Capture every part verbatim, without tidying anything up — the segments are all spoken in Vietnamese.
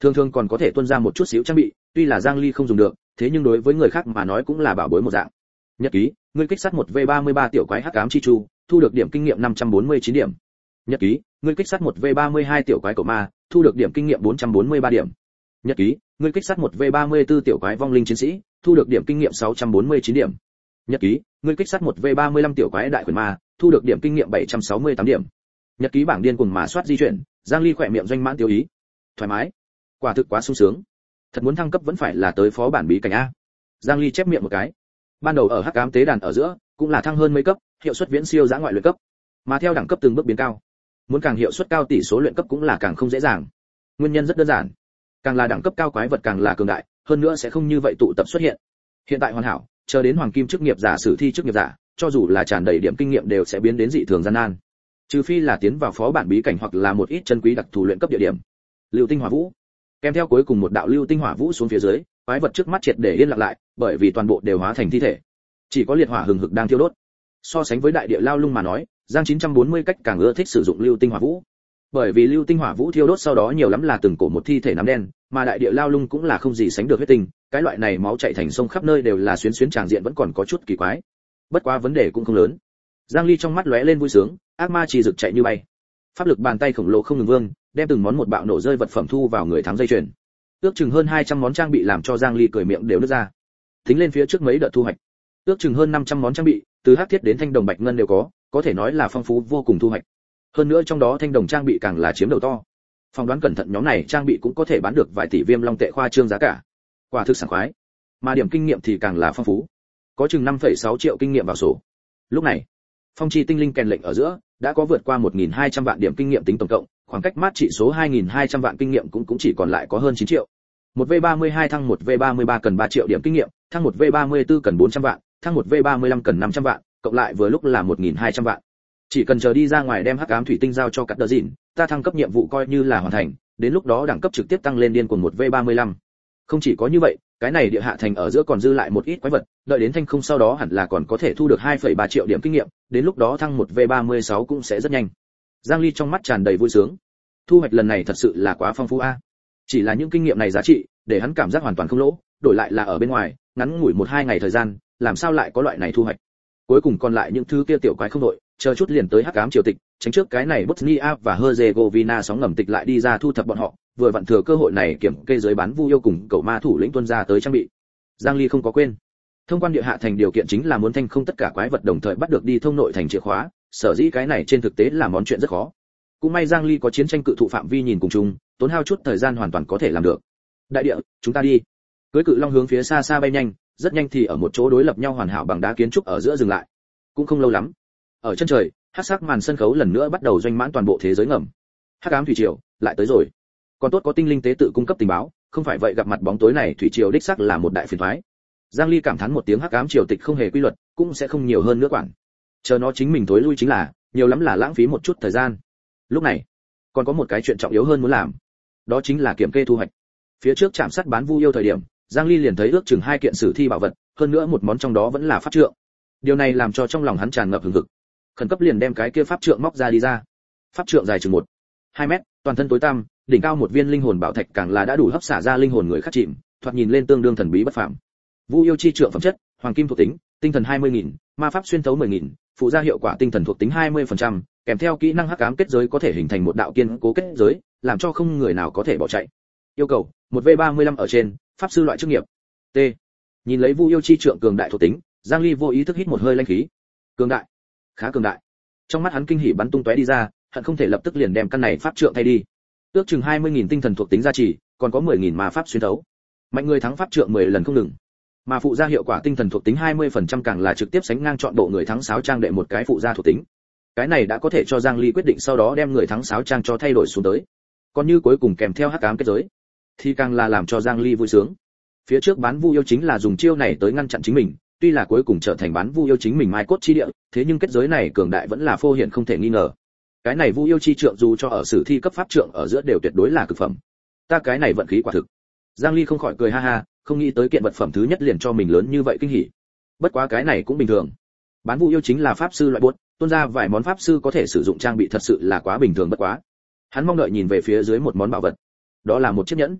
thường thường còn có thể tuôn ra một chút xíu trang bị, tuy là Giang Ly không dùng được, thế nhưng đối với người khác mà nói cũng là bảo bối một dạng. Nhật ký, ngươi kích sát một v ba mươi ba tiểu quái hắc ám chi chu, thu được điểm kinh nghiệm năm trăm bốn mươi chín điểm. Nhật ký, ngươi kích sát một v ba mươi hai tiểu quái cổ ma, thu được điểm kinh nghiệm bốn trăm bốn mươi ba điểm. Nhật ký, ngươi kích sát một v ba mươi tư tiểu quái vong linh chiến sĩ, thu được điểm kinh nghiệm sáu trăm bốn mươi chín điểm. Nhật ký, ngươi kích sát một v ba mươi lăm tiểu quái đại quyền ma, thu được điểm kinh nghiệm bảy trăm sáu mươi tám điểm. Nhật ký bảng điên cuồng mà soát di chuyển, Giang Ly khỏe miệng doanh mãn tiêu ý. Thoải mái, quả thực quá sung sướng. Thật muốn thăng cấp vẫn phải là tới phó bản bí cảnh a. Giang Ly chép miệng một cái. Ban đầu ở hắc ám tế đàn ở giữa, cũng là thăng hơn mấy cấp, hiệu suất viễn siêu giã ngoại luyện cấp. Mà theo đẳng cấp từng bước biến cao, muốn càng hiệu suất cao tỷ số luyện cấp cũng là càng không dễ dàng. Nguyên nhân rất đơn giản, càng là đẳng cấp cao quái vật càng là cường đại, hơn nữa sẽ không như vậy tụ tập xuất hiện. Hiện tại hoàn hảo, chờ đến hoàng kim chức nghiệp giả sử thi chức nghiệp giả, cho dù là tràn đầy điểm kinh nghiệm đều sẽ biến đến dị thường gian nan. Trừ phi là tiến vào phó bản bí cảnh hoặc là một ít chân quý đặc thù luyện cấp địa điểm. Lưu tinh hỏa vũ, kèm theo cuối cùng một đạo lưu tinh hỏa vũ xuống phía dưới, quái vật trước mắt triệt để yên lặng lại, bởi vì toàn bộ đều hóa thành thi thể. Chỉ có liệt hỏa hừng hực đang thiêu đốt. So sánh với đại địa lao lung mà nói, Giang chín trăm bốn mươi cách càng ưa thích sử dụng lưu tinh hỏa vũ. Bởi vì lưu tinh hỏa vũ thiêu đốt sau đó nhiều lắm là từng cổ một thi thể nắm đen, mà đại địa lao lung cũng là không gì sánh được huyết tinh, cái loại này máu chảy thành sông khắp nơi đều là xuyến xuyến tràng diện vẫn còn có chút kỳ quái. Bất quá vấn đề cũng không lớn. Giang Ly trong mắt lóe lên vui sướng, ác ma chi rực chạy như bay. Pháp lực bàn tay khổng lồ không ngừng vương, đem từng món một bạo nổ rơi vật phẩm thu vào người thắng dây chuyền. Ước chừng hơn hai trăm món trang bị làm cho Giang Ly cười miệng đều nứt ra. Tính lên phía trước mấy đợt thu hoạch, ước chừng hơn năm trăm món trang bị, từ hắc thiết đến thanh đồng bạch ngân đều có, có thể nói là phong phú vô cùng thu hoạch. Hơn nữa trong đó thanh đồng trang bị càng là chiếm đầu to. Phỏng đoán cẩn thận nhóm này trang bị cũng có thể bán được vài tỷ viêm long tệ khoa trương giá cả. Quả thực sảng khoái. Mà điểm kinh nghiệm thì càng là phong phú. Có chừng năm phẩy sáu triệu kinh nghiệm vào sổ. Lúc này, phong chi tinh linh kèn lệnh ở giữa đã có vượt qua một nghìn hai trăm vạn điểm kinh nghiệm tính tổng cộng, khoảng cách mát trị số hai nghìn hai trăm vạn kinh nghiệm cũng cũng chỉ còn lại có hơn chín triệu. Một v ba mươi hai thăng một v ba mươi ba cần ba triệu điểm kinh nghiệm, thăng một v ba mươi tư cần bốn trăm vạn, thăng một v ba mươi lăm cần năm trăm vạn, cộng lại vừa lúc là một nghìn hai trăm vạn. Chỉ cần chờ đi ra ngoài đem hắc ám thủy tinh giao cho cắt đờ dịn, ta thăng cấp nhiệm vụ coi như là hoàn thành, đến lúc đó đẳng cấp trực tiếp tăng lên điên cuồng một v ba mươi lăm. Không chỉ có như vậy, cái này địa hạ thành ở giữa còn dư lại một ít quái vật, đợi đến thanh không sau đó hẳn là còn có thể thu được hai phẩy ba triệu điểm kinh nghiệm, đến lúc đó thăng một v ba mươi sáu cũng sẽ rất nhanh. Giang Ly trong mắt tràn đầy vui sướng. Thu hoạch lần này thật sự là quá phong phú a. Chỉ là những kinh nghiệm này giá trị, để hắn cảm giác hoàn toàn không lỗ, đổi lại là ở bên ngoài, ngắn ngủi một hai ngày thời gian, làm sao lại có loại này thu hoạch. Cuối cùng còn lại những thứ kia tiểu quái không đội, chờ chút liền tới hắc ám triều tịch, tránh trước cái này Bosnia và Herzegovina sóng ngầm tịch lại đi ra thu thập bọn họ, vừa vặn thừa cơ hội này kiểm kê giới bán vu yêu cùng cậu ma thủ lĩnh tuân ra tới trang bị. Giang Ly không có quên, thông quan địa hạ thành điều kiện chính là muốn thanh không tất cả quái vật đồng thời bắt được đi thông nội thành chìa khóa, sở dĩ cái này trên thực tế là món chuyện rất khó. Cũng may Giang Ly có chiến tranh cự thụ phạm vi nhìn cùng chung, tốn hao chút thời gian hoàn toàn có thể làm được. Đại địa, chúng ta đi. Cưới cự long hướng phía xa xa bay nhanh, rất nhanh thì ở một chỗ đối lập nhau hoàn hảo bằng đá kiến trúc ở giữa dừng lại. Cũng không lâu lắm, ở chân trời, hắc sắc màn sân khấu lần nữa bắt đầu doanh mãn toàn bộ thế giới ngầm. Hắc ám thủy triều lại tới rồi. Còn tốt có tinh linh tế tự cung cấp tình báo, không phải vậy gặp mặt bóng tối này thủy triều đích xác là một đại phiền toái. Giang Ly cảm thán một tiếng hắc ám triều tịch không hề quy luật, cũng sẽ không nhiều hơn nữa quản. Chờ nó chính mình tối lui chính là, nhiều lắm là lãng phí một chút thời gian. Lúc này, còn có một cái chuyện trọng yếu hơn muốn làm, đó chính là kiểm kê thu hoạch. Phía trước chạm sắt bán vu yêu thời điểm, Giang Ly liền thấy ước chừng hai kiện sử thi bảo vật, hơn nữa một món trong đó vẫn là pháp trượng. Điều này làm cho trong lòng hắn tràn ngập hừng hực. Khẩn cấp liền đem cái kia pháp trượng móc ra đi ra. Pháp trượng dài chừng một hai mét, toàn thân tối tăm, đỉnh cao một viên linh hồn bảo thạch càng là đã đủ hấp xả ra linh hồn người khác chìm, thoạt nhìn lên tương đương thần bí bất phàm. Vu yêu chi trượng phẩm chất, hoàng kim thuộc tính, tinh thần hai mươi nghìn, ma pháp xuyên thấu mười nghìn, phụ gia hiệu quả tinh thần thuộc tính hai mươi phần trăm, kèm theo kỹ năng hắc ám kết giới có thể hình thành một đạo kiên cố kết giới, làm cho không người nào có thể bỏ chạy. Yêu cầu, một v ba mươi lăm ở trên, pháp sư loại chức nghiệp. T. Nhìn lấy Vu yêu chi trượng cường đại thuộc tính, Giang Ly vô ý thức hít một hơi lãnh khí. Cường đại, khá cường đại. Trong mắt hắn kinh hỉ bắn tung tóe đi ra, hận không thể lập tức liền đem căn này pháp trượng thay đi. Ước chừng hai mươi nghìn tinh thần thuộc tính gia trì, còn có mười nghìn ma pháp xuyên thấu. Mạnh người thắng pháp trượng mười lần không ngừng. Mà phụ gia hiệu quả tinh thần thuộc tính hai mươi phần trăm càng là trực tiếp sánh ngang chọn bộ người thắng sáo trang đệ một cái phụ gia thuộc tính. Cái này đã có thể cho Giang Ly quyết định sau đó đem người thắng sáo trang cho thay đổi xuống tới. Còn như cuối cùng kèm theo hắc ám kết giới, thì càng là làm cho Giang Ly vui sướng. Phía trước bán vu yêu chính là dùng chiêu này tới ngăn chặn chính mình, tuy là cuối cùng trở thành bán vu yêu chính mình mai cốt chi địa, thế nhưng kết giới này cường đại vẫn là phô hiện không thể nghi ngờ. Cái này vu yêu chi trượng dù cho ở sử thi cấp pháp trượng ở giữa đều tuyệt đối là cực phẩm. Ta cái này vận khí quả thực. Giang Ly không khỏi cười ha ha, không nghĩ tới kiện vật phẩm thứ nhất liền cho mình lớn như vậy kinh hỉ. Bất quá cái này cũng bình thường. Bán vu yêu chính là pháp sư loại buốt, tuôn ra vài món pháp sư có thể sử dụng trang bị thật sự là quá bình thường bất quá. Hắn mong đợi nhìn về phía dưới một món bảo vật. Đó là một chiếc nhẫn.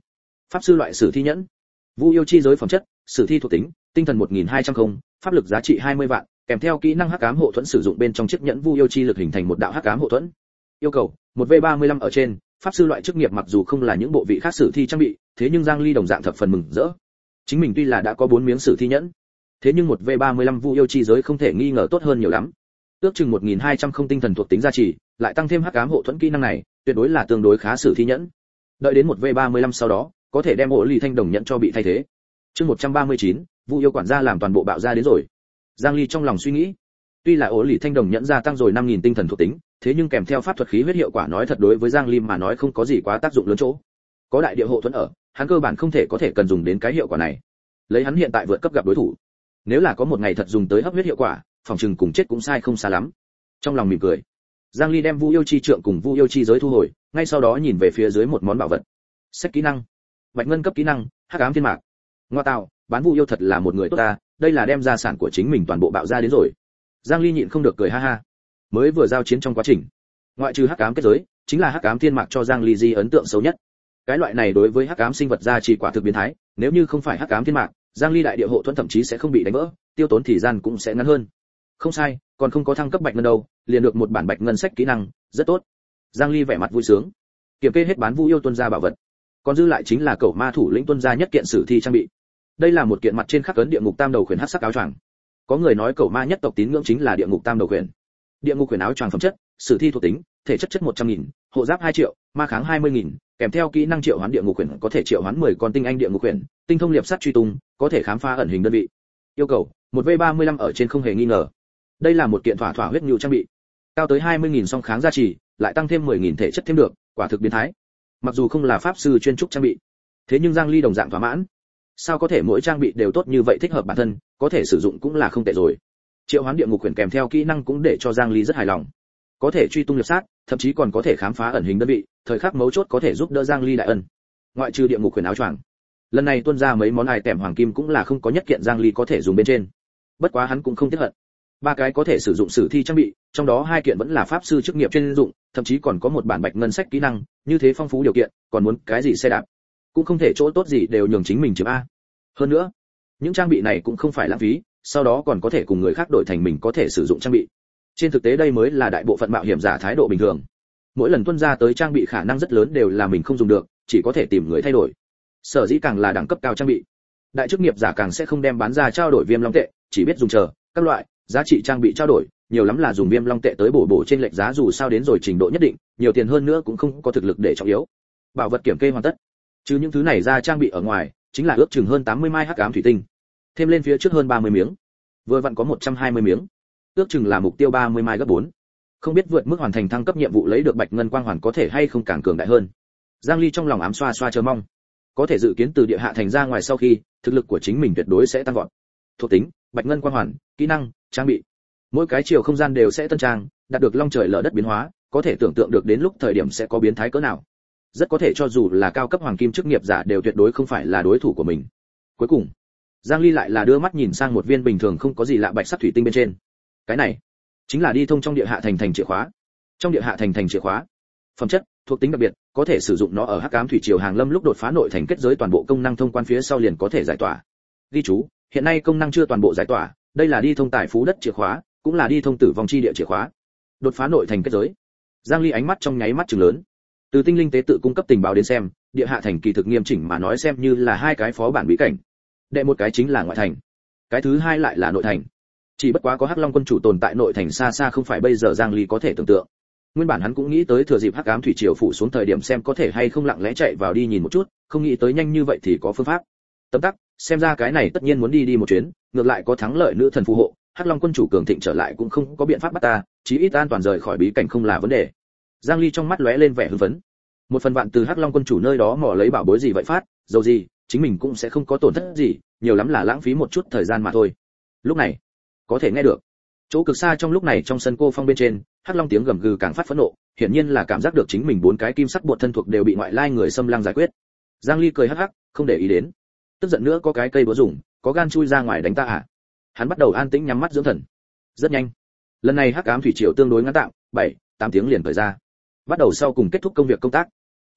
pháp sư loại sử thi nhẫn. Vu yêu chi giới phẩm chất, sử thi thuộc tính, tinh thần một nghìn hai trăm không, pháp lực giá trị hai mươi vạn, kèm theo kỹ năng hắc ám hộ thuẫn sử dụng bên trong chiếc nhẫn vu yêu chi lực hình thành một đạo hắc ám hộ thuẫn. Yêu cầu, một v ba mươi lăm ở trên, pháp sư loại chức nghiệp mặc dù không là những bộ vị khác sử thi trang bị, thế nhưng Giang Ly đồng dạng thập phần mừng rỡ. Chính mình tuy là đã có bốn miếng sử thi nhẫn, thế nhưng một v ba mươi lăm vu yêu chi giới không thể nghi ngờ tốt hơn nhiều lắm. Ước chừng một nghìn hai trăm không tinh thần thuộc tính gia trì, lại tăng thêm hắc ám hộ thuẫn kỹ năng này, tuyệt đối là tương đối khá sử thi nhẫn. Đợi đến một v ba mươi lăm sau đó, có thể đem ổ lì thanh đồng nhẫn cho bị thay thế. Chương một trăm ba mươi chín, Vu yêu quản gia làm toàn bộ bạo ra đến rồi. Giang Ly trong lòng suy nghĩ, tuy là ổ lì thanh đồng nhẫn gia tăng rồi năm nghìn tinh thần thuộc tính, thế nhưng kèm theo pháp thuật khí huyết hiệu quả nói thật đối với Giang Ly mà nói không có gì quá tác dụng lớn chỗ. Có đại địa hộ thuẫn ở, hắn cơ bản không thể có thể cần dùng đến cái hiệu quả này. Lấy hắn hiện tại vượt cấp gặp đối thủ, nếu là có một ngày thật dùng tới hấp huyết hiệu quả, phòng trừng cùng chết cũng sai không xa lắm. Trong lòng mỉm cười, Giang Ly đem Vu yêu chi trượng cùng Vu yêu chi giới thu hồi, ngay sau đó nhìn về phía dưới một món bảo vật. Sách kỹ năng, bạch ngân cấp kỹ năng, hắc ám thiên mạc. Ngoa tạo, bán Vu yêu thật là một người tốt ta, đây là đem gia sản của chính mình toàn bộ bạo ra đến rồi. Giang Ly nhịn không được cười ha ha. Mới vừa giao chiến trong quá trình, ngoại trừ hắc ám kết giới, chính là hắc ám thiên mạc cho Giang Ly di ấn tượng xấu nhất. Cái loại này đối với hắc ám sinh vật gia trì quả thực biến thái, nếu như không phải hắc ám thiên mạc, Giang Ly đại địa hộ thuẫn thậm chí sẽ không bị đánh vỡ, tiêu tốn thời gian cũng sẽ ngắn hơn. Không sai, còn không có thăng cấp bạch ngân đâu, liền được một bản bạch ngân sách kỹ năng, rất tốt. Giang Ly vẻ mặt vui sướng, kiểm kê hết bán Vu yêu tuân gia bảo vật, còn dư lại chính là cẩu ma thủ lĩnh tuân gia nhất kiện sử thi trang bị. Đây là một kiện mặt trên khắc ấn địa ngục tam đầu khuyển hắc sắc áo choàng. Có người nói cẩu ma nhất tộc tín ngưỡng chính là địa ngục tam đầu khuyển. Địa ngục khuyển áo choàng phẩm chất, sử thi thuộc tính, thể chất chất một trăm nghìn, hộ giáp hai triệu, ma kháng hai mươi nghìn, kèm theo kỹ năng triệu hoán địa ngục khuyển có thể triệu hoán mười con tinh anh địa ngục khuyển, tinh thông liệp sát truy tung, có thể khám phá ẩn hình đơn vị. Yêu cầu, một v ba mươi lăm ở trên không hề nghi ngờ. Đây là một kiện thỏa thỏa huyết nhu trang bị, cao tới hai mươi nghìn song kháng gia trì, lại tăng thêm mười nghìn thể chất thêm được, quả thực biến thái. Mặc dù không là pháp sư chuyên trúc trang bị, thế nhưng Giang Ly đồng dạng thỏa mãn. Sao có thể mỗi trang bị đều tốt như vậy thích hợp bản thân, có thể sử dụng cũng là không tệ rồi. Triệu hoán địa ngục khuyển kèm theo kỹ năng cũng để cho Giang Ly rất hài lòng. Có thể truy tung liệp sát, thậm chí còn có thể khám phá ẩn hình đơn vị, thời khắc mấu chốt có thể giúp đỡ Giang Ly đại ân. Ngoại trừ địa ngục khuyển áo choàng, lần này tuân ra mấy món ai tẻm hoàng kim cũng là không có nhất kiện Giang Ly có thể dùng bên trên. Bất quá hắn cũng không tiếc hận. Ba cái có thể sử dụng sử thi trang bị, trong đó hai kiện vẫn là pháp sư chức nghiệp chuyên dụng, thậm chí còn có một bản bạch ngân sách kỹ năng, như thế phong phú điều kiện, còn muốn cái gì xe đạp, cũng không thể chỗ tốt gì đều nhường chính mình chiếm a. Hơn nữa, những trang bị này cũng không phải lãng phí, sau đó còn có thể cùng người khác đổi thành mình có thể sử dụng trang bị. Trên thực tế đây mới là đại bộ phận mạo hiểm giả thái độ bình thường. Mỗi lần tuân ra tới trang bị khả năng rất lớn đều là mình không dùng được, chỉ có thể tìm người thay đổi. Sở dĩ càng là đẳng cấp cao trang bị, đại chức nghiệp giả càng sẽ không đem bán ra trao đổi viêm long tệ, chỉ biết dùng chờ các loại giá trị trang bị trao đổi, nhiều lắm là dùng viêm long tệ tới bổ bổ trên lệch giá, dù sao đến rồi trình độ nhất định, nhiều tiền hơn nữa cũng không có thực lực để trọng yếu. Bảo vật kiểm kê hoàn tất. Chứ những thứ này ra trang bị ở ngoài, chính là ước chừng hơn tám mươi mai hắc ám thủy tinh, thêm lên phía trước hơn ba mươi miếng, vừa vặn có một trăm hai mươi miếng, ước chừng là mục tiêu ba mươi mai gấp bốn. Không biết vượt mức hoàn thành thăng cấp nhiệm vụ lấy được bạch ngân quang hoàn có thể hay không càng cường đại hơn. Giang Ly trong lòng ám xoa xoa chờ mong, có thể dự kiến từ địa hạ thành ra ngoài sau khi, thực lực của chính mình tuyệt đối sẽ tăng vọt. Thuộc tính, bạch ngân quang hoàn, kỹ năng, trang bị, mỗi cái chiều không gian đều sẽ tân trang, đạt được long trời lở đất biến hóa, có thể tưởng tượng được đến lúc thời điểm sẽ có biến thái cỡ nào. Rất có thể cho dù là cao cấp hoàng kim chức nghiệp giả đều tuyệt đối không phải là đối thủ của mình. Cuối cùng, Giang Ly lại là đưa mắt nhìn sang một viên bình thường không có gì lạ bạch sắc thủy tinh bên trên. Cái này chính là đi thông trong địa hạ thành thành chìa khóa. Trong địa hạ thành thành chìa khóa, phẩm chất, thuộc tính đặc biệt, có thể sử dụng nó ở hắc ám thủy triều hàng lâm lúc đột phá nội thành kết giới toàn bộ công năng thông quan phía sau liền có thể giải tỏa. Ghi chú, hiện nay công năng chưa toàn bộ giải tỏa, đây là đi thông tài phú đất chìa khóa, cũng là đi thông tử vong chi địa chìa khóa. Đột phá nội thành kết giới. Giang Ly ánh mắt trong nháy mắt trừng lớn. Từ tinh linh tế tự cung cấp tình báo đến xem, địa hạ thành kỳ thực nghiêm chỉnh mà nói xem như là hai cái phó bản bí cảnh. Đệ một cái chính là ngoại thành, cái thứ hai lại là nội thành. Chỉ bất quá có Hắc Long quân chủ tồn tại nội thành xa xa không phải bây giờ Giang Ly có thể tưởng tượng. Nguyên bản hắn cũng nghĩ tới thừa dịp Hắc Ám thủy triều phủ xuống thời điểm xem có thể hay không lặng lẽ chạy vào đi nhìn một chút, không nghĩ tới nhanh như vậy thì có phương pháp. Tấm tắc, xem ra cái này tất nhiên muốn đi đi một chuyến, ngược lại có thắng lợi nữ thần phù hộ, Hắc Long quân chủ cường thịnh trở lại cũng không có biện pháp bắt ta, chí ít an toàn rời khỏi bí cảnh không là vấn đề. Giang Ly trong mắt lóe lên vẻ hưng phấn. Một phần vạn từ Hắc Long quân chủ nơi đó mò lấy bảo bối gì vậy phát, dầu gì, chính mình cũng sẽ không có tổn thất gì, nhiều lắm là lãng phí một chút thời gian mà thôi. Lúc này, có thể nghe được chỗ cực xa trong lúc này trong sân cô phong bên trên, Hắc Long tiếng gầm gừ càng phát phẫn nộ, hiển nhiên là cảm giác được chính mình bốn cái kim sắc bột thân thuộc đều bị ngoại lai người xâm lăng giải quyết. Giang Ly cười hắc hắc, không để ý đến. Tức giận nữa có cái cây búa dùng, có gan chui ra ngoài đánh ta à? Hắn bắt đầu an tĩnh nhắm mắt dưỡng thần. Rất nhanh, lần này Hắc Ám thủy triều tương đối ngắn tạm, bảy, tám tiếng liền thời ra. Bắt đầu sau cùng kết thúc công việc công tác.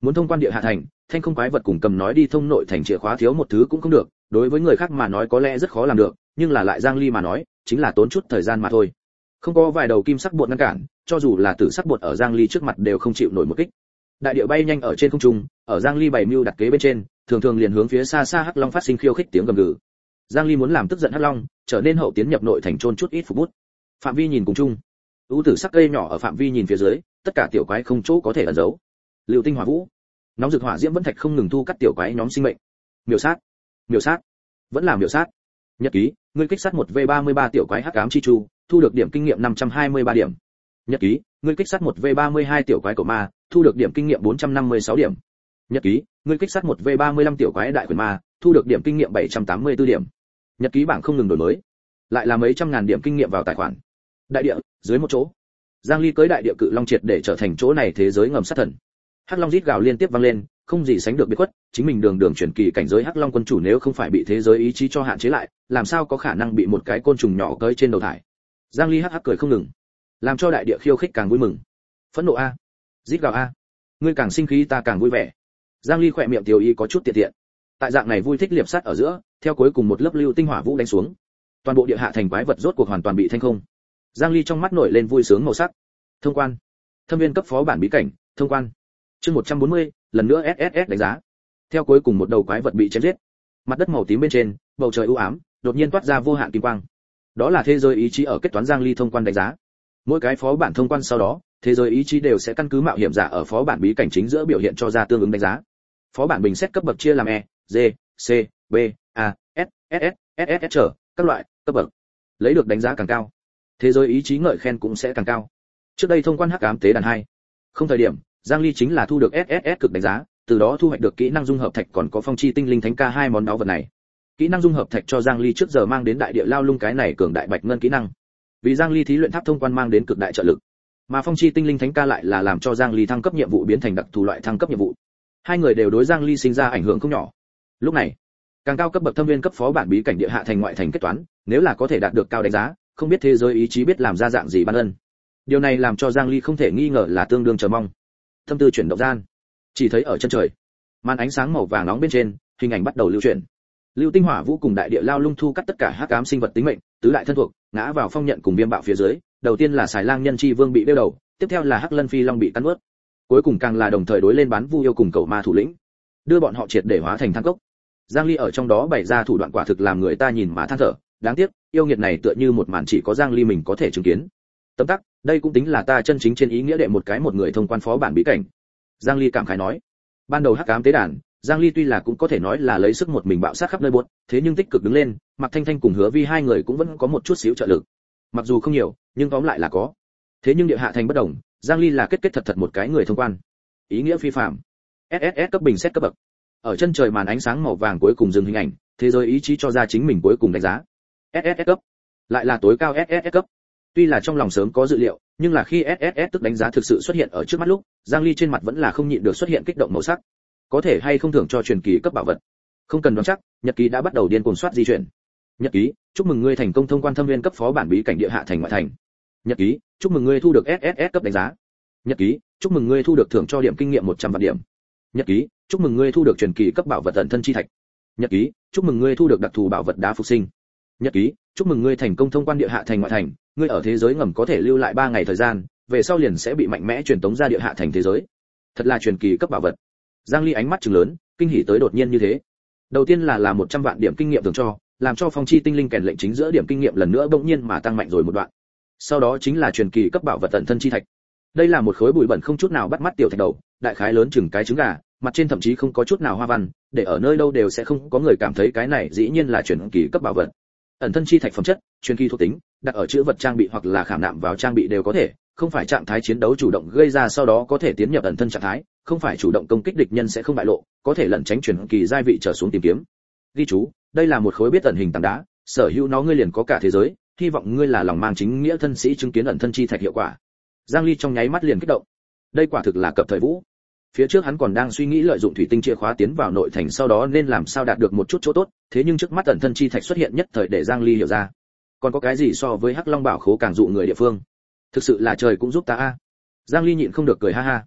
Muốn thông quan địa hạ thành, thanh không quái vật cùng cầm nói đi thông nội thành chìa khóa thiếu một thứ cũng không được, đối với người khác mà nói có lẽ rất khó làm được, nhưng là lại Giang Ly mà nói, chính là tốn chút thời gian mà thôi. Không có vài đầu kim sắc bột ngăn cản, cho dù là tử sắc bột ở Giang Ly trước mặt đều không chịu nổi một kích. Đại điệu bay nhanh ở trên không trung, ở Giang Ly bày mưu đặt kế bên trên, thường thường liền hướng phía xa xa Hắc Long phát sinh khiêu khích tiếng gầm gừ. Giang Ly muốn làm tức giận Hắc Long, trở nên hậu tiến nhập nội thành trôn chút ít phục bút. Phạm vi nhìn cùng chung, ưu tử sắc cây nhỏ ở phạm vi nhìn phía dưới, tất cả tiểu quái không chỗ có thể ẩn giấu. Lưu tinh hỏa vũ, nóng rực hỏa diễm vẫn thạch không ngừng thu cắt tiểu quái nhóm sinh mệnh. Miểu sát, miểu sát, vẫn là miểu sát. Nhật ký, ngươi kích sát một V ba mươi ba tiểu quái hắc ám chi chu, thu được điểm kinh nghiệm năm trăm hai mươi ba điểm. Nhật ký, ngươi kích sát một V ba mươi hai tiểu quái cổ ma, thu được điểm kinh nghiệm bốn trăm năm mươi sáu điểm. Nhật ký, ngươi kích sát một V ba mươi lăm tiểu quái đại quyền ma, thu được điểm kinh nghiệm bảy trăm tám mươi tư điểm. Nhật ký bảng không ngừng đổi mới, lại là mấy trăm ngàn điểm kinh nghiệm vào tài khoản. Đại địa, dưới một chỗ. Giang Ly cưới đại địa cự long triệt để trở thành chỗ này thế giới ngầm sát thần. Hắc Long rít gào liên tiếp vang lên, không gì sánh được biệt khuất, chính mình đường đường chuyển kỳ cảnh giới Hắc Long quân chủ nếu không phải bị thế giới ý chí cho hạn chế lại, làm sao có khả năng bị một cái côn trùng nhỏ cưỡi trên đầu thải. Giang Ly hắc hắc cười không ngừng, làm cho đại địa khiêu khích càng vui mừng. Phẫn nộ a, rít gào a, ngươi càng sinh khí ta càng vui vẻ. Giang Ly khỏe miệng tiểu y có chút tiện tiện. Tại dạng này vui thích liệp sát ở giữa, theo cuối cùng một lớp lưu tinh hỏa vũ đánh xuống, toàn bộ địa hạ thành quái vật rốt cuộc hoàn toàn bị thanh không. Giang Ly trong mắt nổi lên vui sướng màu sắc. Thông quan. Thâm viên cấp phó bản bí cảnh, thông quan. Chương một trăm bốn mươi, lần nữa ét ét ét đánh giá. Theo cuối cùng một đầu quái vật bị chém giết, mặt đất màu tím bên trên, bầu trời u ám, đột nhiên toát ra vô hạn kim quang. Đó là thế giới ý chí ở kết toán Giang Ly thông quan đánh giá. Mỗi cái phó bản thông quan sau đó, thế giới ý chí đều sẽ căn cứ mạo hiểm giả ở phó bản bí cảnh chính giữa biểu hiện cho ra tương ứng đánh giá. Phó bản bình xét cấp bậc chia làm E, D, C, B, A, S, S S, S S S trở, các loại cấp bậc. Lấy được đánh giá càng cao, thế giới ý chí ngợi khen cũng sẽ càng cao. Trước đây thông quan hắc ám tế đàn hai, không thời điểm, Giang Ly chính là thu được ét ét ét cực đánh giá, từ đó thu hoạch được kỹ năng dung hợp thạch còn có phong chi tinh linh thánh ca hai món báu vật này. Kỹ năng dung hợp thạch cho Giang Ly trước giờ mang đến đại địa lao lung cái này cường đại bạch ngân kỹ năng. Vì Giang Ly thí luyện tháp thông quan mang đến cực đại trợ lực, mà phong chi tinh linh thánh ca lại là làm cho Giang Ly thăng cấp nhiệm vụ biến thành đặc thù loại thăng cấp nhiệm vụ. Hai người đều đối Giang Ly sinh ra ảnh hưởng không nhỏ. Lúc này, càng cao cấp bậc thâm viên cấp phó bản bí cảnh địa hạ thành ngoại thành kết toán, nếu là có thể đạt được cao đánh giá, không biết thế giới ý chí biết làm ra dạng gì ban ân. Điều này làm cho Giang Ly không thể nghi ngờ là tương đương chờ mong. Thâm tư chuyển động gian, chỉ thấy ở chân trời, màn ánh sáng màu vàng nóng bên trên, hình ảnh bắt đầu lưu chuyển. Lưu tinh hỏa vũ cùng đại địa lao lung thu cắt tất cả hắc ám sinh vật tính mệnh, tứ đại thân thuộc, ngã vào phong nhận cùng viêm bạo phía dưới. Đầu tiên là xài lang nhân chi vương bị đeo đầu, tiếp theo là hắc lân phi long bị cắn nuốt, cuối cùng càng là đồng thời đối lên bán vu yêu cùng cầu ma thủ lĩnh, đưa bọn họ triệt để hóa thành than cốc. Giang Ly ở trong đó bày ra thủ đoạn quả thực làm người ta nhìn mà than thở, đáng tiếc, yêu nghiệt này tựa như một màn chỉ có Giang Ly mình có thể chứng kiến. Tấm tắc, đây cũng tính là ta chân chính trên ý nghĩa đệ một cái một người thông quan phó bản bí cảnh. Giang Ly cảm khái nói. Ban đầu hắc ám tế đàn, Giang Ly tuy là cũng có thể nói là lấy sức một mình bạo sát khắp nơi buốt, thế nhưng tích cực đứng lên, Mạc Thanh Thanh cùng Hứa Vi hai người cũng vẫn có một chút xíu trợ lực. Mặc dù không nhiều, nhưng tóm lại là có. Thế nhưng địa hạ thành bất động, Giang Ly là kết kết thật thật một cái người thông quan. Ý nghĩa phi phàm. ét ét ét cấp bình xét cấp bậc. Ở chân trời màn ánh sáng màu vàng cuối cùng dừng hình ảnh, thế giới ý chí cho ra chính mình cuối cùng đánh giá. ét ét ét cấp, lại là tối cao ét ét ét cấp. Tuy là trong lòng sớm có dự liệu, nhưng là khi ét ét ét tức đánh giá thực sự xuất hiện ở trước mắt lúc, Giang Ly trên mặt vẫn là không nhịn được xuất hiện kích động màu sắc. Có thể hay không thưởng cho truyền kỳ cấp bảo vật? Không cần đoán chắc, nhật ký đã bắt đầu điên cuồng soát di chuyển. Nhật ký, chúc mừng ngươi thành công thông quan thâm viên cấp phó bản bí cảnh địa hạ thành ngoại thành. Nhật ký, chúc mừng ngươi thu được ét ét ét cấp đánh giá. Nhật ký, chúc mừng ngươi thu được thưởng cho điểm kinh nghiệm một trăm vạn điểm. Nhật ký, chúc mừng ngươi thu được truyền kỳ cấp bảo vật ẩn thân chi thạch. Nhật ký, chúc mừng ngươi thu được đặc thù bảo vật đá phục sinh. Nhật ký, chúc mừng ngươi thành công thông quan địa hạ thành ngoại thành, ngươi ở thế giới ngầm có thể lưu lại ba ngày thời gian, về sau liền sẽ bị mạnh mẽ truyền tống ra địa hạ thành thế giới. Thật là truyền kỳ cấp bảo vật. Giang Ly ánh mắt trừng lớn, kinh hỉ tới đột nhiên như thế. Đầu tiên là là một trăm vạn điểm kinh nghiệm thưởng cho, làm cho phong chi tinh linh kèn lệnh chính giữa điểm kinh nghiệm lần nữa bỗng nhiên mà tăng mạnh rồi một đoạn. Sau đó chính là truyền kỳ cấp bảo vật ẩn thân chi thạch. Đây là một khối bụi bẩn không chút nào bắt mắt tiểu thạch đầu, đại khái lớn chừng cái trứng gà, mặt trên thậm chí không có chút nào hoa văn, để ở nơi đâu đều sẽ không có người cảm thấy cái này dĩ nhiên là truyền kỳ cấp bảo vật. Ẩn thân chi thạch phẩm chất, truyền kỳ thuộc tính, đặt ở chữ vật trang bị hoặc là khảm nạm vào trang bị đều có thể, không phải trạng thái chiến đấu chủ động gây ra sau đó có thể tiến nhập ẩn thân trạng thái, không phải chủ động công kích địch nhân sẽ không bại lộ, có thể lẩn tránh truyền kỳ giai vị trở xuống tìm kiếm. Ghi chú, đây là một khối biết ẩn hình tảng đá, sở hữu nó ngươi liền có cả thế giới, hy vọng ngươi là lòng mang chính nghĩa thân sĩ chứng kiến ẩn thân chi thạch hiệu quả. Giang Ly trong nháy mắt liền kích động. Đây quả thực là cập thời vũ. Phía trước hắn còn đang suy nghĩ lợi dụng thủy tinh chìa khóa tiến vào nội thành sau đó nên làm sao đạt được một chút chỗ tốt, thế nhưng trước mắt ẩn thân chi thạch xuất hiện nhất thời để Giang Ly hiểu ra. Còn có cái gì so với Hắc Long bảo khố càng dụ người địa phương? Thực sự là trời cũng giúp ta a. Giang Ly nhịn không được cười ha ha.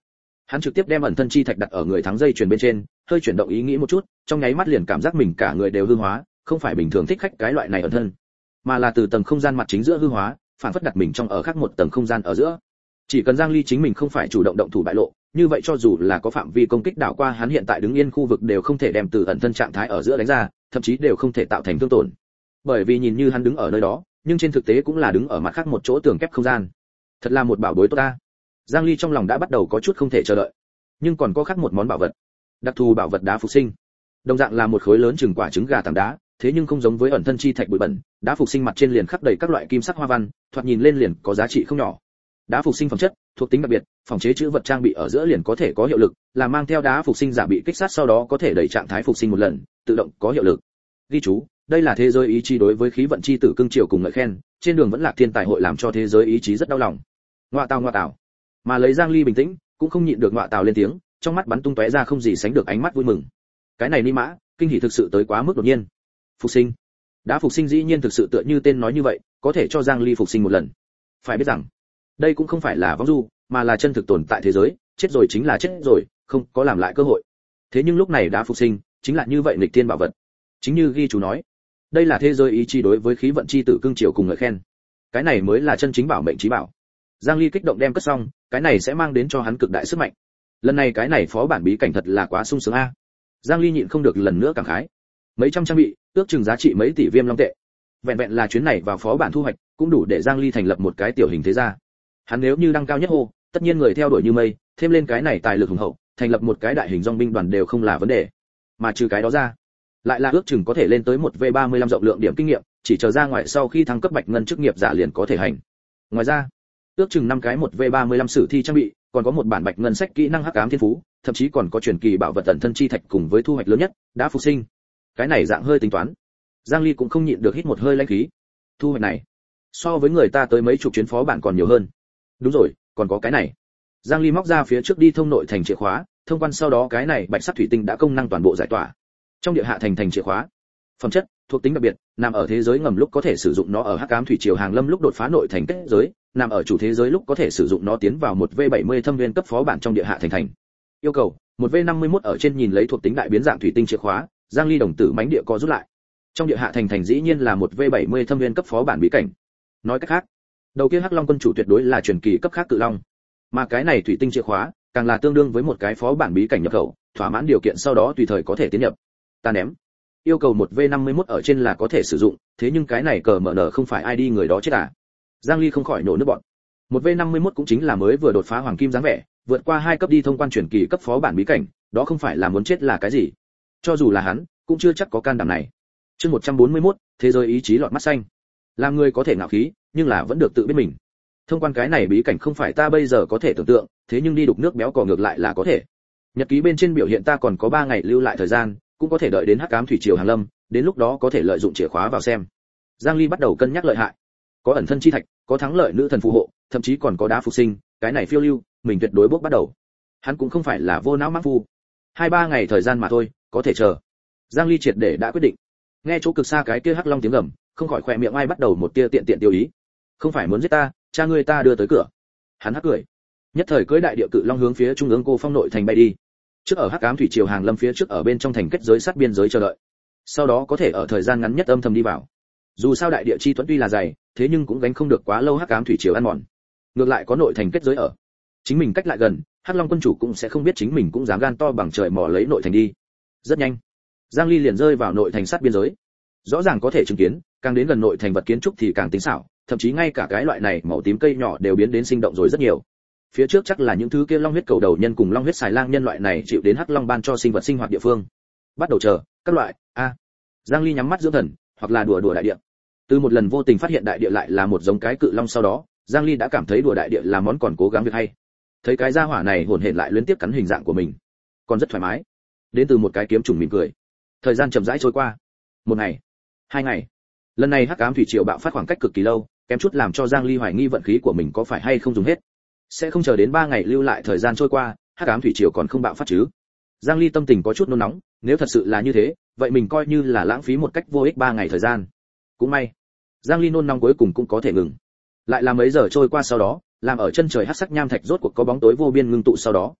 Hắn trực tiếp đem ẩn thân chi thạch đặt ở người thắng dây chuyền bên trên, hơi chuyển động ý nghĩ một chút, trong nháy mắt liền cảm giác mình cả người đều hư hóa, không phải bình thường thích khách cái loại này ẩn thân, mà là từ tầng không gian mặt chính giữa hư hóa, phản phất đặt mình trong ở khác một tầng không gian ở giữa. Chỉ cần Giang Ly chính mình không phải chủ động động thủ bại lộ, như vậy cho dù là có phạm vi công kích đảo qua hắn hiện tại đứng yên khu vực đều không thể đem từ ẩn thân trạng thái ở giữa đánh ra, thậm chí đều không thể tạo thành thương tổn. Bởi vì nhìn như hắn đứng ở nơi đó, nhưng trên thực tế cũng là đứng ở mặt khác một chỗ tường kép không gian. Thật là một bảo bối tốt ta. Giang Ly trong lòng đã bắt đầu có chút không thể chờ đợi. Nhưng còn có khác một món bảo vật, đặc thù bảo vật đá phục sinh. Đồng dạng là một khối lớn chừng quả trứng gà tảng đá, thế nhưng không giống với ẩn thân chi thạch bụi bẩn, đá phục sinh mặt trên liền khắc đầy các loại kim sắc hoa văn, thoạt nhìn lên liền có giá trị không nhỏ. Đá phục sinh phẩm chất, thuộc tính đặc biệt, phòng chế chữ vật trang bị ở giữa liền có thể có hiệu lực, là mang theo đá phục sinh giả bị kích sát sau đó có thể đẩy trạng thái phục sinh một lần, tự động có hiệu lực. Ghi chú, đây là thế giới ý chí đối với khí vận chi tử cương triều cùng ngợi khen, trên đường vẫn lạc thiên tài hội làm cho thế giới ý chí rất đau lòng. Ngoa tào ngoa tào. Mà lấy Giang Ly bình tĩnh, cũng không nhịn được ngoa tào lên tiếng, trong mắt bắn tung tóe ra không gì sánh được ánh mắt vui mừng. Cái này ni mã, kinh hỉ thực sự tới quá mức đột nhiên. Phục sinh. Đá phục sinh dĩ nhiên thực sự tựa như tên nói như vậy, có thể cho Giang Ly phục sinh một lần. Phải biết rằng, đây cũng không phải là vong du, mà là chân thực tồn tại thế giới, chết rồi chính là chết rồi, không có làm lại cơ hội. Thế nhưng lúc này đá phục sinh, chính là như vậy nghịch thiên bảo vật. Chính như ghi chú nói, đây là thế giới ý chí đối với khí vận chi tử cương triều cùng ngợi khen. Cái này mới là chân chính bảo mệnh chí bảo. Giang Ly kích động đem cất xong, cái này sẽ mang đến cho hắn cực đại sức mạnh. Lần này cái này phó bản bí cảnh thật là quá sung sướng a. Giang Ly nhịn không được lần nữa cảm khái. Mấy trăm trang bị, ước chừng giá trị mấy tỷ viêm long tệ. Vẹn vẹn là chuyến này vào phó bản thu hoạch, cũng đủ để Giang Ly thành lập một cái tiểu hình thế gia. Hắn nếu như đăng cao nhất hô, tất nhiên người theo đuổi như mây, thêm lên cái này tài lực hùng hậu, thành lập một cái đại hình dòng binh đoàn đều không là vấn đề. Mà trừ cái đó ra, lại là ước chừng có thể lên tới một V ba mươi lăm rộng lượng điểm kinh nghiệm, chỉ chờ ra ngoài sau khi thăng cấp bạch ngân chức nghiệp giả liền có thể hành. Ngoài ra, ước chừng năm cái một V ba mươi lăm sử thi trang bị, còn có một bản bạch ngân sách kỹ năng hắc ám thiên phú, thậm chí còn có truyền kỳ bảo vật ẩn thân chi thạch cùng với thu hoạch lớn nhất, đá phục sinh. Cái này dạng hơi tính toán. Giang Ly cũng không nhịn được hít một hơi lãnh khí. Thu hoạch này, so với người ta tới mấy chục chuyến phó bản còn nhiều hơn. Đúng rồi, còn có cái này. Giang Ly móc ra phía trước đi thông nội thành chìa khóa, thông quan sau đó cái này bạch sắc thủy tinh đã công năng toàn bộ giải tỏa. Trong địa hạ thành thành chìa khóa. Phẩm chất, thuộc tính đặc biệt, nằm ở thế giới ngầm lúc có thể sử dụng nó ở hắc ám thủy triều hàng lâm lúc đột phá nội thành kết giới, nằm ở chủ thế giới lúc có thể sử dụng nó tiến vào một V bảy mươi thâm viên cấp phó bản trong địa hạ thành thành. Yêu cầu, một V năm mươi mốt ở trên nhìn lấy thuộc tính đại biến dạng thủy tinh chìa khóa, Giang Ly đồng tử mánh địa co rút lại. Trong địa hạ thành thành dĩ nhiên là một V bảy mươi thâm viên cấp phó bản bí cảnh. Nói cách khác, đầu kia hắc long quân chủ tuyệt đối là truyền kỳ cấp khác cự long, mà cái này thủy tinh chìa khóa càng là tương đương với một cái phó bản bí cảnh nhập khẩu, thỏa mãn điều kiện sau đó tùy thời có thể tiến nhập. Ta ném. Yêu cầu một V năm mươi mốt ở trên là có thể sử dụng, thế nhưng cái này cờ mở nở không phải ai đi người đó chết à? Giang Ly không khỏi nổ nước bọt. một V năm mươi mốt cũng chính là mới vừa đột phá hoàng kim dáng vẻ, vượt qua hai cấp đi thông quan truyền kỳ cấp phó bản bí cảnh, đó không phải là muốn chết là cái gì? Cho dù là hắn, cũng chưa chắc có can đảm này. Chương một trăm bốn mươi mốt, thế giới ý chí lọt mắt xanh. Làm người có thể ngạo khí, nhưng là vẫn được tự biết mình. Thông quan cái này bí cảnh không phải ta bây giờ có thể tưởng tượng, thế nhưng đi đục nước béo cò ngược lại là có thể. Nhật ký bên trên biểu hiện ta còn có ba ngày lưu lại thời gian, cũng có thể đợi đến hắc ám thủy triều hàng lâm, đến lúc đó có thể lợi dụng chìa khóa vào xem. Giang Ly bắt đầu cân nhắc lợi hại. Có ẩn thân chi thạch, có thắng lợi nữ thần phù hộ, thậm chí còn có đá phục sinh, cái này phiêu lưu, mình tuyệt đối bước bắt đầu. Hắn cũng không phải là vô não mắc phu. Hai ba ngày thời gian mà thôi, có thể chờ. Giang Ly triệt để đã quyết định. Nghe chỗ cực xa cái kia hắc long tiếng gầm, không khỏi khỏe miệng ai bắt đầu một tia tiện tiện tiêu ý. Không phải muốn giết ta, cha ngươi ta đưa tới cửa. Hắn hắc cười. Nhất thời cưỡi đại địa cự long hướng phía trung ương cô phong nội thành bay đi. Trước ở hắc ám thủy triều hàng lâm phía trước ở bên trong thành kết giới sát biên giới chờ đợi. Sau đó có thể ở thời gian ngắn nhất âm thầm đi vào. Dù sao đại địa chi thuẫn tuy là dày, thế nhưng cũng gánh không được quá lâu hắc ám thủy triều ăn mòn. Ngược lại có nội thành kết giới ở, chính mình cách lại gần, hắc long quân chủ cũng sẽ không biết chính mình cũng dám gan to bằng trời mò lấy nội thành đi. Rất nhanh, Giang Ly liền rơi vào nội thành sát biên giới. Rõ ràng có thể chứng kiến, càng đến gần nội thành vật kiến trúc thì càng tinh xảo, thậm chí ngay cả cái loại này màu tím cây nhỏ đều biến đến sinh động rồi rất nhiều. Phía trước chắc là những thứ kia long huyết cầu đầu nhân cùng long huyết xài lang nhân loại này chịu đến hắc long ban cho sinh vật sinh hoạt địa phương. Bắt đầu chờ, các loại, a. À. Giang Ly nhắm mắt dưỡng thần, hoặc là đùa đùa đại địa. Từ một lần vô tình phát hiện đại địa lại là một giống cái cự long sau đó, Giang Ly đã cảm thấy đùa đại địa là món còn cố gắng việc hay. Thấy cái gia hỏa này hồn hển lại liên tiếp cắn hình dạng của mình, còn rất thoải mái. Đến từ một cái kiếm trùng mỉm cười. Thời gian chậm rãi trôi qua. Một ngày, hai ngày. Lần này hắc ám thủy triều bạo phát khoảng cách cực kỳ lâu, kém chút làm cho Giang Ly hoài nghi vận khí của mình có phải hay không dùng hết. Sẽ không chờ đến ba ngày lưu lại thời gian trôi qua, hắc ám thủy triều còn không bạo phát chứ? Giang Ly tâm tình có chút nôn nóng, nếu thật sự là như thế, vậy mình coi như là lãng phí một cách vô ích ba ngày thời gian. Cũng may, Giang Ly nôn nóng cuối cùng cũng có thể ngừng. Lại là mấy giờ trôi qua sau đó, làm ở chân trời hắc sắc nham thạch rốt cuộc có bóng tối vô biên ngưng tụ sau đó.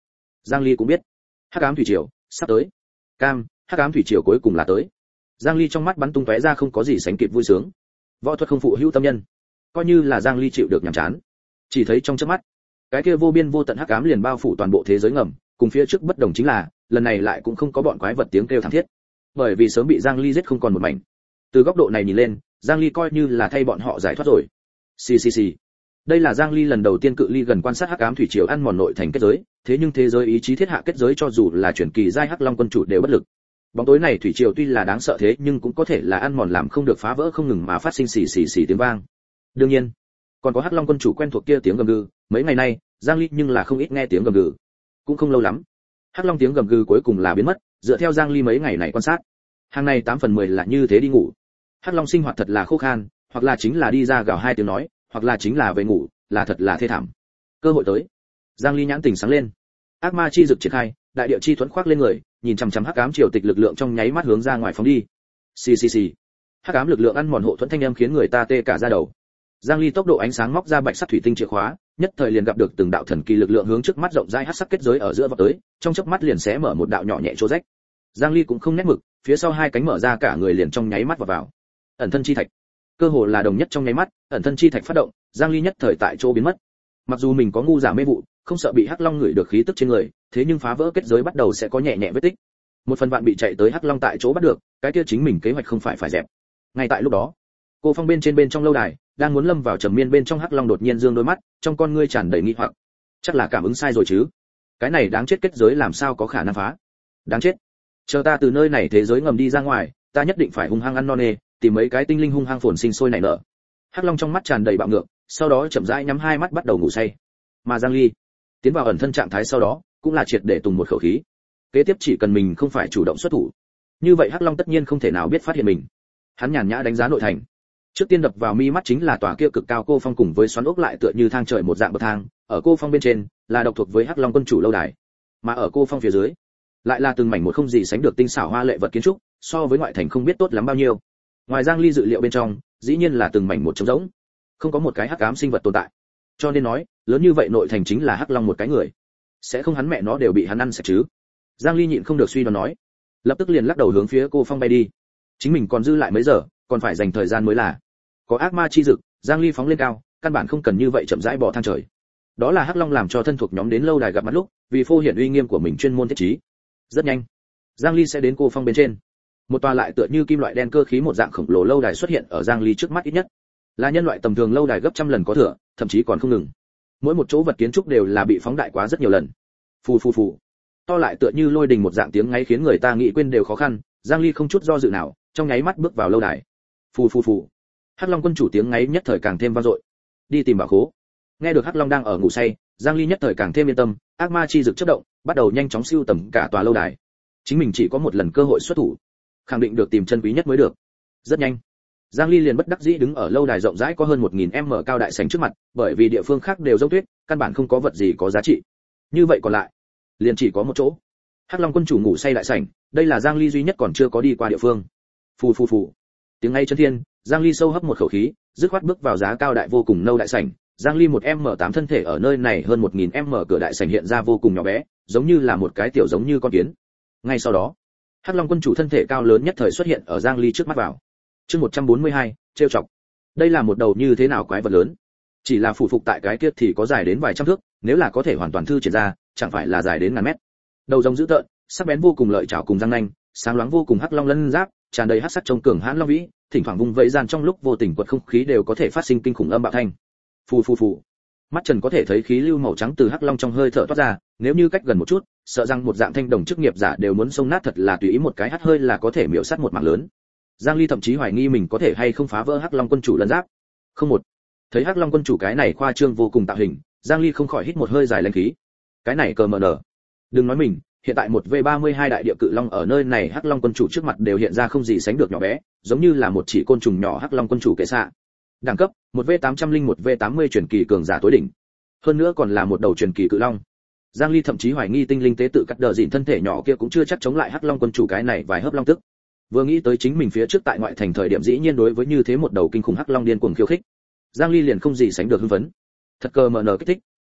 Giang Ly cũng biết, hắc ám thủy triều sắp tới. Cam, hắc ám thủy triều cuối cùng là tới. Giang Ly trong mắt bắn tung tóe ra không có gì sánh kịp vui sướng. Võ thuật không phụ hữu tâm nhân, coi như là Giang Ly chịu được nhàm chán. Chỉ thấy trong chớp mắt, cái kia vô biên vô tận hắc ám liền bao phủ toàn bộ thế giới ngầm, cùng phía trước bất đồng chính là, lần này lại cũng không có bọn quái vật tiếng kêu thảm thiết, bởi vì sớm bị Giang Ly giết không còn một mảnh. Từ góc độ này nhìn lên, Giang Ly coi như là thay bọn họ giải thoát rồi. Xì xì xì. Đây là Giang Ly lần đầu tiên cự ly gần quan sát hắc ám thủy triều ăn mòn nội thành kết giới, thế nhưng thế giới ý chí thiết hạ kết giới cho dù là truyền kỳ giai hắc long quân chủ đều bất lực. Bóng tối này thủy triều tuy là đáng sợ thế nhưng cũng có thể là ăn mòn làm không được phá vỡ không ngừng mà phát sinh xì xì xì tiếng vang. Đương nhiên, còn có hắc long quân chủ quen thuộc kia tiếng gầm gừ, mấy ngày nay, Giang Ly nhưng là không ít nghe tiếng gầm gừ. Cũng không lâu lắm, hắc long tiếng gầm gừ cuối cùng là biến mất, dựa theo Giang Ly mấy ngày này quan sát, hàng này tám phần mười là như thế đi ngủ. Hắc long sinh hoạt thật là khô khan, hoặc là chính là đi ra gào hai tiếng nói, hoặc là chính là về ngủ, là thật là thê thảm. Cơ hội tới. Giang Ly nhãn tình sáng lên. Ác ma chi dực triển khai, đại địa chi thuẫn khoác lên người, nhìn chằm chằm hắc ám triều tịch lực lượng trong nháy mắt hướng ra ngoài phóng đi. Xì xì xì. Hắc ám lực lượng ăn mòn hộ thuẫn thanh âm khiến người ta tê cả da đầu. Giang Ly tốc độ ánh sáng móc ra bạch sắc thủy tinh chìa khóa, nhất thời liền gặp được từng đạo thần kỳ lực lượng hướng trước mắt rộng rãi hắc sắc kết giới ở giữa vọt tới, trong chớp mắt liền xé mở một đạo nhỏ nhẹ chỗ rách. Giang Ly cũng không nét mực, phía sau hai cánh mở ra cả người liền trong nháy mắt vào vào. Ẩn thân chi thạch. Cơ hồ là đồng nhất trong nháy mắt, ẩn thân chi thạch phát động, Giang Ly nhất thời tại chỗ biến mất. Mặc dù mình có ngu giả mê vụ, không sợ bị hắc long ngửi được khí tức trên người, thế nhưng phá vỡ kết giới bắt đầu sẽ có nhẹ nhẹ vết tích. Một phần vạn bị chạy tới hắc long tại chỗ bắt được, cái kia chính mình kế hoạch không phải phải dẹp. Ngay tại lúc đó, cô phong bên trên bên trong lâu đài, đang muốn lâm vào trầm miên bên trong hắc long đột nhiên dương đôi mắt, trong con ngươi tràn đầy nghi hoặc. Chắc là cảm ứng sai rồi chứ? Cái này đáng chết kết giới làm sao có khả năng phá? Đáng chết. Chờ ta từ nơi này thế giới ngầm đi ra ngoài, ta nhất định phải hung hăng ăn non nê, tìm mấy cái tinh linh hung hăng phồn sinh sôi nảy nở. Hắc long trong mắt tràn đầy bạo ngược, sau đó chậm rãi nhắm hai mắt bắt đầu ngủ say. Mà Giang Ly tiến vào ẩn thân trạng thái sau đó, cũng là triệt để tùng một khẩu khí. Kế tiếp chỉ cần mình không phải chủ động xuất thủ, như vậy Hắc long tất nhiên không thể nào biết phát hiện mình. Hắn nhàn nhã đánh giá nội thành. Trước tiên đập vào mi mắt chính là tòa kia cực cao cô phong cùng với xoắn ốc lại tựa như thang trời một dạng bậc thang, ở cô phong bên trên là độc thuộc với Hắc long quân chủ lâu đài, mà ở cô phong phía dưới lại là từng mảnh một không gì sánh được tinh xảo hoa lệ vật kiến trúc, so với ngoại thành không biết tốt lắm bao nhiêu. Ngoài Giang Ly dự liệu bên trong, dĩ nhiên là từng mảnh một trống rỗng, không có một cái hắc ám sinh vật tồn tại. Cho nên nói, lớn như vậy nội thành chính là hắc long một cái người, sẽ không hắn mẹ nó đều bị hắn ăn sạch chứ? Giang Ly nhịn không được suy đoán nói, lập tức liền lắc đầu hướng phía cô phong bay đi. Chính mình còn dư lại mấy giờ, còn phải dành thời gian mới là. Có ác ma chi dực, Giang Ly phóng lên cao, căn bản không cần như vậy chậm rãi bò thang trời. Đó là hắc long làm cho thân thuộc nhóm đến lâu đài gặp mặt lúc, vì phô hiện uy nghiêm của mình chuyên môn thiết trí. Rất nhanh, Giang Ly sẽ đến cô phong bên trên. Một tòa lại tựa như kim loại đen cơ khí một dạng khổng lồ lâu đài xuất hiện ở Giang Ly trước mắt, ít nhất là nhân loại tầm thường lâu đài gấp trăm lần có thừa, thậm chí còn không ngừng. Mỗi một chỗ vật kiến trúc đều là bị phóng đại quá rất nhiều lần. Phù phù phù. To lại tựa như lôi đình một dạng tiếng ngáy khiến người ta nghĩ quên đều khó khăn, Giang Ly không chút do dự nào, trong nháy mắt bước vào lâu đài. Phù phù phù. Hắc Long quân chủ tiếng ngáy nhất thời càng thêm vang dội. Đi tìm bảo khố. Nghe được Hắc Long đang ở ngủ say, Giang Ly nhất thời càng thêm yên tâm, ác ma chi dực chớp động, bắt đầu nhanh chóng siêu tầm cả tòa lâu đài. Chính mình chỉ có một lần cơ hội xuất thủ, khẳng định được tìm chân quý nhất mới được. Rất nhanh, Giang Ly liền bất đắc dĩ đứng ở lâu đài rộng rãi có hơn một nghìn mét cao đại sảnh trước mặt, bởi vì địa phương khác đều rông tuyết, căn bản không có vật gì có giá trị. Như vậy còn lại, liền chỉ có một chỗ. Hắc Long quân chủ ngủ say đại sảnh, đây là Giang Ly duy nhất còn chưa có đi qua địa phương. Phù phù phù. Tiếng ngay chân thiên, Giang Ly sâu hấp một khẩu khí, dứt khoát bước vào giá cao đại vô cùng nâu đại sảnh. Giang Ly một em tám thân thể ở nơi này hơn một nghìn mét cửa đại sảnh hiện ra vô cùng nhỏ bé, giống như là một cái tiểu giống như con kiến. Ngay sau đó, Hắc Long quân chủ thân thể cao lớn nhất thời xuất hiện ở Giang Ly trước mắt vào. Chương một trăm bốn mươi hai, trêu chọc. Đây là một đầu như thế nào quái vật lớn? Chỉ là phủ phục tại cái kia thì có dài đến vài trăm thước, nếu là có thể hoàn toàn thư triển ra, chẳng phải là dài đến ngàn mét. Đầu rồng dữ tợn, sắc bén vô cùng lợi chảo cùng răng nanh, sáng loáng vô cùng hắc long lân giáp, tràn đầy hắc sắc trông cường hãn long vĩ, thỉnh thoảng vung vẫy gian trong lúc vô tình quật không khí đều có thể phát sinh kinh khủng âm bạo thanh. Phù phù phù. Mắt Trần có thể thấy khí lưu màu trắng từ hắc long trong hơi thở toát ra, nếu như cách gần một chút, sợ rằng một dạng thanh đồng chức nghiệp giả đều muốn xông nát, thật là tùy ý một cái hắt hơi là có thể miểu sát một mạng lớn. Giang Ly thậm chí hoài nghi mình có thể hay không phá vỡ hắc long quân chủ lân giáp. Không một. Thấy hắc long quân chủ cái này khoa trương vô cùng tạo hình, Giang Ly không khỏi hít một hơi dài lãnh khí. Cái này cờ mờ nở. Đừng nói mình, hiện tại một vê ba mươi hai đại địa cự long ở nơi này hắc long quân chủ trước mặt đều hiện ra không gì sánh được nhỏ bé, giống như là một chỉ côn trùng nhỏ hắc long quân chủ kệ xạ. Đẳng cấp, một vê tám trăm lẻ một vê tám mươi truyền kỳ cường giả tối đỉnh. Hơn nữa còn là một đầu truyền kỳ cự long. Giang Ly thậm chí hoài nghi tinh linh tế tự cắt đờ dịn thân thể nhỏ kia cũng chưa chắc chống lại hắc long quân chủ cái này vài hớp long tức. Vừa nghĩ tới chính mình phía trước tại ngoại thành thời điểm dĩ nhiên đối với như thế một đầu kinh khủng hắc long điên cuồng khiêu khích, Giang Ly liền không gì sánh được hưng phấn. Thật cơ mờ nở kích thích.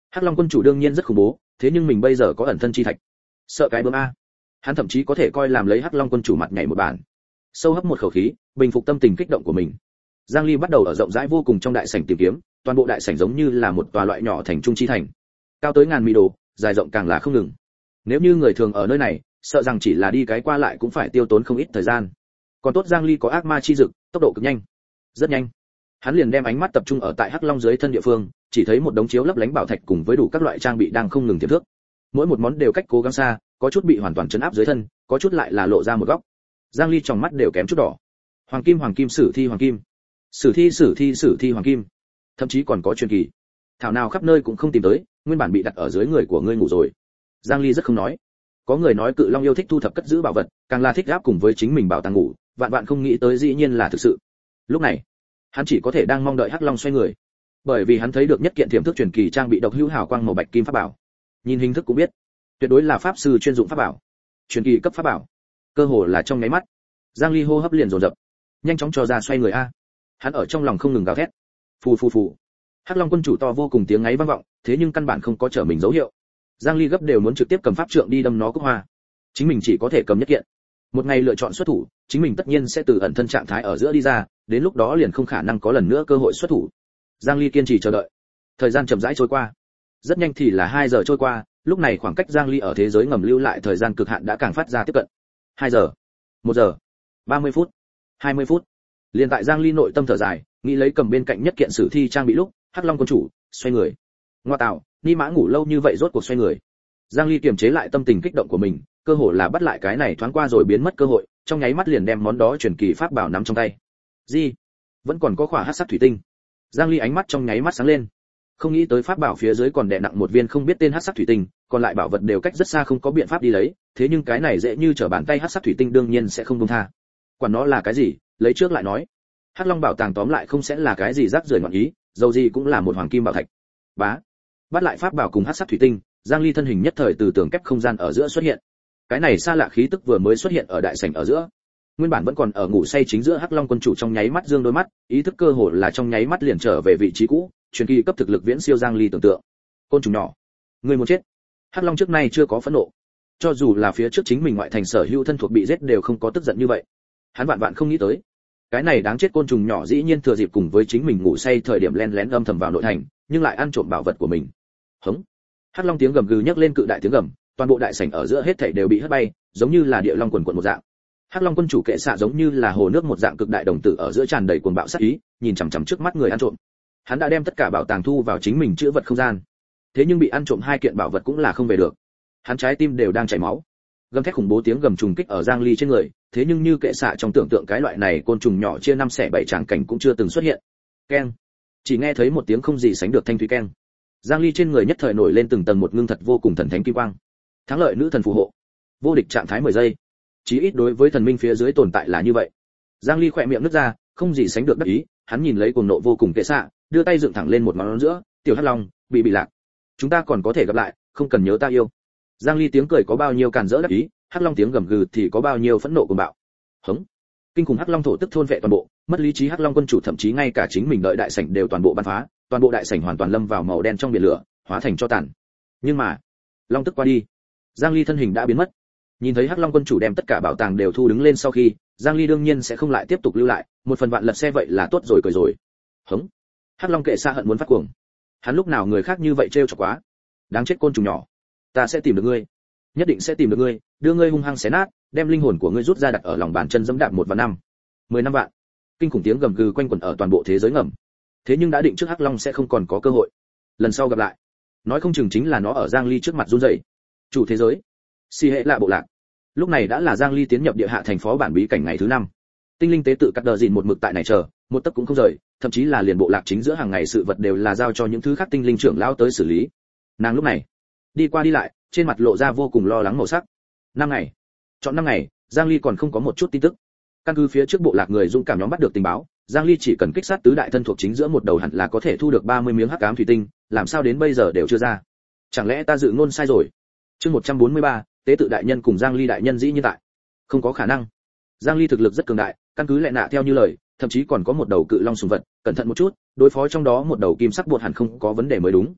Hắc Long quân chủ đương nhiên rất khủng bố, thế nhưng mình bây giờ có ẩn thân chi thạch, sợ cái bướm a. Hắn thậm chí có thể coi làm lấy Hắc Long quân chủ mặt nhảy một bản. Sâu hấp một khẩu khí, bình phục tâm tình kích động của mình. Giang Ly bắt đầu ở rộng rãi vô cùng trong đại sảnh tìm kiếm, toàn bộ đại sảnh giống như là một tòa loại nhỏ thành trung chi thành, cao tới ngàn mỹ đồ, dài rộng càng là không ngừng. Nếu như người thường ở nơi này, sợ rằng chỉ là đi cái qua lại cũng phải tiêu tốn không ít thời gian. Còn tốt Giang Ly có ác ma chi dực, tốc độ cực nhanh, rất nhanh. Hắn liền đem ánh mắt tập trung ở tại Hắc Long dưới thân địa phương, chỉ thấy một đống chiếu lấp lánh bảo thạch cùng với đủ các loại trang bị đang không ngừng tiềm thước. Mỗi một món đều cách cố gắng xa, có chút bị hoàn toàn chấn áp dưới thân, có chút lại là lộ ra một góc. Giang Ly trong mắt đều kém chút đỏ. Hoàng kim hoàng kim sử thi hoàng kim, sử thi sử thi sử thi hoàng kim, thậm chí còn có truyền kỳ. Thảo nào khắp nơi cũng không tìm tới, nguyên bản bị đặt ở dưới người của ngươi ngủ rồi. Giang Ly rất không nói. Có người nói Cự Long yêu thích thu thập cất giữ bảo vật, càng là thích áp cùng với chính mình bảo tàng ngủ, vạn vạn không nghĩ tới dĩ nhiên là thực sự. Lúc này, hắn chỉ có thể đang mong đợi Hắc Long xoay người, bởi vì hắn thấy được nhất kiện tiềm thức truyền kỳ trang bị độc hữu hào quang màu bạch kim pháp bảo. Nhìn hình thức cũng biết, tuyệt đối là pháp sư chuyên dụng pháp bảo, truyền kỳ cấp pháp bảo. Cơ hồ là trong nháy mắt, Giang Ly hô hấp liền dồn dập, nhanh chóng cho ra xoay người a. Hắn ở trong lòng không ngừng gào thét. Phù phù phù. Hắc Long quân chủ to vô cùng tiếng ngáy vang vọng, thế nhưng căn bản không có trở mình dấu hiệu. Giang Ly gấp đều muốn trực tiếp cầm pháp trượng đi đâm nó cúc hoa. Chính mình chỉ có thể cầm nhất kiện. Một ngày lựa chọn xuất thủ, chính mình tất nhiên sẽ từ ẩn thân trạng thái ở giữa đi ra, đến lúc đó liền không khả năng có lần nữa cơ hội xuất thủ. Giang Ly kiên trì chờ đợi. Thời gian chậm rãi trôi qua. Rất nhanh thì là hai giờ trôi qua, lúc này khoảng cách Giang Ly ở thế giới ngầm lưu lại thời gian cực hạn đã càng phát ra tiếp cận. hai giờ, một giờ, ba mươi phút, hai mươi phút. Liên tại Giang Ly nội tâm thở dài, nghĩ lấy cầm bên cạnh nhất kiện sử thi trang bị lúc, Hắc Long quân chủ xoay người. Ngoa tạo, Ni Mã ngủ lâu như vậy rốt cuộc xoay người. Giang Ly kiềm chế lại tâm tình kích động của mình, cơ hội là bắt lại cái này thoáng qua rồi biến mất cơ hội, trong nháy mắt liền đem món đó truyền kỳ pháp bảo nắm trong tay. Gì? Vẫn còn có khỏa hắc sắc thủy tinh. Giang Ly ánh mắt trong nháy mắt sáng lên. Không nghĩ tới pháp bảo phía dưới còn đè nặng một viên không biết tên hắc sắc thủy tinh, còn lại bảo vật đều cách rất xa không có biện pháp đi lấy, thế nhưng cái này dễ như trở bàn tay hắc sắc thủy tinh đương nhiên sẽ không buông tha. Quản nó là cái gì, lấy trước lại nói. Hắc Long bảo tàng tóm lại không sẽ là cái gì rác rưởi ngọn ý, dầu gì cũng là một hoàng kim bảo thạch. Bá. Bắt lại pháp bảo cùng hắc sắc thủy tinh, Giang Ly thân hình nhất thời từ tường kép không gian ở giữa xuất hiện. Cái này xa lạ khí tức vừa mới xuất hiện ở đại sảnh ở giữa. Nguyên bản vẫn còn ở ngủ say chính giữa Hắc Long quân chủ trong nháy mắt dương đôi mắt, ý thức cơ hồ là trong nháy mắt liền trở về vị trí cũ, truyền kỳ cấp thực lực viễn siêu Giang Ly tưởng tượng. Côn trùng nhỏ, người muốn chết. Hắc Long trước nay chưa có phẫn nộ. Cho dù là phía trước chính mình ngoại thành sở hữu thân thuộc bị giết đều không có tức giận như vậy. Hắn vạn vạn không nghĩ tới, cái này đáng chết côn trùng nhỏ dĩ nhiên thừa dịp cùng với chính mình ngủ say thời điểm len lén âm thầm vào nội thành, nhưng lại ăn trộm bảo vật của mình. Hống. Hắc Long tiếng gầm gừ nhấc lên cự đại tiếng gầm, toàn bộ đại sảnh ở giữa hết thảy đều bị hất bay, giống như là địa long quần quần một dạng. Hắc Long quân chủ kệ xạ giống như là hồ nước một dạng cực đại đồng tử ở giữa tràn đầy cuồng bạo sát ý, nhìn chằm chằm trước mắt người ăn trộm. Hắn đã đem tất cả bảo tàng thu vào chính mình chữ vật không gian, thế nhưng bị ăn trộm hai kiện bảo vật cũng là không về được. Hắn trái tim đều đang chảy máu. Gầm thét khủng bố tiếng gầm trùng kích ở Giang Ly trên người, thế nhưng như kệ xạ trong tưởng tượng cái loại này côn trùng nhỏ chia năm xẻ bảy tràng cảnh cũng chưa từng xuất hiện. Keng. Chỉ nghe thấy một tiếng không gì sánh được thanh thúy keng. Giang Ly trên người nhất thời nổi lên từng tầng một ngưng thật vô cùng thần thánh kim quang. Thắng lợi nữ thần phù hộ. Vô địch trạng thái mười giây. Chí ít đối với thần minh phía dưới tồn tại là như vậy. Giang Ly khỏe miệng nứt ra, không gì sánh được đắc ý, hắn nhìn lấy cuồng nộ vô cùng kệ xạ, đưa tay dựng thẳng lên một ngón giữa, "Tiểu Hắc Long, bị bị lạc. Chúng ta còn có thể gặp lại, không cần nhớ ta yêu." Giang Ly tiếng cười có bao nhiêu càn rỡ đắc ý, Hắc Long tiếng gầm gừ thì có bao nhiêu phẫn nộ cuồng bạo. Hống. Kinh khủng Hắc Long thổ tức thôn vệ toàn bộ, mất lý trí Hắc Long quân chủ thậm chí ngay cả chính mình đợi đại sảnh đều toàn bộ bắn phá, toàn bộ đại sảnh hoàn toàn lâm vào màu đen trong biển lửa, hóa thành tro tàn. Nhưng mà, long tức qua đi, Giang Ly thân hình đã biến mất. Nhìn thấy Hắc Long quân chủ đem tất cả bảo tàng đều thu đứng lên sau khi, Giang Ly đương nhiên sẽ không lại tiếp tục lưu lại, một phần vạn lật xe vậy là tốt rồi cười rồi. Hống. Hắc Long kệ xa hận muốn phát cuồng. Hắn lúc nào người khác như vậy trêu chọc quá. Đáng chết côn trùng nhỏ, ta sẽ tìm được ngươi, nhất định sẽ tìm được ngươi, đưa ngươi hung hăng xé nát, đem linh hồn của ngươi rút ra đặt ở lòng bàn chân dẫm đạp một và năm, mười năm vạn. Kinh khủng tiếng gầm gừ quanh quẩn ở toàn bộ thế giới ngầm. Thế nhưng đã định trước Hắc Long sẽ không còn có cơ hội. Lần sau gặp lại, nói không chừng chính là nó ở Giang Ly trước mặt run rẩy. Chủ thế giới, Si hệ lạ bộ lạc. Lúc này đã là Giang Ly tiến nhập địa hạ thành phó bản bí cảnh ngày thứ năm. Tinh linh tế tự cắt đờ dìn một mực tại này chờ, một tấc cũng không rời, thậm chí là liền bộ lạc chính giữa hàng ngày sự vật đều là giao cho những thứ khác tinh linh trưởng lão tới xử lý. Nàng lúc này đi qua đi lại, trên mặt lộ ra vô cùng lo lắng màu sắc. Năm ngày, chọn năm ngày, Giang Ly còn không có một chút tin tức. Căn cứ phía trước bộ lạc người dũng cảm nhóm bắt được tình báo, Giang Ly chỉ cần kích sát tứ đại thân thuộc chính giữa một đầu hẳn là có thể thu được ba mươi miếng hắc ám thủy tinh, làm sao đến bây giờ đều chưa ra? Chẳng lẽ ta dự ngôn sai rồi? Chương một trăm bốn mươi ba, tế tự đại nhân cùng Giang Ly đại nhân dĩ nhiên tại. Không có khả năng. Giang Ly thực lực rất cường đại, căn cứ lệ nạ theo như lời, thậm chí còn có một đầu cự long sùng vật, cẩn thận một chút, đối phó trong đó một đầu kim sắc bột hẳn không có vấn đề mới đúng.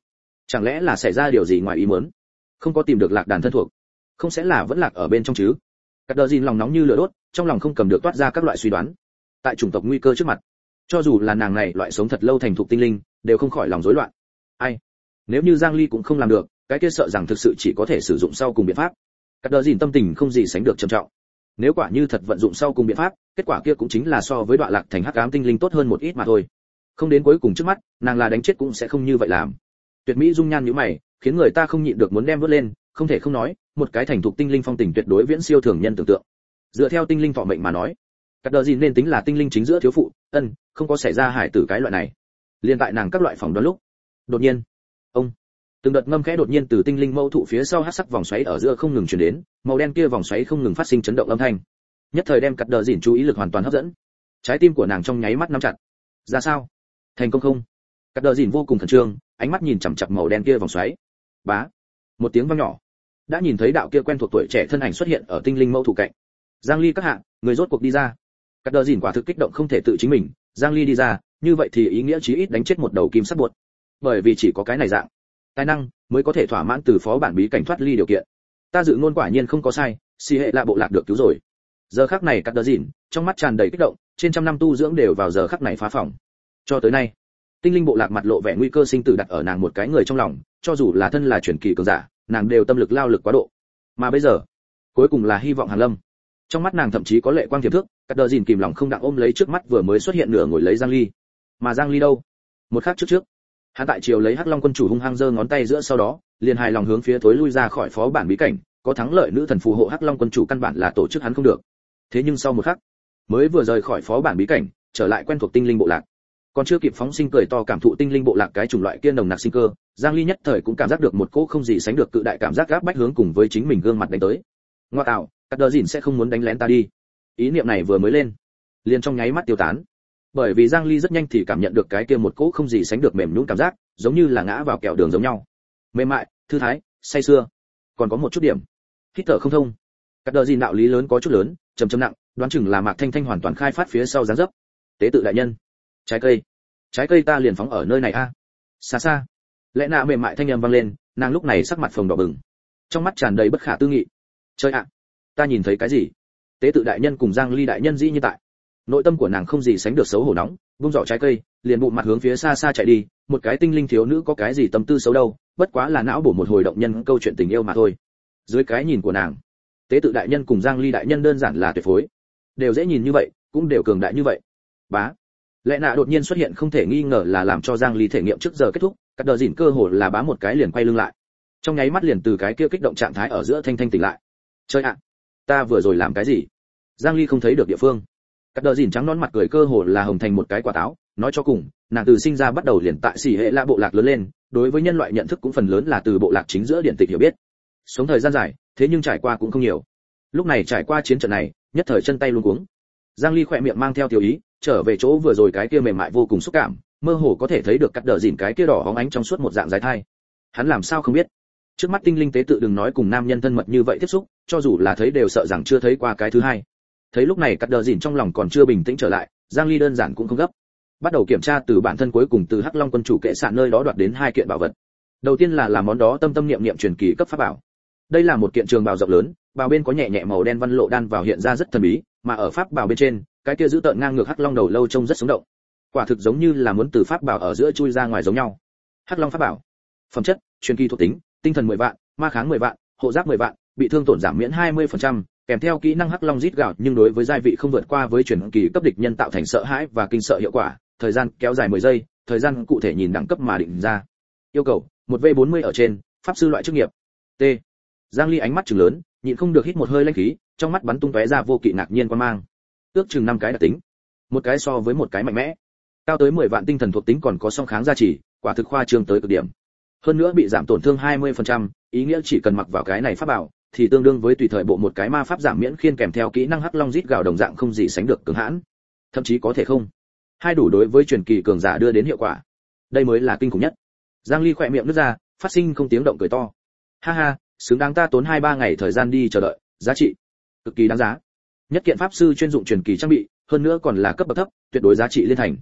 Chẳng lẽ là xảy ra điều gì ngoài ý muốn? Không có tìm được lạc đàn thân thuộc, không sẽ là vẫn lạc ở bên trong chứ? Cắt Đờ Dìn lòng nóng như lửa đốt, trong lòng không cầm được toát ra các loại suy đoán. Tại chủng tộc nguy cơ trước mặt, cho dù là nàng này loại sống thật lâu thành thục tinh linh, đều không khỏi lòng rối loạn. Ai? Nếu như Giang Ly cũng không làm được, cái kia sợ rằng thực sự chỉ có thể sử dụng sau cùng biện pháp. Cắt Đờ Dìn tâm tình không gì sánh được trầm trọng. Nếu quả như thật vận dụng sau cùng biện pháp, kết quả kia cũng chính là so với đoạn lạc thành hắc ám tinh linh tốt hơn một ít mà thôi. Không đến cuối cùng trước mắt, nàng là đánh chết cũng sẽ không như vậy làm. Tuyệt mỹ dung nhan nhíu mày, khiến người ta không nhịn được muốn đem vớt lên, không thể không nói, một cái thành thục tinh linh phong tình tuyệt đối viễn siêu thường nhân tưởng tượng. Dựa theo tinh linh thọ mệnh mà nói, Cắt Đờ Dìn nên tính là tinh linh chính giữa thiếu phụ, ân, không có xảy ra hải tử cái loại này. Liên tại nàng các loại phòng đoán lúc, đột nhiên, ông, từng đợt ngâm khẽ đột nhiên từ tinh linh mâu thụ phía sau hắc sắc vòng xoáy ở giữa không ngừng truyền đến, màu đen kia vòng xoáy không ngừng phát sinh chấn động âm thanh, nhất thời đem Cắt Đờ Dìn chú ý lực hoàn toàn hấp dẫn. Trái tim của nàng trong nháy mắt nắm chặt. Ra sao? Thành công không? Cắt Đờ Dìn vô cùng khẩn trương, ánh mắt nhìn chằm chằm màu đen kia vòng xoáy. Bá, một tiếng vang nhỏ, đã nhìn thấy đạo kia quen thuộc tuổi trẻ thân ảnh xuất hiện ở tinh linh mâu thụ cạnh. Giang Ly các hạ, người rốt cuộc đi ra. Cắt Đờ Dìn quả thực kích động không thể tự chính mình, Giang Ly đi ra, như vậy thì ý nghĩa chí ít đánh chết một đầu kim sắt buột. Bởi vì chỉ có cái này dạng tài năng mới có thể thỏa mãn từ phó bản bí cảnh thoát ly điều kiện. Ta dự ngôn quả nhiên không có sai, xì hệ là bộ lạc được cứu rồi. Giờ khắc này Cắt Đờ Dìn trong mắt tràn đầy kích động, trên trăm năm tu dưỡng đều vào giờ khắc này phá phỏng. Cho tới nay, tinh linh bộ lạc mặt lộ vẻ nguy cơ sinh tử đặt ở nàng một cái người trong lòng, cho dù là thân là truyền kỳ cường giả, nàng đều tâm lực lao lực quá độ. Mà bây giờ, cuối cùng là hy vọng hàng lâm. Trong mắt nàng thậm chí có lệ quang tiềm thức, Cắt Đờ Dìn kìm lòng không đặng ôm lấy trước mắt vừa mới xuất hiện nửa ngồi lấy Giang Ly. Mà Giang Ly đâu? Một khắc trước trước, hắn tại chiều lấy Hắc Long quân chủ hung hăng giơ ngón tay giữa, sau đó liền hài lòng hướng phía thối lui ra khỏi phó bản bí cảnh, có thắng lợi nữ thần phù hộ Hắc Long quân chủ căn bản là tổ chức hắn không được. Thế nhưng sau một khắc, mới vừa rời khỏi phó bản bí cảnh, trở lại quen thuộc tinh linh bộ lạc, còn chưa kịp phóng sinh cười to cảm thụ tinh linh bộ lạc cái chủng loại kia nồng nặc sinh cơ, Giang Ly nhất thời cũng cảm giác được một cỗ không gì sánh được cự đại cảm giác áp bách hướng cùng với chính mình gương mặt đánh tới. Ngoa tạo, Cắt Đờ Dìn sẽ không muốn đánh lén ta đi. Ý niệm này vừa mới lên, liền trong nháy mắt tiêu tán. Bởi vì Giang Ly rất nhanh thì cảm nhận được cái kia một cỗ không gì sánh được mềm nhũn cảm giác, giống như là ngã vào kẹo đường giống nhau. Mềm mại, thư thái, say sưa, còn có một chút điểm hít thở không thông. Cắt Đờ Dìn đạo lý lớn có chút lớn, trầm trầm nặng, đoán chừng là Mạc Thanh Thanh hoàn toàn khai phát phía sau dáng dấp. Tế tự đại nhân, trái cây, trái cây ta liền phóng ở nơi này a. À. Xa xa, lẽ nạ mềm mại thanh âm vang lên, nàng lúc này sắc mặt phồng đỏ bừng, trong mắt tràn đầy bất khả tư nghị. Chơi ạ, ta nhìn thấy cái gì? Tế tự đại nhân cùng Giang Ly đại nhân dĩ như tại. Nội tâm của nàng không gì sánh được xấu hổ nóng, vung giỏ trái cây, liền bụng mặt hướng phía xa xa chạy đi. Một cái tinh linh thiếu nữ có cái gì tâm tư xấu đâu, bất quá là não bổ một hồi động nhân câu chuyện tình yêu mà thôi. Dưới cái nhìn của nàng, tế tự đại nhân cùng Giang Ly đại nhân đơn giản là tuyệt phối, đều dễ nhìn như vậy, cũng đều cường đại như vậy. Bá, lẽ nạ đột nhiên xuất hiện không thể nghi ngờ là làm cho Giang Ly thể nghiệm trước giờ kết thúc, Cắt Đờ Dìn cơ hồ là bá một cái liền quay lưng lại, trong nháy mắt liền từ cái kia kích động trạng thái ở giữa thanh thanh tỉnh lại. Chơi ạ, ta vừa rồi làm cái gì? Giang Ly không thấy được địa phương. Cắt Đờ Dìn trắng nón mặt cười cơ hồ là hồng thành một cái quả táo, nói cho cùng, nàng từ sinh ra bắt đầu liền tại xỉ hệ la bộ lạc lớn lên, đối với nhân loại nhận thức cũng phần lớn là từ bộ lạc chính giữa điển tịch hiểu biết. Sống thời gian dài, thế nhưng trải qua cũng không nhiều. Lúc này trải qua chiến trận này, nhất thời chân tay luống cuống. Giang Ly khỏe miệng mang theo tiểu ý, trở về chỗ vừa rồi cái kia mềm mại vô cùng xúc cảm, mơ hồ có thể thấy được Cắt Đờ Dìn cái kia đỏ óng ánh trong suốt một dạng dài thai. Hắn làm sao không biết? Trước mắt tinh linh tế tự đừng nói cùng nam nhân thân mật như vậy tiếp xúc, cho dù là thấy đều sợ rằng chưa thấy qua cái thứ hai. Thấy lúc này Cắt Đờ Dìn trong lòng còn chưa bình tĩnh trở lại, Giang Ly đơn giản cũng không gấp. Bắt đầu kiểm tra từ bản thân cuối cùng từ Hắc Long quân chủ kệ sạn nơi đó đoạt đến hai kiện bảo vật. Đầu tiên là làm món đó tâm tâm niệm niệm truyền kỳ cấp pháp bảo. Đây là một kiện trường bào rộng lớn, bào bên có nhẹ nhẹ màu đen văn lộ đan vào hiện ra rất thần bí, mà ở pháp bảo bên trên, cái kia giữ tợn ngang ngược Hắc Long đầu lâu trông rất sống động. Quả thực giống như là muốn từ pháp bảo ở giữa chui ra ngoài giống nhau. Hắc Long pháp bảo. Phẩm chất, truyền kỳ thuộc tính, tinh thần mười vạn, ma kháng mười vạn, hộ giáp mười vạn, bị thương tổn giảm miễn hai mươi phần trăm, kèm theo kỹ năng Hắc Long rít gào, nhưng đối với giai vị không vượt qua với truyền kỳ cấp địch nhân tạo thành sợ hãi và kinh sợ hiệu quả, thời gian kéo dài mười giây, thời gian cụ thể nhìn đẳng cấp mà định ra. Yêu cầu, một v bốn mươi ở trên, pháp sư loại chức nghiệp. T. Giang Ly ánh mắt trừng lớn, nhịn không được hít một hơi lãnh khí, trong mắt bắn tung tóe ra vô kỵ ngạc nhiên quan mang. Ước chừng năm cái đặc tính, một cái so với một cái mạnh mẽ. Cao tới mười vạn tinh thần thuộc tính còn có song kháng gia trì, quả thực khoa trương tới cực điểm. Hơn nữa bị giảm tổn thương hai mươi phần trăm, ý nghĩa chỉ cần mặc vào cái này pháp bảo thì tương đương với tùy thời bộ một cái ma pháp giảm miễn khiên kèm theo kỹ năng Hắc Long rít gào đồng dạng không gì sánh được cường hãn. Thậm chí có thể không hai đủ đối với truyền kỳ cường giả đưa đến hiệu quả. Đây mới là kinh khủng nhất. Giang Ly khỏe miệng nứt ra, phát sinh không tiếng động cười to. Ha ha, xứng đáng ta tốn hai ba ngày thời gian đi chờ đợi, giá trị cực kỳ đáng giá. Nhất kiện pháp sư chuyên dụng truyền kỳ trang bị, hơn nữa còn là cấp bậc thấp, tuyệt đối giá trị liên thành.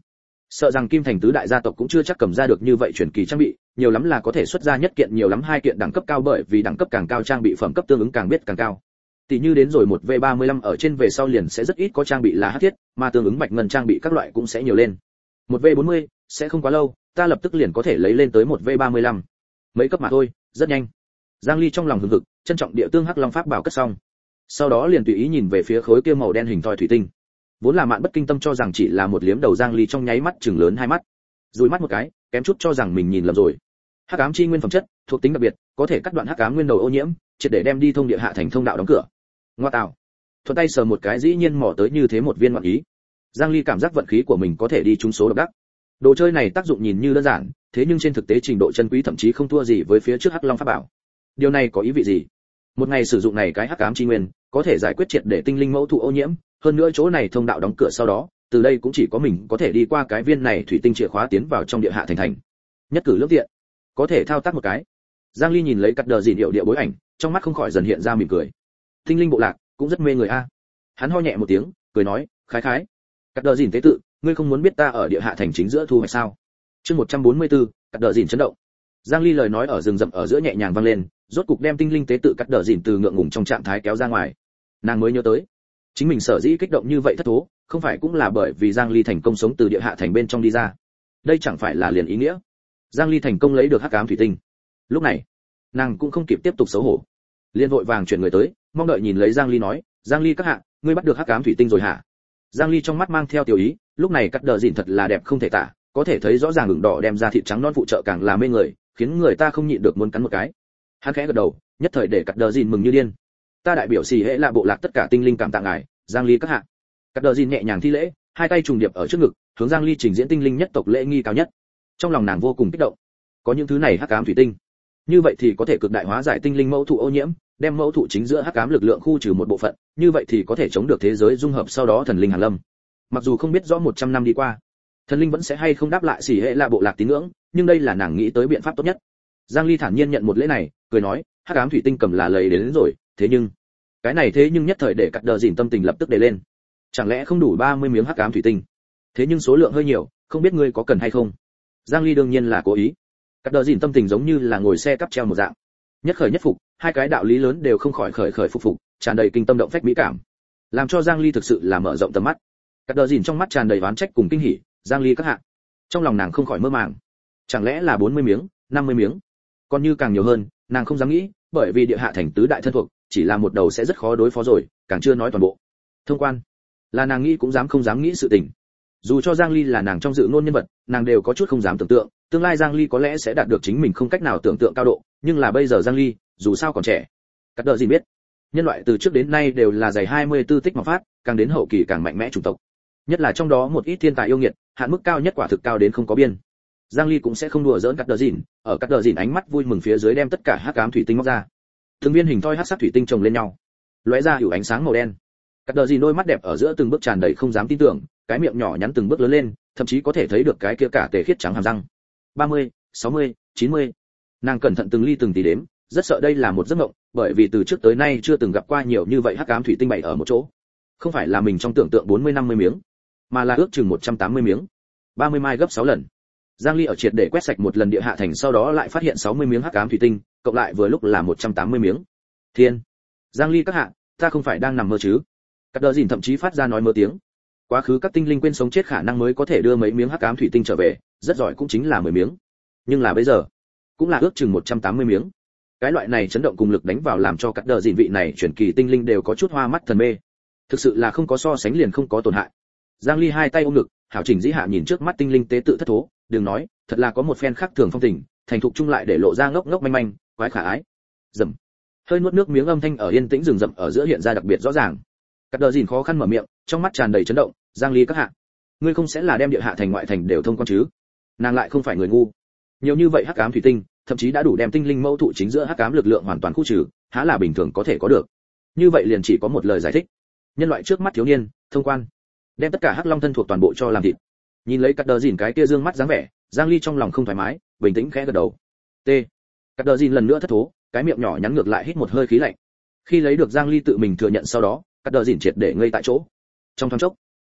Sợ rằng Kim Thành tứ đại gia tộc cũng chưa chắc cầm ra được như vậy truyền kỳ trang bị, nhiều lắm là có thể xuất ra nhất kiện, nhiều lắm hai kiện đẳng cấp cao, bởi vì đẳng cấp càng cao trang bị phẩm cấp tương ứng càng biết càng cao. Tỷ như đến rồi một V ba mươi lăm ở trên về sau liền sẽ rất ít có trang bị là hắc thiết, mà tương ứng bạch ngân trang bị các loại cũng sẽ nhiều lên. Một V bốn mươi sẽ không quá lâu, ta lập tức liền có thể lấy lên tới một V ba mươi lăm. Mấy cấp mà thôi, rất nhanh. Giang Ly trong lòng hừng hực, trân trọng địa tương hắc long pháp bảo cất xong. Sau đó liền tùy ý nhìn về phía khối kia màu đen hình thoi thủy tinh. Vốn là Mạn Bất Kinh Tâm cho rằng chỉ là một liếm đầu, Giang Ly trong nháy mắt trừng lớn hai mắt. Dùi mắt một cái, kém chút cho rằng mình nhìn lầm rồi. Hắc ám chi nguyên phẩm chất, thuộc tính đặc biệt, có thể cắt đoạn hắc ám nguyên đầu ô nhiễm, triệt để đem đi thông địa hạ thành thông đạo đóng cửa. Ngoa tạo. Thuận tay sờ một cái dĩ nhiên mò tới như thế một viên ngọn ý. Giang Ly cảm giác vận khí của mình có thể đi trúng số độc đắc. Đồ chơi này tác dụng nhìn như đơn giản, thế nhưng trên thực tế trình độ chân quý thậm chí không thua gì với phía trước Hắc Long pháp bảo. Điều này có ý vị gì? Một ngày sử dụng này cái hắc ám chi nguyên, có thể giải quyết triệt để tinh linh mẫu thụ ô nhiễm, hơn nữa chỗ này thông đạo đóng cửa sau đó, từ đây cũng chỉ có mình có thể đi qua cái viên này thủy tinh chìa khóa tiến vào trong địa hạ thành thành. Nhất cử lưỡng tiện, có thể thao tác một cái. Giang Ly nhìn lấy cắt đờ dìn điệu địa bối ảnh, trong mắt không khỏi dần hiện ra mỉm cười. Tinh linh bộ lạc cũng rất mê người a. Hắn ho nhẹ một tiếng, cười nói, khái khái. Cắt đờ dìn tế tự, ngươi không muốn biết ta ở địa hạ thành chính giữa thu hoạch sao? Chương một trăm bốn mươi tư, cắt đờ dìn chấn động. Giang Ly lời nói ở rừng rậm ở giữa nhẹ nhàng vang lên, rốt cục đem tinh linh tế tự cắt đờ dìn từ ngượng ngùng trong trạng thái kéo ra ngoài. Nàng mới nhớ tới, chính mình sở dĩ kích động như vậy thất thố, không phải cũng là bởi vì Giang Ly thành công sống từ địa hạ thành bên trong đi ra. Đây chẳng phải là liền ý nghĩa Giang Ly thành công lấy được hắc ám thủy tinh. Lúc này, nàng cũng không kịp tiếp tục xấu hổ, liền vội vàng chuyển người tới, mong đợi nhìn lấy Giang Ly nói, Giang Ly các hạ, ngươi bắt được hắc ám thủy tinh rồi hả? Giang Ly trong mắt mang theo tiểu ý, lúc này cắt đờ dìn thật là đẹp không thể tả, có thể thấy rõ ràng ửng đỏ đem ra thịt trắng non phụ trợ càng là mê người, khiến người ta không nhịn được muốn cắn một cái. Hắn khẽ gật đầu, nhất thời để cắt đờ dìn mừng như điên. Ta đại biểu xì hệ là bộ lạc tất cả tinh linh cảm tạ ngài, Giang Ly các hạ. Cắt đờ dìn nhẹ nhàng thi lễ, hai tay trùng điệp ở trước ngực, hướng Giang Ly trình diễn tinh linh nhất tộc lễ nghi cao nhất. Trong lòng nàng vô cùng kích động. Có những thứ này hắc ám thủy tinh, như vậy thì có thể cực đại hóa giải tinh linh mẫu thụ ô nhiễm, đem mẫu thụ chính giữa hắc ám lực lượng khu trừ một bộ phận, như vậy thì có thể chống được thế giới dung hợp sau đó thần linh hàn lâm. Mặc dù không biết rõ một trăm năm đi qua, thần linh vẫn sẽ hay không đáp lại xỉ hệ là bộ lạc tín ngưỡng, nhưng đây là nàng nghĩ tới biện pháp tốt nhất. Giang Ly thản nhiên nhận một lễ này, cười nói, hắc ám thủy tinh cầm là lấy đến, đến rồi, thế nhưng cái này thế nhưng nhất thời để cắt đờ dìn tâm tình lập tức đề lên. Chẳng lẽ không đủ ba mươi miếng hắc ám thủy tinh? Thế nhưng số lượng hơi nhiều, không biết ngươi có cần hay không? Giang Ly đương nhiên là cố ý. Cắt đờ dìn tâm tình giống như là ngồi xe cắp treo một dạng, nhất khởi nhất phục, hai cái đạo lý lớn đều không khỏi khởi khởi phục phục, tràn đầy kinh tâm động phách mỹ cảm, làm cho Giang Ly thực sự là mở rộng tầm mắt. Cắt đờ dìn trong mắt tràn đầy oán trách cùng kinh hỉ, Giang Ly các hạ. Trong lòng nàng không khỏi mơ màng, chẳng lẽ là bốn mươi miếng, năm mươi miếng? Còn như càng nhiều hơn, nàng không dám nghĩ, bởi vì địa hạ thành tứ đại thân thuộc, chỉ là một đầu sẽ rất khó đối phó rồi, càng chưa nói toàn bộ. Thông quan, là nàng nghĩ cũng dám không dám nghĩ sự tình. Dù cho Giang Ly là nàng trong dự ngôn nhân vật, nàng đều có chút không dám tưởng tượng, tương lai Giang Ly có lẽ sẽ đạt được chính mình không cách nào tưởng tượng cao độ, nhưng là bây giờ Giang Ly, dù sao còn trẻ. Cắt đờ gì biết, nhân loại từ trước đến nay đều là dày hai mươi tư tích mà phát, càng đến hậu kỳ càng mạnh mẽ chủng tộc. Nhất là trong đó một ít thiên tài yêu nghiệt, hạn mức cao nhất quả thực cao đến không có biên. Giang Ly cũng sẽ không đùa giỡn cắt đờ dìn, ở cắt đờ dìn ánh mắt vui mừng phía dưới đem tất cả hắc ám thủy tinh móc ra. Từng viên hình thoi hắc sắc thủy tinh chồng lên nhau, lóe ra hữu ánh sáng màu đen. Cắt đờ dìn đôi mắt đẹp ở giữa từng bước tràn đầy không dám tin tưởng, cái miệng nhỏ nhắn từng bước lớn lên, thậm chí có thể thấy được cái kia cả tề khiết trắng hàm răng. ba mươi, sáu mươi, chín mươi. Nàng cẩn thận từng ly từng tí đếm, rất sợ đây là một giấc mộng, bởi vì từ trước tới nay chưa từng gặp qua nhiều như vậy hắc ám thủy tinh bày ở một chỗ. Không phải là mình trong tưởng tượng bốn mươi năm mươi miếng, mà là ước chừng một trăm tám mươi miếng. ba mươi mai gấp sáu lần. Giang Ly ở triệt để quét sạch một lần địa hạ thành sau đó lại phát hiện sáu mươi miếng hắc ám thủy tinh, cộng lại vừa lúc là một trăm tám mươi miếng. Thiên, Giang Ly các hạ, ta không phải đang nằm mơ chứ? Cắt đờ dìn thậm chí phát ra nói mơ tiếng. Quá khứ các tinh linh quên sống chết khả năng mới có thể đưa mấy miếng hắc ám thủy tinh trở về, rất giỏi cũng chính là mười miếng. Nhưng là bây giờ, cũng là ước chừng một trăm tám mươi miếng. Cái loại này chấn động cùng lực đánh vào làm cho cắt đờ dìn vị này chuyển kỳ tinh linh đều có chút hoa mắt thần mê. Thực sự là không có so sánh liền không có tổn hại. Giang Ly hai tay ôm ngực, hảo chỉnh dĩ hạ nhìn trước mắt tinh linh tế tự thất thố, đừng nói, thật là có một phen khác thường phong tình, thành thục chung lại để lộ ra ngốc ngốc manh manh, quái khả ái. Dầm. Hơi nuốt nước miếng âm thanh ở yên tĩnh rừng rậm ở giữa hiện ra đặc biệt rõ ràng. Cắt đờ dìn khó khăn mở miệng, trong mắt tràn đầy chấn động, Giang Ly các hạ, ngươi không sẽ là đem địa hạ thành ngoại thành đều thông quan chứ? Nàng lại không phải người ngu. Nhiều như vậy hắc ám thủy tinh, thậm chí đã đủ đem tinh linh mẫu thụ chính giữa hắc ám lực lượng hoàn toàn khu trừ, há là bình thường có thể có được. Như vậy liền chỉ có một lời giải thích. Nhân loại trước mắt thiếu niên, thông quan, đem tất cả hắc long thân thuộc toàn bộ cho làm thịt. Nhìn lấy cắt đờ dìn cái kia dương mắt dáng vẻ, Giang Ly trong lòng không thoải mái, bình tĩnh khẽ gật đầu. T. Cắt đờ dìn lần nữa thất thố, cái miệng nhỏ nhắn ngược lại hít một hơi khí lạnh. Khi lấy được Giang Ly tự mình thừa nhận sau đó, cắt đờ dìn triệt để ngây tại chỗ. Trong thoáng chốc,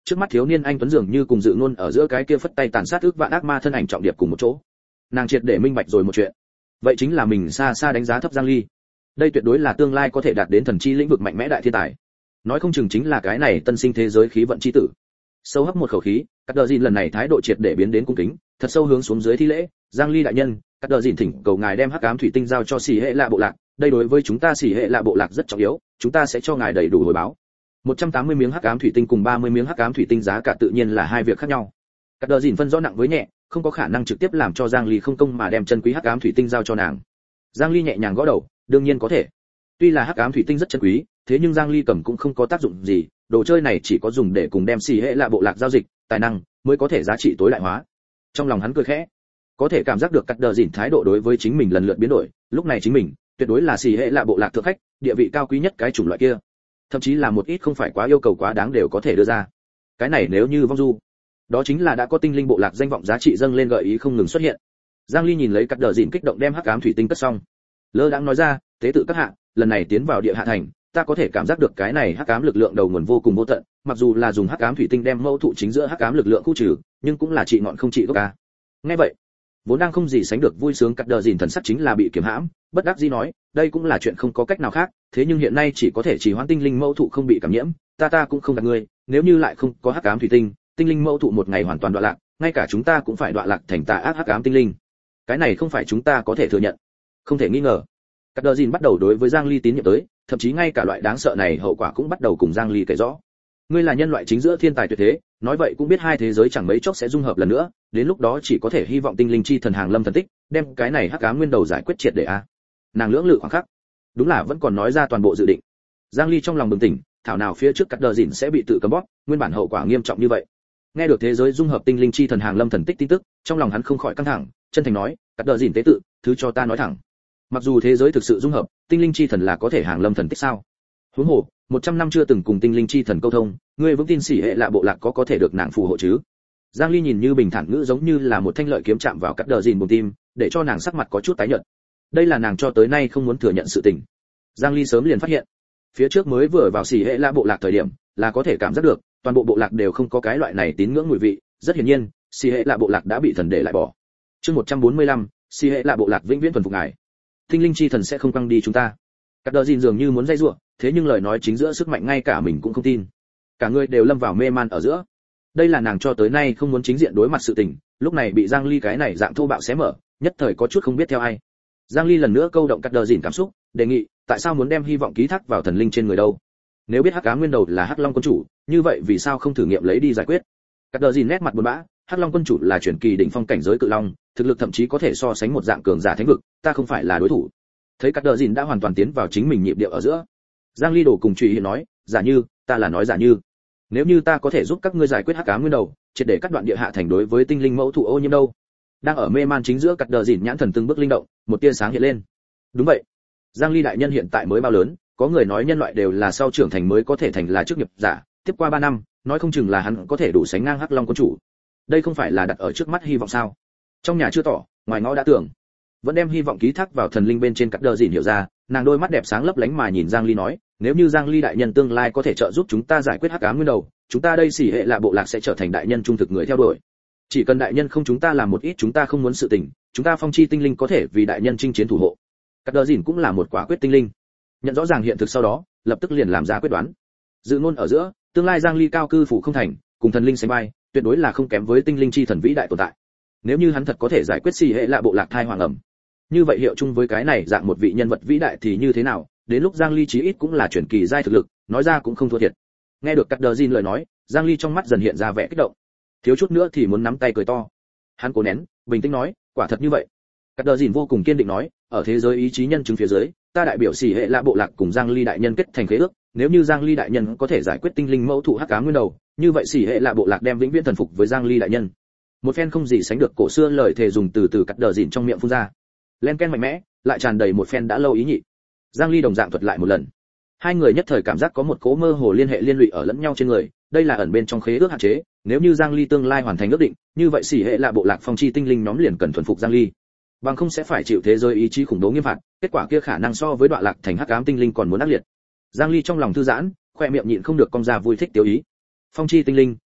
Trước mắt thiếu niên anh tuấn dường như cùng dự ngôn ở giữa cái kia phất tay tàn sát ước vạn ác ma thân ảnh trọng điệp cùng một chỗ. Nàng triệt để minh bạch rồi một chuyện, vậy chính là mình xa xa đánh giá thấp Giang Ly. Đây tuyệt đối là tương lai có thể đạt đến thần chi lĩnh vực mạnh mẽ đại thiên tài, nói không chừng chính là cái này tân sinh thế giới khí vận chi tử. Sâu hấp một khẩu khí, Cắt Đờ Dìn lần này thái độ triệt để biến đến cung kính, thật sâu hướng xuống dưới thi lễ. Giang Ly đại nhân, Cắt Đờ Dìn thỉnh cầu ngài đem hắc ám thủy tinh giao cho Xỉ Hệ Lạ bộ lạc, đây đối với chúng ta Xỉ Hệ Lạ bộ lạc rất trọng yếu, chúng ta sẽ cho ngài đầy đủ hồi báo. một trăm tám mươi miếng hắc ám thủy tinh cùng ba mươi miếng hắc ám thủy tinh giá cả tự nhiên là hai việc khác nhau. Cắt Đờ Dìn phân rõ nặng với nhẹ, không có khả năng trực tiếp làm cho Giang Ly không công mà đem chân quý hắc ám thủy tinh giao cho nàng. Giang Ly nhẹ nhàng gõ đầu, đương nhiên có thể. Tuy là hắc ám thủy tinh rất chân quý, thế nhưng Giang Ly cầm cũng không có tác dụng gì, đồ chơi này chỉ có dùng để cùng đem Xỉ Hệ Lạ bộ lạc giao dịch, tài năng mới có thể giá trị tối đại hóa. Trong lòng hắn cười khẽ, có thể cảm giác được Cắt Đờ Dìn thái độ đối với chính mình lần lượt biến đổi, lúc này chính mình tuyệt đối là Xỉ Hệ Lạ bộ lạc thượng khách, địa vị cao quý nhất cái chủng loại kia, thậm chí là một ít không phải quá yêu cầu quá đáng đều có thể đưa ra. Cái này nếu như vong du, đó chính là đã có tinh linh bộ lạc danh vọng giá trị dâng lên gợi ý không ngừng xuất hiện. Giang Ly nhìn lấy Cắt Đờ Dìn kích động đem hắc ám thủy tinh cất xong, lơ đãng nói ra, tế tự các hạ, lần này tiến vào địa hạ thành, ta có thể cảm giác được cái này hắc ám lực lượng đầu nguồn vô cùng vô tận, mặc dù là dùng hắc ám thủy tinh đem mâu thụ chính giữa hắc ám lực lượng khu trừ, nhưng cũng là trị ngọn không trị gốc ca. Nghe vậy, vốn đang không gì sánh được vui sướng Cắt Đờ Dìn thần sắc chính là bị kiềm hãm, bất đắc dĩ nói, đây cũng là chuyện không có cách nào khác, thế nhưng hiện nay chỉ có thể chỉ hoãn tinh linh mâu thụ không bị cảm nhiễm, ta ta cũng không gạt ngươi, nếu như lại không có hắc ám thủy tinh, tinh linh mâu thụ một ngày hoàn toàn đoạn lạc, ngay cả chúng ta cũng phải đoạn lạc thành tà ác hắc ám tinh linh. Cái này không phải chúng ta có thể thừa nhận, không thể nghi ngờ. Cắt Đờ Dìn bắt đầu đối với Giang Ly tín nhiệm tới, thậm chí ngay cả loại đáng sợ này hậu quả cũng bắt đầu cùng Giang Ly kể rõ. Ngươi là nhân loại chính giữa thiên tài tuyệt thế, nói vậy cũng biết hai thế giới chẳng mấy chốc sẽ dung hợp lần nữa, đến lúc đó chỉ có thể hy vọng tinh linh chi thần hàng lâm thần tích, đem cái này hắc ám nguyên đầu giải quyết triệt để a. Nàng lưỡng lự khoảng khắc, đúng là vẫn còn nói ra toàn bộ dự định. Giang Ly trong lòng bừng tỉnh, thảo nào phía trước Cắt Đờ Dìn sẽ bị tự cấm bóp, nguyên bản hậu quả nghiêm trọng như vậy. Nghe được thế giới dung hợp tinh linh chi thần hàng lâm thần tích tin tức, trong lòng hắn không khỏi căng thẳng, chân thành nói, Cắt Đờ Dìn tế tự, thứ cho ta nói thẳng. Mặc dù thế giới thực sự dung hợp, tinh linh chi thần là có thể hàng lâm thần tích sao? Huống hồ, một trăm năm chưa từng cùng tinh linh chi thần câu thông, ngươi vững tin Xỉ Hệ Lạ bộ lạc có có thể được nàng phù hộ chứ? Giang Ly nhìn như bình thản ngữ giống như là một thanh lợi kiếm chạm vào Cắt Đờ Dìn bụng tim, để cho nàng sắc mặt có chút tái nhợt. Đây là nàng cho tới nay không muốn thừa nhận sự tình. Giang Ly sớm liền phát hiện, phía trước mới vừa vào Xỉ Hệ Lạ bộ lạc thời điểm, là có thể cảm giác được, toàn bộ bộ lạc đều không có cái loại này tín ngưỡng mùi vị, rất hiển nhiên, Xỉ Hệ Lạ bộ lạc đã bị thần để lại bỏ. Chương một trăm bốn mươi lăm, Xỉ Hệ Lạ bộ lạc vĩnh viễn thuần phục ngài. Tinh linh chi thần sẽ không quăng đi chúng ta. Cắt Đờ Dìn dường như muốn dây rủa, thế nhưng lời nói chính giữa sức mạnh ngay cả mình cũng không tin. Cả người đều lâm vào mê man ở giữa. Đây là nàng cho tới nay không muốn chính diện đối mặt sự tình, lúc này bị Giang Ly cái này dạng thô bạo xé mở, nhất thời có chút không biết theo ai. Giang Ly lần nữa câu động Cắt Đờ Dìn cảm xúc, đề nghị, tại sao muốn đem hy vọng ký thác vào thần linh trên người đâu? Nếu biết hắc ám nguyên đầu là hắc long quân chủ, như vậy vì sao không thử nghiệm lấy đi giải quyết? Cắt Đờ Dìn nét mặt buồn bã, hắc long quân chủ là truyền kỳ đỉnh phong cảnh giới cự long, thực lực thậm chí có thể so sánh một dạng cường giả thánh vực, ta không phải là đối thủ. Thấy Cắt Đờ Dìn đã hoàn toàn tiến vào chính mình nhịp điệu ở giữa, Giang Ly đổ cùng Trụy Hiền nói, giả như, ta là nói giả như, nếu như ta có thể giúp các ngươi giải quyết hắc ám nguyên đầu, triệt để cắt đoạn địa hạ thành đối với tinh linh mẫu thụ ô nhiễm đâu? Đang ở mê man chính giữa Cắt Đờ Dìn nhãn thần từng bước linh động, một tia sáng hiện lên. Đúng vậy, Giang Ly đại nhân hiện tại mới bao lớn, có người nói nhân loại đều là sau trưởng thành mới có thể thành là chức nghiệp giả, tiếp qua ba năm, nói không chừng là hắn có thể đủ sánh ngang hắc long quân chủ. Đây không phải là đặt ở trước mắt hy vọng sao? Trong nhà chưa tỏ, ngoài ngõ đã tưởng. Vẫn đem hy vọng ký thác vào thần linh bên trên. Cắt Đờ Dìn hiểu ra, nàng đôi mắt đẹp sáng lấp lánh mà nhìn Giang Ly nói, nếu như Giang Ly đại nhân tương lai có thể trợ giúp chúng ta giải quyết hắc ám nguyên đầu, chúng ta đây Xỉ Hệ Lạ bộ lạc sẽ trở thành đại nhân trung thực người theo đuổi. Chỉ cần đại nhân không chúng ta làm một ít chúng ta không muốn sự tình, chúng ta phong chi tinh linh có thể vì đại nhân chinh chiến thủ hộ. Cắt Đờ Dìn cũng là một quả quyết tinh linh, nhận rõ ràng hiện thực sau đó, lập tức liền làm ra quyết đoán. Dự ngôn ở giữa, tương lai Giang Ly cao cư phủ không thành, cùng thần linh sánh vai, tuyệt đối là không kém với tinh linh chi thần vĩ đại tồn tại. Nếu như hắn thật có thể giải quyết Xỉ Hệ Lạ bộ lạc thai hoàng ẩm, như vậy hiệu chung với cái này dạng một vị nhân vật vĩ đại thì như thế nào? Đến lúc Giang Ly chí ít cũng là truyền kỳ giai thực lực, nói ra cũng không thua thiệt. Nghe được Cắt Đờ Dìn lời nói, Giang Ly trong mắt dần hiện ra vẻ kích động, thiếu chút nữa thì muốn nắm tay cười to. Hắn cố nén, bình tĩnh nói, quả thật như vậy. Cắt Đờ Dìn vô cùng kiên định nói, ở thế giới ý chí nhân chứng phía dưới, ta đại biểu Xỉ Hệ Lạ bộ lạc cùng Giang Ly đại nhân kết thành khế ước, nếu như Giang Ly đại nhân có thể giải quyết tinh linh mẫu thụ hắc ám nguyên đầu, như vậy Xỉ Hệ Lạ bộ lạc đem vĩnh viễn thần phục với Giang Ly đại nhân. Một phen không gì sánh được cổ xưa lời thề dùng từ từ Cắt Đờ Dìn trong miệng phun ra, len ken mạnh mẽ, lại tràn đầy một phen đã lâu ý nhị. Giang Ly đồng dạng thuật lại một lần, hai người nhất thời cảm giác có một cỗ mơ hồ liên hệ liên lụy ở lẫn nhau trên người, đây là ẩn bên trong khế ước hạn chế, nếu như Giang Ly tương lai hoàn thành ước định, như vậy Xỉ Hệ Lạ bộ lạc phong chi tinh linh nhóm liền cần thuần phục Giang Ly, bằng không sẽ phải chịu thế giới ý chí khủng bố nghiêm phạt, kết quả kia khả năng so với đoạn lạc thành hắc ám tinh linh còn muốn ác liệt. Giang Ly trong lòng thư giãn, khoe miệng nhịn không được cong ra vui thích tiêu ý. Phong chi tinh linh,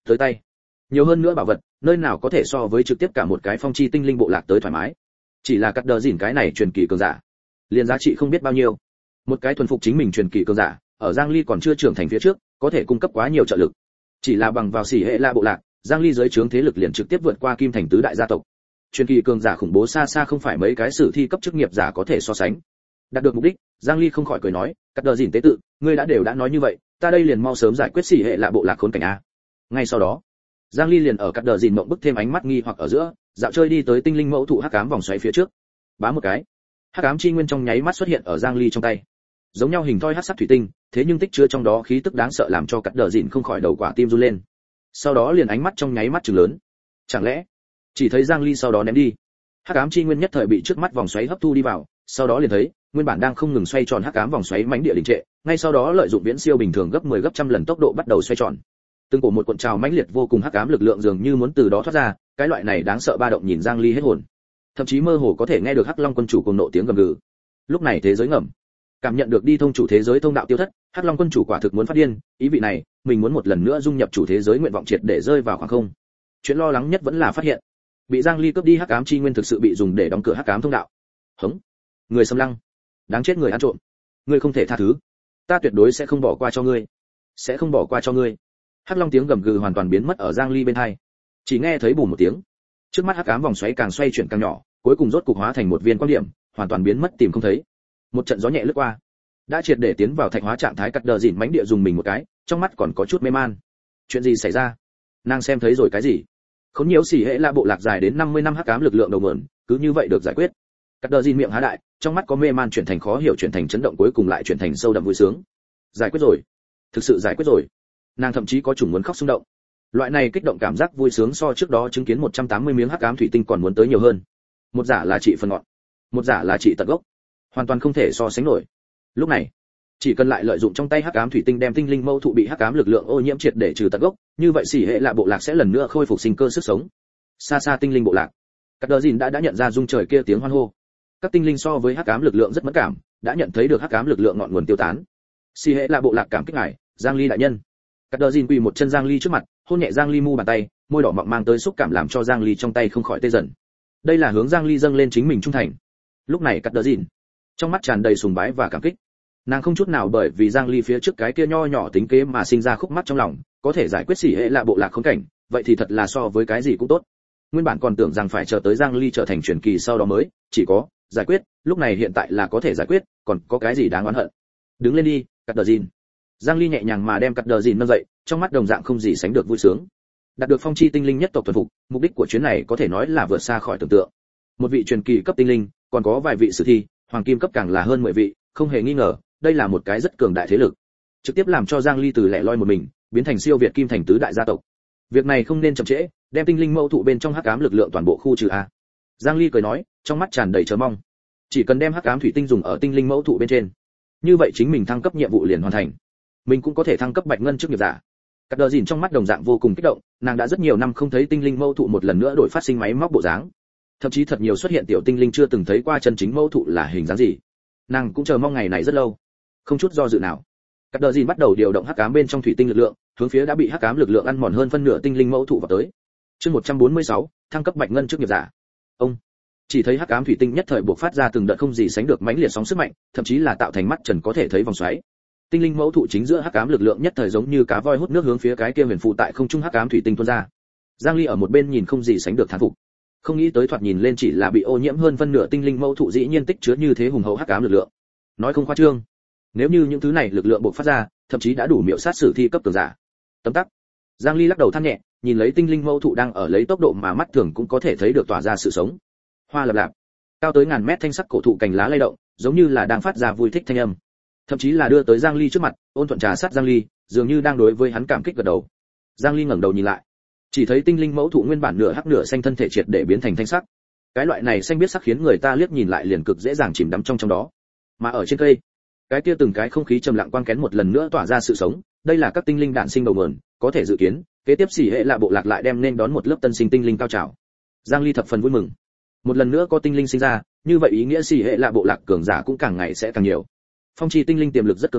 tới tay. Nhiều hơn nữa bảo vật, nơi nào có thể so với trực tiếp cả một cái phong chi tinh linh bộ lạc tới thoải mái. Chỉ là cắt đờ dỉn cái này truyền kỳ cường giả, liền giá trị không biết bao nhiêu. Một cái thuần phục chính mình truyền kỳ cường giả, ở Giang Ly còn chưa trưởng thành phía trước, có thể cung cấp quá nhiều trợ lực. Chỉ là bằng vào xỉ hệ la bộ lạc, Giang Ly dưới trướng thế lực liền trực tiếp vượt qua Kim Thành tứ đại gia tộc. Truyền kỳ cường giả khủng bố xa xa không phải mấy cái sử thi cấp chức nghiệp giả có thể so sánh. Đạt được mục đích, Giang Ly không khỏi cười nói, cắt đờ dỉn tế tự, ngươi đã đều đã nói như vậy, ta đây liền mau sớm giải quyết xỉ hệ la bộ lạc khốn cảnh a. Ngay sau đó, Giang Ly liền ở cắt đờ dỉn mộng bức thêm ánh mắt nghi hoặc ở giữa, dạo chơi đi tới tinh linh mẫu thụ hắc ám vòng xoáy phía trước. Bá một cái, hắc ám chi nguyên trong nháy mắt xuất hiện ở Giang Ly trong tay. Giống nhau hình thoi hắc sắc thủy tinh, thế nhưng tích chứa trong đó khí tức đáng sợ làm cho cắt đờ dỉn không khỏi đầu quả tim run lên. Sau đó liền ánh mắt trong nháy mắt trừng lớn. Chẳng lẽ, chỉ thấy Giang Ly sau đó ném đi. Hắc ám chi nguyên nhất thời bị trước mắt vòng xoáy hấp thu đi vào, sau đó liền thấy, nguyên bản đang không ngừng xoay tròn hắc ám vòng xoáy mãnh địa đình trệ, ngay sau đó lợi dụng viễn siêu bình thường gấp mười gấp trăm lần tốc độ bắt đầu xoay tròn. Từng cổ một cuộn trào mãnh liệt vô cùng hắc ám lực lượng dường như muốn từ đó thoát ra, cái loại này đáng sợ ba động nhìn Giang Ly hết hồn. Thậm chí mơ hồ có thể nghe được Hắc Long quân chủ cùng nộ tiếng gầm gừ. Lúc này thế giới ngầm, cảm nhận được đi thông chủ thế giới thông đạo tiêu thất, Hắc Long quân chủ quả thực muốn phát điên, ý vị này, mình muốn một lần nữa dung nhập chủ thế giới nguyện vọng triệt để rơi vào khoảng không. Chuyện lo lắng nhất vẫn là phát hiện, bị Giang Ly cướp đi hắc ám chi nguyên thực sự bị dùng để đóng cửa hắc ám thông đạo. Hống, người xâm lăng, đáng chết người ăn trộm, ngươi không thể tha thứ, ta tuyệt đối sẽ không bỏ qua cho ngươi, sẽ không bỏ qua cho ngươi. Hắc Long tiếng gầm gừ hoàn toàn biến mất ở Giang Ly bên tai, chỉ nghe thấy bùm một tiếng, trước mắt hắc ám vòng xoáy càng xoay chuyển càng nhỏ, cuối cùng rốt cục hóa thành một viên quang điểm, hoàn toàn biến mất tìm không thấy. Một trận gió nhẹ lướt qua, đã triệt để tiến vào thạch hóa trạng thái. Cắt đờ dỉn mánh địa dùng mình một cái, trong mắt còn có chút mê man. Chuyện gì xảy ra? Nàng xem thấy rồi cái gì? Khốn nhiễu xỉ hệ la bộ lạc dài đến năm mươi năm hắc ám lực lượng đầu nguồn, cứ như vậy được giải quyết. Cắt đờ dỉn miệng há đại, trong mắt có mê man chuyển thành khó hiểu, chuyển thành chấn động, cuối cùng lại chuyển thành sâu đậm vui sướng. Giải quyết rồi, thực sự giải quyết rồi. Nàng thậm chí có chủng muốn khóc xung động. Loại này kích động cảm giác vui sướng so trước đó chứng kiến một trăm tám mươi miếng hắc ám thủy tinh còn muốn tới nhiều hơn. Một giả là trị phần ngọn, một giả là trị tận gốc, hoàn toàn không thể so sánh nổi. Lúc này, chỉ cần lại lợi dụng trong tay hắc ám thủy tinh đem tinh linh mâu thụ bị hắc ám lực lượng ô nhiễm triệt để trừ tận gốc, như vậy xỉ hệ lạ bộ lạc sẽ lần nữa khôi phục sinh cơ sức sống. Xa xa tinh linh bộ lạc, các đờ dìn đã đã nhận ra rung trời kia tiếng hoan hô. Các tinh linh so với hắc ám lực lượng rất mẫn cảm, đã nhận thấy được hắc ám lực lượng ngọn nguồn tiêu tán. Xỉ hệ lạ bộ lạc cảm kích ngài, Giang Ly đại nhân. Các đờ dìn quỳ một chân Giang Ly trước mặt, hôn nhẹ Giang Ly mu bàn tay, môi đỏ mọng mang tới xúc cảm làm cho Giang Ly trong tay không khỏi tê dần. Đây là hướng Giang Ly dâng lên chính mình trung thành. Lúc này cắt đờ dìn, trong mắt tràn đầy sùng bái và cảm kích. Nàng không chút nào bởi vì Giang Ly phía trước cái kia nho nhỏ tính kế mà sinh ra khúc mắc trong lòng, có thể giải quyết xỉ hệ lạ bộ lạc khốn cảnh, vậy thì thật là so với cái gì cũng tốt. Nguyên bản còn tưởng rằng phải chờ tới Giang Ly trở thành truyền kỳ sau đó mới, chỉ có giải quyết, lúc này hiện tại là có thể giải quyết, còn có cái gì đáng oán hận. Đứng lên đi, cắt đờ dìn. Giang Ly nhẹ nhàng mà đem cắt đờ dìn nâng dậy, trong mắt đồng dạng không gì sánh được vui sướng. Đạt được phong chi tinh linh nhất tộc thuần phục, mục đích của chuyến này có thể nói là vượt xa khỏi tưởng tượng. Một vị truyền kỳ cấp tinh linh, còn có vài vị sử thi, hoàng kim cấp càng là hơn mười vị, không hề nghi ngờ, đây là một cái rất cường đại thế lực. Trực tiếp làm cho Giang Ly từ lẻ loi một mình, biến thành siêu việt kim thành tứ đại gia tộc. Việc này không nên chậm trễ, đem tinh linh mâu thụ bên trong hắc ám lực lượng toàn bộ khu trừ a. Giang Ly cười nói, trong mắt tràn đầy chờ mong. Chỉ cần đem hắc ám thủy tinh dùng ở tinh linh mâu thụ bên trên, như vậy chính mình thăng cấp nhiệm vụ liền hoàn thành. Mình cũng có thể thăng cấp bạch ngân chức nghiệp giả. Cắt đờ dìn trong mắt đồng dạng vô cùng kích động, nàng đã rất nhiều năm không thấy tinh linh mâu thụ một lần nữa đổi phát sinh máy móc bộ dáng. Thậm chí thật nhiều xuất hiện tiểu tinh linh chưa từng thấy qua chân chính mâu thụ là hình dáng gì. Nàng cũng chờ mong ngày này rất lâu. Không chút do dự nào, cắt đờ dìn bắt đầu điều động hắc ám bên trong thủy tinh lực lượng, hướng phía đã bị hắc ám lực lượng ăn mòn hơn phân nửa tinh linh mâu thụ vào tới. Chương một trăm bốn mươi sáu, thăng cấp bạch ngân chức nghiệp giả. Ông chỉ thấy hắc ám thủy tinh nhất thời buộc phát ra từng đợt không gì sánh được mãnh liệt sóng sức mạnh, thậm chí là tạo thành mắt trần có thể thấy vòng xoáy. Tinh linh mẫu thụ chính giữa hắc ám lực lượng nhất thời giống như cá voi hút nước hướng phía cái kia huyền phù tại không trung hắc ám thủy tinh tuôn ra. Giang Ly ở một bên nhìn không gì sánh được thán phục. Không nghĩ tới thoạt nhìn lên chỉ là bị ô nhiễm hơn phân nửa tinh linh mẫu thụ dĩ nhiên tích chứa như thế hùng hậu hắc ám lực lượng. Nói không khoa trương, nếu như những thứ này lực lượng bộc phát ra, thậm chí đã đủ miểu sát sử thi cấp cường giả. Tấm tắc. Giang Ly lắc đầu than nhẹ, nhìn lấy tinh linh mẫu thụ đang ở lấy tốc độ mà mắt thường cũng có thể thấy được tỏa ra sự sống. Hoa lập lạp, cao tới ngàn mét thanh sắc cổ thụ cành lá lay động, giống như là đang phát ra vui thích thanh âm. Thậm chí là đưa tới Giang Ly trước mặt, ôn thuận trà sát Giang Ly, dường như đang đối với hắn cảm kích gật đầu. Giang Ly ngẩng đầu nhìn lại, chỉ thấy tinh linh mẫu thụ nguyên bản nửa hắc nửa xanh thân thể triệt để biến thành thanh sắc. Cái loại này xanh biết sắc khiến người ta liếc nhìn lại liền cực dễ dàng chìm đắm trong trong đó. Mà ở trên cây, cái kia từng cái không khí trầm lặng quang kén một lần nữa tỏa ra sự sống, đây là các tinh linh đản sinh đầu nguồn, có thể dự kiến, kế tiếp xỉ hệ lạ bộ lạc lại đem nên đón một lớp tân sinh tinh linh cao trào. Giang Ly thập phần vui mừng. Một lần nữa có tinh linh sinh ra, như vậy ý nghĩa xỉ hệ lạ bộ lạc cường giả cũng càng ngày sẽ càng nhiều. Phong chi tinh linh tiềm lực rất cường đại,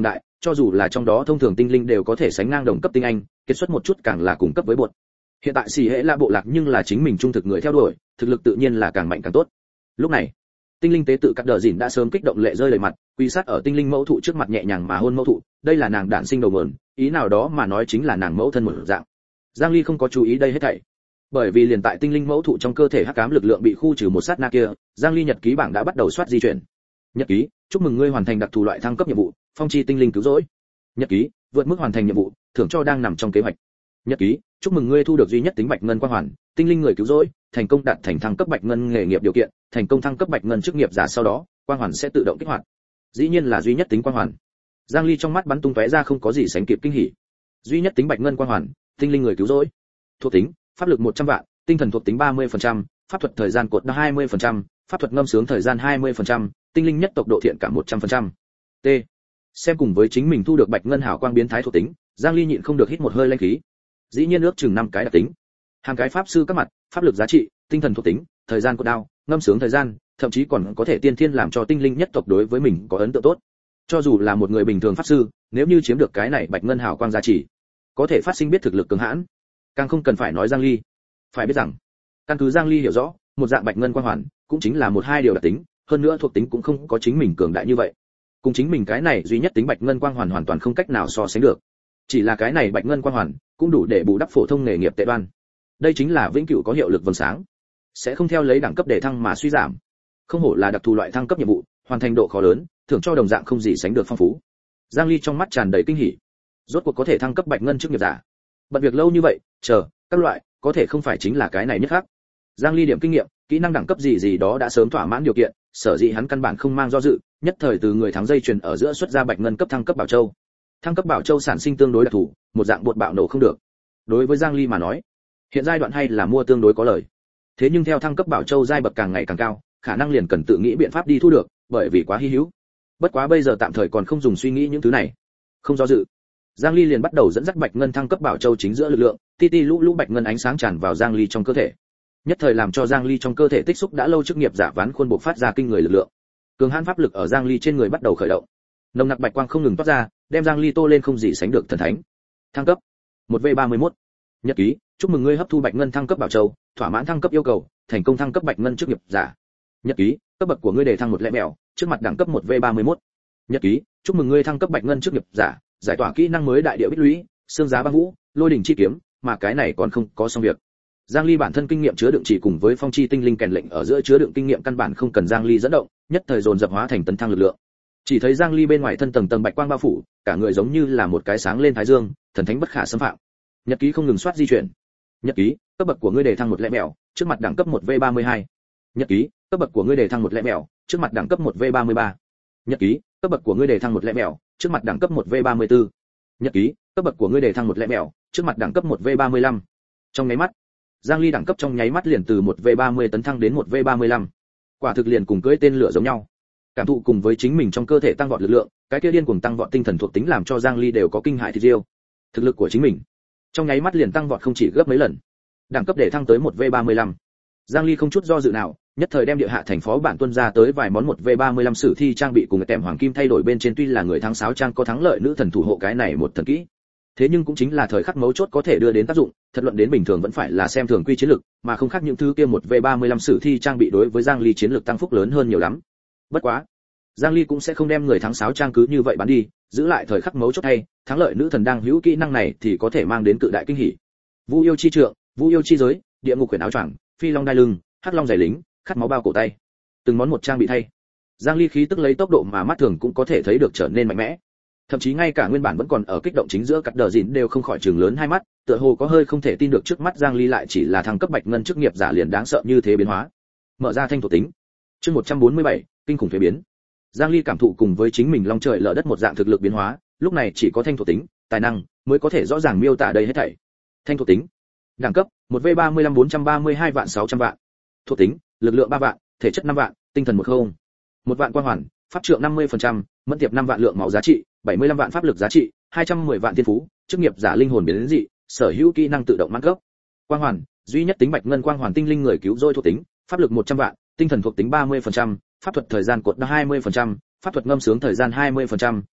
cho dù là trong đó thông thường tinh linh đều có thể sánh ngang đồng cấp tinh anh, kết xuất một chút càng là cùng cấp với bột. Hiện tại xì hệ là bộ lạc nhưng là chính mình trung thực người theo đuổi, thực lực tự nhiên là càng mạnh càng tốt. Lúc này, tinh linh tế tự cắt đờ dỉn đã sớm kích động lệ rơi đầy mặt, quy sát ở tinh linh mẫu thụ trước mặt nhẹ nhàng mà hôn mẫu thụ, đây là nàng đản sinh đầu nguồn, ý nào đó mà nói chính là nàng mẫu thân một dạng. Giang Ly không có chú ý đây hết thảy, bởi vì liền tại tinh linh mẫu thụ trong cơ thể hắc ám lực lượng bị khu trừ một sát na kia, Giang Ly nhật ký bảng đã bắt đầu soát di chuyển. Nhật ký, chúc mừng ngươi hoàn thành đặc thù loại thăng cấp nhiệm vụ, phong chi tinh linh cứu rỗi. Nhật ký, vượt mức hoàn thành nhiệm vụ, thưởng cho đang nằm trong kế hoạch. Nhật ký, chúc mừng ngươi thu được duy nhất tính bạch ngân quang hoàn, tinh linh người cứu rỗi, thành công đạt thành thăng cấp bạch ngân nghề nghiệp điều kiện, thành công thăng cấp bạch ngân chức nghiệp giả sau đó, quang hoàn sẽ tự động kích hoạt. Dĩ nhiên là duy nhất tính quang hoàn. Giang Ly trong mắt bắn tung tóe ra không có gì sánh kịp kinh hỉ. Duy nhất tính bạch ngân quang hoàn, tinh linh người cứu rỗi. Thuộc tính, pháp lực một trăm vạn, tinh thần thuộc tính ba mươi phần trăm, pháp thuật thời gian cột hai mươi phần trăm, pháp thuật ngâm sướng thời gian hai mươi phần trăm, tinh linh nhất tộc độ thiện cảm một trăm phần trăm. T. Xem cùng với chính mình thu được bạch ngân hảo quang biến thái thuộc tính, Giang Ly nhịn không được hít một hơi linh khí. Dĩ nhiên ước chừng năm cái đặc tính. Hàng cái pháp sư các mặt, pháp lực giá trị, tinh thần thuộc tính, thời gian cột đao, ngâm sướng thời gian, thậm chí còn có thể tiên thiên làm cho tinh linh nhất tộc đối với mình có ấn tượng tốt. Cho dù là một người bình thường pháp sư, nếu như chiếm được cái này bạch ngân hảo quang giá trị, có thể phát sinh biết thực lực cường hãn. Càng không cần phải nói Giang Ly. Phải biết rằng, căn cứ Giang Ly hiểu rõ, một dạng bạch ngân quang hoàn cũng chính là một hai điều đặc tính, hơn nữa thuộc tính cũng không có chính mình cường đại như vậy. Cùng chính mình cái này duy nhất tính bạch ngân quang hoàn hoàn toàn không cách nào so sánh được. Chỉ là cái này bạch ngân quang hoàn cũng đủ để bù đắp phổ thông nghề nghiệp tệ đoan. Đây chính là vĩnh cửu có hiệu lực vầng sáng, sẽ không theo lấy đẳng cấp để thăng mà suy giảm. Không hổ là đặc thù loại thăng cấp nhiệm vụ, hoàn thành độ khó lớn, thưởng cho đồng dạng không gì sánh được phong phú. Giang Ly trong mắt tràn đầy kinh hỉ. Rốt cuộc có thể thăng cấp bạch ngân chức nghiệp giả. Bận việc lâu như vậy, chờ, các loại, có thể không phải chính là cái này nhất khác. Giang Ly điểm kinh nghiệm, kỹ năng đẳng cấp gì gì đó đã sớm thỏa mãn điều kiện, sở dĩ hắn căn bản không mang do dự, nhất thời từ người thắng dây chuyền ở giữa xuất ra bạch ngân cấp thăng cấp bảo châu. Thăng cấp bảo châu sản sinh tương đối đặc thù, một dạng bột bạo nổ không được. Đối với Giang Ly mà nói, hiện giai đoạn hay là mua tương đối có lời. Thế nhưng theo thăng cấp bảo châu giai bậc càng ngày càng cao, khả năng liền cần tự nghĩ biện pháp đi thu được, bởi vì quá hi hữu. Bất quá bây giờ tạm thời còn không dùng suy nghĩ những thứ này. Không do dự, Giang Ly liền bắt đầu dẫn dắt bạch ngân thăng cấp bảo châu chính giữa lực lượng, ti ti lũ lũ bạch ngân ánh sáng tràn vào Giang Ly trong cơ thể. Nhất thời làm cho Giang Ly trong cơ thể tích xúc đã lâu chức nghiệp giả ván khuôn bộc phát ra kinh người lực lượng. Cường hãn pháp lực ở Giang Ly trên người bắt đầu khởi động. Nồng nặc bạch quang không ngừng toát ra, đem Giang Ly tô lên không gì sánh được thần thánh. Thăng cấp một V ba mươi mốt. Nhật ký, chúc mừng ngươi hấp thu bạch ngân thăng cấp bảo châu, thỏa mãn thăng cấp yêu cầu, thành công thăng cấp bạch ngân chức nghiệp giả. Nhật ký, cấp bậc của ngươi đề thăng một lẻ mèo, trước mặt đẳng cấp một V ba mươi mốt. Nhật ký, chúc mừng ngươi thăng cấp bạch ngân chức nghiệp giả, giải tỏa kỹ năng mới đại địa bích lũy, xương giá băng vũ, lôi đỉnh chi kiếm, mà cái này còn không có xong việc. Giang Ly bản thân kinh nghiệm chứa đựng chỉ cùng với phong chi tinh linh kèn lệnh ở giữa chứa đựng kinh nghiệm căn bản không cần Giang Ly dẫn động, nhất thời dồn dập hóa thành tấn thăng lực lượng. Chỉ thấy Giang Ly bên ngoài thân tầng tầng bạch quang bao phủ, cả người giống như là một cái sáng lên thái dương, thần thánh bất khả xâm phạm. Nhật ký không ngừng soát di chuyển. Nhật ký, cấp bậc của ngươi đề thăng một lẻ mèo, trước mặt đẳng cấp một V ba mươi hai. Nhật ký, cấp bậc của ngươi đề thăng một lẻ mèo, trước mặt đẳng cấp một V ba mươi ba. Nhật ký, cấp bậc của ngươi đề thăng một lẻ mèo, trước mặt đẳng cấp một V ba mươi tư. Nhật ký, cấp bậc của ngươi đề thăng một lẻ mèo, trước mặt đẳng cấp một V ba mươi lăm. Trong nháy mắt, Giang Ly đẳng cấp trong nháy mắt liền từ một V ba mươi tấn thăng đến một V ba mươi lăm. Quả thực liền cùng cưỡi tên lửa giống nhau. Cảm thụ cùng với chính mình trong cơ thể tăng vọt lực lượng, cái kia điên cuồng tăng vọt tinh thần thuộc tính làm cho Giang Ly đều có kinh hãi thì diêu. Thực lực của chính mình, trong nháy mắt liền tăng vọt không chỉ gấp mấy lần. Đẳng cấp để thăng tới một V ba mươi lăm. Giang Ly không chút do dự nào, nhất thời đem địa hạ thành phó bản tuân ra tới vài món một V ba mươi lăm sử thi trang bị cùng tèm hoàng kim thay đổi bên trên, tuy là người thắng sáo trang có thắng lợi nữ thần thủ hộ cái này một thần kỹ. Thế nhưng cũng chính là thời khắc mấu chốt có thể đưa đến tác dụng, thật luận đến bình thường vẫn phải là xem thường quy chiến lực, mà không khác những thứ kia một V ba mươi lăm sử thi trang bị đối với Giang Ly chiến lược tăng phúc lớn hơn nhiều lắm. Bất quá, Giang Ly cũng sẽ không đem người thắng sáo trang cứ như vậy bán đi, giữ lại thời khắc mấu chốt hay, thắng lợi nữ thần đang hữu kỹ năng này thì có thể mang đến cự đại kinh hỉ. Vu yêu chi trượng, Vu yêu chi giới, địa ngục quyển áo choàng, phi long đai lưng, hắc long giày lính, khát máu bao cổ tay. Từng món một trang bị thay. Giang Ly khí tức lấy tốc độ mà mắt thường cũng có thể thấy được trở nên mạnh mẽ. Thậm chí ngay cả nguyên bản vẫn còn ở kích động chính giữa cắt đờ dịn đều không khỏi trừng lớn hai mắt, tựa hồ có hơi không thể tin được trước mắt Giang Ly lại chỉ là thăng cấp bạch ngân chức nghiệp giả liền đáng sợ như thế biến hóa. Mở ra thanh thuộc tính. Chương một trăm bốn mươi bảy, kinh khủng thuế biến. Giang Ly cảm thụ cùng với chính mình long trời lở đất một dạng thực lực biến hóa, lúc này chỉ có thanh thuộc tính, tài năng mới có thể rõ ràng miêu tả đây hết thảy. Thanh thuộc tính. Đẳng cấp, một V ba mươi lăm bốn trăm ba mươi hai vạn sáu trăm vạn. Thuộc tính, lực lượng ba vạn, thể chất năm vạn, tinh thần một không. Một vạn quang hoàn, pháp trượng năm mươi phần trăm, mẫn tiệp năm vạn lượng máu giá trị, bảy mươi lăm vạn pháp lực giá trị, hai trăm mười vạn thiên phú, chức nghiệp giả linh hồn biến đến dị, sở hữu kỹ năng tự động mãn cấp. Quang hoàn, duy nhất tính bạch ngân quang hoàn tinh linh người cứu rỗi thuộc tính, pháp lực một trăm vạn, tinh thần thuộc tính ba mươi phần trăm, pháp thuật thời gian cột hai mươi phần trăm, pháp thuật ngâm sướng thời gian hai mươi phần trăm,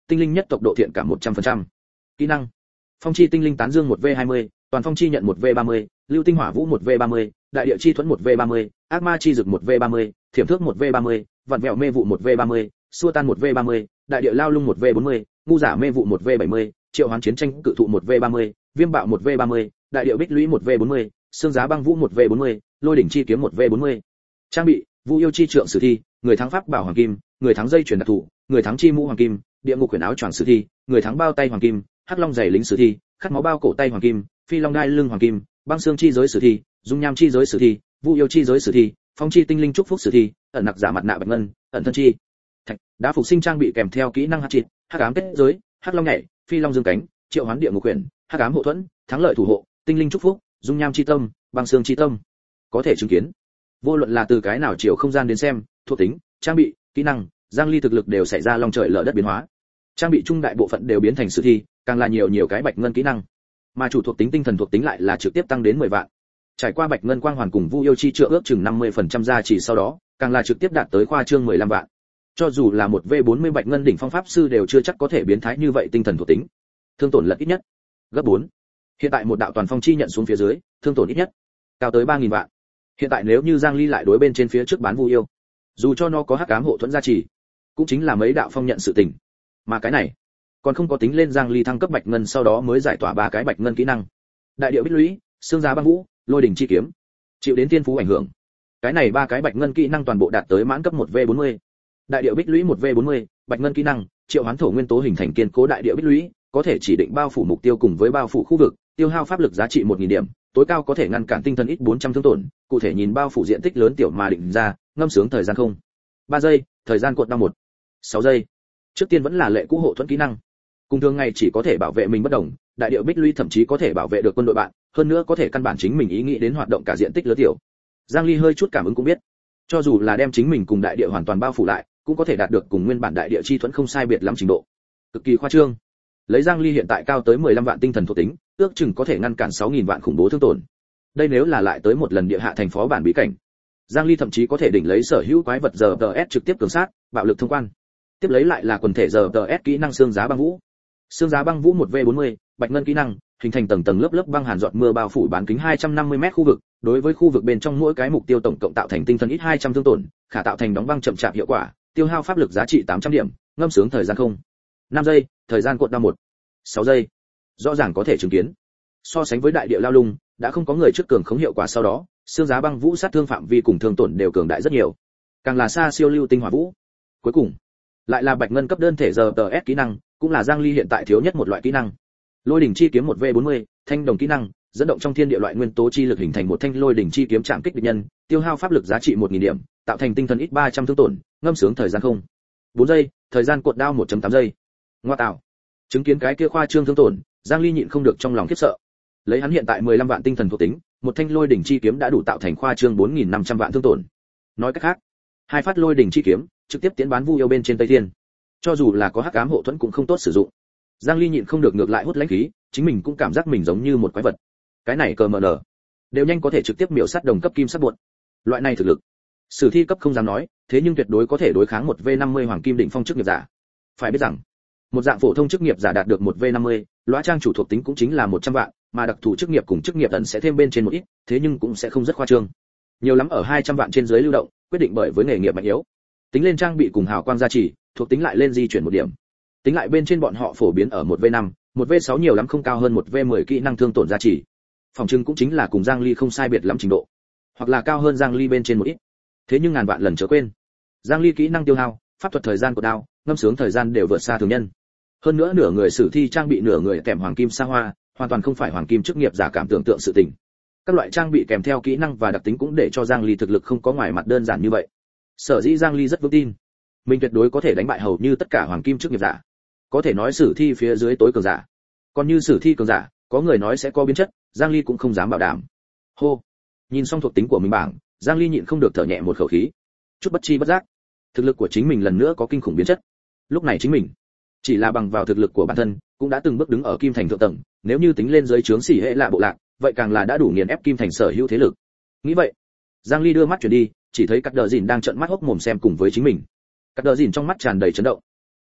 tinh linh nhất tộc độ thiện cảm một trăm phần trăm. Kỹ năng: Phong chi tinh linh tán dương một v hai mươi, toàn phong chi nhận một v ba mươi, lưu tinh hỏa vũ một v ba mươi, đại địa chi thuẫn một v ba mươi, ác ma chi dực một v ba mươi, thiểm thước một v ba mươi, vạn vẹo mê vụ một v ba mươi, xua tan một v ba mươi, đại địa lao lung một v bốn mươi, ngu giả mê vụ một v bảy mươi, triệu hoán chiến tranh cự thụ một v ba mươi, viêm bạo một v ba mươi, đại địa bích lũy một v bốn mươi, xương giá băng vũ một v bốn mươi, lôi đỉnh chi kiếm một v bốn mươi. Trang bị: Vu yêu chi trượng sử thi, người thắng pháp bảo hoàng kim, người thắng dây chuyền đặc thù, người thắng chi mũ hoàng kim, địa ngục quyển áo choàng sử thi, người thắng bao tay hoàng kim, hắc long giày lính sử thi, khát máu bao cổ tay hoàng kim, phi long đai lưng hoàng kim, băng xương chi giới sử thi, dung nham chi giới sử thi, vu yêu chi giới sử thi, phong chi tinh linh trúc phúc sử thi, ẩn nặc giả mặt nạ bạch ngân, ẩn thân chi thạch, đã phục sinh trang bị kèm theo kỹ năng hắc chít, hắc ám kết giới, hắc long nhảy, phi long dương cánh, triệu hoán địa ngục quyển, hắc ám hộ thuẫn, thắng lợi thủ hộ, tinh linh trúc phúc, dung nham chi tâm, băng xương chi tâm. Có thể chứng kiến, vô luận là từ cái nào chiều không gian đến xem, thuộc tính, trang bị, kỹ năng, Giang Ly thực lực đều xảy ra long trời lở đất biến hóa. Trang bị trung đại bộ phận đều biến thành sử thi, càng là nhiều nhiều cái bạch ngân kỹ năng. Mà chủ thuộc tính tinh thần thuộc tính lại là trực tiếp tăng đến mười vạn. Trải qua bạch ngân quang hoàn cùng Vu yêu chi trượng ước chừng năm mươi phần trăm gia trì sau đó, càng là trực tiếp đạt tới khoa trương mười lăm vạn. Cho dù là một v bốn mươi bạch ngân đỉnh phong pháp sư đều chưa chắc có thể biến thái như vậy tinh thần thuộc tính. Thương tổn lật ít nhất gấp bốn. Hiện tại một đạo toàn phong chi nhận xuống phía dưới, thương tổn ít nhất cao tới ba nghìn vạn. Hiện tại nếu như Giang Ly lại đối bên trên phía trước bán Vu yêu, dù cho nó có hắc ám hộ thuẫn gia trì, cũng chính là mấy đạo phong nhận sự tình. Mà cái này còn không có tính lên Giang Ly thăng cấp bạch ngân sau đó mới giải tỏa ba cái bạch ngân kỹ năng. Đại địa bích lũy, xương giá băng vũ, lôi đỉnh chi kiếm, chịu đến tiên phú ảnh hưởng. Cái này ba cái bạch ngân kỹ năng toàn bộ đạt tới mãn cấp một v bốn mươi. Đại địa bích lũy một v bốn mươi, bạch ngân kỹ năng, triệu hoán thổ nguyên tố hình thành kiên cố đại địa bích lũy, có thể chỉ định bao phủ mục tiêu cùng với bao phủ khu vực, tiêu hao pháp lực giá trị một nghìn điểm, tối cao có thể ngăn cản tinh thần ít bốn trăm thương tổn, cụ thể nhìn bao phủ diện tích lớn tiểu mà định ra, ngâm sướng thời gian không. ba giây, thời gian cuộn đau một. sáu giây. Trước tiên vẫn là lệ cũ hộ thuẫn kỹ năng. Cùng thường ngày chỉ có thể bảo vệ mình bất động, đại địa bích lũy thậm chí có thể bảo vệ được quân đội bạn, hơn nữa có thể căn bản chính mình ý nghĩ đến hoạt động cả diện tích lớn tiểu. Giang Ly hơi chút cảm ứng cũng biết, cho dù là đem chính mình cùng đại địa hoàn toàn bao phủ lại, cũng có thể đạt được cùng nguyên bản đại địa chi thuẫn không sai biệt lắm trình độ. Cực kỳ khoa trương. Lấy Giang Ly hiện tại cao tới mười lăm vạn tinh thần thuộc tính, ước chừng có thể ngăn cản sáu nghìn vạn khủng bố thương tổn. Đây nếu là lại tới một lần địa hạ thành phó bản bí cảnh, Giang Ly thậm chí có thể đỉnh lấy sở hữu quái vật giờ tê ét trực tiếp cường sát, bạo lực thông quan. Tiếp lấy lại là quần thể giờ tê ét kỹ năng xương giá băng vũ. Xương giá băng vũ một v bốn mươi, bạch ngân kỹ năng, hình thành tầng tầng lớp lớp băng hàn giọt mưa bao phủ bán kính hai trăm năm mươi mét khu vực, đối với khu vực bên trong mỗi cái mục tiêu tổng cộng tạo thành tinh thần ít hai trăm thương tổn, khả tạo thành đóng băng chậm chạp hiệu quả, tiêu hao pháp lực giá trị tám trăm điểm, ngâm sướng thời gian không. năm giây, thời gian cuộn đau một. sáu giây. Rõ ràng có thể chứng kiến. So sánh với đại địa lao lung, đã không có người trước cường khống hiệu quả sau đó, xương giá băng vũ sát thương phạm vi cùng thương tổn đều cường đại rất nhiều. Càng là xa siêu lưu tinh hỏa vũ. Cuối cùng, lại là bạch ngân cấp đơn thể giờ tê ét kỹ năng, cũng là Giang Ly hiện tại thiếu nhất một loại kỹ năng. Lôi đỉnh chi kiếm một v bốn mươi, thanh đồng kỹ năng, dẫn động trong thiên địa loại nguyên tố chi lực hình thành một thanh lôi đỉnh chi kiếm chạm kích địch nhân, tiêu hao pháp lực giá trị một nghìn điểm, tạo thành tinh thần ít ba trăm thương tổn, ngâm sướng thời gian không. bốn giây, thời gian cuộn đao một phẩy tám giây. Ngoa tạo. Chứng kiến cái kia khoa trương thương tổn, Giang Ly nhịn không được trong lòng khiếp sợ. Lấy hắn hiện tại mười lăm vạn tinh thần thuộc tính, một thanh lôi đỉnh chi kiếm đã đủ tạo thành khoa trương bốn nghìn năm trăm vạn thương tổn. Nói cách khác, hai phát lôi đỉnh chi kiếm trực tiếp tiến bán Vu yêu bên trên Tây Thiên. Cho dù là có hắc ám hộ thuẫn cũng không tốt sử dụng. Giang Ly nhịn không được ngược lại hút lãnh khí, chính mình cũng cảm giác mình giống như một quái vật. Cái này cờ mờ nở, đều nhanh có thể trực tiếp miểu sát đồng cấp kim sắc buột. Loại này thực lực, sử thi cấp không dám nói, thế nhưng tuyệt đối có thể đối kháng một v năm mươi hoàng kim đỉnh phong chức nghiệp giả. Phải biết rằng, một dạng phổ thông chức nghiệp giả đạt được một v năm mươi, lõa trang chủ thuộc tính cũng chính là một trăm vạn, mà đặc thù chức nghiệp cùng chức nghiệp ẩn sẽ thêm bên trên một ít, thế nhưng cũng sẽ không rất khoa trương. Nhiều lắm ở hai trăm vạn trên dưới lưu động, quyết định bởi với nghề nghiệp mạnh yếu. Tính lên trang bị cùng hào quang gia trì, thuộc tính lại lên di chuyển một điểm. Tính lại bên trên bọn họ phổ biến ở một v năm, một v sáu nhiều lắm không cao hơn một v mười kỹ năng thương tổn gia trì. Phòng trưng cũng chính là cùng Giang Ly không sai biệt lắm trình độ, hoặc là cao hơn Giang Ly bên trên một ít. Thế nhưng ngàn vạn lần chớ quên, Giang Ly kỹ năng tiêu hao, pháp thuật thời gian của đao, ngâm sướng thời gian đều vượt xa thường nhân. Hơn nữa nửa người sử thi trang bị nửa người kèm hoàng kim sa hoa, hoàn toàn không phải hoàng kim chức nghiệp giả cảm tưởng tượng sự tình. Các loại trang bị kèm theo kỹ năng và đặc tính cũng để cho Giang Ly thực lực không có ngoài mặt đơn giản như vậy. Sở dĩ Giang Ly rất vững tin, mình tuyệt đối có thể đánh bại hầu như tất cả hoàng kim chức nghiệp giả. Có thể nói sử thi phía dưới tối cường giả. Còn như sử thi cường giả, có người nói sẽ có biến chất, Giang Ly cũng không dám bảo đảm. Hô, nhìn xong thuộc tính của mình bảng, Giang Ly nhịn không được thở nhẹ một khẩu khí. Chút bất chi bất giác, thực lực của chính mình lần nữa có kinh khủng biến chất. Lúc này chính mình, chỉ là bằng vào thực lực của bản thân, cũng đã từng bước đứng ở kim thành thượng tầng, nếu như tính lên dưới trướng xỉ hệ lạ bộ lạc, vậy càng là đã đủ nghiền ép kim thành sở hữu thế lực. Nghĩ vậy, Giang Ly đưa mắt chuyển đi, chỉ thấy Cắt Đờ Dìn đang trợn mắt hốc mồm xem cùng với chính mình. Cắt Đờ Dìn trong mắt tràn đầy chấn động.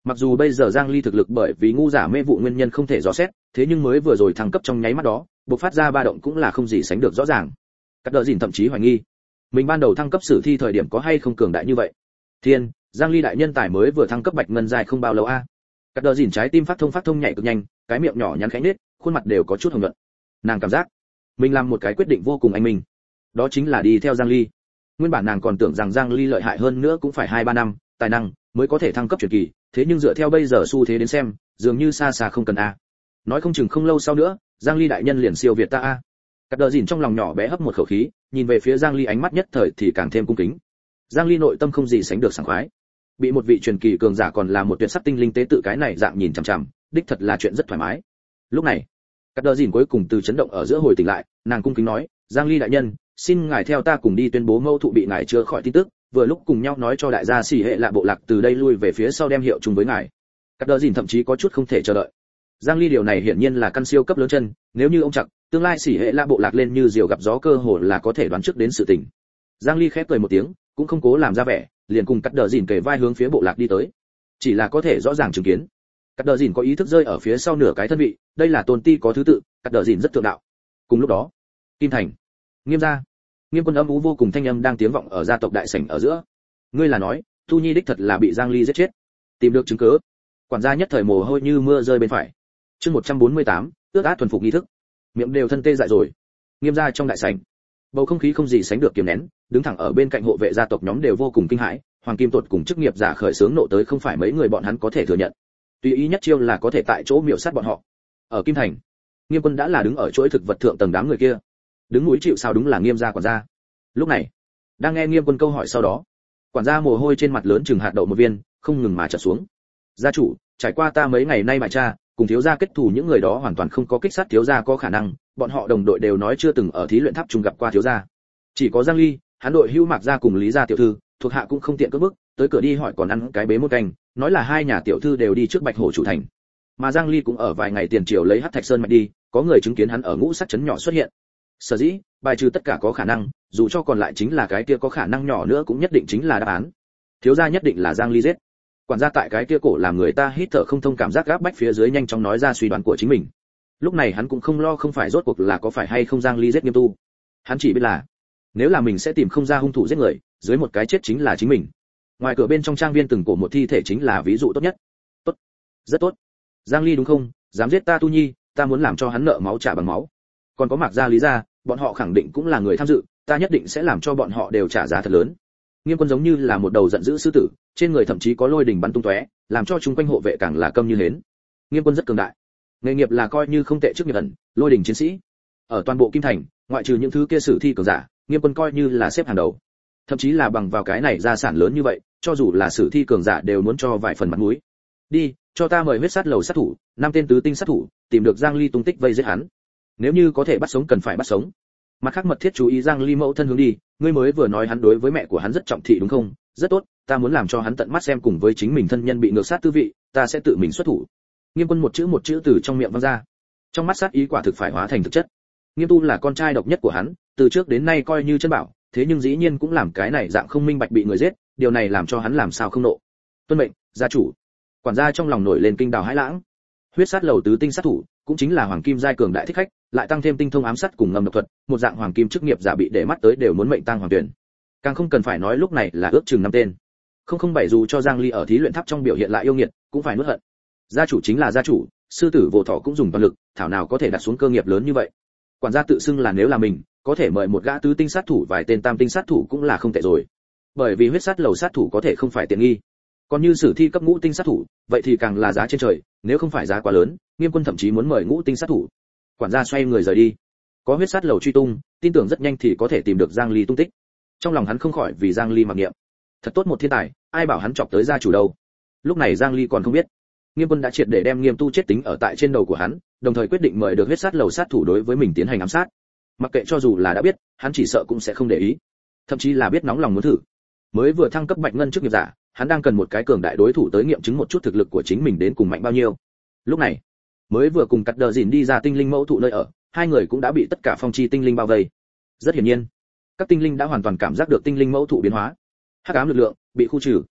Mặc dù bây giờ Giang Ly thực lực bởi vì ngu giả mê vụ nguyên nhân không thể dò xét, thế nhưng mới vừa rồi thăng cấp trong nháy mắt đó, bộc phát ra ba động cũng là không gì sánh được rõ ràng. Cắt Đờ Dìn thậm chí hoài nghi, mình ban đầu thăng cấp sử thi thời điểm có hay không cường đại như vậy. Thiên, Giang Ly đại nhân tài mới vừa thăng cấp bạch ngân dài không bao lâu a. À. Cắt Đờ Dìn trái tim phát thông phát thông nhảy cực nhanh, cái miệng nhỏ nhắn khẽ nhếch, khuôn mặt đều có chút hồng nhuận. Nàng cảm giác, mình làm một cái quyết định vô cùng anh minh. Đó chính là đi theo Giang Ly. Nguyên bản nàng còn tưởng rằng Giang Ly lợi hại hơn nữa cũng phải hai ba năm, tài năng mới có thể thăng cấp truyền kỳ, thế nhưng dựa theo bây giờ xu thế đến xem, dường như xa xa không cần a. Nói không chừng không lâu sau nữa, Giang Ly đại nhân liền siêu việt ta a. Cắt Đờ Dìn trong lòng nhỏ bé hấp một khẩu khí, nhìn về phía Giang Ly ánh mắt nhất thời thì càng thêm cung kính. Giang Ly nội tâm không gì sánh được sảng khoái. Bị một vị truyền kỳ cường giả còn là một tuyệt sắc tinh linh tế tự cái này dạng nhìn chằm chằm, đích thật là chuyện rất thoải mái. Lúc này, Cắt Đờ Dìn cuối cùng từ chấn động ở giữa hồi tỉnh lại, nàng cung kính nói, Giang Ly đại nhân, xin ngài theo ta cùng đi tuyên bố mâu thụ bị ngài chữa khỏi tin tức, vừa lúc cùng nhau nói cho đại gia xỉ hệ lạ bộ lạc từ đây lui về phía sau đem hiệu chung với ngài. Cắt Đờ Dìn thậm chí có chút không thể chờ đợi. Giang Ly điều này hiển nhiên là căn siêu cấp lớn chân, nếu như ông chặt, tương lai xỉ hệ lạ bộ lạc lên như diều gặp gió cơ hồ là có thể đoán trước đến sự tình. Giang Ly khép cười một tiếng, cũng không cố làm ra vẻ, liền cùng Cắt Đờ Dìn kề vai hướng phía bộ lạc đi tới. Chỉ là có thể rõ ràng chứng kiến, Cắt Đờ Dìn có ý thức rơi ở phía sau nửa cái thân vị, đây là tôn ti có thứ tự, Cắt Đờ Dìn rất thượng đạo. Cùng lúc đó, Kim Thành, Nghiêm gia, Nghiêm Quân âm ú vô cùng thanh âm đang tiếng vọng ở gia tộc đại sảnh ở giữa. Ngươi là nói, Tu Nhi đích thật là bị Giang Ly giết chết? Tìm được chứng cứ. Quản gia nhất thời mồ hôi như mưa rơi bên phải. Chương một trăm bốn mươi tám, ước át thuần phục nghi thức. Miệng đều thân tê dại rồi. Nghiêm gia trong đại sảnh, bầu không khí không gì sánh được kiềm nén, đứng thẳng ở bên cạnh hộ vệ gia tộc nhóm đều vô cùng kinh hãi, Hoàng Kim Tột cùng chức nghiệp giả khởi sướng nộ tới không phải mấy người bọn hắn có thể thừa nhận. Tùy ý nhất chiêu là có thể tại chỗ miểu sát bọn họ. Ở Kim Thành, Nghiêm Quân đã là đứng ở chuỗi thực vật thượng tầng đám người kia. Đứng mũi chịu sao đúng là Nghiêm gia quản gia. Lúc này, đang nghe Nghiêm Quân câu hỏi sau đó, quản gia mồ hôi trên mặt lớn chừng hạt đậu một viên, không ngừng mà trượt xuống. Gia chủ, trải qua ta mấy ngày nay bài tra, cùng thiếu gia kết thù những người đó hoàn toàn không có kích sát thiếu gia có khả năng, bọn họ đồng đội đều nói chưa từng ở thí luyện tháp chung gặp qua thiếu gia. Chỉ có Giang Ly, hắn đội hưu Mạc gia cùng Lý gia tiểu thư, thuộc hạ cũng không tiện cưỡng bức, tới cửa đi hỏi còn ăn cái bế một canh, nói là hai nhà tiểu thư đều đi trước Bạch Hổ chủ thành. Mà Giang Ly cũng ở vài ngày tiền triều lấy Hắc Thạch Sơn mạch đi, có người chứng kiến hắn ở ngũ sắc trấn nhỏ xuất hiện. Sở dĩ, bài trừ tất cả có khả năng, dù cho còn lại chính là cái kia có khả năng nhỏ nữa cũng nhất định chính là đáp án. Thiếu gia nhất định là Giang Ly giết. Quản gia tại cái kia cổ làm người ta hít thở không thông cảm giác gáp bách phía dưới nhanh chóng nói ra suy đoán của chính mình. Lúc này hắn cũng không lo không phải rốt cuộc là có phải hay không Giang Ly giết Nghiêm Tu. Hắn chỉ biết là, nếu là mình sẽ tìm không ra hung thủ giết người, dưới một cái chết chính là chính mình. Ngoài cửa bên trong trang viên từng cổ một thi thể chính là ví dụ tốt nhất. Tốt, rất tốt. Giang Ly đúng không? Dám giết ta Tu Nhi, ta muốn làm cho hắn nợ máu trả bằng máu. Còn có Mạc gia Lý gia, bọn họ khẳng định cũng là người tham dự, ta nhất định sẽ làm cho bọn họ đều trả giá thật lớn. Nghiêm Quân giống như là một đầu giận dữ sư tử, trên người thậm chí có lôi đình bắn tung tóe, làm cho chúng quanh hộ vệ càng là câm như hến. Nghiêm Quân rất cường đại, nghề nghiệp là coi như không tệ trước nghiệp ẩn, lôi đình chiến sĩ. Ở toàn bộ Kim Thành, ngoại trừ những thứ kia sử thi cường giả, Nghiêm Quân coi như là xếp hàng đầu. Thậm chí là bằng vào cái này gia sản lớn như vậy, cho dù là sử thi cường giả đều muốn cho vài phần mặt mũi. Đi, cho ta mời huyết sát lầu sát thủ, năm tên tứ tinh sát thủ, tìm được Giang Ly tung tích vây giết hắn. Nếu như có thể bắt sống cần phải bắt sống. Mặt khác mật thiết chú ý Giang Ly mẫu thân hướng đi, ngươi mới vừa nói hắn đối với mẹ của hắn rất trọng thị đúng không? Rất tốt, ta muốn làm cho hắn tận mắt xem cùng với chính mình thân nhân bị ngược sát tư vị, ta sẽ tự mình xuất thủ. Nghiêm Quân một chữ một chữ từ trong miệng vang ra. Trong mắt sát ý quả thực phải hóa thành thực chất. Nghiêm Tu là con trai độc nhất của hắn, từ trước đến nay coi như chân bảo, thế nhưng dĩ nhiên cũng làm cái này dạng không minh bạch bị người giết, điều này làm cho hắn làm sao không nộ. Tuân mệnh, gia chủ. Quản gia trong lòng nổi lên kinh đào hãi lãng. Huyết sát lầu tứ tinh sát thủ, cũng chính là hoàng kim giai cường đại thích khách, lại tăng thêm tinh thông ám sát cùng ngầm độc thuật, một dạng hoàng kim chức nghiệp giả bị để mắt tới đều muốn mệnh tang hoàng tuyển. Càng không cần phải nói lúc này là ước chừng năm tên. Không không bảy dù cho Giang Ly ở thí luyện tháp trong biểu hiện lại yêu nghiệt, cũng phải nuốt hận. Gia chủ chính là gia chủ, sư tử vô thọ cũng dùng toàn lực, thảo nào có thể đặt xuống cơ nghiệp lớn như vậy. Quản gia tự xưng là nếu là mình, có thể mời một gã tứ tinh sát thủ vài tên tam tinh sát thủ cũng là không tệ rồi. Bởi vì huyết sát lầu sát thủ có thể không phải tiện nghi. Còn như sử thi cấp ngũ tinh sát thủ, vậy thì càng là giá trên trời, nếu không phải giá quá lớn, Nghiêm Quân thậm chí muốn mời ngũ tinh sát thủ. Quản gia xoay người rời đi. Có huyết sát lầu truy tung, tin tưởng rất nhanh thì có thể tìm được Giang Ly tung tích. Trong lòng hắn không khỏi vì Giang Ly mặc niệm. Thật tốt một thiên tài, ai bảo hắn chọc tới gia chủ đâu. Lúc này Giang Ly còn không biết, Nghiêm Quân đã triệt để đem Nghiêm Tu chết tính ở tại trên đầu của hắn, đồng thời quyết định mời được huyết sát lầu sát thủ đối với mình tiến hành ám sát. Mặc kệ cho dù là đã biết, hắn chỉ sợ cũng sẽ không để ý, thậm chí là biết nóng lòng muốn thử. Mới vừa thăng cấp bạch ngân chức nghiệp giả, hắn đang cần một cái cường đại đối thủ tới nghiệm chứng một chút thực lực của chính mình đến cùng mạnh bao nhiêu. Lúc này, mới vừa cùng Cắt Đờ Dìn đi ra tinh linh mẫu thụ nơi ở, hai người cũng đã bị tất cả phong chi tinh linh bao vây. Rất hiển nhiên, các tinh linh đã hoàn toàn cảm giác được tinh linh mẫu thụ biến hóa. Hắc ám lực lượng bị khu trừ,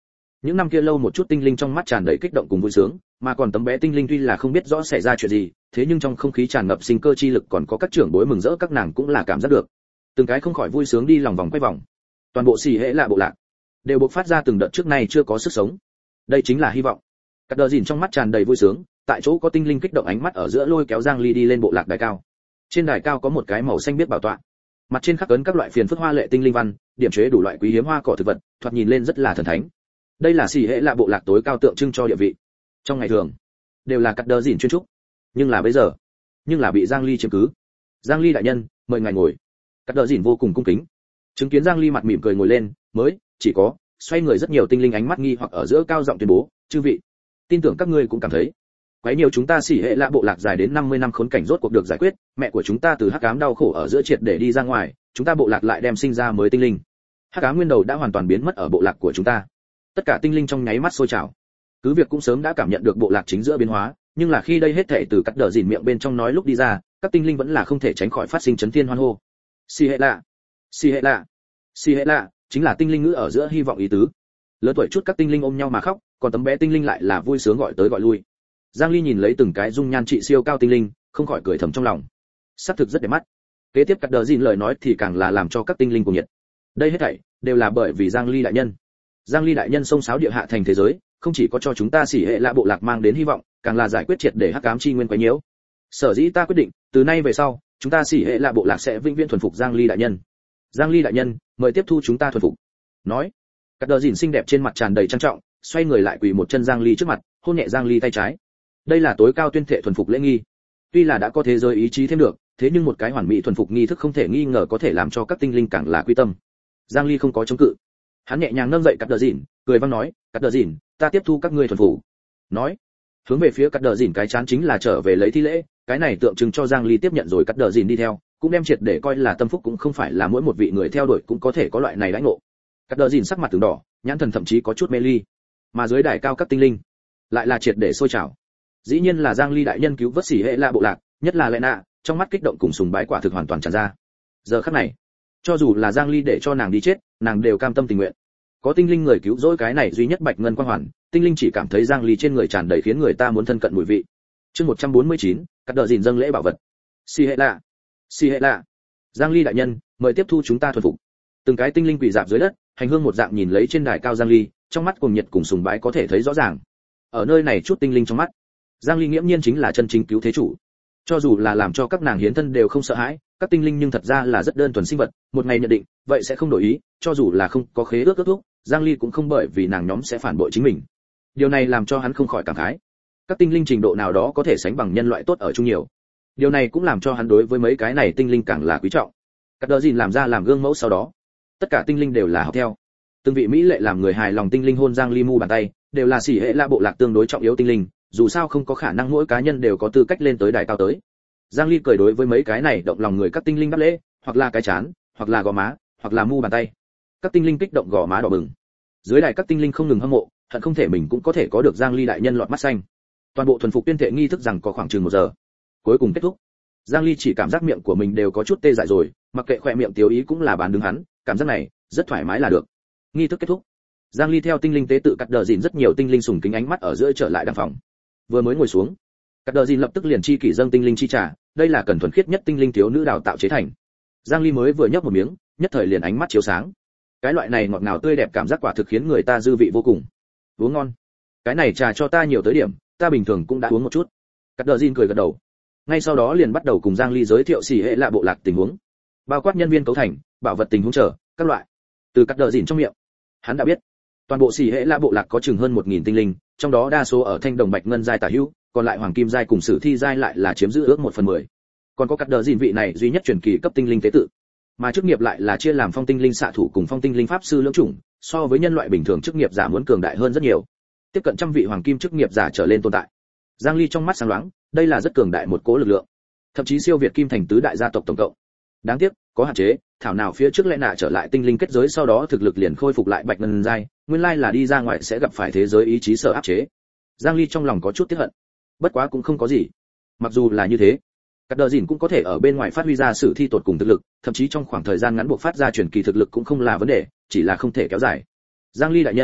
Những năm kia lâu một chút tinh linh trong mắt tràn đầy kích động cùng vui sướng, mà còn tấm bé tinh linh tuy là không biết rõ xảy ra chuyện gì, thế nhưng trong không khí tràn ngập sinh cơ chi lực còn có các trưởng bối mừng rỡ, các nàng cũng là cảm giác được. Từng cái không khỏi vui sướng đi lòng vòng quay vòng. Toàn bộ xì hệ lạ bộ lạc đều bộc phát ra từng đợt trước nay chưa có sức sống. Đây chính là hy vọng. Cắt Đờ Dìn trong mắt tràn đầy vui sướng, tại chỗ có tinh linh kích động ánh mắt ở giữa lôi kéo Giang Ly đi lên bộ lạc đài cao. Trên đài cao có một cái màu xanh biết bảo tọa, mặt trên khắc ấn các loại phiền phức hoa lệ tinh linh văn, điểm chế đủ loại quý hiếm hoa cỏ thực vật, thoạt nhìn lên rất là thần thánh. Đây là xì hệ lạ bộ lạc tối cao tượng trưng cho địa vị. Trong ngày thường đều là Cắt Đờ Dìn chuyên trúc, nhưng là bây giờ, nhưng là bị Giang Ly chiếm cứ. Giang Ly đại nhân, mời ngài ngồi. Cắt Đờ Dìn vô cùng cung kính. Chứng kiến Giang Ly mặt mỉm cười ngồi lên, mới chỉ có xoay người rất nhiều tinh linh ánh mắt nghi hoặc ở giữa cao giọng tuyên bố, chư vị, tin tưởng các ngươi cũng cảm thấy quấy nhiều chúng ta xỉ hệ lạ bộ lạc dài đến năm mươi năm khốn cảnh rốt cuộc được giải quyết, mẹ của chúng ta từ hắc ám đau khổ ở giữa triệt để đi ra ngoài, chúng ta bộ lạc lại đem sinh ra mới tinh linh. Hắc ám nguyên đầu đã hoàn toàn biến mất ở bộ lạc của chúng ta. Tất cả tinh linh trong nháy mắt sôi trào. Cứ việc cũng sớm đã cảm nhận được bộ lạc chính giữa biến hóa, nhưng là khi đây hết thảy từ Cắt Đờ Dìn miệng bên trong nói lúc đi ra, các tinh linh vẫn là không thể tránh khỏi phát sinh chấn thiên hoan hô. Xỉ hệ lạ, xỉ hệ lạ, xỉ hệ lạ, chính là tinh linh ngữ ở giữa hy vọng ý tứ. Lớn tuổi chút các tinh linh ôm nhau mà khóc, còn tấm bé tinh linh lại là vui sướng gọi tới gọi lui. Giang Ly nhìn lấy từng cái dung nhan trị siêu cao tinh linh, không khỏi cười thầm trong lòng. Sắc thực rất đẹp mắt. Kế tiếp Cắt Đờ Dìn lời nói thì càng là làm cho các tinh linh cuồng nhiệt. Đây hết thảy đều là bởi vì Giang Ly đại nhân. Giang Ly đại nhân xông xáo địa hạ thành thế giới, không chỉ có cho chúng ta xỉ hệ lạ bộ lạc mang đến hy vọng, càng là giải quyết triệt để hắc ám chi nguyên quấy nhiễu. Sở dĩ ta quyết định, từ nay về sau, chúng ta xỉ hệ lạ bộ lạc sẽ vĩnh viễn thuần phục Giang Ly đại nhân. Giang Ly đại nhân, mời tiếp thu chúng ta thuần phục. Nói, Cắt Đờ Dìn xinh đẹp trên mặt tràn đầy trang trọng, xoay người lại quỳ một chân Giang Ly trước mặt, hôn nhẹ Giang Ly tay trái. Đây là tối cao tuyên thệ thuần phục lễ nghi. Tuy là đã có thế giới ý chí thêm được, thế nhưng một cái hoàn mỹ thuần phục nghi thức không thể nghi ngờ có thể làm cho các tinh linh càng là quy tâm. Giang Ly không có chống cự, hắn nhẹ nhàng nâng dậy Cắt Đờ Dìn, cười vang nói, Cắt Đờ Dìn, ta tiếp thu các ngươi thuần phục. Nói, hướng về phía Cắt Đờ Dìn cái chán chính là trở về lấy thi lễ, cái này tượng trưng cho Giang Ly tiếp nhận rồi Cắt Đờ Dìn đi theo, cũng đem triệt để coi là tâm phúc, cũng không phải là mỗi một vị người theo đuổi cũng có thể có loại này đãi ngộ. Cắt Đờ Dìn sắc mặt từng đỏ, nhãn thần thậm chí có chút mê ly, mà dưới đài cao các tinh linh lại là triệt để sôi trào. Dĩ nhiên là Giang Ly đại nhân cứu vớt xỉ hệ lạ bộ lạc, nhất là Lệ Nạ, trong mắt kích động cùng sùng bái quả thực hoàn toàn tràn ra. Giờ khắc này, cho dù là Giang Ly để cho nàng đi chết, nàng đều cam tâm tình nguyện. Có tinh linh người cứu rỗi cái này duy nhất bạch ngân quang hoàn, tinh linh chỉ cảm thấy Giang Ly trên người tràn đầy khiến người ta muốn thân cận mùi vị. Chương một trăm bốn mươi chín, Cắt Đờ Dìn dâng lễ bảo vật. Xỉ hệ lạ, xỉ hệ lạ, Giang Ly đại nhân, mời tiếp thu chúng ta thuần phục. Từng cái tinh linh quỳ rạp dưới đất, hành hương một dạng nhìn lấy trên đài cao Giang Ly, trong mắt cùng nhiệt cùng sùng bái có thể thấy rõ ràng. Ở nơi này chút tinh linh trong mắt, Giang Ly nghiễm nhiên chính là chân chính cứu thế chủ. Cho dù là làm cho các nàng hiến thân đều không sợ hãi, các tinh linh nhưng thật ra là rất đơn thuần sinh vật, một ngày nhận định, vậy sẽ không đổi ý, cho dù là không có khế ước ước thúc, Giang Ly cũng không bởi vì nàng nhóm sẽ phản bội chính mình. Điều này làm cho hắn không khỏi cảm khái. Các tinh linh trình độ nào đó có thể sánh bằng nhân loại tốt ở chung nhiều. Điều này cũng làm cho hắn đối với mấy cái này tinh linh càng là quý trọng. Cắt Đờ Dìn làm ra làm gương mẫu sau đó, tất cả tinh linh đều là học theo. Từng vị mỹ lệ làm người hài lòng tinh linh hôn Giang Ly mu bàn tay, đều là xỉ hệ lạ bộ lạc tương đối trọng yếu tinh linh, dù sao không có khả năng mỗi cá nhân đều có tư cách lên tới đài cao tới. Giang Ly cười đối với mấy cái này động lòng người các tinh linh đáp lễ, hoặc là cái chán, hoặc là gò má, hoặc là mu bàn tay. Các tinh linh kích động gò má đỏ bừng. Dưới đài các tinh linh không ngừng hâm mộ, hận không thể mình cũng có thể có được Giang Ly đại nhân lọt mắt xanh. Toàn bộ thuần phục tuyên thệ nghi thức rằng có khoảng chừng một giờ. Cuối cùng kết thúc. Giang Ly chỉ cảm giác miệng của mình đều có chút tê dại rồi, mặc kệ khỏe miệng tiêu ý cũng là bán đứng hắn, cảm giác này rất thoải mái là được. Nghi thức kết thúc. Giang Ly theo tinh linh tế tự Cắt Đờ Dìn rất nhiều tinh linh sùng kính ánh mắt ở giữa trở lại đăng phòng. Vừa mới ngồi xuống, Cắt Đờ Dìn lập tức liền chi kỷ dâng tinh linh chi trà, đây là cần thuần khiết nhất tinh linh thiếu nữ đào tạo chế thành. Giang Ly mới vừa nhấp một miếng, nhất thời liền ánh mắt chiếu sáng. Cái loại này ngọt ngào tươi đẹp cảm giác quả thực khiến người ta dư vị vô cùng. Uống ngon. Cái này trà cho ta nhiều tới điểm, ta bình thường cũng đã uống một chút. Cắt Đờ Dìn cười gật đầu. Ngay sau đó liền bắt đầu cùng Giang Ly giới thiệu xỉ hệ lạ bộ lạc tình huống, bao quát nhân viên cấu thành, bảo vật tình huống trở, các loại. Từ Cắt Đờ Dìn trong miệng, hắn đã biết, toàn bộ xỉ hệ lạ bộ lạc có chừng hơn một nghìn tinh linh, trong đó đa số ở thanh đồng bạch ngân giai tả hữu, còn lại hoàng kim giai cùng sử thi giai lại là chiếm giữ ước một phần mười. Còn có Cắt Đờ Dìn vị này duy nhất truyền kỳ cấp tinh linh tế tự, mà chức nghiệp lại là chia làm phong tinh linh xạ thủ cùng phong tinh linh pháp sư lưỡng chủng, so với nhân loại bình thường chức nghiệp giả muốn cường đại hơn rất nhiều, tiếp cận trăm vị hoàng kim chức nghiệp giả trở lên tồn tại. Giang Ly trong mắt sáng loáng, đây là rất cường đại một cố lực lượng, thậm chí siêu việt kim thành tứ đại gia tộc tổng cộng. Đáng tiếc có hạn chế, thảo nào phía trước Lệ Nạ trở lại tinh linh kết giới sau đó thực lực liền khôi phục lại bạch ngân giai, nguyên lai là đi ra ngoài sẽ gặp phải thế giới ý chí sở áp chế. Giang Ly trong lòng có chút tiếc hận, bất quá cũng không có gì. Mặc dù là như thế, Cắt Đờ Dìn cũng có thể ở bên ngoài phát huy ra sử thi tột cùng thực lực, thậm chí trong khoảng thời gian ngắn buộc phát ra truyền kỳ thực lực cũng không là vấn đề, chỉ là không thể kéo dài. Giang Ly đại nhân,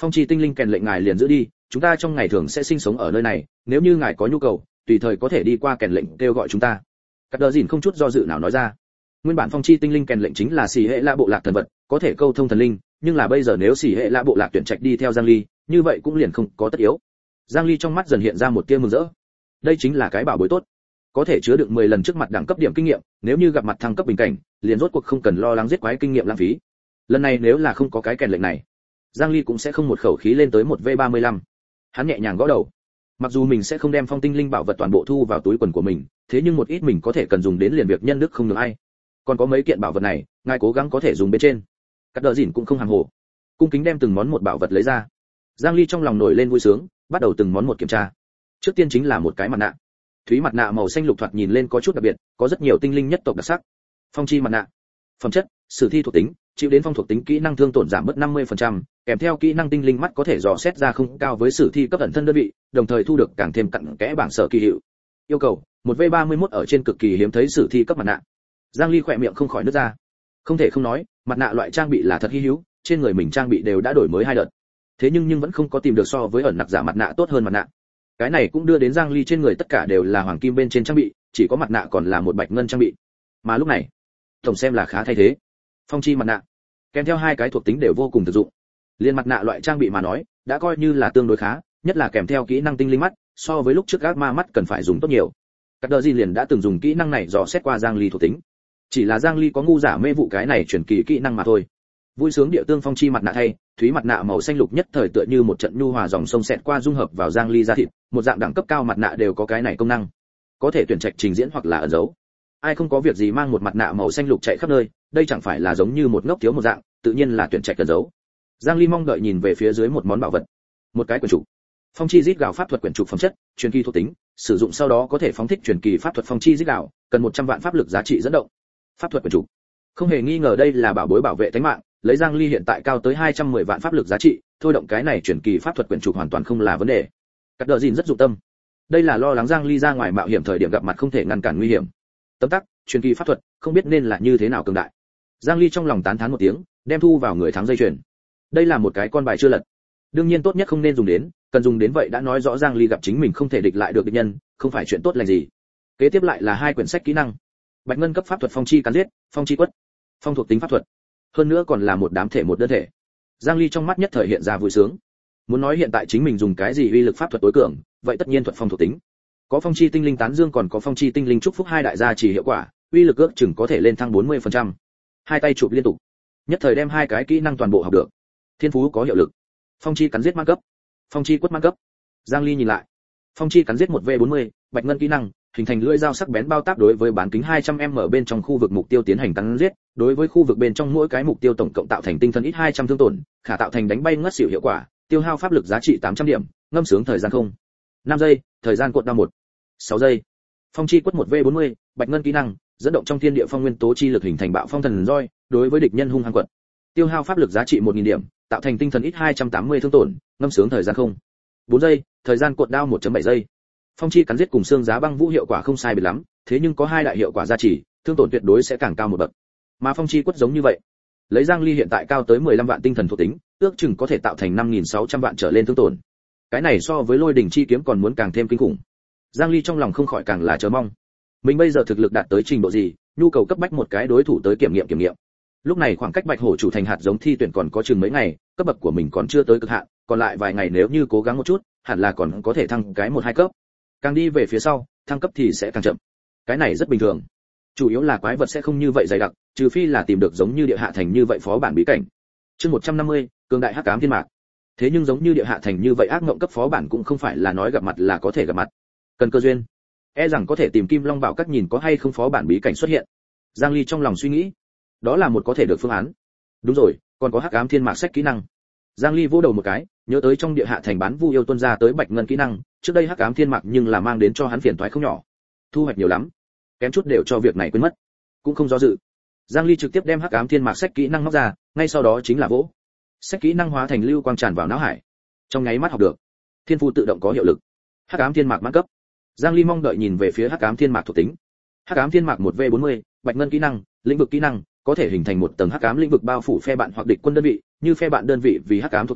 Phong chi tinh linh kèn lệnh ngài liền giữ đi, chúng ta trong ngày thường sẽ sinh sống ở nơi này, nếu như ngài có nhu cầu tùy thời có thể đi qua kèn lệnh kêu gọi chúng ta. Cắt đờ dìn không chút do dự nào nói ra. Nguyên bản phong chi tinh linh kèn lệnh chính là xì hệ lạ bộ lạc thần vật, có thể câu thông thần linh, nhưng là bây giờ nếu xì hệ lạ bộ lạc tuyển trạch đi theo Giang Ly, như vậy cũng liền không có tất yếu. Giang Ly trong mắt dần hiện ra một tia mừng rỡ. Đây chính là cái bảo bối tốt, có thể chứa đựng mười lần trước mặt đẳng cấp điểm kinh nghiệm, nếu như gặp mặt thăng cấp bình cảnh, liền rốt cuộc không cần lo lắng giết quái kinh nghiệm lãng phí. Lần này nếu là không có cái kèn lệnh này, Giang Ly cũng sẽ không một khẩu khí lên tới một vê ba mươi lăm. Hắn nhẹ nhàng gõ đầu. Mặc dù mình sẽ không đem phong tinh linh bảo vật toàn bộ thu vào túi quần của mình, thế nhưng một ít mình có thể cần dùng đến liền việc nhân đức không được ai. Còn có mấy kiện bảo vật này, ngài cố gắng có thể dùng bên trên. Cắt đờ dỉn cũng không hàng hồ, cung kính đem từng món một bảo vật lấy ra. Giang Ly trong lòng nổi lên vui sướng, bắt đầu từng món một kiểm tra. Trước tiên chính là một cái mặt nạ. Thúy mặt nạ màu xanh lục thoạt nhìn lên có chút đặc biệt, có rất nhiều tinh linh nhất tộc đặc sắc. Phong chi mặt nạ. Phẩm chất: sử thi thuộc tính, chịu đến phong thuộc tính kỹ năng thương tổn giảm bớt năm mươi phần trăm, kèm theo kỹ năng tinh linh mắt có thể dò xét ra không cao với sử thi cấp ẩn thân đơn vị, đồng thời thu được càng thêm cặn kẽ bảng sở kỳ hiệu. Yêu cầu: một vê ba mươi mốt ở trên cực kỳ hiếm thấy sử thi cấp mặt nạ. Giang Ly khỏe miệng không khỏi nứt ra. Không thể không nói, mặt nạ loại trang bị là thật hi hữu, trên người mình trang bị đều đã đổi mới hai đợt. Thế nhưng nhưng vẫn không có tìm được so với ẩn nặc giả mặt nạ tốt hơn mặt nạ. Cái này cũng đưa đến Giang Ly trên người tất cả đều là hoàng kim bên trên trang bị, chỉ có mặt nạ còn là một bạch ngân trang bị. Mà lúc này, tổng xem là khá thay thế. Phong chi mặt nạ, kèm theo hai cái thuộc tính đều vô cùng thực dụng. Liên mặt nạ loại trang bị mà nói, đã coi như là tương đối khá, nhất là kèm theo kỹ năng tinh linh mắt, so với lúc trước ác ma mắt cần phải dùng tốt nhiều. Cắt đờ gì liền đã từng dùng kỹ năng này dò xét qua Giang Ly thuộc tính. Chỉ là Giang Ly có ngu giả mê vụ cái này chuyển kỳ kỹ năng mà thôi. Vui sướng địa tương phong chi mặt nạ thay, thúy mặt nạ màu xanh lục nhất thời tựa như một trận nhu hòa dòng sông xẹt qua dung hợp vào Giang Ly da thịt, một dạng đẳng cấp cao mặt nạ đều có cái này công năng. Có thể tuyển trạch trình diễn hoặc là ẩn giấu. Ai không có việc gì mang một mặt nạ màu xanh lục chạy khắp nơi, đây chẳng phải là giống như một ngốc thiếu một dạng, tự nhiên là tuyển trạch ẩn giấu. Giang Ly mong đợi nhìn về phía dưới một món bảo vật. Một cái quyển trục. Phong chi rít gào pháp thuật quyển trục phẩm chất, truyền kỳ thuộc tính, sử dụng sau đó có thể phóng thích truyền kỳ pháp thuật phong chi rít gào, cần một trăm vạn pháp lực giá trị dẫn động. Pháp thuật quyển trục. Không hề nghi ngờ đây là bảo bối bảo vệ tính mạng, lấy Giang Ly hiện tại cao tới hai trăm mười vạn pháp lực giá trị, thôi động cái này truyền kỳ pháp thuật quyển trục hoàn toàn không là vấn đề. Cắt đờ gìn rất dụng tâm. Đây là lo lắng Giang Ly ra ngoài mạo hiểm thời điểm gặp mặt không thể ngăn cản nguy hiểm. Tấm tắc, truyền kỳ pháp thuật, không biết nên là như thế nào cường đại. Giang Ly trong lòng tán thán một tiếng, đem thu vào người thắng dây chuyền. Đây là một cái con bài chưa lật. Đương nhiên tốt nhất không nên dùng đến, cần dùng đến vậy đã nói rõ Giang Ly gặp chính mình không thể địch lại được địch nhân, không phải chuyện tốt lành gì. Kế tiếp lại là hai quyển sách kỹ năng. Bạch ngân cấp pháp thuật phong chi cắn giết, phong chi quất. Phong thuộc tính pháp thuật. Hơn nữa còn là một đám thể một đơn thể. Giang Ly trong mắt nhất thời hiện ra vui sướng. Muốn nói hiện tại chính mình dùng cái gì uy lực pháp thuật tối cường, vậy tất nhiên thuật phong thuộc tính. Có phong chi tinh linh tán dương còn có phong chi tinh linh chúc phúc hai đại gia chỉ hiệu quả, uy lực ước chừng có thể lên thăng bốn mươi phần trăm. Hai tay chụp liên tục, nhất thời đem hai cái kỹ năng toàn bộ học được. Thiên phú có hiệu lực. Phong chi cắn giết mang cấp, phong chi quất mang cấp. Giang Ly nhìn lại. Phong chi cắn giết một vê bốn mươi, bạch ngân kỹ năng, hình thành lưỡi dao sắc bén bao tác đối với bán kính hai trăm mét bên trong khu vực mục tiêu tiến hành cắn giết, đối với khu vực bên trong mỗi cái mục tiêu tổng cộng tạo thành tinh thần ít hai trăm thương tổn, khả tạo thành đánh bay ngất xỉu hiệu quả, tiêu hao pháp lực giá trị tám trăm điểm, ngâm sướng thời gian không. năm giây, thời gian cuộn đau một. sáu giây. Phong chi quất một vê bốn mươi, bạch ngân kỹ năng, dẫn động trong thiên địa phong nguyên tố chi lực hình thành bạo phong thần roi, đối với địch nhân hung hăng quật. Tiêu hao pháp lực giá trị một nghìn điểm, tạo thành tinh thần ít hai trăm tám mươi thương tổn, ngâm sướng thời gian không. bốn giây, thời gian cuộn đao một chấm bảy giây. Phong chi cắn giết cùng xương giá băng vũ hiệu quả không sai biệt lắm, thế nhưng có hai đại hiệu quả gia trì, thương tổn tuyệt đối sẽ càng cao một bậc. Mà phong chi quất giống như vậy, lấy Giang Ly hiện tại cao tới mười lăm vạn tinh thần thuộc tính, ước chừng có thể tạo thành năm nghìn sáu trăm vạn trở lên thương tổn. Cái này so với lôi đỉnh chi kiếm còn muốn càng thêm kinh khủng. Giang Ly trong lòng không khỏi càng là chờ mong. Mình bây giờ thực lực đạt tới trình độ gì, nhu cầu cấp bách một cái đối thủ tới kiểm nghiệm kiểm nghiệm. Lúc này khoảng cách Bạch Hổ chủ thành hạt giống thi tuyển còn có chừng mấy ngày, cấp bậc của mình còn chưa tới cực hạn, còn lại vài ngày nếu như cố gắng một chút, hẳn là còn có thể thăng cái một hai cấp. Càng đi về phía sau, thăng cấp thì sẽ càng chậm. Cái này rất bình thường. Chủ yếu là quái vật sẽ không như vậy dày đặc, trừ phi là tìm được giống như địa hạ thành như vậy phó bản bí cảnh. Chương một trăm năm mươi, cường đại hắc ám thiên mạc. Thế nhưng giống như địa hạ thành như vậy ác ngộng cấp phó bản cũng không phải là nói gặp mặt là có thể gặp mặt. Cần cơ duyên. E rằng có thể tìm Kim Long Bảo các nhìn có hay không phó bản bí cảnh xuất hiện. Giang Ly trong lòng suy nghĩ, đó là một có thể được phương án. Đúng rồi, còn có hắc ám thiên mạc sách kỹ năng. Giang Ly vỗ đầu một cái, nhớ tới trong địa hạ thành bán vu yêu tuân ra tới bạch ngân kỹ năng, trước đây hắc ám thiên mạc nhưng là mang đến cho hắn phiền toái không nhỏ. Thu hoạch nhiều lắm, kém chút đều cho việc này quên mất. Cũng không do dự. Giang Ly trực tiếp đem hắc ám thiên mạc sách kỹ năng móc ra, ngay sau đó chính là vỗ. Sách kỹ năng hóa thành lưu quang tràn vào não hải. Trong nháy mắt học được, thiên phù tự động có hiệu lực. Hắc ám thiên mạc mãn cấp. Giang Ly mong đợi nhìn về phía hắc ám thiên mạc thuộc tính. Hắc ám thiên mạc một vê bốn mươi, bạch ngân kỹ năng, lĩnh vực kỹ năng, có thể hình thành một tầng hắc ám lĩnh vực bao phủ phe bạn hoặc địch quân đơn vị, như phe bạn đơn vị vì hắc ám thuộc tính,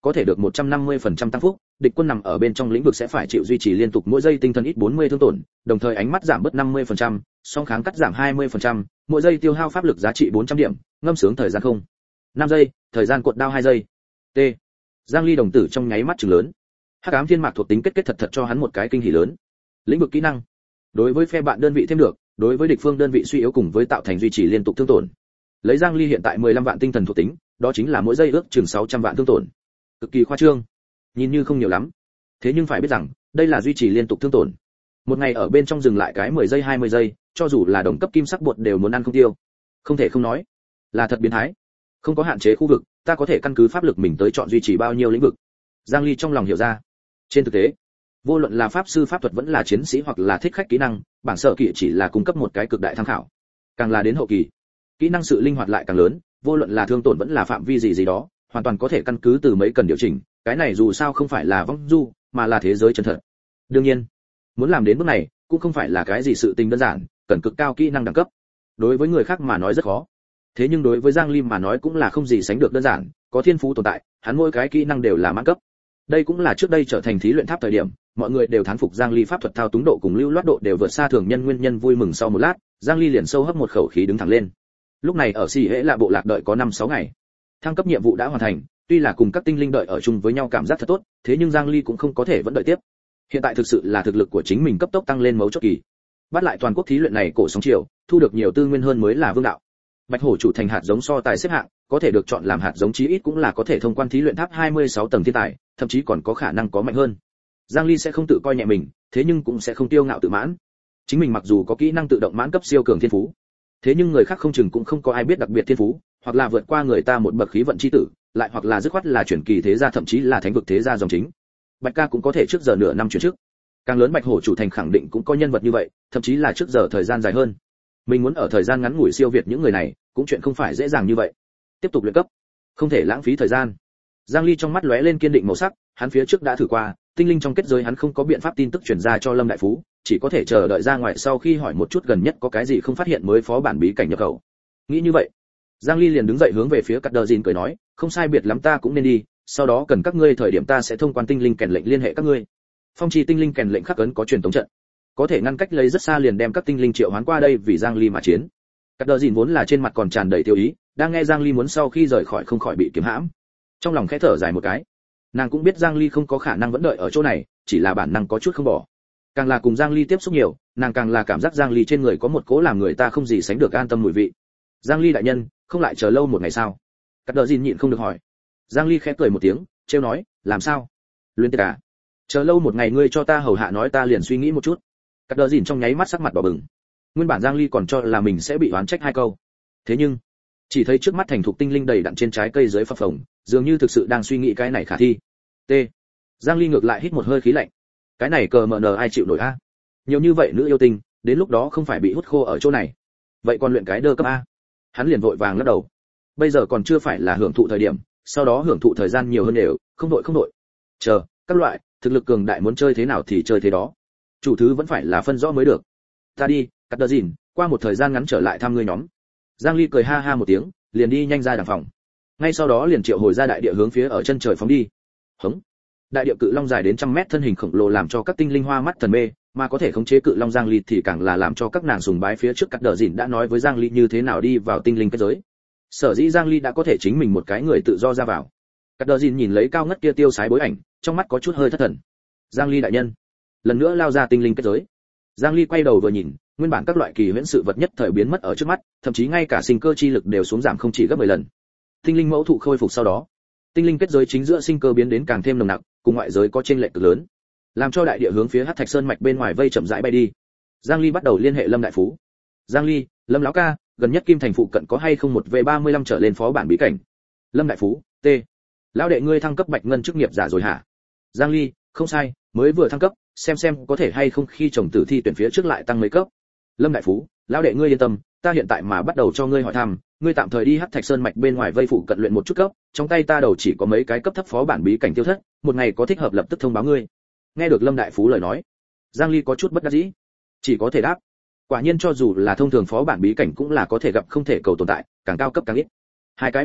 có thể được một trăm năm mươi phần trăm tăng phúc, địch quân nằm ở bên trong lĩnh vực sẽ phải chịu duy trì liên tục mỗi giây tinh thần ít bốn mươi thương tổn, đồng thời ánh mắt giảm bớt năm mươi phần trăm, song kháng cắt giảm hai mươi phần trăm, mỗi giây tiêu hao pháp lực giá trị bốn trăm điểm, ngâm sướng thời gian không. năm giây, thời gian cuộn đao hai giây. T. Giang Ly đồng tử trong nháy mắt trừng lớn. Hắc ám thiên mạc thuộc tính kết kết thật thật cho hắn một cái kinh hỉ lớn. Lĩnh vực kỹ năng. Đối với phe bạn đơn vị thêm được, đối với địch phương đơn vị suy yếu cùng với tạo thành duy trì liên tục thương tổn. Lấy Giang Ly hiện tại mười lăm vạn tinh thần thuộc tính, đó chính là mỗi giây ước chừng sáu trăm vạn thương tổn. Cực kỳ khoa trương. Nhìn như không nhiều lắm, thế nhưng phải biết rằng, đây là duy trì liên tục thương tổn. Một ngày ở bên trong dừng lại cái mười giây hai mươi giây, cho dù là đồng cấp kim sắc bột đều muốn ăn không tiêu. Không thể không nói, là thật biến thái. Không có hạn chế khu vực, ta có thể căn cứ pháp lực mình tới chọn duy trì bao nhiêu lĩnh vực. Giang Ly trong lòng hiểu ra. Trên thực tế, vô luận là pháp sư pháp thuật vẫn là chiến sĩ hoặc là thích khách kỹ năng, bảng sở kỵ chỉ là cung cấp một cái cực đại tham khảo. Càng là đến hậu kỳ, kỹ năng sự linh hoạt lại càng lớn, vô luận là thương tổn vẫn là phạm vi gì gì đó, hoàn toàn có thể căn cứ từ mấy cần điều chỉnh, cái này dù sao không phải là vong du, mà là thế giới chân thật. Đương nhiên, muốn làm đến bước này, cũng không phải là cái gì sự tình đơn giản, cần cực cao kỹ năng đẳng cấp. Đối với người khác mà nói rất khó, thế nhưng đối với Giang Ly mà nói cũng là không gì sánh được đơn giản, có thiên phú tồn tại, hắn mỗi cái kỹ năng đều là mãn cấp. Đây cũng là trước đây trở thành thí luyện tháp thời điểm, mọi người đều thán phục Giang Ly pháp thuật thao túng độ cùng lưu loát độ đều vượt xa thường nhân nguyên nhân vui mừng sau một lát, Giang Ly liền sâu hấp một khẩu khí đứng thẳng lên. Lúc này ở Si Hễ là bộ lạc đợi có năm sáu ngày. Thăng cấp nhiệm vụ đã hoàn thành, tuy là cùng các tinh linh đợi ở chung với nhau cảm giác thật tốt, thế nhưng Giang Ly cũng không có thể vẫn đợi tiếp. Hiện tại thực sự là thực lực của chính mình cấp tốc tăng lên mấu chốt kỳ. Bắt lại toàn quốc thí luyện này cổ sóng chiều, thu được nhiều tư nguyên hơn mới là vương đạo. Bạch hổ chủ thành hạt giống so tài xếp hạng, có thể được chọn làm hạt giống chí ít cũng là có thể thông quan thí luyện tháp hai mươi sáu tầng thiên tài, thậm chí còn có khả năng có mạnh hơn. Giang Ly sẽ không tự coi nhẹ mình, thế nhưng cũng sẽ không tiêu ngạo tự mãn. Chính mình mặc dù có kỹ năng tự động mãn cấp siêu cường thiên phú, thế nhưng người khác không chừng cũng không có ai biết đặc biệt thiên phú, hoặc là vượt qua người ta một bậc khí vận chi tử, lại hoặc là dứt khoát là chuyển kỳ thế gia thậm chí là thánh vực thế gia dòng chính. Bạch ca cũng có thể trước giờ nửa năm chuyển trước. Càng lớn Bạch hổ chủ thành khẳng định cũng có nhân vật như vậy, thậm chí là trước giờ thời gian dài hơn. Mình muốn ở thời gian ngắn ngủi siêu việt những người này, cũng chuyện không phải dễ dàng như vậy. Tiếp tục luyện cấp, không thể lãng phí thời gian. Giang Ly trong mắt lóe lên kiên định màu sắc, hắn phía trước đã thử qua, tinh linh trong kết giới hắn không có biện pháp tin tức truyền ra cho Lâm đại phú, chỉ có thể chờ đợi ra ngoài sau khi hỏi một chút gần nhất có cái gì không phát hiện mới phó bản bí cảnh nhập khẩu. Nghĩ như vậy, Giang Ly liền đứng dậy hướng về phía Cắt Đờ Dìn cười nói, không sai biệt lắm ta cũng nên đi, sau đó cần các ngươi thời điểm ta sẽ thông quan tinh linh kèn lệnh liên hệ các ngươi. Phong trì tinh linh kèn lệnh khắc ấn có truyền tống trận, có thể ngăn cách lấy rất xa liền đem các tinh linh triệu hoán qua đây vì Giang Ly mà chiến. Cắt Đờ Dìn vốn là trên mặt còn tràn đầy tiêu ý, đang nghe Giang Ly muốn sau khi rời khỏi không khỏi bị kiếm hãm. Trong lòng khẽ thở dài một cái. Nàng cũng biết Giang Ly không có khả năng vẫn đợi ở chỗ này, chỉ là bản năng có chút không bỏ. Càng là cùng Giang Ly tiếp xúc nhiều, nàng càng là cảm giác Giang Ly trên người có một cố làm người ta không gì sánh được an tâm mùi vị. Giang Ly đại nhân, không lại chờ lâu một ngày sao? Cắt Đờ Dìn nhịn không được hỏi. Giang Ly khẽ cười một tiếng, trêu nói, làm sao? Luyện tiệc à? Chờ lâu một ngày ngươi cho ta hầu hạ nói ta liền suy nghĩ một chút. Cắt Đờ Dìn trong nháy mắt sắc mặt đỏ bừng. Nguyên bản Giang Ly còn cho là mình sẽ bị oán trách hai câu. Thế nhưng, chỉ thấy trước mắt thành thục tinh linh đầy đặn trên trái cây dưới phập phồng, dường như thực sự đang suy nghĩ cái này khả thi. T. Giang Ly ngược lại hít một hơi khí lạnh. Cái này cờ mờ nờ ai chịu nổi a? Nhiều như vậy nữ yêu tinh, đến lúc đó không phải bị hút khô ở chỗ này. Vậy còn luyện cái đơ cấp a? Hắn liền vội vàng lắc đầu. Bây giờ còn chưa phải là hưởng thụ thời điểm, sau đó hưởng thụ thời gian nhiều hơn đều, không đội không đội. Chờ, các loại, thực lực cường đại muốn chơi thế nào thì chơi thế đó. Chủ thứ vẫn phải là phân rõ mới được. Ta đi, Cắt Đờ Dìn, qua một thời gian ngắn trở lại thăm ngươi nhóm. Giang Ly cười ha ha một tiếng, liền đi nhanh ra đằng phòng. Ngay sau đó liền triệu hồi ra đại địa hướng phía ở chân trời phóng đi. Hống. Đại địa cự long dài đến trăm mét thân hình khổng lồ làm cho các tinh linh hoa mắt thần mê, mà có thể khống chế cự long Giang Ly thì càng là làm cho các nàng sùng bái phía trước. Cắt Đờ Dìn đã nói với Giang Ly như thế nào đi vào tinh linh kết giới. Sở dĩ Giang Ly đã có thể chính mình một cái người tự do ra vào. Cắt Đờ Dìn nhìn lấy cao ngất kia tiêu sái bối ảnh, trong mắt có chút hơi thất thần. Giang Ly đại nhân, lần nữa lao ra tinh linh kết giới. Giang Ly quay đầu vừa nhìn, nguyên bản các loại kỳ huyễn sự vật nhất thời biến mất ở trước mắt, thậm chí ngay cả sinh cơ chi lực đều xuống giảm không chỉ gấp mười lần. Tinh linh mẫu thụ khôi phục sau đó, tinh linh kết giới chính giữa sinh cơ biến đến càng thêm nồng nặc, cùng ngoại giới có chênh lệch cực lớn, làm cho đại địa hướng phía Hắc Thạch Sơn mạch bên ngoài vây chậm rãi bay đi. Giang Ly bắt đầu liên hệ Lâm đại phú. Giang Ly, Lâm lão ca, gần nhất Kim Thành phụ cận có hay không một V ba mươi lăm trở lên phó bản bí cảnh? Lâm đại phú, T. Lão đệ ngươi thăng cấp bạch ngân chức nghiệp giả rồi hả? Giang Ly, không sai, mới vừa thăng cấp, xem xem có thể hay không khi chồng tử thi tuyển phía trước lại tăng mấy cấp. Lâm đại phú, lão đệ ngươi yên tâm, ta hiện tại mà bắt đầu cho ngươi hỏi thăm, ngươi tạm thời đi Hắc Thạch Sơn mạch bên ngoài vây phụ cận luyện một chút cấp, trong tay ta đầu chỉ có mấy cái cấp thấp phó bản bí cảnh tiêu thất, một ngày có thích hợp lập tức thông báo ngươi. Nghe được Lâm đại phú lời nói, Giang Ly có chút bất đắc dĩ, chỉ có thể đáp. Quả nhiên cho dù là thông thường phó bản bí cảnh cũng là có thể gặp không thể cầu tồn tại, càng cao cấp càng ít. Hai cái biện pháp,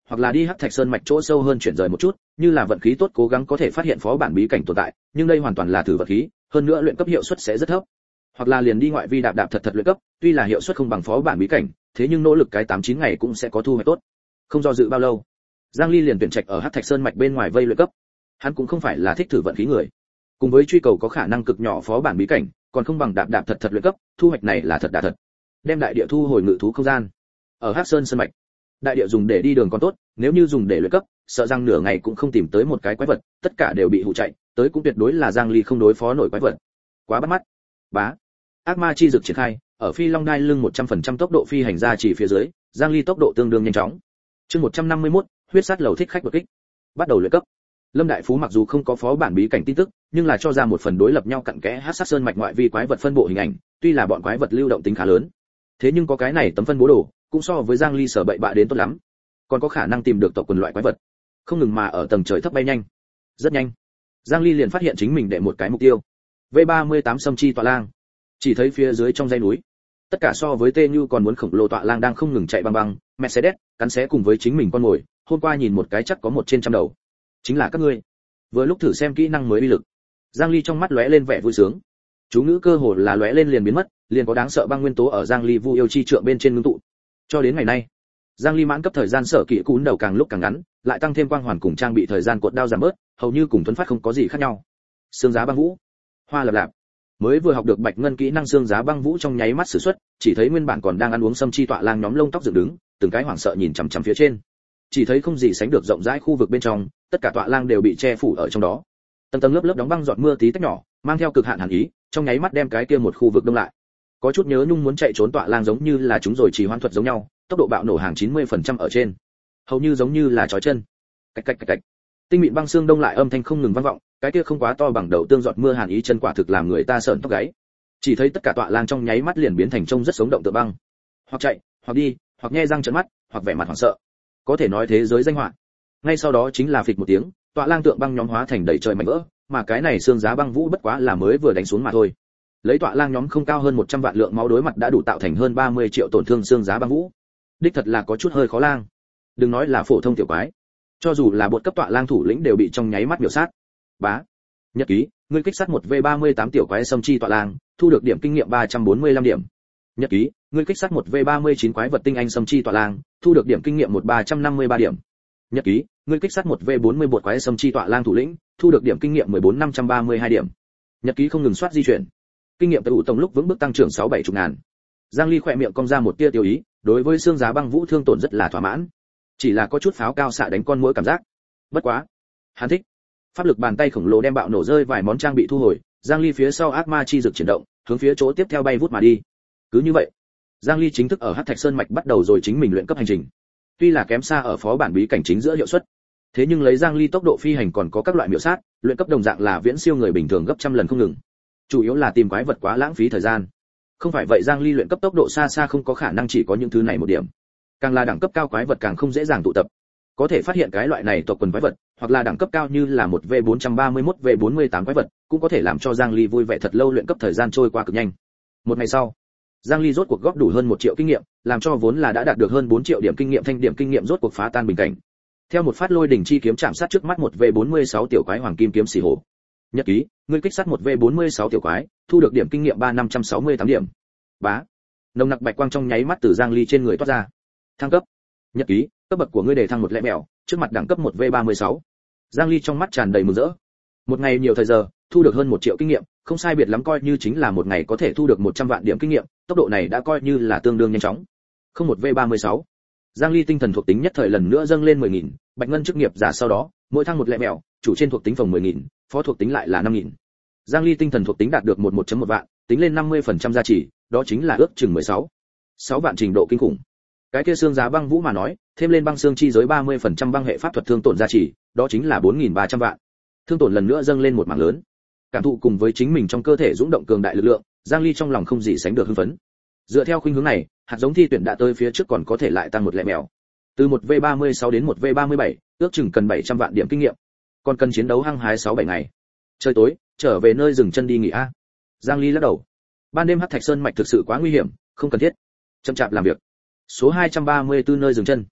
hoặc là đi Hắc Thạch Sơn mạch chỗ sâu hơn chuyển rời một chút, như là vận khí tốt cố gắng có thể phát hiện phó bản bí cảnh tồn tại, nhưng đây hoàn toàn là thử vật khí, hơn nữa luyện cấp hiệu suất sẽ rất thấp. Hoặc là liền đi ngoại vi đạp đạp thật thật luyện cấp, tuy là hiệu suất không bằng phó bản bí cảnh, thế nhưng nỗ lực cái tám chín ngày cũng sẽ có thu hoạch tốt. Không do dự bao lâu, Giang Ly liền tuyển trạch ở Hắc Thạch Sơn mạch bên ngoài vây luyện cấp. Hắn cũng không phải là thích thử vận khí người. Cùng với truy cầu có khả năng cực nhỏ phó bản bí cảnh, còn không bằng đạp đạp thật thật luyện cấp, thu hoạch này là thật đã thật. Đem đại địa thu hồi ngự thú không gian. Ở Hắc Sơn Sơn mạch, đại địa dùng để đi đường còn tốt, nếu như dùng để luyện cấp, sợ rằng nửa ngày cũng không tìm tới một cái quái vật, tất cả đều bị hụ chạy, tới cũng tuyệt đối là Giang Ly không đối phó nổi quái vật. Quá bắt mắt. Bá. Ác ma chi dược triển khai, ở phi long đai lưng một trăm phần trăm tốc độ phi hành ra chỉ phía dưới, Giang Ly tốc độ tương đương nhanh chóng. Chương một trăm năm mươi mốt, huyết sát lầu thích khách đột kích. Bắt đầu luyện cấp. Lâm Đại Phú mặc dù không có phó bản bí cảnh tin tức, nhưng là cho ra một phần đối lập nhau cặn kẽ Hắc Sát Sơn mạch ngoại vi quái vật phân bộ hình ảnh, tuy là bọn quái vật lưu động tính khá lớn. Thế nhưng có cái này tấm phân bố đồ, cũng so với Giang Ly sở bậy bạ đến tốt lắm. Còn có khả năng tìm được tộc quần loại quái vật. Không ngừng mà ở tầng trời thấp bay nhanh. Rất nhanh, Giang Ly liền phát hiện chính mình đệ một cái mục tiêu. V ba mươi tám Sâm Chi Tọa Lang. Chỉ thấy phía dưới trong dãy núi, tất cả so với Tê Như còn muốn khổng lồ Tọa Lang đang không ngừng chạy băng băng, Mercedes cắn xé cùng với chính mình con ngồi, hôm qua nhìn một cái chắc có một trên trăm đầu. Chính là các ngươi. Vừa lúc thử xem kỹ năng mới uy lực, Giang Ly trong mắt lóe lên vẻ vui sướng. Chú ngữ cơ hồ là lóe lên liền biến mất, liền có đáng sợ băng nguyên tố ở Giang Ly Vu yêu chi trượng bên trên ngưng tụ. Cho đến ngày nay, Giang Ly mãn cấp thời gian sở kỹ cún đầu càng lúc càng ngắn, lại tăng thêm quang hoàn cùng trang bị thời gian cột đao giảm bớt, hầu như cùng Tuấn Phát không có gì khác nhau. Xương giá băng vũ, hoa lập lạp. Mới vừa học được bạch ngân kỹ năng xương giá băng vũ trong nháy mắt sử xuất, chỉ thấy nguyên bản còn đang ăn uống Sâm Chi Tọa Lang nhóm lông tóc dựng đứng, từng cái hoảng sợ nhìn chằm chằm phía trên. Chỉ thấy không gì sánh được rộng rãi khu vực bên trong, tất cả tọa lang đều bị che phủ ở trong đó. Tầng tầng lớp lớp đóng băng giọt mưa tí tách nhỏ, mang theo cực hạn hàn ý, trong nháy mắt đem cái kia một khu vực đông lại. Có chút nhớ nhung muốn chạy trốn tọa lang giống như là chúng rồi trì hoãn thuật giống nhau, tốc độ bạo nổ hàng chín mươi phần trăm ở trên. Hầu như giống như là chói chân. Cạch cạch cạch cạch. Tinh mịn băng xương đông lại âm thanh không ngừng vang vọng, cái kia không quá to bằng đầu tương giọt mưa hàn ý chân quả thực làm người ta sởn tóc gáy. Chỉ thấy tất cả tọa lang trong nháy mắt liền biến thành trông rất sống động tự băng. Hoặc chạy, hoặc đi, hoặc nhe răng trợn mắt, hoặc vẻ mặt hoảng sợ. Có thể nói thế giới danh họa. Ngay sau đó chính là phịch một tiếng, tọa lang tượng băng nhóm hóa thành đầy trời mảnh vỡ, mà cái này xương giá băng vũ bất quá là mới vừa đánh xuống mà thôi. Lấy tọa lang nhóm không cao hơn một trăm vạn lượng máu đối mặt đã đủ tạo thành hơn ba mươi triệu tổn thương xương giá băng vũ. Đích thật là có chút hơi khó lang. Đừng nói là phổ thông tiểu quái, cho dù là bột cấp tọa lang thủ lĩnh đều bị trong nháy mắt miểu sát. Bá. Nhật ký, ngươi kích sát một V ba mươi tám tiểu quái Sâm Chi Tọa Lang, thu được điểm kinh nghiệm ba trăm bốn mươi lăm điểm. Nhật ký, ngươi kích sát một V ba mươi chín quái vật tinh anh Sâm Chi Tọa Lang, thu được điểm kinh nghiệm một ba trăm năm mươi ba điểm. Nhật ký, ngươi kích sát một V bốn mươi bột quái Sâm Chi Tọa Lang thủ lĩnh, thu được điểm kinh nghiệm mười bốn năm trăm ba mươi hai điểm. Nhật ký không ngừng soát di chuyển. Kinh nghiệm tự tổng lúc vững bước tăng trưởng sáu bảy chục ngàn. Giang Ly khỏe miệng cong ra một tia tiêu ý, đối với xương giá băng vũ thương tổn rất là thỏa mãn. Chỉ là có chút pháo cao xạ đánh con muỗi cảm giác. Bất quá, hắn thích. Pháp lực bàn tay khổng lồ đem bạo nổ rơi vài món trang bị thu hồi, Giang Ly phía sau ác ma chi dược chuyển động, hướng phía chỗ tiếp theo bay vút mà đi. Cứ như vậy, Giang Ly chính thức ở Hắc Thạch Sơn mạch bắt đầu rồi chính mình luyện cấp hành trình. Tuy là kém xa ở phó bản bí cảnh chính giữa hiệu suất, thế nhưng lấy Giang Ly tốc độ phi hành còn có các loại miểu sát, luyện cấp đồng dạng là viễn siêu người bình thường gấp trăm lần không ngừng. Chủ yếu là tìm quái vật quá lãng phí thời gian. Không phải vậy Giang Ly luyện cấp tốc độ xa xa không có khả năng chỉ có những thứ này một điểm. Càng là đẳng cấp cao quái vật càng không dễ dàng tụ tập. Có thể phát hiện cái loại này tộc quần quái vật, hoặc là đẳng cấp cao như là một V bốn ba mốt V bốn mươi tám quái vật, cũng có thể làm cho Giang Ly vui vẻ thật lâu luyện cấp thời gian trôi qua cực nhanh. Một ngày sau, Giang Ly rốt cuộc góp đủ hơn một triệu kinh nghiệm, làm cho vốn là đã đạt được hơn bốn triệu điểm kinh nghiệm thanh điểm kinh nghiệm rốt cuộc phá tan bình cảnh. Theo một phát lôi đỉnh chi kiếm chạm sát trước mắt một V bốn mươi sáu tiểu quái hoàng kim kiếm xỉ hổ. Nhật ký, ngươi kích sát một V bốn mươi sáu tiểu quái, thu được điểm kinh nghiệm ba năm trăm sáu mươi tám điểm. Bá. Nồng nặc bạch quang trong nháy mắt từ Giang Ly trên người toát ra. Thăng cấp. Nhật ký, cấp bậc của ngươi đề thăng một lẻ mèo, trước mặt đẳng cấp một V ba mươi sáu. Giang Ly trong mắt tràn đầy mừng rỡ. Một ngày nhiều thời giờ, thu được hơn một triệu kinh nghiệm, không sai biệt lắm coi như chính là một ngày có thể thu được một trăm vạn điểm kinh nghiệm, tốc độ này đã coi như là tương đương nhanh chóng. Không một V ba mươi sáu. Giang Ly tinh thần thuộc tính nhất thời lần nữa dâng lên mười nghìn, bạch ngân chức nghiệp giả sau đó, mỗi thăng một lẻ mèo, chủ trên thuộc tính phòng mười nghìn, phó thuộc tính lại là năm nghìn. Giang Ly tinh thần thuộc tính đạt được một một chấm một vạn, tính lên năm mươi phần trăm giá trị, đó chính là ước chừng mười sáu. sáu vạn trình độ kinh khủng. Cái kia xương giá băng vũ mà nói, thêm lên băng xương chi giới ba mươi phần trăm băng hệ pháp thuật thương tổn giá trị, đó chính là bốn nghìn ba trăm vạn. Thương tổn lần nữa dâng lên một mảng lớn. Cảm thụ cùng với chính mình trong cơ thể dũng động cường đại lực lượng, Giang Ly trong lòng không gì sánh được hưng phấn. Dựa theo khuynh hướng này, hạt giống thi tuyển đã tới phía trước còn có thể lại tăng một lẻ mèo. Từ một V ba mươi sáu đến một V ba mươi bảy, ước chừng cần bảy trăm vạn điểm kinh nghiệm. Còn cần chiến đấu hăng hái sáu bảy ngày. Trời tối, trở về nơi dừng chân đi nghỉ a. Giang Ly lắc đầu. Ban đêm Hắc Thạch Sơn mạch thực sự quá nguy hiểm, không cần thiết. Chậm chạp làm việc. Số hai trăm ba mươi tư nơi dừng chân.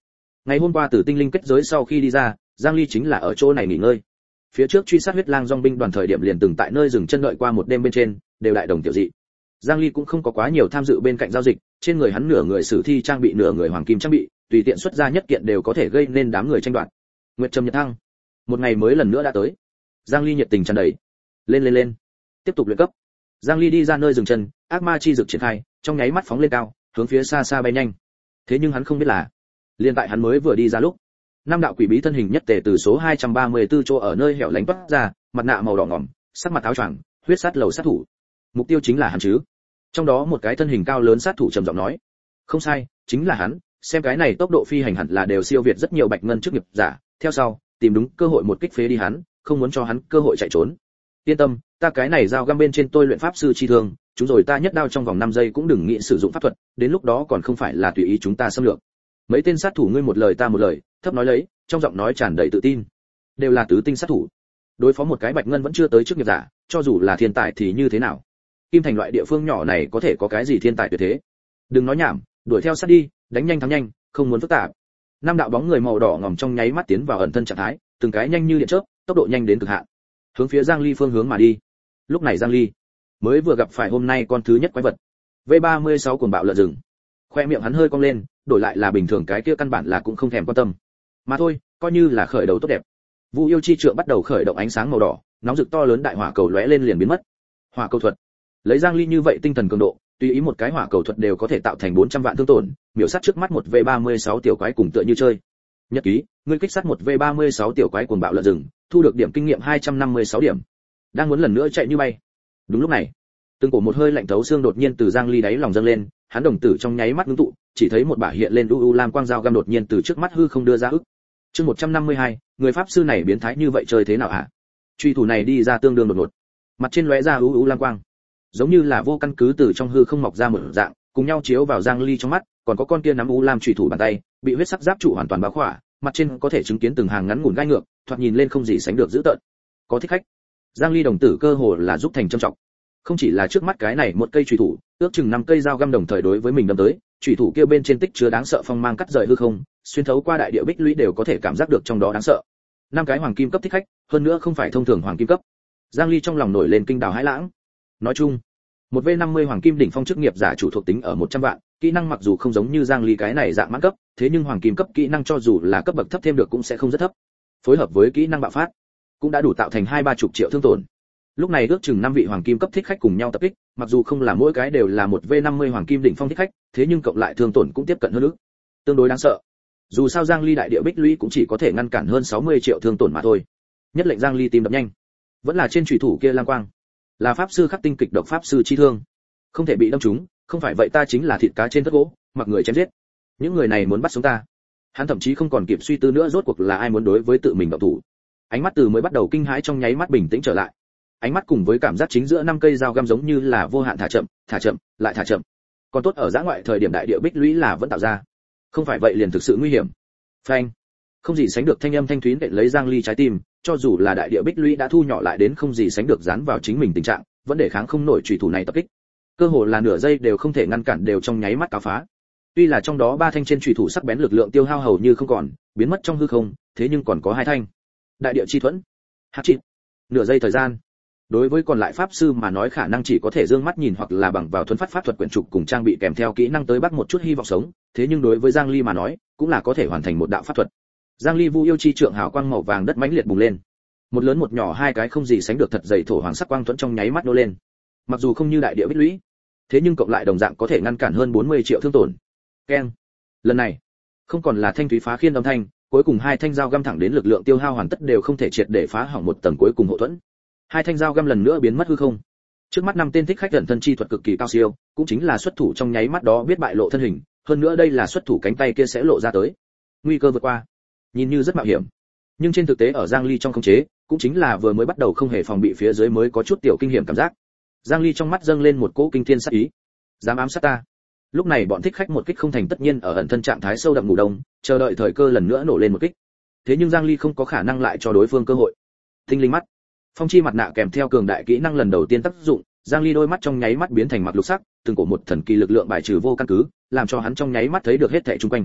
Ngày hôm qua từ tinh linh kết giới sau khi đi ra, Giang Ly chính là ở chỗ này nghỉ ngơi. Phía trước truy sát huyết lang dòng binh đoàn thời điểm liền từng tại nơi dừng chân đợi qua một đêm bên trên, đều đại đồng tiểu dị. Giang Ly cũng không có quá nhiều tham dự bên cạnh giao dịch, trên người hắn nửa người sử thi trang bị nửa người hoàng kim trang bị, tùy tiện xuất ra nhất kiện đều có thể gây nên đám người tranh đoạt. Nguyệt trầm nhật thăng, một ngày mới lần nữa đã tới. Giang Ly nhiệt tình tràn đầy. Lên lên lên, tiếp tục luyện cấp. Giang Ly đi ra nơi dừng chân, ác ma chi dược triển khai, trong nháy mắt phóng lên cao, hướng phía xa xa bay nhanh. Thế nhưng hắn không biết là, liên tại hắn mới vừa đi ra lúc, năm đạo quỷ bí thân hình nhất tề từ số hai trăm ba mươi tư chỗ ở nơi hẻo lánh toát ra, mặt nạ màu đỏ ngòm, sắc mặt áo choàng, huyết sát lầu sát thủ. Mục tiêu chính là hắn chứ? Trong đó một cái thân hình cao lớn sát thủ trầm giọng nói, không sai, chính là hắn, xem cái này tốc độ phi hành hẳn là đều siêu việt rất nhiều bạch ngân chức nghiệp giả, theo sau, tìm đúng cơ hội một kích phế đi hắn, không muốn cho hắn cơ hội chạy trốn. Yên tâm, ta cái này dao găm bên trên tôi luyện pháp sư chi thương, chúng rồi ta nhất đao trong vòng năm giây cũng đừng nghĩ sử dụng pháp thuật, đến lúc đó còn không phải là tùy ý chúng ta xâm lược. Mấy tên sát thủ ngươi một lời ta một lời, thấp nói lấy, trong giọng nói tràn đầy tự tin. Đều là tứ tinh sát thủ. Đối phó một cái bạch ngân vẫn chưa tới chức nghiệp giả, cho dù là thiên tài thì như thế nào? Kim Thành loại địa phương nhỏ này có thể có cái gì thiên tài tuyệt thế? Đừng nói nhảm, đuổi theo sát đi, đánh nhanh thắng nhanh, không muốn phức tạp. Năm đạo bóng người màu đỏ ngòm trong nháy mắt tiến vào ẩn thân trạng thái, từng cái nhanh như điện chớp, tốc độ nhanh đến cực hạn, hướng phía Giang Ly phương hướng mà đi. Lúc này Giang Ly mới vừa gặp phải hôm nay con thứ nhất quái vật, V ba mươi sáu cuồng bạo lợn rừng. Khoe miệng hắn hơi cong lên, đổi lại là bình thường cái kia căn bản là cũng không thèm quan tâm. Mà thôi, coi như là khởi đầu tốt đẹp. Vu yêu chi trượng bắt đầu khởi động ánh sáng màu đỏ, nóng rực to lớn đại hỏa cầu lóe lên liền biến mất. Hỏa cầu thuật. Lấy Giang Ly như vậy tinh thần cường độ, tùy ý một cái hỏa cầu thuật đều có thể tạo thành bốn trăm vạn thương tổn, miểu sát trước mắt một V ba mươi sáu tiểu quái cùng tựa như chơi. Nhật ký, ngươi kích sát một V ba mươi sáu tiểu quái cuồng bạo lợn rừng, thu được điểm kinh nghiệm hai trăm năm mươi sáu điểm. Đang muốn lần nữa chạy như bay. Đúng lúc này, từng cổ một hơi lạnh thấu xương đột nhiên từ Giang Ly đáy lòng dâng lên, hắn đồng tử trong nháy mắt ngưng tụ, chỉ thấy một bả hiện lên u u lam quang dao găm đột nhiên từ trước mắt hư không đưa ra ức. Chương một trăm năm mươi hai, người pháp sư này biến thái như vậy chơi thế nào hả? Truy thủ này đi ra tương đương đột ngột. Mặt trên lóe ra u u lam quang, giống như là vô căn cứ từ trong hư không mọc ra một dạng, cùng nhau chiếu vào Giang Ly trong mắt, còn có con kia nắm u lam truy thủ bàn tay, bị huyết sắc giáp trụ hoàn toàn bao khỏa, mặt trên có thể chứng kiến từng hàng ngắn ngủn gai ngược, thoạt nhìn lên không gì sánh được dữ tợn. Có thích khách. Giang Ly đồng tử cơ hồ là giúp thành trâm trọng. Không chỉ là trước mắt cái này một cây chủy thủ, ước chừng năm cây dao găm đồng thời đối với mình đâm tới, chủy thủ kia bên trên tích chứa đáng sợ phong mang cắt rời hư không, xuyên thấu qua đại địa bích lũy đều có thể cảm giác được trong đó đáng sợ. Năm cái hoàng kim cấp thích khách, hơn nữa không phải thông thường hoàng kim cấp. Giang Ly trong lòng nổi lên kinh đào hãi lãng. Nói chung, một V năm mươi hoàng kim đỉnh phong chức nghiệp giả chủ thuộc tính ở một trăm vạn, kỹ năng mặc dù không giống như Giang Ly cái này dạng mãn cấp, thế nhưng hoàng kim cấp kỹ năng cho dù là cấp bậc thấp thêm được cũng sẽ không rất thấp. Phối hợp với kỹ năng bạo phát, cũng đã đủ tạo thành hai ba chục triệu thương tổn. Lúc này ước chừng năm vị hoàng kim cấp thích khách cùng nhau tập kích, mặc dù không là mỗi cái đều là một V năm mươi hoàng kim đỉnh phong thích khách, thế nhưng cộng lại thương tổn cũng tiếp cận hơn ước. Tương đối đáng sợ. Dù sao Giang Ly đại địa bích lũy cũng chỉ có thể ngăn cản hơn sáu mươi triệu thương tổn mà thôi. Nhất lệnh Giang Ly tìm đập nhanh. Vẫn là trên chủy thủ kia lam quang. Là pháp sư khắc tinh kịch độc pháp sư chi thương. Không thể bị đâm trúng, không phải vậy ta chính là thịt cá trên thớt gỗ, mặc người chém giết. Những người này muốn bắt sống ta. Hắn thậm chí không còn kịp suy tư nữa rốt cuộc là ai muốn đối với tự mình động thủ. Ánh mắt từ mới bắt đầu kinh hãi trong nháy mắt bình tĩnh trở lại. Ánh mắt cùng với cảm giác chính giữa năm cây dao găm giống như là vô hạn thả chậm, thả chậm, lại thả chậm. Còn tốt ở giã ngoại thời điểm đại địa bích lũy là vẫn tạo ra. Không phải vậy liền thực sự nguy hiểm. Phanh. Không gì sánh được thanh âm thanh thúy để lấy Giang Ly trái tim, cho dù là đại địa bích lũy đã thu nhỏ lại đến không gì sánh được dán vào chính mình tình trạng, vẫn để kháng không nổi chủy thủ này tập kích. Cơ hồ là nửa giây đều không thể ngăn cản đều trong nháy mắt cáo phá. Tuy là trong đó ba thanh trên chủy thủ sắc bén lực lượng tiêu hao hầu như không còn, biến mất trong hư không, thế nhưng còn có hai thanh. Đại địa chi thuẫn. Hát chít. Nửa giây thời gian. Đối với còn lại pháp sư mà nói khả năng chỉ có thể dương mắt nhìn hoặc là bằng vào thuần phát pháp thuật quyển trục cùng trang bị kèm theo kỹ năng tới bắt một chút hy vọng sống, thế nhưng đối với Giang Ly mà nói, cũng là có thể hoàn thành một đạo pháp thuật. Giang Ly vu yêu chi trượng hào quang màu vàng đất mãnh liệt bùng lên. Một lớn một nhỏ hai cái không gì sánh được thật dày thổ hoàng sắc quang thuẫn trong nháy mắt nô lên. Mặc dù không như đại địa bích lũy, thế nhưng cộng lại đồng dạng có thể ngăn cản hơn bốn mươi triệu thương tổn. Keng. Lần này, không còn là thanh thúy phá khiên âm thanh, cuối cùng hai thanh dao găm thẳng đến lực lượng tiêu hao hoàn tất đều không thể triệt để phá hỏng một tầng cuối cùng hộ thuẫn. Hai thanh dao găm lần nữa biến mất hư không. Trước mắt năm tên thích khách gần thân chi thuật cực kỳ cao siêu, cũng chính là xuất thủ trong nháy mắt đó biết bại lộ thân hình, hơn nữa đây là xuất thủ cánh tay kia sẽ lộ ra tới. Nguy cơ vượt qua, nhìn như rất mạo hiểm, nhưng trên thực tế ở Giang Ly trong khống chế, cũng chính là vừa mới bắt đầu không hề phòng bị phía dưới mới có chút tiểu kinh hiểm cảm giác. Giang Ly trong mắt dâng lên một cỗ kinh thiên sát ý. Dám ám sát ta? Lúc này bọn thích khách một kích không thành tất nhiên ở ẩn thân trạng thái sâu đậm ngủ đông, chờ đợi thời cơ lần nữa nổ lên một kích. Thế nhưng Giang Ly không có khả năng lại cho đối phương cơ hội. Tinh linh mắt, phong chi mặt nạ kèm theo cường đại kỹ năng lần đầu tiên tác dụng, Giang Ly đôi mắt trong nháy mắt biến thành mặc lục sắc, từng cổ một thần kỳ lực lượng bài trừ vô căn cứ, làm cho hắn trong nháy mắt thấy được hết thảy xung quanh.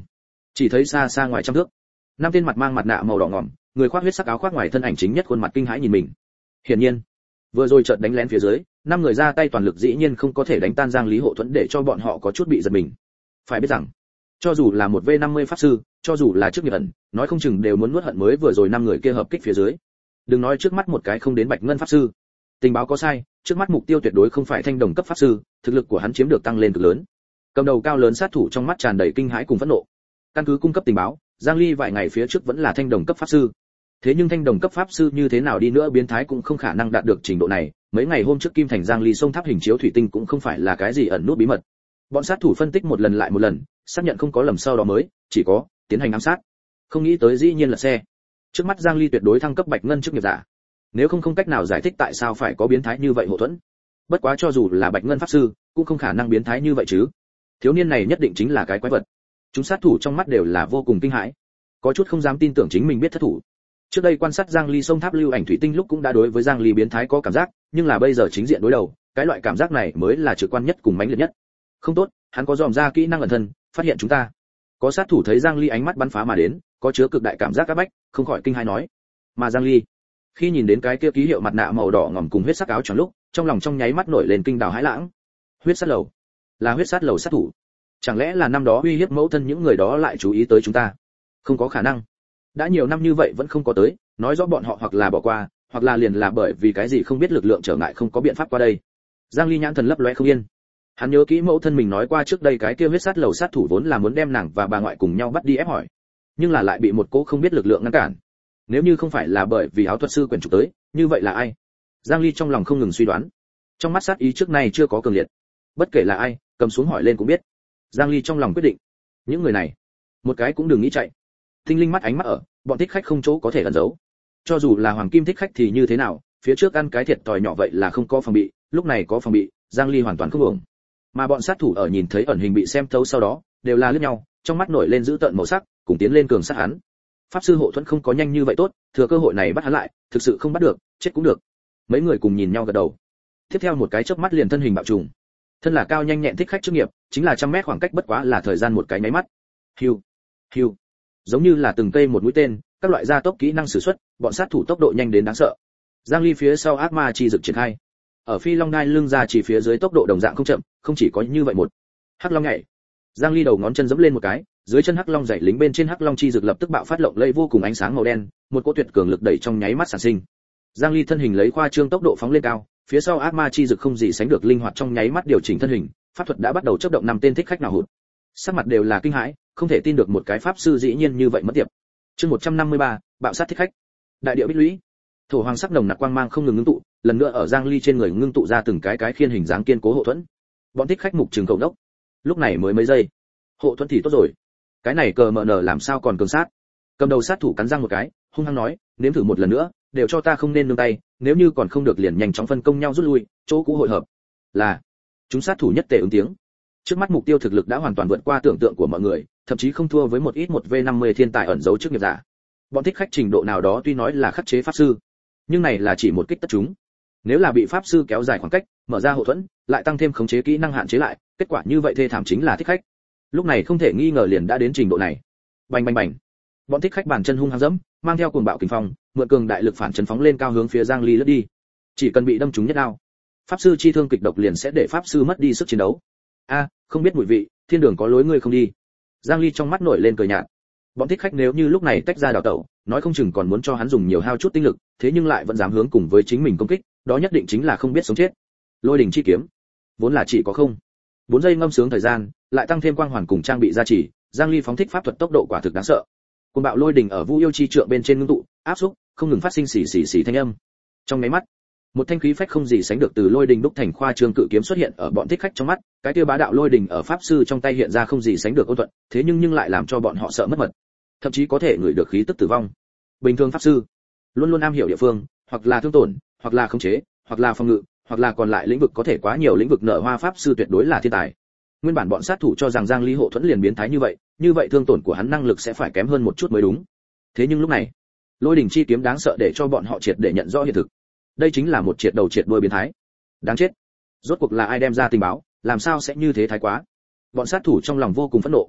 Chỉ thấy xa xa ngoài trăm thước, năm tên mặt mang mặt nạ màu đỏ ngòm, người khoác huyết sắc áo khoác ngoài thân ảnh chính nhất khuôn mặt kinh hãi nhìn mình. Hiển nhiên, vừa rồi chợt đánh lén phía dưới, năm người ra tay toàn lực dĩ nhiên không có thể đánh tan Giang Lý hộ thuẫn, để cho bọn họ có chút bị giật mình. Phải biết rằng, cho dù là một vê năm mươi pháp sư, cho dù là trước nghiệp ẩn, nói không chừng đều muốn nuốt hận mới vừa rồi năm người kia hợp kích phía dưới. Đừng nói trước mắt một cái không đến bạch ngân pháp sư. Tình báo có sai, trước mắt mục tiêu tuyệt đối không phải thanh đồng cấp pháp sư, thực lực của hắn chiếm được tăng lên cực lớn. Cầm đầu cao lớn sát thủ trong mắt tràn đầy kinh hãi cùng phẫn nộ. Căn cứ cung cấp tình báo, Giang Ly vài ngày phía trước vẫn là thanh đồng cấp pháp sư. Thế nhưng thanh đồng cấp pháp sư như thế nào đi nữa biến thái cũng không khả năng đạt được trình độ này, mấy ngày hôm trước Kim Thành Giang Ly sông tháp hình chiếu thủy tinh cũng không phải là cái gì ẩn nút bí mật. Bọn sát thủ phân tích một lần lại một lần, xác nhận không có lầm sau đó mới chỉ có tiến hành ám sát. Không nghĩ tới dĩ nhiên là xe. Trước mắt Giang Ly tuyệt đối thăng cấp bạch ngân chức nghiệp giả. Nếu không không cách nào giải thích tại sao phải có biến thái như vậy hộ thuẫn. Bất quá cho dù là bạch ngân pháp sư, cũng không khả năng biến thái như vậy chứ. Thiếu niên này nhất định chính là cái quái vật. Chúng sát thủ trong mắt đều là vô cùng kinh hãi, có chút không dám tin tưởng chính mình biết thất thủ. Trước đây quan sát Giang Ly sông tháp lưu ảnh thủy tinh lúc cũng đã đối với Giang Ly biến thái có cảm giác, nhưng là bây giờ chính diện đối đầu, cái loại cảm giác này mới là trực quan nhất cùng mãnh liệt nhất. Không tốt, hắn có dòm ra kỹ năng ẩn thân, phát hiện chúng ta. Có sát thủ thấy Giang Ly ánh mắt bắn phá mà đến, có chứa cực đại cảm giác áp bách, không khỏi kinh hãi nói. Mà Giang Ly, khi nhìn đến cái kia ký hiệu mặt nạ màu đỏ ngòm cùng huyết sắc áo choàng lúc, trong lòng trong nháy mắt nổi lên kinh đào hãi lãng. Huyết sát lầu, là huyết sát lầu sát thủ. Chẳng lẽ là năm đó uy hiếp mẫu thân những người đó lại chú ý tới chúng ta? Không có khả năng. Đã nhiều năm như vậy vẫn không có tới, nói rõ bọn họ hoặc là bỏ qua, hoặc là liền là bởi vì cái gì không biết lực lượng trở ngại không có biện pháp qua đây. Giang Ly nhãn thần lấp lóe không yên. Hắn nhớ kỹ mẫu thân mình nói qua trước đây cái kia huyết sát lầu sát thủ vốn là muốn đem nàng và bà ngoại cùng nhau bắt đi ép hỏi, nhưng là lại bị một cô không biết lực lượng ngăn cản. Nếu như không phải là bởi vì áo thuật sư quyền trục tới, như vậy là ai? Giang Ly trong lòng không ngừng suy đoán. Trong mắt sát ý trước nay chưa có cường liệt. Bất kể là ai, cầm xuống hỏi lên cũng biết. Giang Ly trong lòng quyết định, những người này, một cái cũng đừng nghĩ chạy. Tinh linh mắt ánh mắt ở, bọn thích khách không chỗ có thể ẩn giấu. Cho dù là hoàng kim thích khách thì như thế nào, phía trước ăn cái thiệt tỏi nhỏ vậy là không có phòng bị, lúc này có phòng bị, Giang Ly hoàn toàn không uổng. Mà bọn sát thủ ở nhìn thấy ẩn hình bị xem thấu sau đó, đều là liếc nhau, trong mắt nổi lên dữ tợn màu sắc, cùng tiến lên cường sát hắn. Pháp sư hộ thuẫn không có nhanh như vậy tốt, thừa cơ hội này bắt hắn lại, thực sự không bắt được, chết cũng được. Mấy người cùng nhìn nhau gật đầu. Tiếp theo một cái chớp mắt liền thân hình bạo trùng. Thân là cao nhanh nhẹn thích khách chuyên nghiệp, chính là trăm mét khoảng cách bất quá là thời gian một cái nháy mắt. Hiu, hiu, giống như là từng cây một mũi tên, các loại gia tốc kỹ năng sử xuất, bọn sát thủ tốc độ nhanh đến đáng sợ. Giang Ly phía sau ác ma chi dực triển khai. Ở phi long đai lưng ra chỉ phía dưới tốc độ đồng dạng không chậm, không chỉ có như vậy một. Hắc long nhảy. Giang Ly đầu ngón chân giẫm lên một cái, dưới chân hắc long dậy lính bên trên hắc long chi dực lập tức bạo phát lộng lẫy vô cùng ánh sáng màu đen, một cỗ tuyệt cường lực đẩy trong nháy mắt sản sinh. Giang Ly thân hình lấy khoa trương tốc độ phóng lên cao, phía sau ác ma chi dực không gì sánh được linh hoạt trong nháy mắt điều chỉnh thân hình, pháp thuật đã bắt đầu chớp động năm tên thích khách nào hụt. Sắc mặt đều là kinh hãi, không thể tin được một cái pháp sư dĩ nhiên như vậy mất tiệp. Chương một trăm năm mươi ba, bạo sát thích khách. Đại địa bích lũy. Thổ hoàng sắc nồng nặc quang mang không ngừng ngưng tụ, lần nữa ở Giang Ly trên người ngưng tụ ra từng cái cái khiên hình dáng kiên cố hộ thuẫn. Bọn thích khách mục trường cầu đốc. Lúc này mới mấy giây, hộ thuẫn thì tốt rồi. Cái này cờ mờ nở làm sao còn cường sát? Cầm đầu sát thủ cắn răng một cái, hung hăng nói, nếm thử một lần nữa, đều cho ta không nên nương tay, nếu như còn không được liền nhanh chóng phân công nhau rút lui, chỗ cũ hội hợp. Là. Chúng sát thủ nhất tề ứng tiếng. Trước mắt mục tiêu thực lực đã hoàn toàn vượt qua tưởng tượng của mọi người, thậm chí không thua với một ít một vê năm mươi thiên tài ẩn giấu trước nghiệp giả. Bọn thích khách trình độ nào đó tuy nói là khắc chế pháp sư, nhưng này là chỉ một kích tất chúng. Nếu là bị pháp sư kéo dài khoảng cách, mở ra hộ thuẫn, lại tăng thêm khống chế kỹ năng hạn chế lại, kết quả như vậy thê thảm chính là thích khách. Lúc này không thể nghi ngờ liền đã đến trình độ này. Bành bành bành. Bọn thích khách bàn chân hung hăng dẫm, mang theo cuồng bạo kình phong, mượn cường đại lực phản chấn phóng lên cao hướng phía Giang Ly lướt đi. Chỉ cần bị đâm trúng nhất đao, pháp sư chi thương kịch độc liền sẽ để pháp sư mất đi sức chiến đấu. A, không biết mùi vị, thiên đường có lối ngươi không đi. Giang Ly trong mắt nổi lên cười nhạt. Bọn thích khách nếu như lúc này tách ra đào tẩu, nói không chừng còn muốn cho hắn dùng nhiều hao chút tinh lực, thế nhưng lại vẫn dám hướng cùng với chính mình công kích, đó nhất định chính là không biết sống chết. Lôi đỉnh chi kiếm, vốn là chỉ có không bốn giây ngâm sướng thời gian, lại tăng thêm quang hoàn cùng trang bị gia trì, Giang Ly phóng thích pháp thuật tốc độ quả thực đáng sợ. Cuồng bạo lôi đỉnh ở Vu Yêu chi trượng bên trên ngưng tụ, áp xúc, không ngừng phát sinh xì xì xì thanh âm. Trong mấy mắt, một thanh khí phách không gì sánh được từ lôi đỉnh đúc thành khoa trương cự kiếm xuất hiện ở bọn thích khách trong mắt, cái kia bá đạo lôi đỉnh ở pháp sư trong tay hiện ra không gì sánh được ôn thuận, thế nhưng nhưng lại làm cho bọn họ sợ mất mật, thậm chí có thể ngửi được khí tức tử vong. Bình thường pháp sư luôn luôn am hiểu địa phương, hoặc là thương tổn, hoặc là khống chế, hoặc là phòng ngự, hoặc là còn lại lĩnh vực có thể quá nhiều lĩnh vực nợ hoa pháp sư tuyệt đối là thiên tài. Nguyên bản bọn sát thủ cho rằng Giang Ly hộ thuẫn liền biến thái như vậy, như vậy thương tổn của hắn năng lực sẽ phải kém hơn một chút mới đúng. Thế nhưng lúc này, lôi đỉnh chi kiếm đáng sợ để cho bọn họ triệt để nhận rõ hiện thực. Đây chính là một triệt đầu triệt đuôi biến thái. Đáng chết. Rốt cuộc là ai đem ra tình báo, làm sao sẽ như thế thái quá? Bọn sát thủ trong lòng vô cùng phẫn nộ.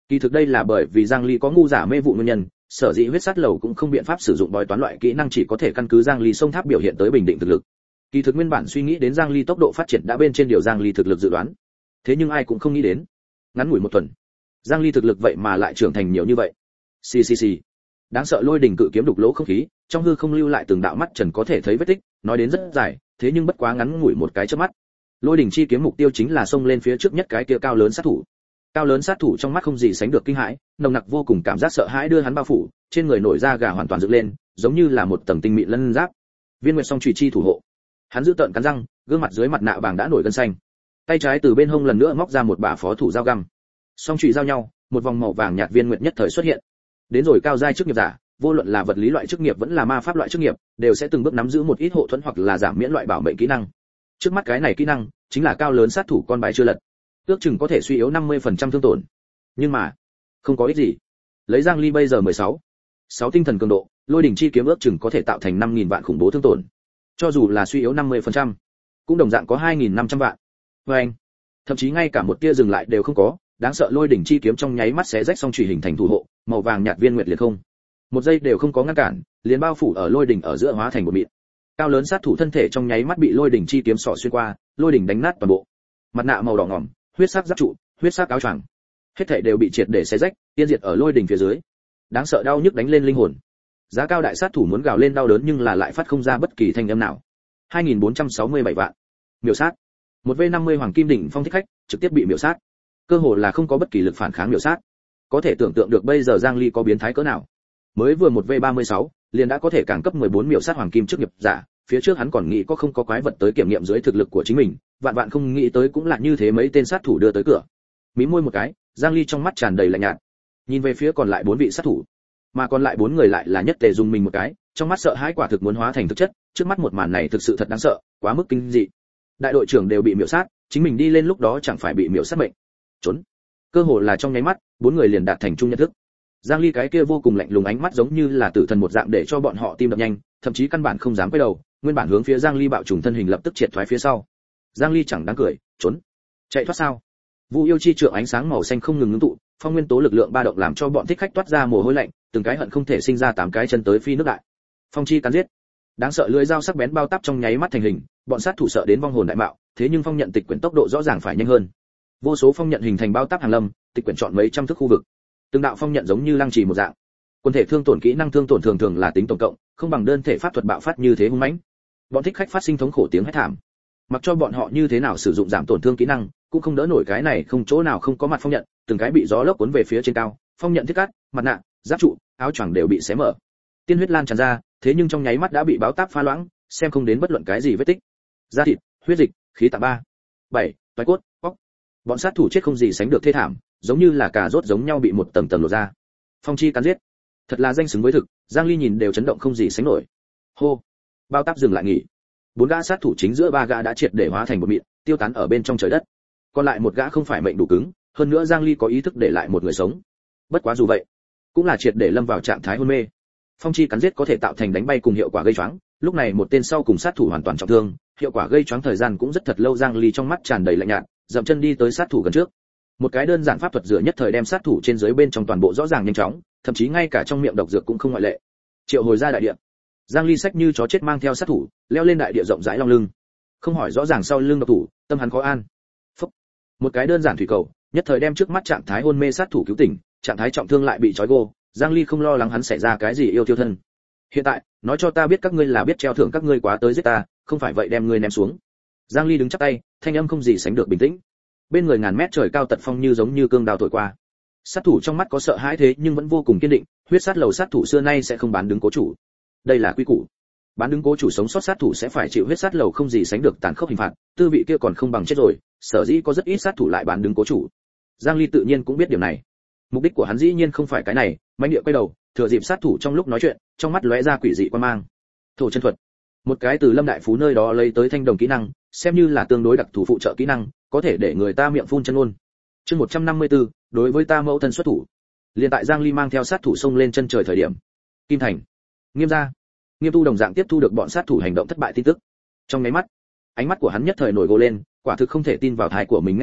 Kỳ thực đây là bởi vì Giang Ly có ngu giả mê vụ nguyên nhân, sở dĩ huyết sát lầu cũng không biện pháp sử dụng bói toán loại kỹ năng, chỉ có thể căn cứ Giang Ly sông tháp biểu hiện tới bình định thực lực. Kỳ thực nguyên bản suy nghĩ đến Giang Ly tốc độ phát triển đã bên trên điều Giang Ly thực lực dự đoán. Thế nhưng ai cũng không nghĩ đến, ngắn ngủi một tuần, Giang Ly thực lực vậy mà lại trưởng thành nhiều như vậy. Xì xì xì. Đáng sợ lôi đỉnh cự kiếm đục lỗ không khí, trong hư không lưu lại từng đạo mắt trần có thể thấy vết tích, nói đến rất dài, thế nhưng bất quá ngắn ngủi một cái chớp mắt. Lôi đỉnh chi kiếm mục tiêu chính là xông lên phía trước nhất cái kia cao lớn sát thủ. Cao lớn sát thủ trong mắt không gì sánh được kinh hãi, nồng nặc vô cùng cảm giác sợ hãi đưa hắn bao phủ, trên người nổi da gà hoàn toàn dựng lên, giống như là một tầng tinh mịn lân giáp. Viên Nguyệt Song chùy chi thủ hộ. Hắn giữ tợn cắn răng, gương mặt dưới mặt nạ vàng đã nổi gân xanh. Tay trái từ bên hông lần nữa móc ra một bả phó thủ dao găm. Song chùy giao nhau, một vòng màu vàng nhạt viên nguyệt nhất thời xuất hiện. Đến rồi cao giai chức nghiệp giả, vô luận là vật lý loại chức nghiệp vẫn là ma pháp loại chức nghiệp, đều sẽ từng bước nắm giữ một ít hộ thuẫn hoặc là giảm miễn loại bảo mệnh kỹ năng. Trước mắt cái này kỹ năng chính là cao lớn sát thủ con bài chưa lật, ước chừng có thể suy yếu năm mươi phần trăm thương tổn. Nhưng mà, không có ích gì. Lấy Giang Ly bây giờ mười sáu, sáu tinh thần cường độ, lôi đỉnh chi kiếm ước chừng có thể tạo thành năm nghìn vạn khủng bố thương tổn. Cho dù là suy yếu năm mươi phần trăm, cũng đồng dạng có hai nghìn năm trăm vạn. Và anh, thậm chí ngay cả một tia dừng lại đều không có, đáng sợ lôi đỉnh chi kiếm trong nháy mắt xé rách song chùy hình thành thủ hộ, màu vàng nhạt viên nguyệt liệt không. Một giây đều không có ngăn cản, liền bao phủ ở lôi đỉnh ở giữa hóa thành một mịn. Cao lớn sát thủ thân thể trong nháy mắt bị lôi đỉnh chi kiếm xỏ xuyên qua, lôi đỉnh đánh nát toàn bộ. Mặt nạ màu đỏ ngòm, huyết sắc giáp trụ, huyết sắc áo choàng, hết thảy đều bị triệt để xé rách, tiên diệt ở lôi đỉnh phía dưới. Đáng sợ đau nhức đánh lên linh hồn. Giá cao đại sát thủ muốn gào lên đau đớn nhưng là lại phát không ra bất kỳ thanh âm nào. hai nghìn bốn trăm sáu mươi bảy vạn. Miểu sát. một vê năm mươi hoàng kim đỉnh phong thích khách, trực tiếp bị miểu sát. Cơ hồ là không có bất kỳ lực phản kháng miểu sát. Có thể tưởng tượng được bây giờ Giang Ly có biến thái cỡ nào. Mới vừa một vê ba mươi sáu, liền đã có thể càng cấp mười bốn miểu sát hoàng kim chức nghiệp giả, phía trước hắn còn nghĩ có không có quái vật tới kiểm nghiệm dưới thực lực của chính mình, vạn vạn không nghĩ tới cũng là như thế, mấy tên sát thủ đưa tới cửa. Mí môi một cái, Giang Ly trong mắt tràn đầy lạnh nhạt. Nhìn về phía còn lại bốn vị sát thủ, mà còn lại bốn người lại là nhất tề dùng mình một cái, trong mắt sợ hãi quả thực muốn hóa thành thực chất, trước mắt một màn này thực sự thật đáng sợ, quá mức kinh dị. Đại đội trưởng đều bị miểu sát, chính mình đi lên lúc đó chẳng phải bị miểu sát mệnh. Trốn. Cơ hồ là trong nháy mắt, bốn người liền đạt thành chung nhận thức. Giang Ly cái kia vô cùng lạnh lùng ánh mắt giống như là tử thần một dạng để cho bọn họ tim đập nhanh, thậm chí căn bản không dám quay đầu, nguyên bản hướng phía Giang Ly bạo trùng thân hình lập tức triệt thoái phía sau. Giang Ly chẳng đáng cười, trốn. Chạy thoát sao? Vu yêu chi trượng ánh sáng màu xanh không ngừng ngưng tụ, phong nguyên tố lực lượng ba động làm cho bọn thích khách toát ra mồ hôi lạnh, từng cái hận không thể sinh ra tám cái chân tới phi nước đại. Phong chi cắn giết. Đáng sợ lưỡi dao sắc bén bao táp trong nháy mắt thành hình, bọn sát thủ sợ đến vong hồn đại mạo, thế nhưng phong nhận tịch quyển tốc độ rõ ràng phải nhanh hơn. Vô số phong nhận hình thành bao táp hàng lâm, tịch quyển chọn mấy trăm thước khu vực. Từng đạo phong nhận giống như lăng trì một dạng. Quân thể thương tổn kỹ năng thương tổn thường thường là tính tổng cộng, không bằng đơn thể pháp thuật bạo phát như thế hung mãnh. Bọn thích khách phát sinh thống khổ tiếng hét thảm. Mặc cho bọn họ như thế nào sử dụng giảm tổn thương kỹ năng, cũng không đỡ nổi cái này không chỗ nào không có mặt phong nhận, từng cái bị gió lốc cuốn về phía trên cao, phong nhận thiết cắt, mặt nạ, giáp trụ, áo choàng đều bị xé mở. Tiên huyết lan tràn ra, thế nhưng trong nháy mắt đã bị báo táp pha loãng, xem không đến bất luận cái gì vết tích. Da thịt, huyết dịch, khí tạng ba, bảy, toái cốt, óc. Bọn sát thủ chết không gì sánh được thê thảm, giống như là cà rốt giống nhau bị một tầng tầng lột ra. Phong chi cắn giết, thật là danh xứng với thực, Giang Ly nhìn đều chấn động không gì sánh nổi. Hô, bao táp dừng lại nghỉ. Bốn gã sát thủ chính giữa ba gã đã triệt để hóa thành một mịn, tiêu tán ở bên trong trời đất. Còn lại một gã không phải mệnh đủ cứng, hơn nữa Giang Ly có ý thức để lại một người sống. Bất quá dù vậy, cũng là triệt để lâm vào trạng thái hôn mê. Phong chi cắn giết có thể tạo thành đánh bay cùng hiệu quả gây choáng, lúc này một tên sau cùng sát thủ hoàn toàn trọng thương, hiệu quả gây choáng thời gian cũng rất thật lâu. Giang Ly trong mắt tràn đầy lạnh nhạt, dậm chân đi tới sát thủ gần trước. Một cái đơn giản pháp thuật dựa nhất thời đem sát thủ trên dưới bên trong toàn bộ rõ ràng nhanh chóng, thậm chí ngay cả trong miệng độc dược cũng không ngoại lệ. Triệu hồi ra đại địa. Giang Ly sách như chó chết mang theo sát thủ, leo lên đại địa rộng rãi long lưng. Không hỏi rõ ràng sau lưng độc thủ, tâm hắn khó an. Phúc. Một cái đơn giản thủy cầu, nhất thời đem trước mắt trạng thái hôn mê sát thủ cứu tỉnh, trạng thái trọng thương lại bị trói gô, Giang Ly không lo lắng hắn xảy ra cái gì yêu tiêu thân. Hiện tại, nói cho ta biết các ngươi là biết treo thưởng các ngươi quá tới giết ta, không phải vậy đem ngươi ném xuống. Giang Ly đứng chắp tay, thanh âm không gì sánh được bình tĩnh. Bên người ngàn mét trời cao tật phong như giống như cương đao thổi qua. Sát thủ trong mắt có sợ hãi thế nhưng vẫn vô cùng kiên định, huyết sát lầu sát thủ xưa nay sẽ không bán đứng cố chủ. Đây là quy củ. Bán đứng cố chủ sống sót sát thủ sẽ phải chịu huyết sát lầu không gì sánh được tàn khốc hình phạt, tư vị kia còn không bằng chết rồi, sở dĩ có rất ít sát thủ lại bán đứng cố chủ. Giang Ly tự nhiên cũng biết điều này. Mục đích của hắn dĩ nhiên không phải cái này, mãnh địa quay đầu, thừa dịp sát thủ trong lúc nói chuyện, trong mắt lóe ra quỷ dị quan mang. Thổ chân thuật, một cái từ Lâm Đại Phú nơi đó lấy tới thanh đồng kỹ năng, xem như là tương đối đặc thù phụ trợ kỹ năng, có thể để người ta miệng phun chân luôn. Chương một trăm năm mươi tư, đối với ta mẫu thân xuất thủ. Liên tại Giang Ly mang theo sát thủ xông lên chân trời thời điểm, Kim Thành, Nghiêm gia, Nghiêm Tu đồng dạng tiếp thu được bọn sát thủ hành động thất bại tin tức. Trong nháy mắt, ánh mắt của hắn nhất thời nổi gồ lên, quả thực không thể tin vào tai của mình nghe được,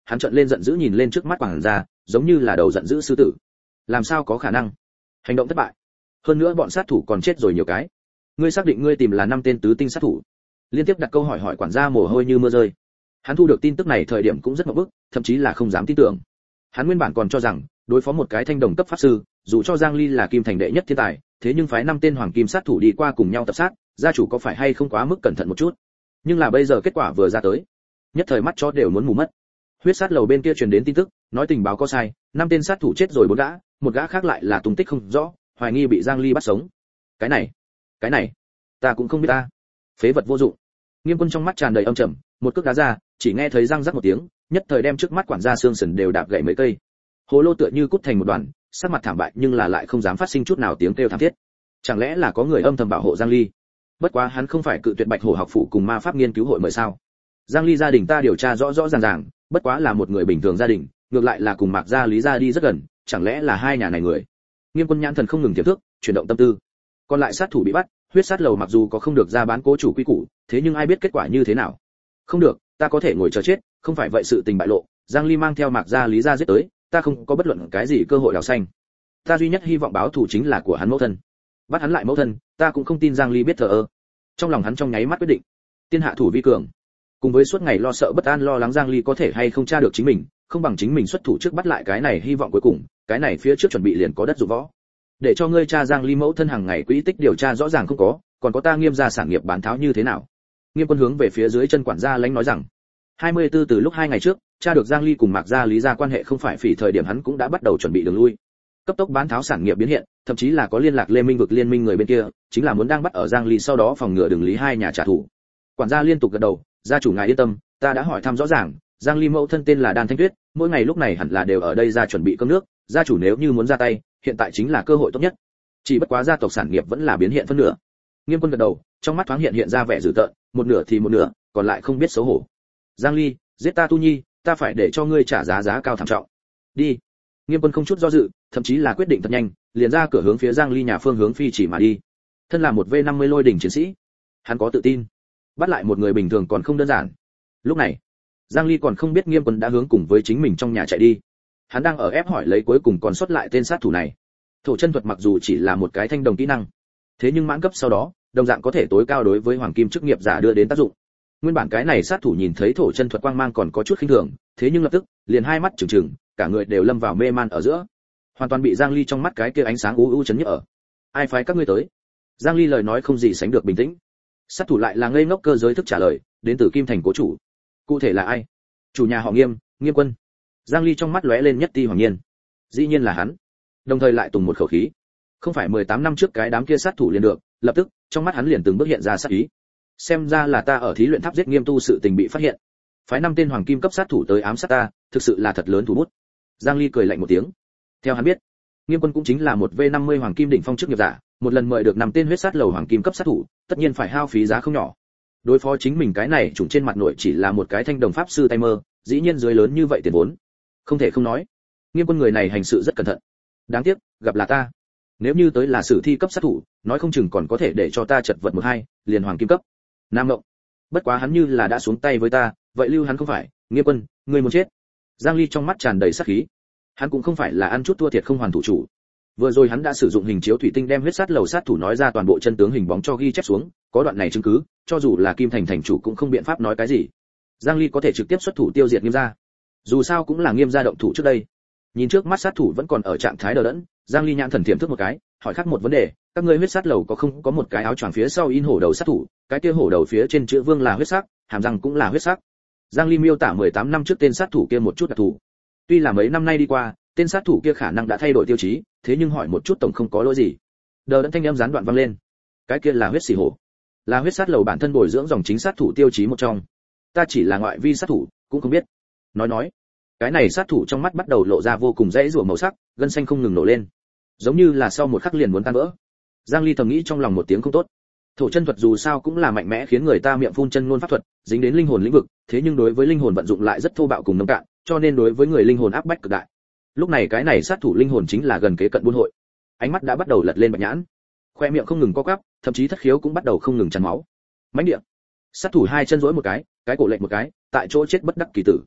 hắn trợn lên giận dữ nhìn lên trước mắt quản gia, giống như là đầu giận dữ sư tử. Làm sao có khả năng? Hành động thất bại. Hơn nữa bọn sát thủ còn chết rồi nhiều cái. Ngươi xác định ngươi tìm là năm tên tứ tinh sát thủ? Liên tiếp đặt câu hỏi hỏi quản gia mồ hôi như mưa rơi. Hắn thu được tin tức này thời điểm cũng rất ngộp bức, thậm chí là không dám tin tưởng. Hắn nguyên bản còn cho rằng đối phó một cái thanh đồng cấp pháp sư, dù cho Giang Ly là kim thành đệ nhất thiên tài, thế nhưng phái năm tên hoàng kim sát thủ đi qua cùng nhau tập sát, gia chủ có phải hay không quá mức cẩn thận một chút. Nhưng là bây giờ kết quả vừa ra tới, nhất thời mắt chó đều muốn mù mất. Huyết sát lầu bên kia truyền đến tin tức, nói tình báo có sai, năm tên sát thủ chết rồi bốn gã, một gã khác lại là tung tích không rõ, hoài nghi bị Giang Ly bắt sống. Cái này, cái này, ta cũng không biết ta. Phế vật vô dụng. Nghiêm Quân trong mắt tràn đầy âm trầm, một cước đá ra, chỉ nghe thấy răng rắc một tiếng, nhất thời đem trước mắt quản gia xương sườn đều đạp gãy mấy cây. Hồ lô tựa như cút thành một đoàn, sắc mặt thảm bại nhưng là lại không dám phát sinh chút nào tiếng kêu thảm thiết. Chẳng lẽ là có người âm thầm bảo hộ Giang Ly? Bất quá hắn không phải cự tuyệt Bạch Hổ học phủ cùng ma pháp nghiên cứu hội mời sao? Giang Ly gia đình ta điều tra rõ rõ ràng ràng, bất quá là một người bình thường gia đình, ngược lại là cùng Mạc gia Lý gia đi rất gần, chẳng lẽ là hai nhà này người? Nghiêm Quân nhãn thần không ngừng tiềm thức, chuyển động tâm tư. Còn lại sát thủ bị bắt, huyết sát lầu mặc dù có không được ra bán cố chủ quy củ, thế nhưng ai biết kết quả như thế nào? Không được, ta có thể ngồi chờ chết, không phải vậy sự tình bại lộ, Giang Ly mang theo Mạc gia Lý gia giết tới, ta không có bất luận cái gì cơ hội đào xanh. Ta duy nhất hy vọng báo thù chính là của hắn mẫu thân. Bắt hắn lại mẫu thân, ta cũng không tin Giang Ly biết thờ ơ. Trong lòng hắn trong nháy mắt quyết định, tiên hạ thủ vi cường. Cùng với suốt ngày lo sợ bất an lo lắng Giang Ly có thể hay không tra được chính mình, không bằng chính mình xuất thủ trước bắt lại cái này hy vọng cuối cùng, cái này phía trước chuẩn bị liền có đất dụng võ. Để cho ngươi tra Giang Ly mẫu thân hàng ngày quỹ tích điều tra rõ ràng không có, còn có ta Nghiêm gia sản nghiệp bán tháo như thế nào? Nghiêm Quân hướng về phía dưới chân quản gia lãnh nói rằng, hai mươi tư từ lúc hai ngày trước, tra được Giang Ly cùng Mạc gia Lý gia quan hệ không phải phỉ thời điểm hắn cũng đã bắt đầu chuẩn bị đường lui. Cấp tốc bán tháo sản nghiệp biến hiện, thậm chí là có liên lạc Lê Minh vực liên minh người bên kia, chính là muốn đang bắt ở Giang Ly sau đó phòng ngừa đường lý hai nhà trả thù. Quản gia liên tục gật đầu, gia chủ ngài yên tâm, ta đã hỏi thăm rõ ràng, Giang Ly mẫu thân tên là Đan Thanh Tuyết, mỗi ngày lúc này hẳn là đều ở đây ra chuẩn bị cơm nước, gia chủ nếu như muốn ra tay, hiện tại chính là cơ hội tốt nhất. Chỉ bất quá gia tộc sản nghiệp vẫn là biến hiện phân nửa. Nghiêm Quân gật đầu, trong mắt thoáng hiện hiện ra vẻ dữ tợn, một nửa thì một nửa, còn lại không biết xấu hổ. Giang Ly, giết ta Tu Nhi, ta phải để cho ngươi trả giá giá cao thảm trọng. Đi. Nghiêm Quân không chút do dự, thậm chí là quyết định thật nhanh, liền ra cửa hướng phía Giang Ly nhà phương hướng phi chỉ mà đi. Thân là một V năm mươi lôi đỉnh chiến sĩ, hắn có tự tin, bắt lại một người bình thường còn không đơn giản. Lúc này, Giang Ly còn không biết Nghiêm Quân đã hướng cùng với chính mình trong nhà chạy đi. Hắn đang ở ép hỏi lấy cuối cùng còn xuất lại tên sát thủ này. Thổ chân thuật mặc dù chỉ là một cái thanh đồng kỹ năng, thế nhưng mãn cấp sau đó, đồng dạng có thể tối cao đối với hoàng kim chức nghiệp giả đưa đến tác dụng. Nguyên bản cái này sát thủ nhìn thấy thổ chân thuật quang mang còn có chút khinh thường, thế nhưng lập tức, liền hai mắt trừng trừng, cả người đều lâm vào mê man ở giữa. Hoàn toàn bị Giang Ly trong mắt cái kia ánh sáng u u chấn nhức ở. Ai phái các ngươi tới? Giang Ly lời nói không gì sánh được bình tĩnh. Sát thủ lại là ngây ngốc cơ giới thức trả lời, đến từ Kim Thành cố chủ. Cụ thể là ai? Chủ nhà họ Nghiêm, Nghiêm Quân. Giang Ly trong mắt lóe lên nhất ti hoàng nhiên. Dĩ nhiên là hắn. Đồng thời lại tùng một khẩu khí. Không phải mười tám năm trước cái đám kia sát thủ liền được, lập tức, trong mắt hắn liền từng bước hiện ra sát ý. Xem ra là ta ở thí luyện tháp giết Nghiêm tu sự tình bị phát hiện. Phái năm tên hoàng kim cấp sát thủ tới ám sát ta, thực sự là thật lớn thủ bút. Giang Ly cười lạnh một tiếng. Theo hắn biết, Nghiêm Quân cũng chính là một V năm mươi hoàng kim đỉnh phong chức nghiệp giả, một lần mời được năm tên huyết sát lầu hoàng kim cấp sát thủ, tất nhiên phải hao phí giá không nhỏ. Đối phó chính mình cái này trùng trên mặt nội chỉ là một cái thanh đồng pháp sư tay mơ, dĩ nhiên dưới lớn như vậy tiền vốn. Không thể không nói, Nghiêm Quân người này hành sự rất cẩn thận. Đáng tiếc, gặp là ta. Nếu như tới là sử thi cấp sát thủ, nói không chừng còn có thể để cho ta chật vật một hai, liền hoàng kim cấp. Nam Ngộng. Bất quá hắn như là đã xuống tay với ta, vậy lưu hắn không phải, Nghiêm Quân, ngươi muốn chết. Giang Ly trong mắt tràn đầy sát khí. Hắn cũng không phải là ăn chút thua thiệt không hoàn thủ chủ. Vừa rồi hắn đã sử dụng hình chiếu thủy tinh đem huyết sát lầu sát thủ nói ra toàn bộ chân tướng hình bóng cho ghi chép xuống, có đoạn này chứng cứ, cho dù là Kim Thành thành chủ cũng không biện pháp nói cái gì. Giang Ly có thể trực tiếp xuất thủ tiêu diệt Nghiêm gia. Dù sao cũng là Nghiêm gia động thủ trước đây. Nhìn trước mắt sát thủ vẫn còn ở trạng thái đờ đẫn, Giang Ly nhãn thần tiềm thức một cái, hỏi khác một vấn đề, các ngươi huyết sát lầu có không có một cái áo choàng phía sau in hổ đầu sát thủ, cái kia hổ đầu phía trên chữ vương là huyết sắc, hàm răng cũng là huyết sắc. Giang Ly miêu tả mười tám năm trước tên sát thủ kia một chút đặc thù. Tuy là mấy năm nay đi qua, tên sát thủ kia khả năng đã thay đổi tiêu chí, thế nhưng hỏi một chút tổng không có lỗi gì. Đờ đẫn thanh âm gián đoạn vang lên. Cái kia là huyết xỉ hổ, là huyết sát lầu bản thân bồi dưỡng dòng chính sát thủ tiêu chí một trong. Ta chỉ là ngoại vi sát thủ, cũng không biết. Nói nói, cái này sát thủ trong mắt bắt đầu lộ ra vô cùng dễ rủa màu sắc, gân xanh không ngừng nổ lên, giống như là sau một khắc liền muốn tan vỡ. Giang Ly thầm nghĩ trong lòng một tiếng không tốt. Thổ chân thuật dù sao cũng là mạnh mẽ khiến người ta miệng phun chân ngôn pháp thuật, dính đến linh hồn lĩnh vực, thế nhưng đối với linh hồn vận dụng lại rất thô bạo cùng nông cạn, cho nên đối với người linh hồn áp bách cực đại. Lúc này cái này sát thủ linh hồn chính là gần kế cận buôn hội. Ánh mắt đã bắt đầu lật lên bạch nhãn, khoe miệng không ngừng co quắp, thậm chí thất khiếu cũng bắt đầu không ngừng tràn máu. Mãnh địa. Sát thủ hai chân duỗi một cái, cái cổ lệch một cái, tại chỗ chết bất đắc kỳ tử.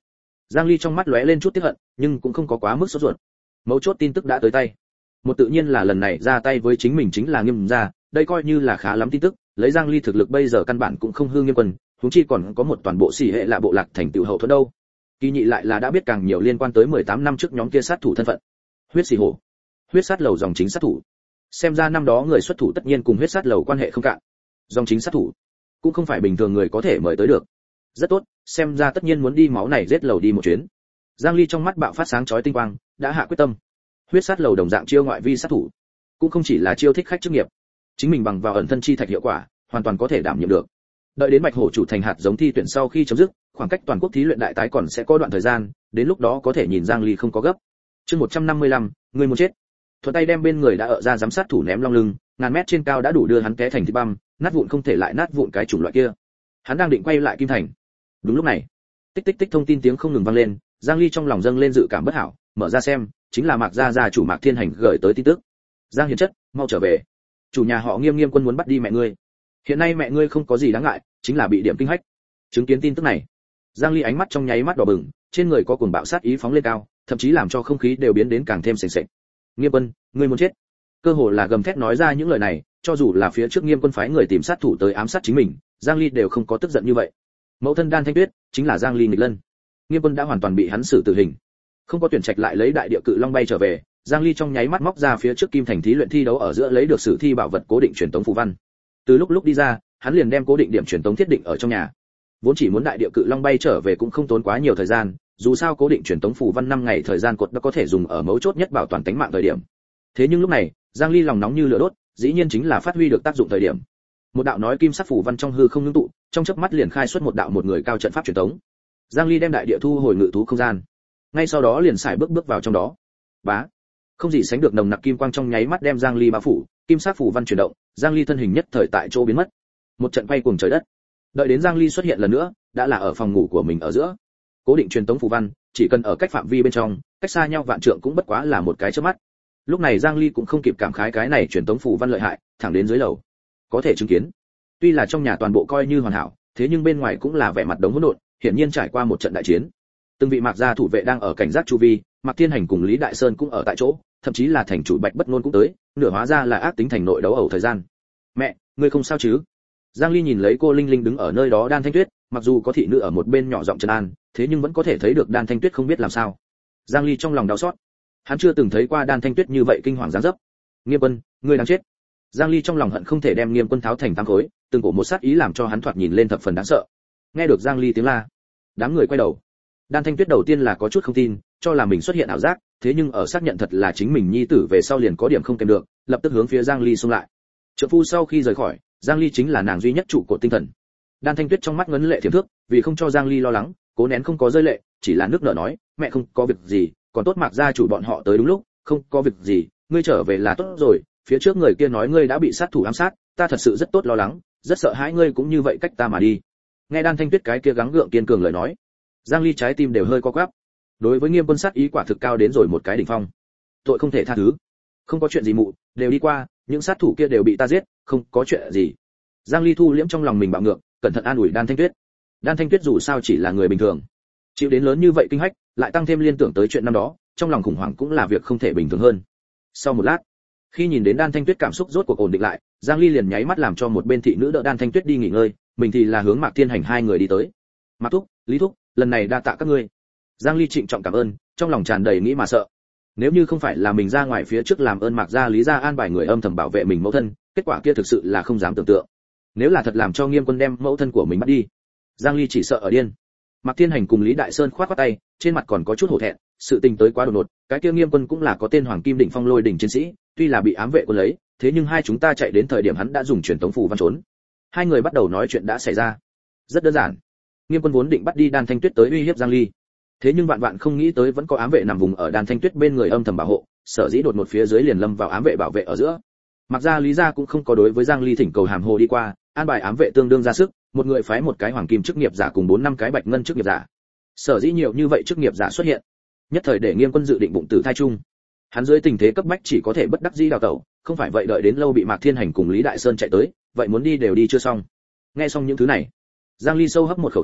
Giang Ly trong mắt lóe lên chút tiếc hận, nhưng cũng không có quá mức sốt ruột. Mấu chốt tin tức đã tới tay. Một tự nhiên là lần này ra tay với chính mình chính là Nghiêm gia, đây coi như là khá lắm tin tức, lấy Giang Ly thực lực bây giờ căn bản cũng không hư Nghiêm Quân, huống chi còn có một toàn bộ xỉ hệ là bộ lạc thành tựu hậu thuẫn đâu. Kỳ nhị lại là đã biết càng nhiều liên quan tới mười tám năm trước nhóm kia sát thủ thân phận. Huyết xỉ hổ, huyết sát lầu dòng chính sát thủ. Xem ra năm đó người xuất thủ tất nhiên cùng huyết sát lầu quan hệ không cạn. Dòng chính sát thủ cũng không phải bình thường người có thể mời tới được. Rất tốt, xem ra tất nhiên muốn đi máu này giết lầu đi một chuyến. Giang Ly trong mắt bạo phát sáng chói tinh quang, đã hạ quyết tâm. Huyết sát lầu đồng dạng chiêu ngoại vi sát thủ, cũng không chỉ là chiêu thích khách chức nghiệp, chính mình bằng vào ẩn thân chi thạch hiệu quả, hoàn toàn có thể đảm nhiệm được. Đợi đến Bạch Hổ chủ thành hạt giống thi tuyển sau khi chấm dứt, khoảng cách toàn quốc thí luyện đại tái còn sẽ có đoạn thời gian, đến lúc đó có thể nhìn Giang Ly không có gấp. Chương một trăm năm mươi lăm, người muốn chết. Thuận tay đem bên người đã ở ra giám sát thủ ném long lưng, ngàn mét trên cao đã đủ đưa hắn té thành thịt băm, nát vụn không thể lại nát vụn cái chủng loại kia. Hắn đang định quay lại Kim Thành. Đúng lúc này, tích tích tích thông tin tiếng không ngừng vang lên, Giang Ly trong lòng dâng lên dự cảm bất hảo, mở ra xem, chính là Mạc gia gia chủ Mạc Thiên Hành gửi tới tin tức. Giang Hiền chất, mau trở về. Chủ nhà họ Nghiêm Nghiêm Quân muốn bắt đi mẹ ngươi. Hiện nay mẹ ngươi không có gì đáng ngại, chính là bị điểm kinh hách. Chứng kiến tin tức này, Giang Ly ánh mắt trong nháy mắt đỏ bừng, trên người có cuồng bạo sát ý phóng lên cao, thậm chí làm cho không khí đều biến đến càng thêm sền sệt. Nghiêm Quân, ngươi muốn chết. Cơ hồ là gầm thét nói ra những lời này, cho dù là phía trước Nghiêm Quân phái người tìm sát thủ tới ám sát chính mình, Giang Ly đều không có tức giận như vậy. Mẫu thân Đan Thanh Tuyết chính là Giang Ly nghịch lân. Nghiêm Quân đã hoàn toàn bị hắn xử tử hình. Không có tuyển trạch lại lấy đại địa cự long bay trở về, Giang Ly trong nháy mắt móc ra phía trước Kim Thành thí luyện thi đấu ở giữa lấy được sử thi bảo vật cố định truyền tống phù văn. Từ lúc lúc đi ra, hắn liền đem cố định điểm truyền tống thiết định ở trong nhà. Vốn chỉ muốn đại địa cự long bay trở về cũng không tốn quá nhiều thời gian, dù sao cố định truyền tống phù văn năm ngày thời gian cột đã có thể dùng ở mấu chốt nhất bảo toàn tính mạng thời điểm. Thế nhưng lúc này, Giang Ly lòng nóng như lửa đốt, dĩ nhiên chính là phát huy được tác dụng thời điểm. Một đạo nói kim sắc phù văn trong hư không ngưng tụ, trong chớp mắt liền khai xuất một đạo một người cao trận pháp truyền tống. Giang Ly đem đại địa thu hồi ngự thú không gian, ngay sau đó liền xài bước bước vào trong đó. Bá, không gì sánh được nồng nặc kim quang trong nháy mắt đem Giang Ly bao phủ, kim sắc phù văn chuyển động, Giang Ly thân hình nhất thời tại chỗ biến mất. Một trận quay cuồng trời đất. Đợi đến Giang Ly xuất hiện lần nữa, đã là ở phòng ngủ của mình ở giữa. Cố định truyền tống phù văn, chỉ cần ở cách phạm vi bên trong, cách xa nhau vạn trượng cũng bất quá là một cái chớp mắt. Lúc này Giang Ly cũng không kịp cảm khái cái này truyền tống phù văn lợi hại, thẳng đến dưới lầu. Có thể chứng kiến, tuy là trong nhà toàn bộ coi như hoàn hảo, thế nhưng bên ngoài cũng là vẻ mặt đống hỗn độn, hiển nhiên trải qua một trận đại chiến. Từng vị Mạc gia thủ vệ đang ở cảnh giác chu vi, Mạc Thiên Hành cùng Lý Đại Sơn cũng ở tại chỗ, thậm chí là thành chủ Bạch Bất Nôn cũng tới, nửa hóa ra là ác tính thành nội đấu ẩu thời gian. Mẹ, ngươi không sao chứ? Giang Ly nhìn lấy cô Linh Linh đứng ở nơi đó Đan Thanh Tuyết, mặc dù có thị nữ ở một bên nhỏ giọng trấn an, thế nhưng vẫn có thể thấy được Đan Thanh Tuyết không biết làm sao. Giang Ly trong lòng đau xót, hắn chưa từng thấy qua Đan Thanh Tuyết như vậy kinh hoàng dáng dấp. Nghiêm Quân, ngươi đang chết. Giang Ly trong lòng hận không thể đem Nghiêm Quân tháo thành tám khối, từng cổ một sát ý làm cho hắn thoạt nhìn lên thập phần đáng sợ. Nghe được Giang Ly tiếng la, đám người quay đầu. Đan Thanh Tuyết đầu tiên là có chút không tin, cho là mình xuất hiện ảo giác, thế nhưng ở xác nhận thật là chính mình nhi tử về sau liền có điểm không kèm được, lập tức hướng phía Giang Ly xông lại. Trợ phu sau khi rời khỏi, Giang Ly chính là nàng duy nhất trụ cột tinh thần. Đan Thanh Tuyết trong mắt ngấn lệ thiểm thước, vì không cho Giang Ly lo lắng, cố nén không có rơi lệ, chỉ là nước nở nói, mẹ không có việc gì, còn tốt Mạc gia chủ bọn họ tới đúng lúc, không có việc gì, ngươi trở về là tốt rồi, phía trước người kia nói ngươi đã bị sát thủ ám sát, ta thật sự rất tốt lo lắng, rất sợ hãi ngươi cũng như vậy cách ta mà đi. Nghe Đan Thanh Tuyết cái kia gắng gượng kiên cường lời nói, Giang Ly trái tim đều hơi co quắp. Đối với Nghiêm Quân sát ý quả thực cao đến rồi một cái đỉnh phong. Tội không thể tha thứ. Không có chuyện gì mụ, đều đi qua, những sát thủ kia đều bị ta giết, không có chuyện gì. Giang Ly thu liễm trong lòng mình bạo ngược, cẩn thận an ủi Đan Thanh Tuyết. Đan Thanh Tuyết dù sao chỉ là người bình thường, chịu đến lớn như vậy kinh hách, lại tăng thêm liên tưởng tới chuyện năm đó, trong lòng khủng hoảng cũng là việc không thể bình thường hơn. Sau một lát, khi nhìn đến Đan Thanh Tuyết cảm xúc rốt cuộc ổn định lại, Giang Ly liền nháy mắt làm cho một bên thị nữ đỡ Đan Thanh Tuyết đi nghỉ ngơi, mình thì là hướng Mạc Thiên Hành hai người đi tới. Mạc Thúc, Lý Thúc, lần này đa tạ các ngươi. Giang Ly trịnh trọng cảm ơn, trong lòng tràn đầy nghĩ mà sợ. Nếu như không phải là mình ra ngoài phía trước làm ơn Mạc gia Lý gia an bài người âm thầm bảo vệ mình mẫu thân, kết quả kia thực sự là không dám tưởng tượng. Nếu là thật làm cho Nghiêm Quân đem mẫu thân của mình bắt đi, Giang Ly chỉ sợ ở điên. Mạc Thiên Hành cùng Lý Đại Sơn khoát khoát tay, trên mặt còn có chút hổ thẹn, sự tình tới quá đột ngột, cái kia Nghiêm Quân cũng là có tên Hoàng Kim đỉnh phong lôi đỉnh chiến sĩ, tuy là bị ám vệ quân lấy, thế nhưng hai chúng ta chạy đến thời điểm hắn đã dùng truyền tống phù văn trốn. Hai người bắt đầu nói chuyện đã xảy ra. Rất đơn giản. Nghiêm Quân vốn định bắt đi Đan Thanh Tuyết tới uy hiếp Giang Ly, thế nhưng vạn vạn không nghĩ tới vẫn có ám vệ nằm vùng ở Đan Thanh Tuyết bên người âm thầm bảo hộ, sở dĩ đột ngột phía dưới liền lâm vào ám vệ bảo vệ ở giữa. Mặc ra Lý gia cũng không có đối với Giang Ly thỉnh cầu hàm hồ đi qua, an bài ám vệ tương đương ra sức, một người phái một cái hoàng kim chức nghiệp giả cùng bốn năm cái bạch ngân chức nghiệp giả. Sở dĩ nhiều như vậy chức nghiệp giả xuất hiện, nhất thời để Nghiêm Quân dự định bụng tử thai chung. Hắn dưới tình thế cấp bách chỉ có thể bất đắc dĩ đào tẩu, không phải vậy đợi đến lâu bị Mạc Thiên Hành cùng Lý Đại Sơn chạy tới, vậy muốn đi đều đi chưa xong. Nghe xong những thứ này, Giang Ly sâu hấp một khẩu khí,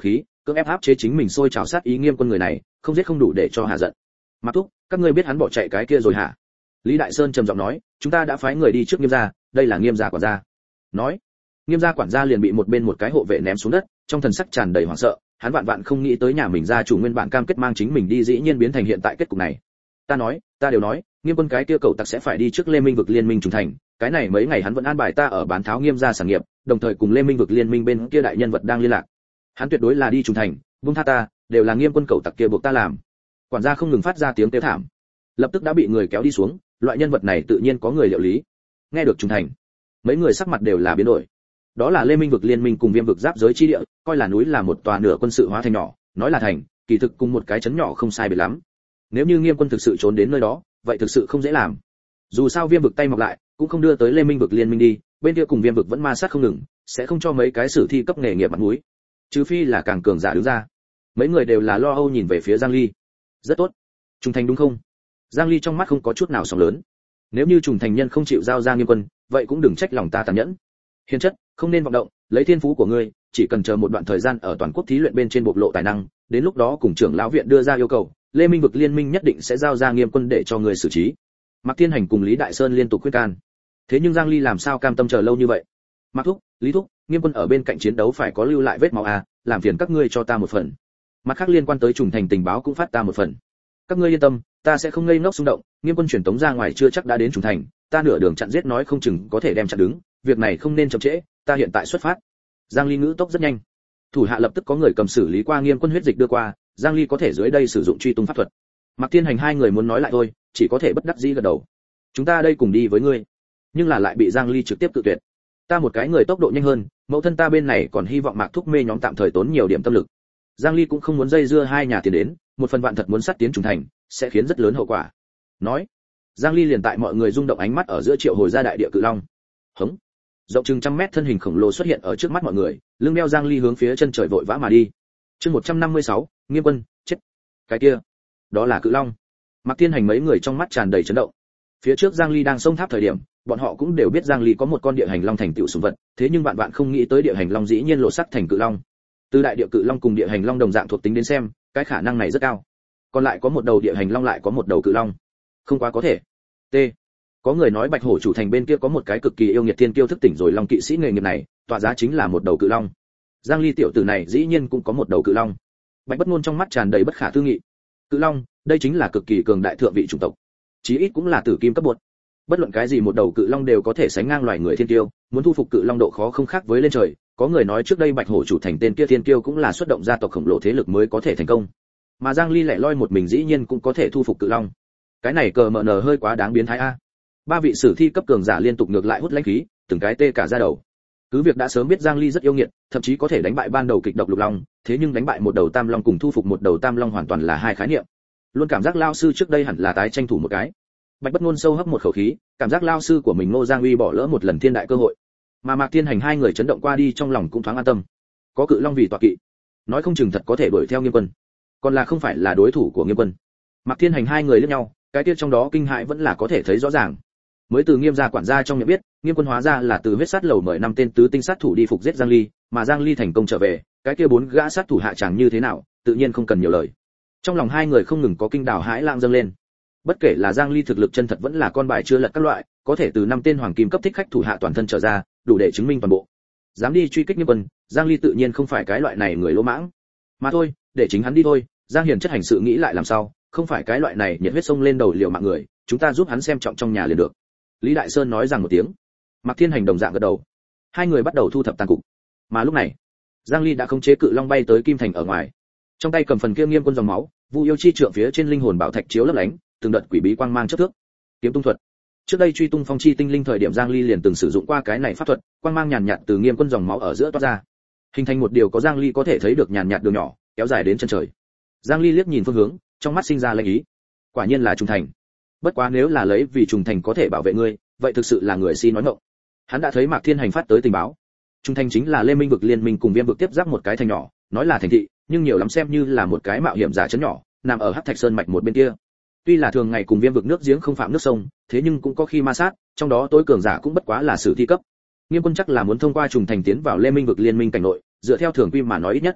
cưỡng ép áp chế chính mình sôi trào sát ý Nghiêm Quân người này, không giết không đủ để cho hạ giận. Mạc thúc, các ngươi biết hắn bỏ chạy cái kia rồi hả? Lý Đại Sơn trầm giọng nói, chúng ta đã phái người đi trước Nghiêm gia, đây là Nghiêm gia quản gia. Nói, Nghiêm gia quản gia liền bị một bên một cái hộ vệ ném xuống đất, trong thần sắc tràn đầy hoảng sợ, hắn vạn vạn không nghĩ tới nhà mình gia chủ nguyên bản cam kết mang chính mình đi dĩ nhiên biến thành hiện tại kết cục này. Ta nói, ta đều nói, Nghiêm Quân cái kia cậu tặc sẽ phải đi trước Lê Minh vực liên minh trùng thành, cái này mấy ngày hắn vẫn an bài ta ở bán tháo Nghiêm gia sản nghiệp, đồng thời cùng Lê Minh vực liên minh bên kia đại nhân vật đang liên lạc. Hắn tuyệt đối là đi trùng thành, buông tha ta, đều là Nghiêm Quân cậu tặc kia buộc ta làm. Quản gia không ngừng phát ra tiếng kêu thảm, lập tức đã bị người kéo đi xuống, loại nhân vật này tự nhiên có người liệu lý. Nghe được trùng thành, mấy người sắc mặt đều là biến đổi. Đó là Lê Minh vực liên minh cùng Viêm vực giáp giới chi địa, coi là núi là một tòa nửa quân sự hóa thành nhỏ, nói là thành, kỳ thực cùng một cái trấn nhỏ không sai biệt lắm. Nếu như Nghiêm Quân thực sự trốn đến nơi đó, vậy thực sự không dễ làm. Dù sao Viêm vực tay mọc lại, cũng không đưa tới Lê Minh vực liên minh đi, bên kia cùng Viêm vực vẫn ma sát không ngừng, sẽ không cho mấy cái sử thi cấp nghề nghiệp mặt mũi. Trừ phi là càng cường giả đứng ra. Mấy người đều là lo âu nhìn về phía Giang Ly. Rất tốt. Trùng thành đúng không? Giang Ly trong mắt không có chút nào sóng lớn. Nếu như trùng thành nhân không chịu giao ra Nghiêm Quân, vậy cũng đừng trách lòng ta tàn nhẫn. Hiền chất, không nên vọng động, lấy thiên phú của ngươi, chỉ cần chờ một đoạn thời gian ở toàn quốc thí luyện bên trên bộc lộ tài năng, đến lúc đó cùng trưởng lão viện đưa ra yêu cầu, Lê Minh vực liên minh nhất định sẽ giao ra Nghiêm Quân để cho người xử trí. Mạc Thiên Hành cùng Lý Đại Sơn liên tục khuyên can. Thế nhưng Giang Ly làm sao cam tâm chờ lâu như vậy? Mạc thúc, Lý thúc, Nghiêm Quân ở bên cạnh chiến đấu phải có lưu lại vết máu à, làm phiền các ngươi cho ta một phần. Mặt khác liên quan tới trùng thành tình báo cũng phát ta một phần. Các ngươi yên tâm, ta sẽ không ngây ngốc xung động, Nghiêm Quân truyền tống ra ngoài chưa chắc đã đến trùng thành, ta nửa đường chặn giết nói không chừng có thể đem chặn đứng, việc này không nên chậm trễ, ta hiện tại xuất phát. Giang Ly ngữ tốc rất nhanh. Thủ hạ lập tức có người cầm xử lý qua Nghiêm Quân huyết dịch đưa qua, Giang Ly có thể dưới đây sử dụng truy tung pháp thuật. Mạc Thiên Hành hai người muốn nói lại thôi, chỉ có thể bất đắc dĩ gật đầu. Chúng ta đây cùng đi với ngươi. Nhưng là lại bị Giang Ly trực tiếp cự tuyệt. Ta một cái người tốc độ nhanh hơn, mẫu thân ta bên này còn hy vọng Mạc thúc mê nhóm tạm thời tốn nhiều điểm tâm lực. Giang Ly cũng không muốn dây dưa hai nhà tiền đến, một phần vạn thật muốn sát tiến trùng thành, sẽ khiến rất lớn hậu quả. Nói, Giang Ly liền tại mọi người rung động ánh mắt ở giữa triệu hồi ra đại địa cự long. Hống. Rộng chừng trăm mét thân hình khổng lồ xuất hiện ở trước mắt mọi người, lưng đeo Giang Ly hướng phía chân trời vội vã mà đi. Chương một trăm năm mươi sáu, Nghiêm Quân, chết. Cái kia, đó là cự long. Mạc Thiên Hành mấy người trong mắt tràn đầy chấn động. Phía trước Giang Ly đang xông tháp thời điểm, bọn họ cũng đều biết Giang Ly có một con địa hành long thành tựu sủng vật, thế nhưng bạn bạn không nghĩ tới địa hành long dĩ nhiên lộ sắc thành cự long. Từ đại địa cự long cùng địa hành long đồng dạng thuộc tính đến xem, cái khả năng này rất cao. Còn lại có một đầu địa hành long lại có một đầu cự long. Không quá có thể. T. Có người nói Bạch Hổ chủ thành bên kia có một cái cực kỳ yêu nghiệt thiên kiêu thức tỉnh rồi long kỵ sĩ nghề nghiệp này, tọa giá chính là một đầu cự long. Giang Ly tiểu tử này dĩ nhiên cũng có một đầu cự long. Bạch Bất Ngôn trong mắt tràn đầy bất khả tư nghị. Cự long, đây chính là cực kỳ cường đại thượng vị chủng tộc, chí ít cũng là tử kim cấp bậc. Bất luận cái gì một đầu cự long đều có thể sánh ngang loài người thiên kiêu, muốn thu phục cự long độ khó không khác với lên trời. Có người nói trước đây Bạch Hổ chủ thành tên kia thiên kiêu cũng là xuất động gia tộc khổng lồ thế lực mới có thể thành công. Mà Giang Ly lẻ loi một mình dĩ nhiên cũng có thể thu phục cự long. Cái này cờ mờ nờ hơi quá đáng biến thái a. Ba vị sử thi cấp cường giả liên tục ngược lại hút lãnh khí, từng cái tê cả da đầu. Cứ việc đã sớm biết Giang Ly rất yêu nghiệt, thậm chí có thể đánh bại ban đầu kịch độc lục long, thế nhưng đánh bại một đầu tam long cùng thu phục một đầu tam long hoàn toàn là hai khái niệm. Luôn cảm giác lao sư trước đây hẳn là tái tranh thủ một cái. Bạch Bất Ngôn sâu hấp một khẩu khí, cảm giác lao sư của mình Ngô Giang Uy bỏ lỡ một lần thiên đại cơ hội. Mà Mạc Thiên Hành hai người chấn động qua đi trong lòng cũng thoáng an tâm. Có cự long vì tọa kỵ, nói không chừng thật có thể đuổi theo Nghiêm Quân. Còn là không phải là đối thủ của Nghiêm Quân. Mạc Thiên Hành hai người liếc nhau, cái kia trong đó kinh hãi vẫn là có thể thấy rõ ràng. Mới từ Nghiêm gia quản gia trong miệng biết, Nghiêm Quân hóa ra là từ huyết sát lầu mời năm tên tứ tinh sát thủ đi phục giết Giang Ly, mà Giang Ly thành công trở về, cái kia bốn gã sát thủ hạ chẳng như thế nào, tự nhiên không cần nhiều lời. Trong lòng hai người không ngừng có kinh đào hãi lang dâng lên. Bất kể là Giang Ly thực lực chân thật vẫn là con bài chưa lật các loại, có thể từ năm tên hoàng kim cấp thích khách thủ hạ toàn thân trở ra, đủ để chứng minh toàn bộ. Dám đi truy kích Nghiêm Quân, Giang Ly tự nhiên không phải cái loại này người lỗ mãng. Mà thôi, để chính hắn đi thôi, Giang Hiền chất hành sự nghĩ lại làm sao, không phải cái loại này nhiệt huyết sông lên đầu liều mạng người, chúng ta giúp hắn xem trọng trong nhà liền được. Lý Đại Sơn nói rằng một tiếng. Mạc Thiên Hành đồng dạng gật đầu. Hai người bắt đầu thu thập tàn cục. Mà lúc này, Giang Ly đã khống chế cự long bay tới Kim Thành ở ngoài. Trong tay cầm phần kia Nghiêm Quân dòng máu, Vu yêu chi trượng phía trên linh hồn bảo thạch chiếu lấp lánh, từng đợt quỷ bí quang mang chớp thước. Kiếm tung thuật. Trước đây truy tung phong chi tinh linh thời điểm Giang Ly liền từng sử dụng qua cái này pháp thuật, quang mang nhàn nhạt từ Nghiêm Quân dòng máu ở giữa toát ra, hình thành một điều có Giang Ly có thể thấy được nhàn nhạt đường nhỏ, kéo dài đến chân trời. Giang Ly liếc nhìn phương hướng, trong mắt sinh ra lệnh ý. Quả nhiên là trùng thành. Bất quá nếu là lấy vì trùng thành có thể bảo vệ ngươi, vậy thực sự là người si nói ngọng. Hắn đã thấy Mạc Thiên Hành phát tới tình báo. Trùng thành chính là Lê Minh vực liên minh cùng Viêm vực tiếp giáp một cái thành nhỏ, nói là thành thị, nhưng nhiều lắm xem như là một cái mạo hiểm giả trấn nhỏ, nằm ở Hắc Thạch Sơn mạch một bên kia. Tuy là thường ngày cùng Viêm vực nước giếng không phạm nước sông, thế nhưng cũng có khi ma sát, trong đó tối cường giả cũng bất quá là sử thi cấp. Nghiêm Quân chắc là muốn thông qua trùng thành tiến vào Lê Minh vực liên minh cảnh nội, dựa theo thường quy mà nói ít nhất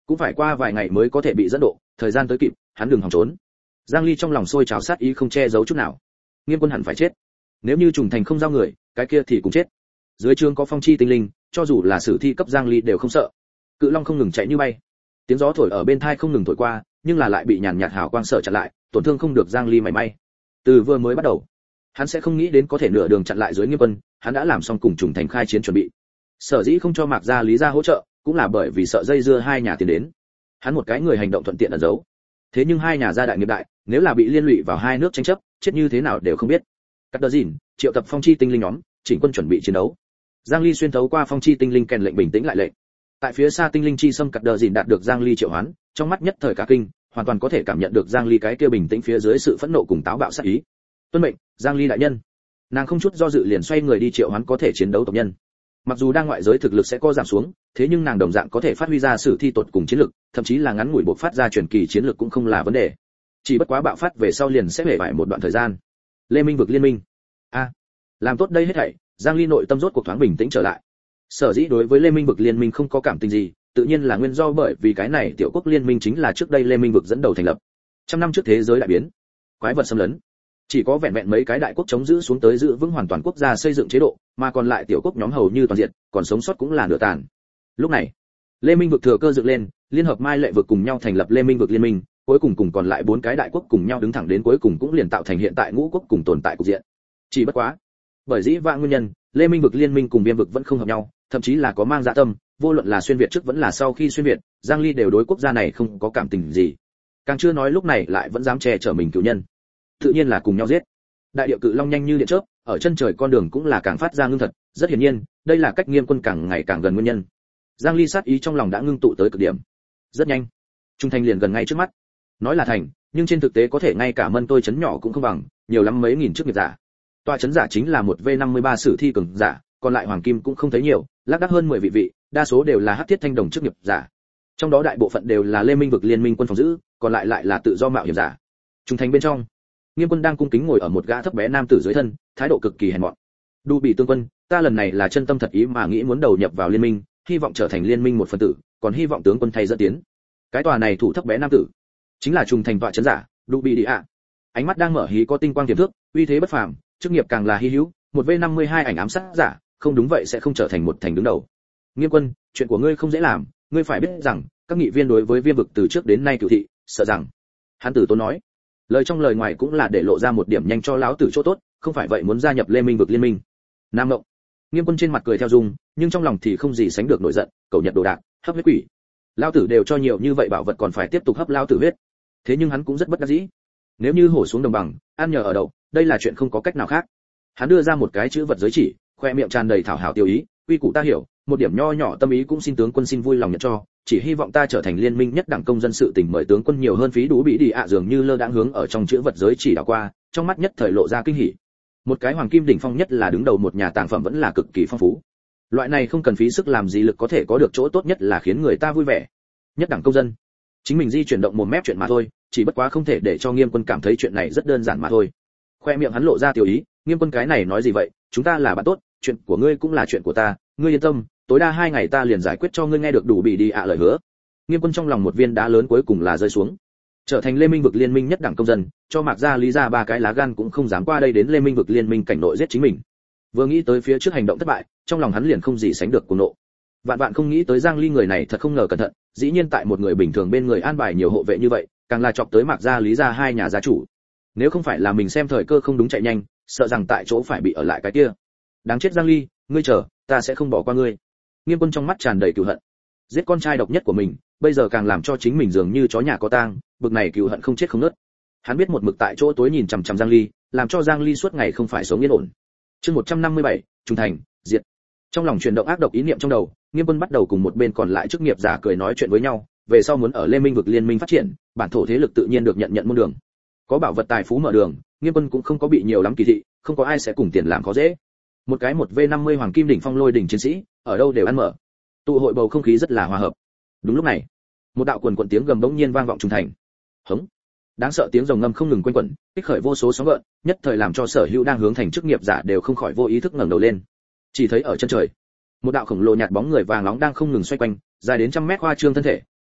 cũng phải qua vài ngày mới có thể bị dẫn độ, thời gian tới kịp, hắn đừng hòng trốn. Giang Ly trong lòng sôi trào sát ý không che giấu chút nào. Nghiêm Quân hẳn phải chết. Nếu như trùng thành không giao người, cái kia thì cũng chết. Dưới trường có phong chi tinh linh, cho dù là sử thi cấp Giang Ly đều không sợ. Cự long không ngừng chạy như bay. Tiếng gió thổi ở bên tai không ngừng thổi qua, nhưng là lại bị nhàn nhạt hào quang sợ chặn lại, tổn thương không được Giang Ly mảy may. Từ vừa mới bắt đầu, hắn sẽ không nghĩ đến có thể nửa đường chặn lại dưới Nghiêm Quân, hắn đã làm xong cùng trùng thành khai chiến chuẩn bị. Sở dĩ không cho Mạc Gia Lý gia hỗ trợ, cũng là bởi vì sợ dây dưa hai nhà tiến đến. Hắn một cái người hành động thuận tiện ẩn giấu. Thế nhưng hai nhà gia đại nghiệp đại, nếu là bị liên lụy vào hai nước tranh chấp, chết như thế nào đều không biết. Cắt đờ dìn, triệu tập phong chi tinh linh nhóm, chỉnh quân chuẩn bị chiến đấu. Giang Ly xuyên thấu qua phong chi tinh linh kèn lệnh bình tĩnh lại lệnh. Tại phía xa tinh linh chi xâm cắt đờ dìn đạt được Giang Ly triệu hoán, trong mắt nhất thời cả kinh, hoàn toàn có thể cảm nhận được Giang Ly cái kia bình tĩnh phía dưới sự phẫn nộ cùng táo bạo sát ý. Tuân mệnh, Giang Ly đại nhân. Nàng không chút do dự liền xoay người đi triệu hoán có thể chiến đấu tộc nhân. Mặc dù đang ngoại giới thực lực sẽ có giảm xuống, thế nhưng nàng đồng dạng có thể phát huy ra sử thi tột cùng chiến lực, thậm chí là ngắn ngủi bộc phát ra truyền kỳ chiến lực cũng không là vấn đề. Chỉ bất quá bạo phát về sau liền sẽ bể bại một đoạn thời gian. Lê Minh vực liên minh. A, à, làm tốt đây hết thảy, Giang Ly nội tâm rốt cuộc thoáng bình tĩnh trở lại. Sở dĩ đối với Lê Minh vực liên minh không có cảm tình gì, tự nhiên là nguyên do bởi vì cái này tiểu quốc liên minh chính là trước đây Lê Minh vực dẫn đầu thành lập. Trăm năm trước thế giới đại biến, quái vật xâm lấn, chỉ có vẹn vẹn mấy cái đại quốc chống giữ xuống tới giữ vững hoàn toàn quốc gia xây dựng chế độ, mà còn lại tiểu quốc nhóm hầu như toàn diện, còn sống sót cũng là nửa tàn. Lúc này, Lê Minh vực thừa cơ dựng lên, liên hợp Mai Lệ vực cùng nhau thành lập Lê Minh vực liên minh, cuối cùng cùng còn lại bốn cái đại quốc cùng nhau đứng thẳng đến cuối cùng cũng liền tạo thành hiện tại ngũ quốc cùng tồn tại cục diện. Chỉ bất quá, bởi dĩ vãng nguyên nhân, Lê Minh vực liên minh cùng Viêm vực vẫn không hợp nhau, thậm chí là có mang dạ tâm, vô luận là xuyên việt trước vẫn là sau khi xuyên việt, Giang Ly đều đối quốc gia này không có cảm tình gì. Càng chưa nói lúc này lại vẫn dám che chở mình cửu nhân. Tự nhiên là cùng nhau giết. Đại địa cự long nhanh như điện chớp, ở chân trời con đường cũng là càng phát ra ngưng thật, rất hiển nhiên, đây là cách Nghiêm Quân càng ngày càng gần nguyên nhân. Giang Ly sát ý trong lòng đã ngưng tụ tới cực điểm. Rất nhanh, trung thành liền gần ngay trước mắt. Nói là thành, nhưng trên thực tế có thể ngay cả mân tôi chấn nhỏ cũng không bằng, nhiều lắm mấy nghìn chức nghiệp giả. Tòa chấn giả chính là một V năm mươi ba sử thi cường giả, còn lại hoàng kim cũng không thấy nhiều, lác đác hơn mười vị vị, đa số đều là hắc thiết thanh đồng chức nghiệp giả. Trong đó đại bộ phận đều là Lê Minh vực liên minh quân phòng giữ, còn lại lại là tự do mạo hiểm giả. Trung thành bên trong, Nghiêm Quân đang cung kính ngồi ở một gã thấp bé nam tử dưới thân, thái độ cực kỳ hèn mọn. Đu bị tướng quân, ta lần này là chân tâm thật ý mà nghĩ muốn đầu nhập vào liên minh, hy vọng trở thành liên minh một phần tử, còn hy vọng tướng quân thay dẫn tiến. Cái tòa này thủ thấp bé nam tử, chính là trung thành tọa chấn giả, Đu bị đi ạ. Ánh mắt đang mở hí có tinh quang tiềm thước, uy thế bất phàm, chức nghiệp càng là hy hữu, một V năm mươi hai ảnh ám sát giả, không đúng vậy sẽ không trở thành một thành đứng đầu. Nghiêm Quân, chuyện của ngươi không dễ làm, ngươi phải biết rằng, các nghị viên đối với Viêm vực từ trước đến nay cửu thị, sợ rằng. Hắn tử tốn nói, lời trong lời ngoài cũng là để lộ ra một điểm nhanh cho lão tử chỗ tốt, không phải vậy muốn gia nhập Lê Minh vực liên minh. Nam Ngộng. Nghiêm Quân trên mặt cười theo dung, nhưng trong lòng thì không gì sánh được nổi giận, cầu nhật đồ đạc, hấp huyết quỷ. Lão tử đều cho nhiều như vậy bảo vật còn phải tiếp tục hấp lão tử huyết. Thế nhưng hắn cũng rất bất đắc dĩ. Nếu như hổ xuống đồng bằng, ăn nhờ ở đậu, đây là chuyện không có cách nào khác. Hắn đưa ra một cái chữ vật giới chỉ, khoe miệng tràn đầy thảo hảo tiêu ý, quy củ ta hiểu, một điểm nho nhỏ tâm ý cũng xin tướng quân xin vui lòng nhận cho, chỉ hy vọng ta trở thành liên minh nhất đẳng công dân sự tình mời tướng quân nhiều hơn phí đủ bị đi ạ à, dường như lơ đãng hướng ở trong chữ vật giới chỉ đảo qua, trong mắt nhất thời lộ ra kinh hỉ. Một cái hoàng kim đỉnh phong nhất là đứng đầu một nhà tàng phẩm vẫn là cực kỳ phong phú. Loại này không cần phí sức làm gì lực có thể có được chỗ tốt nhất là khiến người ta vui vẻ. Nhất đẳng công dân, chính mình di chuyển động một mép chuyện mà thôi, chỉ bất quá không thể để cho Nghiêm Quân cảm thấy chuyện này rất đơn giản mà thôi. Khoe miệng hắn lộ ra tiểu ý, Nghiêm Quân cái này nói gì vậy, chúng ta là bạn tốt, chuyện của ngươi cũng là chuyện của ta, ngươi yên tâm, tối đa hai ngày ta liền giải quyết cho ngươi nghe được đủ bị đi ạ à lời hứa. Nghiêm Quân trong lòng một viên đá lớn cuối cùng là rơi xuống. Trở thành Lê Minh vực liên minh nhất đẳng công dân, cho Mạc Gia Lý ra ba cái lá gan cũng không dám qua đây đến Lê Minh vực liên minh cảnh nội giết chính mình. Vừa nghĩ tới phía trước hành động thất bại, trong lòng hắn liền không gì sánh được cuồng nộ. Vạn vạn không nghĩ tới Giang Ly người này thật không ngờ cẩn thận, dĩ nhiên tại một người bình thường bên người an bài nhiều hộ vệ như vậy, càng là chọc tới Mạc Gia Lý ra hai nhà gia chủ. Nếu không phải là mình xem thời cơ không đúng chạy nhanh, sợ rằng tại chỗ phải bị ở lại cái kia. Đáng chết Giang Ly, ngươi chờ, ta sẽ không bỏ qua ngươi. Nghiêm Quân trong mắt tràn đầy cừu hận. Giết con trai độc nhất của mình, bây giờ càng làm cho chính mình dường như chó nhà có tang, bực này cừu hận không chết không nứt. Hắn biết một mực tại chỗ tối nhìn chằm chằm Giang Ly, làm cho Giang Ly suốt ngày không phải sống yên ổn. Chương một trăm năm mươi bảy, trung thành, diệt. Trong lòng chuyển động ác độc ý niệm trong đầu, Nghiêm Quân bắt đầu cùng một bên còn lại chức nghiệp giả cười nói chuyện với nhau, về sau muốn ở Lê Minh vực liên minh phát triển, bản thổ thế lực tự nhiên được nhận nhận môn đường. Có bảo vật tài phú mở đường, Nghiêm Quân cũng không có bị nhiều lắm kỳ thị, không có ai sẽ cùng tiền làm khó dễ. Một cái một V năm mươi hoàng kim đỉnh phong lôi đỉnh chiến sĩ, ở đâu đều ăn mở. Tụ hội bầu không khí rất là hòa hợp. Đúng lúc này, một đạo quần quần tiếng gầm bỗng nhiên vang vọng trung thành. Hống! Đáng sợ tiếng rồng ngâm không ngừng quanh quẩn, kích khởi vô số sóng gợn, nhất thời làm cho sở hữu đang hướng thành chức nghiệp giả đều không khỏi vô ý thức ngẩng đầu lên. Chỉ thấy ở chân trời, một đạo khổng lồ nhạt bóng người vàng nóng đang không ngừng xoay quanh, dài đến trăm mét hoa trương thân thể,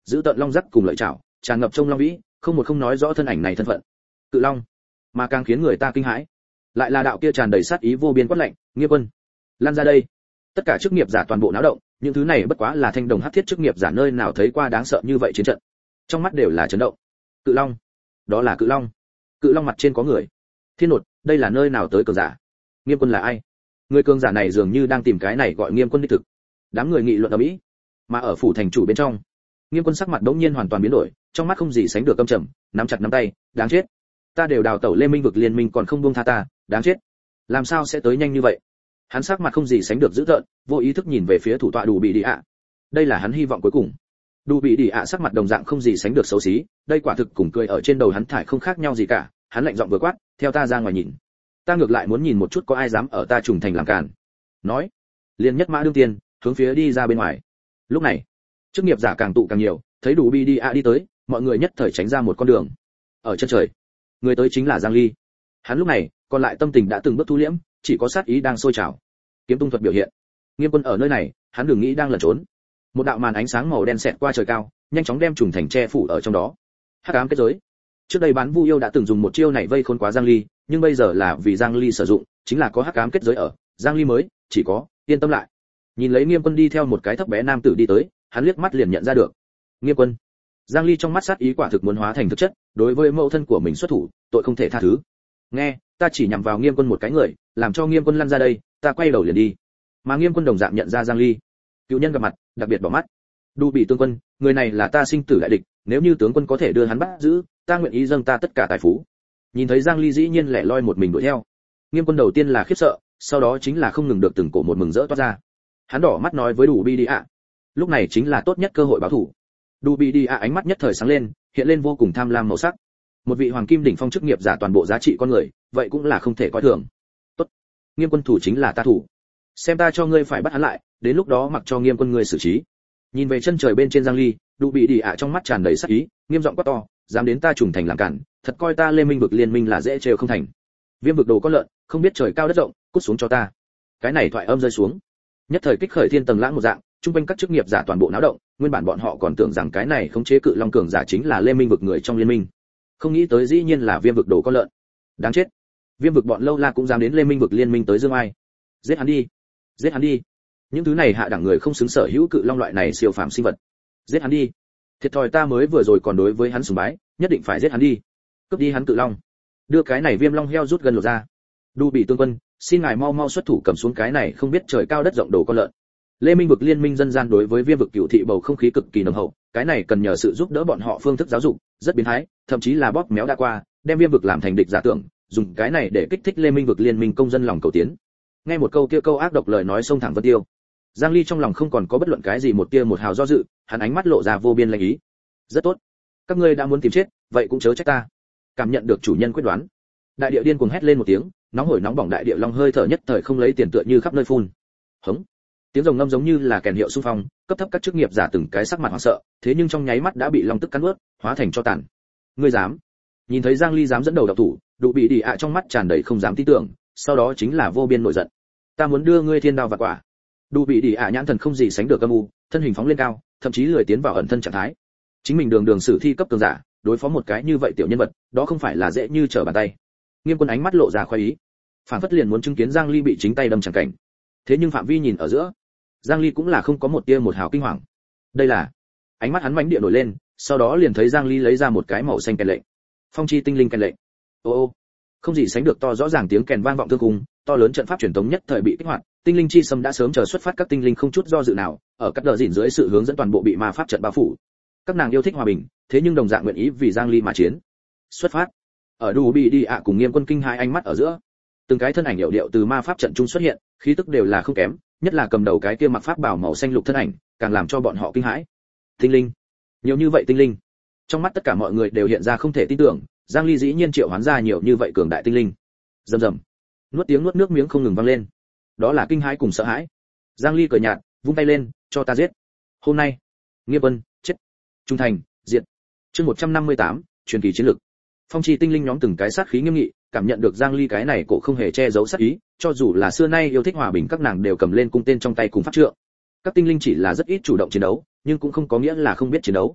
giữ tận long rắc cùng lợi chảo tràn ngập trong long vĩ, không một không nói rõ thân ảnh này thân phận. Cự long, mà càng khiến người ta kinh hãi lại là đạo kia tràn đầy sát ý vô biên quát lạnh, Nghiêm Quân, lan ra đây. Tất cả chức nghiệp giả toàn bộ náo động, những thứ này bất quá là thanh đồng hắc thiết chức nghiệp giả nơi nào thấy qua đáng sợ như vậy chiến trận. Trong mắt đều là chấn động. Cự long, đó là cự long. Cự long mặt trên có người. Thiên nột, đây là nơi nào tới cường giả? Nghiêm Quân là ai? Người cường giả này dường như đang tìm cái này gọi Nghiêm Quân đích thực. Đám người nghị luận ầm ĩ. Mà ở phủ thành chủ bên trong, Nghiêm Quân sắc mặt đống nhiên hoàn toàn biến đổi, trong mắt không gì sánh được căm trầm, nắm chặt nắm tay, đáng chết. Ta đều đào tẩu Lê Minh vực liên minh còn không buông tha ta, đáng chết. Làm sao sẽ tới nhanh như vậy? Hắn sắc mặt không gì sánh được dữ tợn, vô ý thức nhìn về phía thủ tọa Đủ Bị Đi ạ. Đây là hắn hy vọng cuối cùng. Đủ Bị Đi ạ sắc mặt đồng dạng không gì sánh được xấu xí, đây quả thực cùng cười ở trên đầu hắn thải không khác nhau gì cả. Hắn lạnh giọng vừa quát, theo ta ra ngoài nhìn. Ta ngược lại muốn nhìn một chút có ai dám ở ta trùng thành làm cản. Nói, liền nhất mã đương tiên, hướng phía đi ra bên ngoài. Lúc này, chức nghiệp giả càng tụ càng nhiều, thấy Đủ Bị Đi ạ đi tới, mọi người nhất thời tránh ra một con đường. Ở chân trời, người tới chính là Giang Ly. Hắn lúc này, còn lại tâm tình đã từng bước thu liễm, chỉ có sát ý đang sôi trào. Kiếm tung thuật biểu hiện. Nghiêm Quân ở nơi này, hắn đừng nghĩ đang lẩn trốn. Một đạo màn ánh sáng màu đen xẹt qua trời cao, nhanh chóng đem trùng thành che phủ ở trong đó. Hắc ám kết giới. Trước đây Bán Vu Yêu đã từng dùng một chiêu này vây khốn quá Giang Ly, nhưng bây giờ là vì Giang Ly sử dụng, chính là có hắc ám kết giới ở, Giang Ly mới chỉ có yên tâm lại. Nhìn lấy Nghiêm Quân đi theo một cái thấp bé nam tử đi tới, hắn liếc mắt liền nhận ra được. Nghiêm Quân. Giang Ly trong mắt sát ý quả thực muốn hóa thành thực chất, đối với mẫu thân của mình xuất thủ, tội không thể tha thứ. Nghe, ta chỉ nhằm vào Nghiêm Quân một cái người, làm cho Nghiêm Quân lăn ra đây, ta quay đầu liền đi. Mà Nghiêm Quân đồng dạng nhận ra Giang Ly. Cựu nhân gặp mặt, đặc biệt bỏ mắt. Đu Bị tướng quân, người này là ta sinh tử đại địch, nếu như tướng quân có thể đưa hắn bắt giữ, ta nguyện ý dâng ta tất cả tài phú. Nhìn thấy Giang Ly dĩ nhiên lẻ loi một mình đuổi theo, Nghiêm Quân đầu tiên là khiếp sợ, sau đó chính là không ngừng được từng cổ một mừng rỡ toát ra. Hắn đỏ mắt nói với Đủ Bị Đi ạ, lúc này chính là tốt nhất cơ hội báo thù. Đủ Bị Đi ạ ánh mắt nhất thời sáng lên, hiện lên vô cùng tham lam màu sắc. Một vị hoàng kim đỉnh phong chức nghiệp giả toàn bộ giá trị con người, vậy cũng là không thể coi thường. Tốt, Nghiêm Quân thủ chính là ta thủ, xem ta cho ngươi phải bắt hắn lại, đến lúc đó mặc cho Nghiêm Quân ngươi xử trí. Nhìn về chân trời bên trên Giang Ly, Đủ Bị Đi ạ trong mắt tràn đầy sát ý, nghiêm giọng quát to, dám đến ta trùng thành làm cản, thật coi ta Lê Minh vực liên minh là dễ trêu không thành. Viêm vực đồ con lợn, không biết trời cao đất rộng, cút xuống cho ta. Cái này thoại âm rơi xuống, nhất thời kích khởi thiên tầng lãng một dạng, trung quanh các chức nghiệp giả toàn bộ náo động, nguyên bản bọn họ còn tưởng rằng cái này khống chế cự long cường giả chính là Lê Minh vực người trong liên minh, không nghĩ tới dĩ nhiên là Viêm vực đồ con lợn. Đáng chết, Viêm vực bọn lâu la cũng dám đến Lê Minh vực liên minh tới dương ai. Giết hắn đi, giết hắn đi. Những thứ này hạ đẳng người không xứng sở hữu cự long loại này siêu phàm sinh vật. Giết hắn đi. Thiệt thòi ta mới vừa rồi còn đối với hắn sùng bái, nhất định phải giết hắn đi. Cướp đi hắn cự long. Đưa cái này Viêm long heo rút gần lột ra. Đu Bị tướng quân, xin ngài mau mau xuất thủ cầm xuống cái này không biết trời cao đất rộng đồ con lợn. Lê Minh vực liên minh dân gian đối với Viêm vực cửu thị bầu không khí cực kỳ nồng hậu, cái này cần nhờ sự giúp đỡ bọn họ phương thức giáo dục, rất biến thái, thậm chí là bóp méo đã qua, đem Viêm vực làm thành địch giả tưởng, dùng cái này để kích thích Lê Minh vực liên minh công dân lòng cầu tiến. Nghe một câu kia câu ác độc lời nói xông thẳng Vân Tiêu. Giang Ly trong lòng không còn có bất luận cái gì một tia một hào do dự, hắn ánh mắt lộ ra vô biên lạnh ý. Rất tốt, các ngươi đã muốn tìm chết, vậy cũng chớ trách ta. Cảm nhận được chủ nhân quyết đoán, đại địa điên cuồng hét lên một tiếng, nóng hổi nóng bỏng đại địa long hơi thở nhất thời không lấy tiền tựa như khắp nơi phun. Hống. Tiếng rồng ngâm giống như là kèn hiệu xung phong, cấp thấp các chức nghiệp giả từng cái sắc mặt hoảng sợ, thế nhưng trong nháy mắt đã bị long tức cắn nuốt, hóa thành cho tàn. Ngươi dám? Nhìn thấy Giang Ly dám dẫn đầu độc thủ, Đủ Bị Đi ạ trong mắt tràn đầy không dám tin tưởng, sau đó chính là vô biên nổi giận. Ta muốn đưa ngươi thiên đao vạn quả. Đủ Bị Đi ạ nhãn thần không gì sánh được âm u, thân hình phóng lên cao, thậm chí lười tiến vào ẩn thân trạng thái. Chính mình đường đường sử thi cấp cường giả, đối phó một cái như vậy tiểu nhân vật, đó không phải là dễ như trở bàn tay. Nghiêm Quân ánh mắt lộ ra khoái ý, phản phất liền muốn chứng kiến Giang Ly bị chính tay đâm chẳng cảnh. Thế nhưng phạm vi nhìn ở giữa, Giang Ly cũng là không có một tia một hào kinh hoàng. Đây là, ánh mắt hắn mãnh địa nổi lên, sau đó liền thấy Giang Ly lấy ra một cái màu xanh kèn lệnh. Phong chi tinh linh kèn lệnh. Ô ô, không gì sánh được to rõ ràng tiếng kèn vang vọng thương cung, to lớn trận pháp truyền thống nhất thời bị kích hoạt, tinh linh chi sâm đã sớm chờ xuất phát các tinh linh không chút do dự nào, ở các đờ dỉn dưới sự hướng dẫn toàn bộ bị ma pháp trận bao phủ. Các nàng yêu thích hòa bình, thế nhưng đồng dạng nguyện ý vì Giang Ly mà chiến. Xuất phát. Ở Đủ Bị Đi ạ cùng Nghiêm Quân kinh hai ánh mắt ở giữa, từng cái thân ảnh hiệu điệu từ ma pháp trận trung xuất hiện, khí tức đều là không kém, nhất là cầm đầu cái kia mặc pháp bào màu xanh lục thân ảnh, càng làm cho bọn họ kinh hãi. Tinh linh, nhiều như vậy tinh linh. Trong mắt tất cả mọi người đều hiện ra không thể tin tưởng, Giang Ly dĩ nhiên triệu hoán ra nhiều như vậy cường đại tinh linh. Rầm rầm, nuốt tiếng nuốt nước miếng không ngừng vang lên. Đó là kinh hãi cùng sợ hãi. Giang Ly cười nhạt, vung tay lên, cho ta giết. Hôm nay, Nghiêm Quân chết, trung thành diệt. Chương một trăm năm mươi tám, truyền kỳ chiến lực. Phong chi tinh linh nhóm từng cái sát khí nghiêm nghị, cảm nhận được Giang Ly cái này cổ không hề che giấu sát ý, cho dù là xưa nay yêu thích hòa bình các nàng đều cầm lên cung tên trong tay cùng pháp trượng. Các tinh linh chỉ là rất ít chủ động chiến đấu, nhưng cũng không có nghĩa là không biết chiến đấu.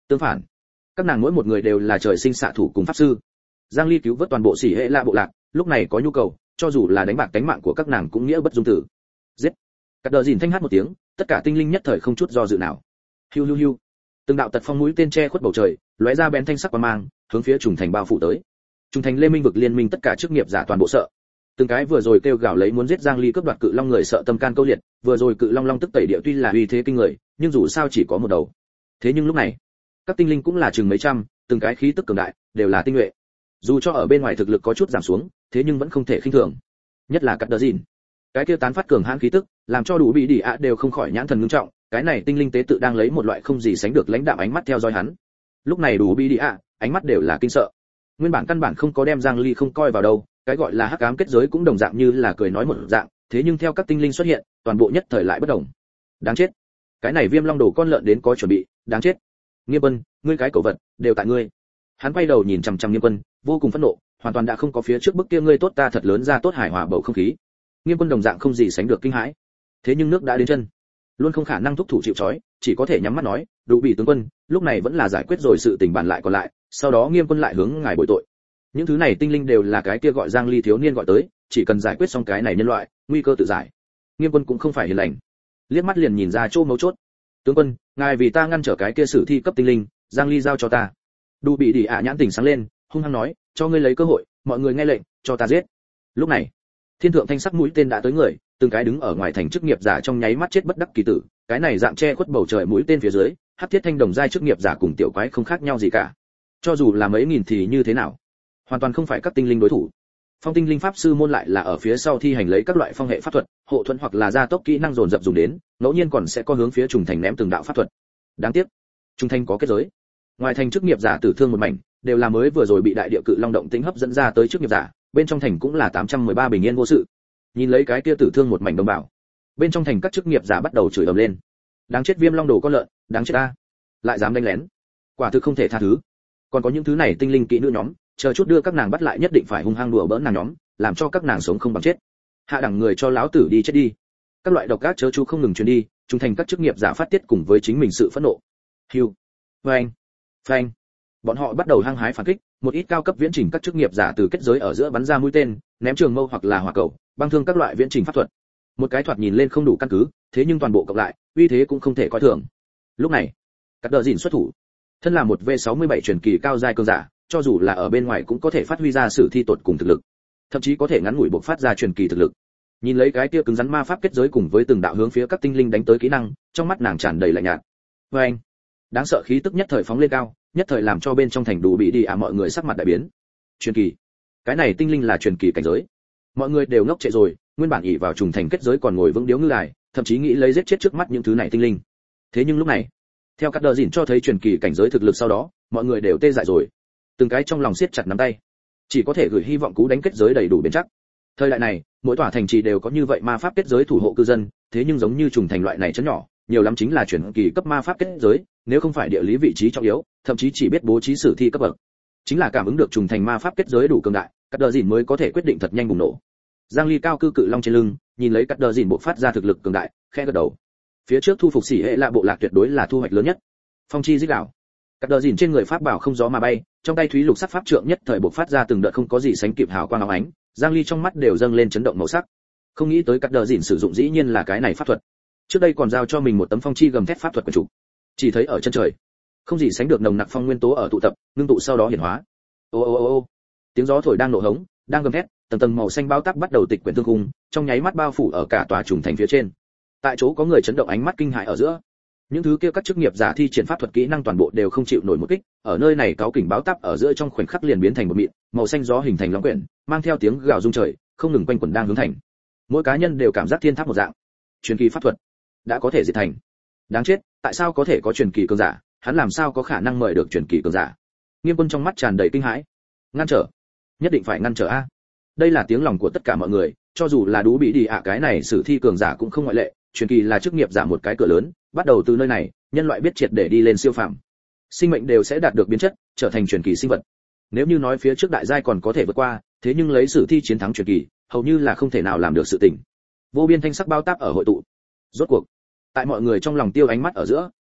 Tương phản, các nàng mỗi một người đều là trời sinh xạ thủ cùng pháp sư. Giang Ly cứu vớt toàn bộ Xỉ Hệ La bộ lạc, lúc này có nhu cầu, cho dù là đánh bạc tính mạng của các nàng cũng nghĩa bất dung tử. Giết! Cắt Đờ Dìn thanh hát một tiếng, tất cả tinh linh nhất thời không chút do dự nào. Hiu hiu hiu. Từng đạo tật phong mũi tên che khuất bầu trời, lóe ra bén thanh sắc quang mang, hướng phía trùng thành bao phủ tới. Trùng thành Lê Minh vực liên minh tất cả chức nghiệp giả toàn bộ sợ. Từng cái vừa rồi kêu gào lấy muốn giết Giang Ly cướp đoạt cự long người sợ tâm can câu liệt, vừa rồi cự long long tức tẩy địa tuy là uy thế kinh người, nhưng dù sao chỉ có một đầu. Thế nhưng lúc này, các tinh linh cũng là chừng mấy trăm, từng cái khí tức cường đại, đều là tinh nhuệ. Dù cho ở bên ngoài thực lực có chút giảm xuống, thế nhưng vẫn không thể khinh thường. Nhất là Cắt Đờ Dìn, cái kia tán phát cường hãn khí tức, làm cho đủ bị đi ạ đều không khỏi nhãn thần ngưng trọng. Cái này tinh linh tế tự đang lấy một loại không gì sánh được lãnh đạm ánh mắt theo dõi hắn. Lúc này đủ bị đi ạ, ánh mắt đều là kinh sợ. Nguyên bản căn bản không có đem Giang Ly không coi vào đâu, cái gọi là hắc ám kết giới cũng đồng dạng như là cười nói một dạng, thế nhưng theo các tinh linh xuất hiện, toàn bộ nhất thời lại bất động. Đáng chết. Cái này Viêm Long đồ con lợn đến có chuẩn bị, đáng chết. Nghiêm Quân, ngươi cái cẩu vật, đều tại ngươi. Hắn quay đầu nhìn chằm chằm Nghiêm Quân, vô cùng phẫn nộ, hoàn toàn đã không có phía trước bức kia ngươi tốt ta thật lớn ra tốt hài hòa bầu không khí. Nghiêm Quân đồng dạng không gì sánh được kinh hãi. Thế nhưng nước đã đến chân, luôn không khả năng thúc thủ chịu trói, chỉ có thể nhắm mắt nói, đủ bị tướng quân, lúc này vẫn là giải quyết rồi sự tình bản lại còn lại, sau đó Nghiêm Quân lại hướng ngài bồi tội. Những thứ này tinh linh đều là cái kia gọi Giang Ly thiếu niên gọi tới, chỉ cần giải quyết xong cái này nhân loại, nguy cơ tự giải. Nghiêm Quân cũng không phải hiền lành, liếc mắt liền nhìn ra chỗ mấu chốt. Tướng quân, ngài vì ta ngăn trở cái kia sử thi cấp tinh linh, Giang Ly giao cho ta. Đủ bị đi ạ nhãn tỉnh sáng lên, hung hăng nói, cho ngươi lấy cơ hội, mọi người nghe lệnh, cho ta giết. Lúc này, thiên thượng thanh sắc mũi tên đã tới người, từng cái đứng ở ngoài thành chức nghiệp giả trong nháy mắt chết bất đắc kỳ tử, cái này dạng che khuất bầu trời mũi tên phía dưới, hắc thiết thanh đồng giai chức nghiệp giả cùng tiểu quái không khác nhau gì cả. Cho dù là mấy nghìn thì như thế nào, hoàn toàn không phải các tinh linh đối thủ. Phong tinh linh pháp sư môn lại là ở phía sau thi hành lấy các loại phong hệ pháp thuật, hộ thuẫn hoặc là gia tốc kỹ năng dồn dập dùng đến, ngẫu nhiên còn sẽ có hướng phía trùng thành ném từng đạo pháp thuật. Đáng tiếc, trùng thành có kết giới. Ngoài thành chức nghiệp giả tử thương một mảnh, đều là mới vừa rồi bị đại địa cự long động tính hấp dẫn ra tới chức nghiệp giả, bên trong thành cũng là tám trăm mười ba bình yên vô sự. Nhìn lấy cái kia tử thương một mảnh đồng bào, bên trong thành các chức nghiệp giả bắt đầu chửi ầm lên. Đáng chết Viêm Long đồ con lợn, đáng chết a, lại dám đánh lén, quả thực không thể tha thứ. Còn có những thứ này tinh linh kỹ nữ nhóm, chờ chút đưa các nàng bắt lại nhất định phải hung hăng đùa bỡn nàng nhóm, làm cho các nàng sống không bằng chết. Hạ đẳng người cho lão tử đi chết đi. Các loại độc ác chớ chú không ngừng truyền đi, trung thành các chức nghiệp giả phát tiết cùng với chính mình sự phẫn nộ. Hưu, phanh, phanh. Bọn họ bắt đầu hăng hái phản kích, một ít cao cấp viễn trình các chức nghiệp giả từ kết giới ở giữa bắn ra mũi tên, ném trường mâu hoặc là hỏa cầu, băng thương các loại viễn trình pháp thuật. Một cái thoạt nhìn lên không đủ căn cứ, thế nhưng toàn bộ cộng lại, uy thế cũng không thể coi thường. Lúc này, Cắt Đờ Dìn xuất thủ. Thân là một V sáu mươi bảy truyền kỳ cao giai cường giả, cho dù là ở bên ngoài cũng có thể phát huy ra sử thi tột cùng thực lực, thậm chí có thể ngắn ngủi bộc phát ra truyền kỳ thực lực. Nhìn lấy cái kia cứng rắn ma pháp kết giới cùng với từng đạo hướng phía các tinh linh đánh tới kỹ năng, trong mắt nàng tràn đầy lạnh nhạt. Với anh, đáng sợ khí tức nhất thời phóng lên cao, nhất thời làm cho bên trong thành đủ bị đi à mọi người sắc mặt đại biến. Truyền kỳ, cái này tinh linh là truyền kỳ cảnh giới. Mọi người đều ngốc trệ rồi, nguyên bản ỷ vào trùng thành kết giới còn ngồi vững điếu ngư đài, thậm chí nghĩ lấy giết chết trước mắt những thứ này tinh linh. Thế nhưng lúc này, theo Cắt Đờ Dìn cho thấy truyền kỳ cảnh giới thực lực sau đó, mọi người đều tê dại rồi. Từng cái trong lòng siết chặt nắm tay, chỉ có thể gửi hy vọng cú đánh kết giới đầy đủ bền chắc. Thời đại này, mỗi tòa thành trì đều có như vậy ma pháp kết giới thủ hộ cư dân, thế nhưng giống như trùng thành loại này chấn nhỏ, nhiều lắm chính là chuyển kỳ cấp ma pháp kết giới, nếu không phải địa lý vị trí trọng yếu, thậm chí chỉ biết bố trí sử thi cấp bậc. Chính là cảm ứng được trùng thành ma pháp kết giới đủ cường đại, Cắt Đờ Dìn mới có thể quyết định thật nhanh bùng nổ. Giang Ly cao cư cự long trên lưng, nhìn lấy Cắt Đờ Dìn bộc phát ra thực lực cường đại, khẽ gật đầu. Phía trước thu phục Xỉ Hệ La bộ lạc tuyệt đối là thu hoạch lớn nhất. Phong chi rít gào. Cắt Đờ Dìn trên người pháp bảo không gió mà bay, trong tay thúy lục sắc pháp trượng nhất thời bộc phát ra từng đợt không có gì sánh kịp hào quang óng ánh, Giang Ly trong mắt đều dâng lên chấn động màu sắc. Không nghĩ tới Cắt Đờ Dìn sử dụng dĩ nhiên là cái này pháp thuật. Trước đây còn giao cho mình một tấm phong chi gầm thét pháp thuật của chủ. Chỉ thấy ở chân trời, không gì sánh được nồng nặc phong nguyên tố ở tụ tập, ngưng tụ sau đó hiển hóa. Ô ô ô ô. Tiếng gió thổi đang nổ hống, đang gầm thét, tầng tầng màu xanh bao táp bắt đầu tịch quyển thương khung, trong nháy mắt bao phủ ở cả tòa trùng thành phía trên. Tại chỗ có người chấn động ánh mắt kinh hãi ở giữa. Những thứ kia các chức nghiệp giả thi triển pháp thuật kỹ năng toàn bộ đều không chịu nổi một kích, ở nơi này cáo kình báo táp ở giữa trong khoảnh khắc liền biến thành một mịn, màu xanh gió hình thành lõng quyển, mang theo tiếng gào rung trời, không ngừng quanh quẩn đang hướng thành. Mỗi cá nhân đều cảm giác thiên tháp một dạng. Truyền kỳ pháp thuật đã có thể diệt thành. Đáng chết, tại sao có thể có truyền kỳ cường giả, hắn làm sao có khả năng mời được truyền kỳ cường giả? Nghiêm Quân trong mắt tràn đầy kinh hãi. Ngăn trở, nhất định phải ngăn trở a. Đây là tiếng lòng của tất cả mọi người, cho dù là Đú Bị Đi ạ cái này sử thi cường giả cũng không ngoại lệ, truyền kỳ là chức nghiệp giả một cái cửa lớn, bắt đầu từ nơi này, nhân loại biết triệt để đi lên siêu phàm. Sinh mệnh đều sẽ đạt được biến chất, trở thành truyền kỳ sinh vật. Nếu như nói phía trước đại giai còn có thể vượt qua, thế nhưng lấy sử thi chiến thắng truyền kỳ, hầu như là không thể nào làm được sự tình. Vô biên thanh sắc bao táp ở hội tụ. Rốt cuộc, tại mọi người trong lòng tiêu ánh mắt ở giữa,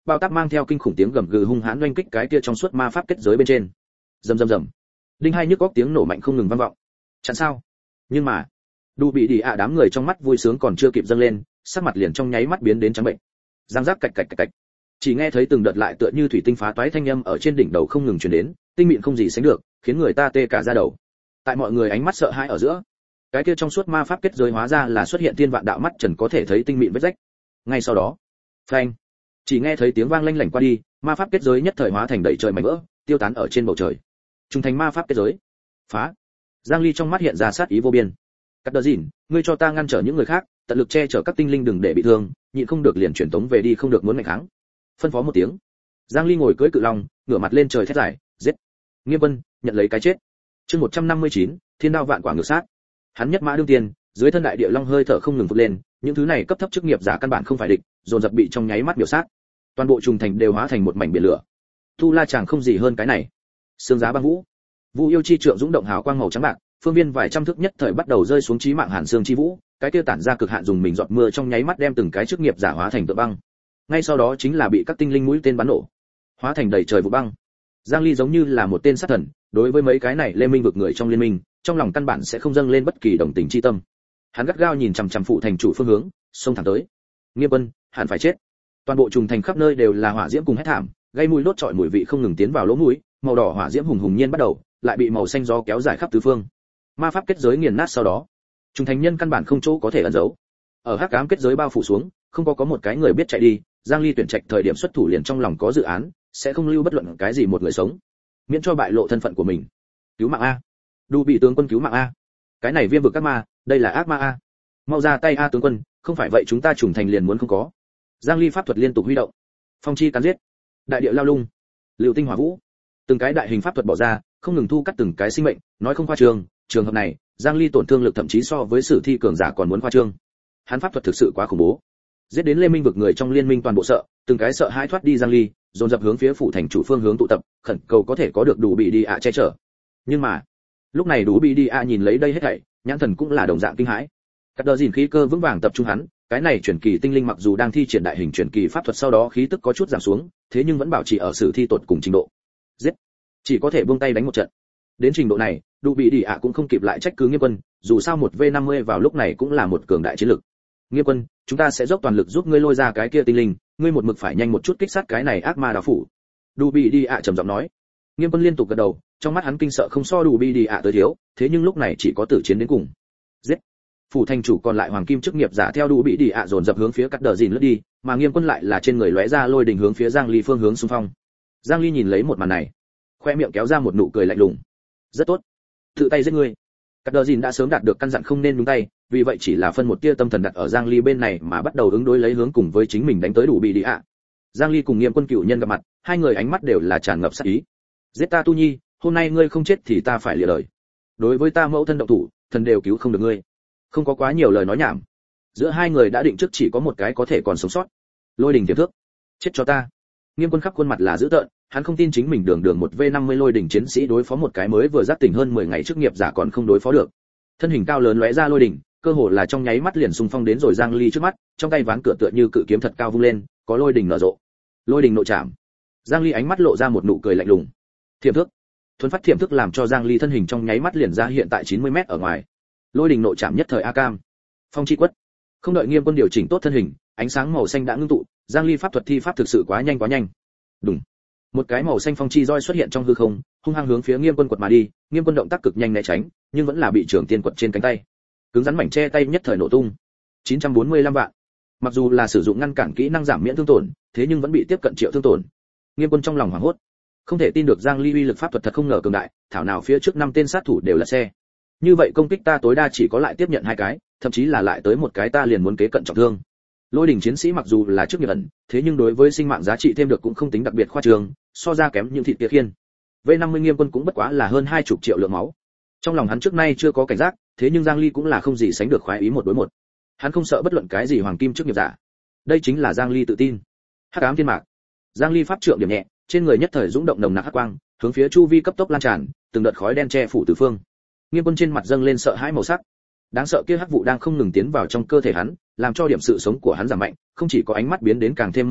bao táp mang theo kinh khủng tiếng gầm gừ hung hãn oanh kích cái kia trong suốt ma pháp kết giới bên trên. Rầm rầm rầm. Đinh hai nhức góc tiếng nổ mạnh không ngừng vang vọng. Chặn sao? Nhưng mà, Đủ bị đi ạ đám người trong mắt vui sướng còn chưa kịp dâng lên, sắc mặt liền trong nháy mắt biến đến trắng bệnh. Giang giác cạch cạch cạch cạch. Chỉ nghe thấy từng đợt lại tựa như thủy tinh phá toái thanh âm ở trên đỉnh đầu không ngừng truyền đến, tinh mịn không gì sánh được, khiến người ta tê cả da đầu. Tại mọi người ánh mắt sợ hãi ở giữa, cái kia trong suốt ma pháp kết giới hóa ra là xuất hiện tiên vạn đạo mắt trần có thể thấy tinh mịn vết rách. Ngay sau đó, phanh, chỉ nghe thấy tiếng vang lanh lảnh qua đi, ma pháp kết giới nhất thời hóa thành đầy trời mảnh vỡ, tiêu tán ở trên bầu trời. Trung thành ma pháp kết giới. Phá. Giang Ly trong mắt hiện ra sát ý vô biên. Cắt Đờ Dìn, ngươi cho ta ngăn trở những người khác, tận lực che chở các tinh linh đừng để bị thương, nhịn không được liền chuyển tống về đi không được muốn ngày kháng. Phân phó một tiếng. Giang Ly ngồi cưỡi cự long, ngửa mặt lên trời thét dài, giết. Nghiêm Vân, nhận lấy cái chết. Chương một trăm năm mươi chín, Thiên đao vạn quả ngược sát. Hắn nhất mã đương tiền, dưới thân đại địa long hơi thở không ngừng vụt lên, những thứ này cấp thấp chức nghiệp giả căn bản không phải địch, dồn dập bị trong nháy mắt biểu sát. Toàn bộ trùng thành đều hóa thành một mảnh biển lửa. Tu La chàng không gì hơn cái này. Sương giá băng vũ. Vũ yêu chi trượng dũng động hào quang màu trắng bạc, phương viên vài trăm thước nhất thời bắt đầu rơi xuống chí mạng hàn xương chi vũ, cái kia tản ra cực hạn dùng mình giọt mưa trong nháy mắt đem từng cái chức nghiệp giả hóa thành tượng băng. Ngay sau đó chính là bị các tinh linh mũi tên bắn nổ, hóa thành đầy trời vụ băng. Giang Ly giống như là một tên sát thần, đối với mấy cái này Lê Minh vực người trong liên minh, trong lòng căn bản sẽ không dâng lên bất kỳ đồng tình chi tâm. Hắn gắt gao nhìn chằm chằm phụ thành chủ phương hướng, xông thẳng tới. Nghiêm Vân, hẳn phải chết. Toàn bộ trùng thành khắp nơi đều là hỏa diễm cùng hét thảm, gây mùi đốt trọi mùi vị không ngừng tiến vào lỗ mũi, màu đỏ hỏa diễm hùng hùng nhiên bắt đầu, lại bị màu xanh gió kéo dài khắp tứ phương. Ma pháp kết giới nghiền nát sau đó, trùng thành nhân căn bản không chỗ có thể ẩn giấu. Ở hắc ám kết giới bao phủ xuống, không có có một cái người biết chạy đi, Giang Ly tuyển trạch thời điểm xuất thủ liền trong lòng có dự án, sẽ không lưu bất luận cái gì một người sống, miễn cho bại lộ thân phận của mình. Cứu mạng a. Đu bị tướng quân cứu mạng a. Cái này viêm vực các ma, đây là ác ma a. Mau ra tay a tướng quân, không phải vậy chúng ta trùng thành liền muốn không có. Giang Ly pháp thuật liên tục huy động. Phong chi cắn giết, đại địa lao lung, lưu tinh hỏa vũ, từng cái đại hình pháp thuật bỏ ra, không ngừng thu cắt từng cái sinh mệnh, nói không khoa trương, trường hợp này, Giang Ly tổn thương lực thậm chí so với sử thi cường giả còn muốn khoa trương. Hắn pháp thuật thực sự quá khủng bố. Giết đến Lê Minh vực người trong liên minh toàn bộ sợ, từng cái sợ hãi thoát đi Giang Ly, dồn dập hướng phía phủ thành chủ phương hướng tụ tập, khẩn cầu có thể có được đủ bị đi ạ che chở. Nhưng mà, lúc này đủ bị đi ạ nhìn lấy đây hết thảy, nhãn thần cũng là đồng dạng kinh hãi. Cắt Đờ Dìn khí cơ vững vàng tập trung hắn, cái này chuyển kỳ tinh linh mặc dù đang thi triển đại hình chuyển kỳ pháp thuật sau đó khí tức có chút giảm xuống, thế nhưng vẫn bảo trì ở sử thi tột cùng trình độ. Giết, chỉ có thể buông tay đánh một trận. Đến trình độ này, đủ bị đi ạ cũng không kịp lại trách cứ Nghiêm Quân, dù sao một vê năm mươi vào lúc này cũng là một cường đại chiến lực. Nghiêm Quân, chúng ta sẽ dốc toàn lực giúp ngươi lôi ra cái kia tinh linh, ngươi một mực phải nhanh một chút kích sát cái này ác ma đạo phủ. Đủ bị đi ạ trầm giọng nói. Nghiêm Quân liên tục gật đầu, trong mắt hắn kinh sợ không so đủ bị đi ạ tới thiếu, thế nhưng lúc này chỉ có tử chiến đến cùng. Giết. Phủ thành chủ còn lại hoàng kim chức nghiệp giả theo đủ bị đi ạ dồn dập hướng phía Cắt Đờ Dìn lướt đi, mà Nghiêm Quân lại là trên người lóe ra lôi đình hướng phía Giang Ly phương hướng xung phong. Giang Ly nhìn lấy một màn này, khoe miệng kéo ra một nụ cười lạnh lùng. Rất tốt, tự tay giết ngươi. Cắt Đờ Dìn đã sớm đạt được căn dặn không nên nhúng tay, vì vậy chỉ là phân một tia tâm thần đặt ở Giang Ly bên này mà bắt đầu ứng đối lấy hướng cùng với chính mình đánh tới đủ bị đi ạ. Giang Ly cùng Nghiêm Quân cựu nhân gặp mặt, hai người ánh mắt đều là tràn ngập sát ý. Giết ta Tu Nhi, hôm nay ngươi không chết thì ta phải lìa đời. Đối với ta mẫu thân động thủ, thần đều cứu không được ngươi. Không có quá nhiều lời nói nhảm. Giữa hai người đã định trước chỉ có một cái có thể còn sống sót. Lôi đình tiềm thước. Chết cho ta. Nghiêm Quân khắp khuôn mặt là dữ tợn, hắn không tin chính mình đường đường một vê năm mươi lôi đỉnh chiến sĩ đối phó một cái mới vừa giác tỉnh hơn mười ngày chức nghiệp giả còn không đối phó được. Thân hình cao lớn lóe ra lôi đỉnh, cơ hồ là trong nháy mắt liền xung phong đến rồi Giang Ly trước mắt, trong tay ván cửa tựa như cự kiếm thật cao vung lên, có lôi đỉnh nở rộ. Lôi đỉnh nội chạm. Giang Ly ánh mắt lộ ra một nụ cười lạnh lùng. Thiểm thước. Thuần phát thiểm thức làm cho Giang Ly thân hình trong nháy mắt liền ra hiện tại chín mươi mét ở ngoài. Lôi đỉnh nội chạm nhất thời a cam. Phong chi quất. Không đợi Nghiêm Quân điều chỉnh tốt thân hình, ánh sáng màu xanh đã ngưng tụ, Giang Ly pháp thuật thi pháp thực sự quá nhanh quá nhanh. Đùng. Một cái màu xanh phong chi roi xuất hiện trong hư không, hung hăng hướng phía Nghiêm Quân quật mà đi, Nghiêm Quân động tác cực nhanh né tránh, nhưng vẫn là bị trưởng tiên quật trên cánh tay. Cứng rắn mảnh che tay nhất thời nổ tung. chín trăm bốn mươi lăm vạn. Mặc dù là sử dụng ngăn cản kỹ năng giảm miễn thương tổn, thế nhưng vẫn bị tiếp cận triệu thương tổn. Nghiêm Quân trong lòng hoảng hốt, không thể tin được Giang Ly uy lực pháp thuật thật không ngờ cường đại, thảo nào phía trước năm tên sát thủ đều là xe. Như vậy công kích ta tối đa chỉ có lại tiếp nhận hai cái, thậm chí là lại tới một cái ta liền muốn kế cận trọng thương. Lôi đỉnh chiến sĩ mặc dù là chức nghiệp ẩn, thế nhưng đối với sinh mạng giá trị thêm được cũng không tính đặc biệt khoa trương, so ra kém những thịt kia khiên. vê năm mươi Nghiêm Quân cũng bất quá là hơn hai chục triệu lượng máu. Trong lòng hắn trước nay chưa có cảnh giác, thế nhưng Giang Ly cũng là không gì sánh được khoái ý một đối một. Hắn không sợ bất luận cái gì hoàng kim chức nghiệp giả. Đây chính là Giang Ly tự tin. Hắc ám thiên mạc. Giang Ly pháp trượng điểm nhẹ, trên người nhất thời dũng động nồng nặc hắc quang, hướng phía chu vi cấp tốc lan tràn, từng đợt khói đen che phủ tứ phương. Nghiêm Quân trên mặt dâng lên sợ hãi màu sắc. Đáng sợ kia hắc vụ đang không ngừng tiến vào trong cơ thể hắn, làm cho điểm sự sống của hắn giảm mạnh, không chỉ có ánh mắt biến đến càng thêm mơ hồ,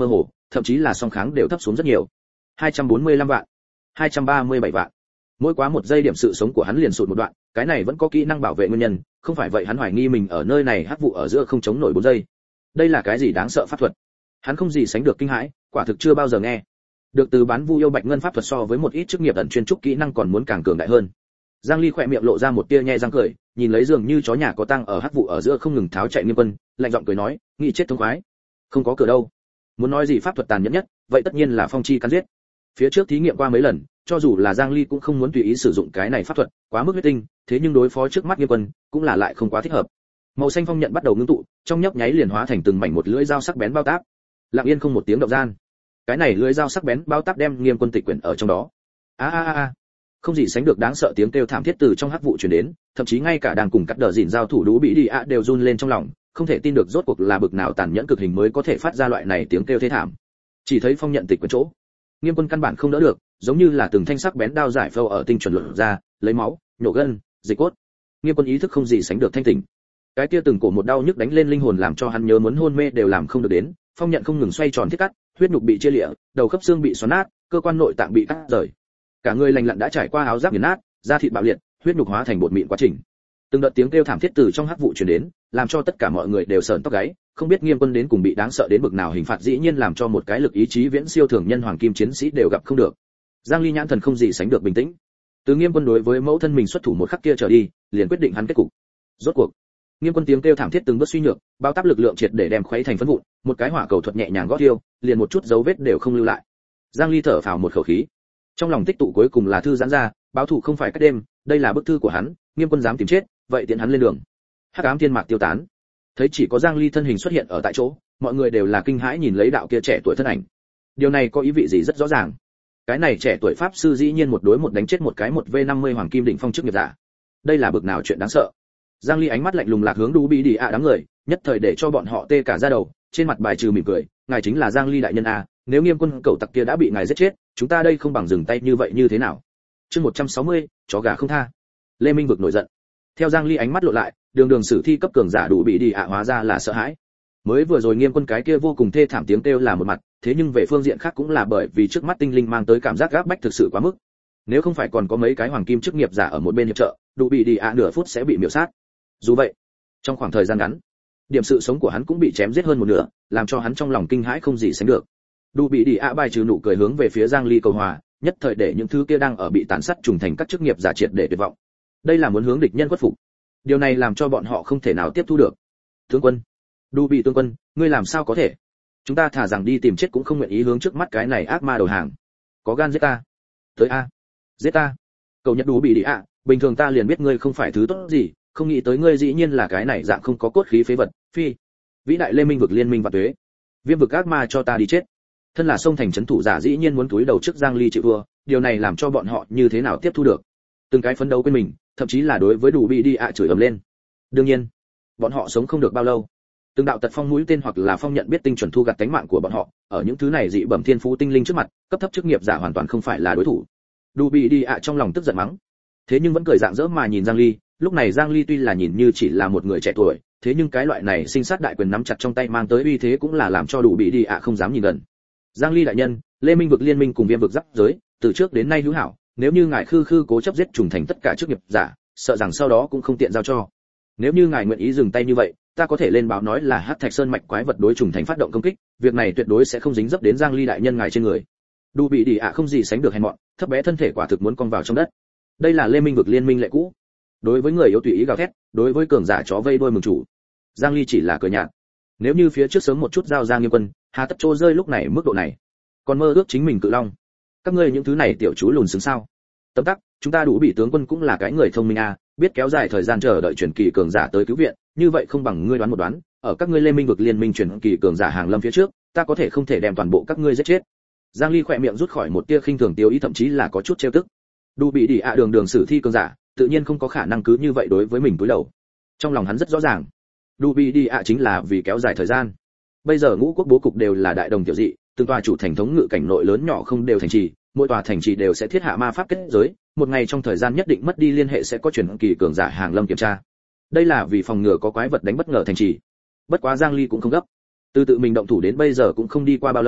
thậm chí là song kháng đều thấp xuống rất nhiều. hai trăm bốn mươi lăm vạn, hai trăm ba mươi bảy vạn. Mỗi quá một giây điểm sự sống của hắn liền sụt một đoạn, cái này vẫn có kỹ năng bảo vệ nguyên nhân, không phải vậy hắn hoài nghi mình ở nơi này hắc vụ ở giữa không chống nổi bốn giây. Đây là cái gì đáng sợ pháp thuật? Hắn không gì sánh được kinh hãi, quả thực chưa bao giờ nghe. Được từ bán vu yêu bạch ngân pháp thuật so với một ít chức nghiệp ẩn chuyên trúc kỹ năng còn muốn càng cường đại hơn. Giang Ly khỏe miệng lộ ra một tia nhe răng cười, nhìn lấy dường như chó nhà có tăng ở hắc vụ ở giữa không ngừng tháo chạy Nghiêm Quân, lạnh giọng cười nói, nghĩ chết thống khoái. Không có cửa đâu. Muốn nói gì pháp thuật tàn nhẫn nhất, vậy tất nhiên là phong chi cắn giết. Phía trước thí nghiệm qua mấy lần, cho dù là Giang Ly cũng không muốn tùy ý sử dụng cái này pháp thuật, quá mức huyết tinh, thế nhưng đối phó trước mắt Nghiêm Quân, cũng là lại không quá thích hợp. Màu xanh phong nhận bắt đầu ngưng tụ, trong nhấp nháy liền hóa thành từng mảnh một lưỡi dao sắc bén bao táp. Lặng yên không một tiếng động gian. Cái này lưỡi dao sắc bén bao táp đem Nghiêm Quân tịch quyển ở trong đó. A a a, không gì sánh được đáng sợ tiếng kêu thảm thiết từ trong hắc vụ truyền đến, thậm chí ngay cả đang cùng cắt đờ dỉn giao thủ Đú Bị Đi ạ đều run lên trong lòng, không thể tin được rốt cuộc là bực nào tàn nhẫn cực hình mới có thể phát ra loại này tiếng kêu thê thảm. Chỉ thấy phong nhận tịch quyển chỗ, Nghiêm Quân căn bản không đỡ được, giống như là từng thanh sắc bén đao giải phâu ở tinh chuẩn luận ra, lấy máu, nhổ gân, dịch cốt. Nghiêm Quân ý thức không gì sánh được thanh tỉnh. Cái kia từng cổ một đau nhức đánh lên linh hồn làm cho hắn nhớ muốn hôn mê đều làm không được đến, phong nhận không ngừng xoay tròn thiết cắt, huyết nhục bị chia liệt, đầu khớp xương bị xoắn nát, cơ quan nội tạng bị cắt rời. Cả người lành lặn đã trải qua áo giáp nghiền nát, da thịt bạo liệt, huyết nhục hóa thành bột mịn quá trình. Từng đợt tiếng kêu thảm thiết từ trong hắc vụ truyền đến, làm cho tất cả mọi người đều sởn tóc gáy, không biết Nghiêm Quân đến cùng bị đáng sợ đến bực nào hình phạt dĩ nhiên làm cho một cái lực ý chí viễn siêu thường nhân hoàng kim chiến sĩ đều gặp không được. Giang Ly nhãn thần không gì sánh được bình tĩnh. Từ Nghiêm Quân đối với mẫu thân mình xuất thủ một khắc kia trở đi, liền quyết định hắn kết cục. Rốt cuộc, Nghiêm Quân tiếng kêu thảm thiết từng bước suy nhược, bao táp lực lượng triệt để đem khuấy thành phấn vụn, một cái hỏa cầu thuật nhẹ nhàng gót tiêu, liền một chút dấu vết đều không lưu lại. Giang Ly thở phào một khẩu khí. Trong lòng tích tụ cuối cùng là thư giãn ra, báo thù không phải cách đêm, đây là bức thư của hắn, Nghiêm Quân dám tìm chết, vậy tiện hắn lên đường. Hắc ám thiên mạc tiêu tán, thấy chỉ có Giang Ly thân hình xuất hiện ở tại chỗ, mọi người đều là kinh hãi nhìn lấy đạo kia trẻ tuổi thân ảnh. Điều này có ý vị gì rất rõ ràng. Cái này trẻ tuổi pháp sư dĩ nhiên một đối một đánh chết một cái một v năm mươi hoàng kim đỉnh phong chức nghiệp giả. Đây là bực nào chuyện đáng sợ. Giang Ly ánh mắt lạnh lùng lạc hướng Đú Bị Đi ạ đám người, nhất thời để cho bọn họ tê cả da đầu, trên mặt bài trừ mỉm cười, ngài chính là Giang Ly đại nhân a, nếu Nghiêm Quân cẩu tặc kia đã bị ngài giết chết, chúng ta đây không bằng dừng tay như vậy như thế nào? Chương một trăm sáu mươi, chó gà không tha. Lê Minh vực nổi giận. Theo Giang Ly ánh mắt lộ lại, đường đường sử thi cấp cường giả Đú Bị Đi ạ hóa ra là sợ hãi. Mới vừa rồi Nghiêm Quân cái kia vô cùng thê thảm tiếng kêu là một mặt, thế nhưng về phương diện khác cũng là bởi vì trước mắt tinh linh mang tới cảm giác gáp bách thực sự quá mức. Nếu không phải còn có mấy cái hoàng kim chức nghiệp giả ở một bên hiệp trợ, Đú Bị Đi ạ nửa phút sẽ bị miểu sát. Dù vậy, trong khoảng thời gian ngắn, điểm sự sống của hắn cũng bị chém giết hơn một nửa, làm cho hắn trong lòng kinh hãi không gì sánh được. Đú Bị Đi ạ bài trừ nụ cười hướng về phía Giang Ly cầu hòa, nhất thời để những thứ kia đang ở bị tàn sát trùng thành các chức nghiệp giả triệt để tuyệt vọng. Đây là muốn hướng địch nhân khuất phục. Điều này làm cho bọn họ không thể nào tiếp thu được. Tướng quân, Đú Bị tướng quân, ngươi làm sao có thể? Chúng ta thả rằng đi tìm chết cũng không nguyện ý hướng trước mắt cái này ác ma đầu hàng. Có gan giết ta. Tới a, giết ta. Cầu Nhật Đú Bị Đi ạ, bình thường ta liền biết ngươi không phải thứ tốt gì, không nghĩ tới ngươi dĩ nhiên là cái này dạng không có cốt khí phế vật, phi. Vĩ đại Lê Minh vực liên minh và tuế. Viêm vực ác ma cho ta đi chết. Thân là sông thành trấn thủ giả dĩ nhiên muốn túi đầu trước Giang Ly chịu thua, điều này làm cho bọn họ như thế nào tiếp thu được. Từng cái phấn đấu quên mình, thậm chí là đối với Đú Bị Đi ạ chửi ầm lên. Đương nhiên, bọn họ sống không được bao lâu. Từng đạo tật phong mũi tên hoặc là phong nhận biết tinh chuẩn thu gặt cánh mạng của bọn họ, ở những thứ này dị bẩm thiên phú tinh linh trước mặt, cấp thấp chức nghiệp giả hoàn toàn không phải là đối thủ. Đú Bị Đi ạ trong lòng tức giận mắng, thế nhưng vẫn cười rạng rỡ mà nhìn Giang Ly. Lúc này Giang Ly tuy là nhìn như chỉ là một người trẻ tuổi, thế nhưng cái loại này sinh sát đại quyền nắm chặt trong tay mang tới uy thế cũng là làm cho Đú Bị Đi ạ không dám nhìn gần. Giang Ly đại nhân, Lê Minh vực liên minh cùng Viêm vực giáp giới, từ trước đến nay hữu hảo, nếu như ngài khư khư cố chấp giết trùng thành tất cả chức nghiệp giả, sợ rằng sau đó cũng không tiện giao cho. Nếu như ngài nguyện ý dừng tay như vậy, ta có thể lên báo nói là Hắc Thạch Sơn mạch quái vật đối trùng thành phát động công kích, việc này tuyệt đối sẽ không dính dấp đến Giang Ly đại nhân ngài trên người. Đú Bị Đi ạ không gì sánh được hèn mọn, thấp bé thân thể quả thực muốn cong vào trong đất. Đây là Lê Minh vực liên minh lệ cũ. Đối với người yếu tùy ý gào thét, đối với cường giả chó vây đuôi mừng chủ. Giang Ly chỉ là cười nhạt. Nếu như phía trước sớm một chút giao ra Nghiêm Quân, hà tất trô rơi lúc này mức độ này. Còn mơ ước chính mình cự long. Các ngươi những thứ này tiểu chú lùn xứng sao? Tấm tắc, chúng ta Đú Bị tướng quân cũng là cái người thông minh à, biết kéo dài thời gian chờ đợi truyền kỳ cường giả tới cứu viện, như vậy không bằng ngươi đoán một đoán, ở các ngươi Lê Minh vực liên minh truyền kỳ cường giả hàng lâm phía trước, ta có thể không thể đem toàn bộ các ngươi giết chết. Giang Ly khỏe miệng rút khỏi một tia khinh thường tiêu ý, thậm chí là có chút trêu tức. Đú Bị Đi ạ đường đường sử thi cường giả, tự nhiên không có khả năng cứ như vậy đối với mình cúi đầu. Trong lòng hắn rất rõ ràng, Đú Bị Đi ạ chính là vì kéo dài thời gian. Bây giờ ngũ quốc bố cục đều là đại đồng tiểu dị, từng tòa chủ thành thống ngự cảnh nội lớn nhỏ không đều thành trì, mỗi tòa thành trì đều sẽ thiết hạ ma pháp kết giới, một ngày trong thời gian nhất định mất đi liên hệ sẽ có truyền kỳ cường giả hàng lâm kiểm tra. Đây là vì phòng ngừa có quái vật đánh bất ngờ thành trì. Bất quá Giang Ly cũng không gấp. Từ tự mình động thủ đến bây giờ cũng không đi qua bao lâu,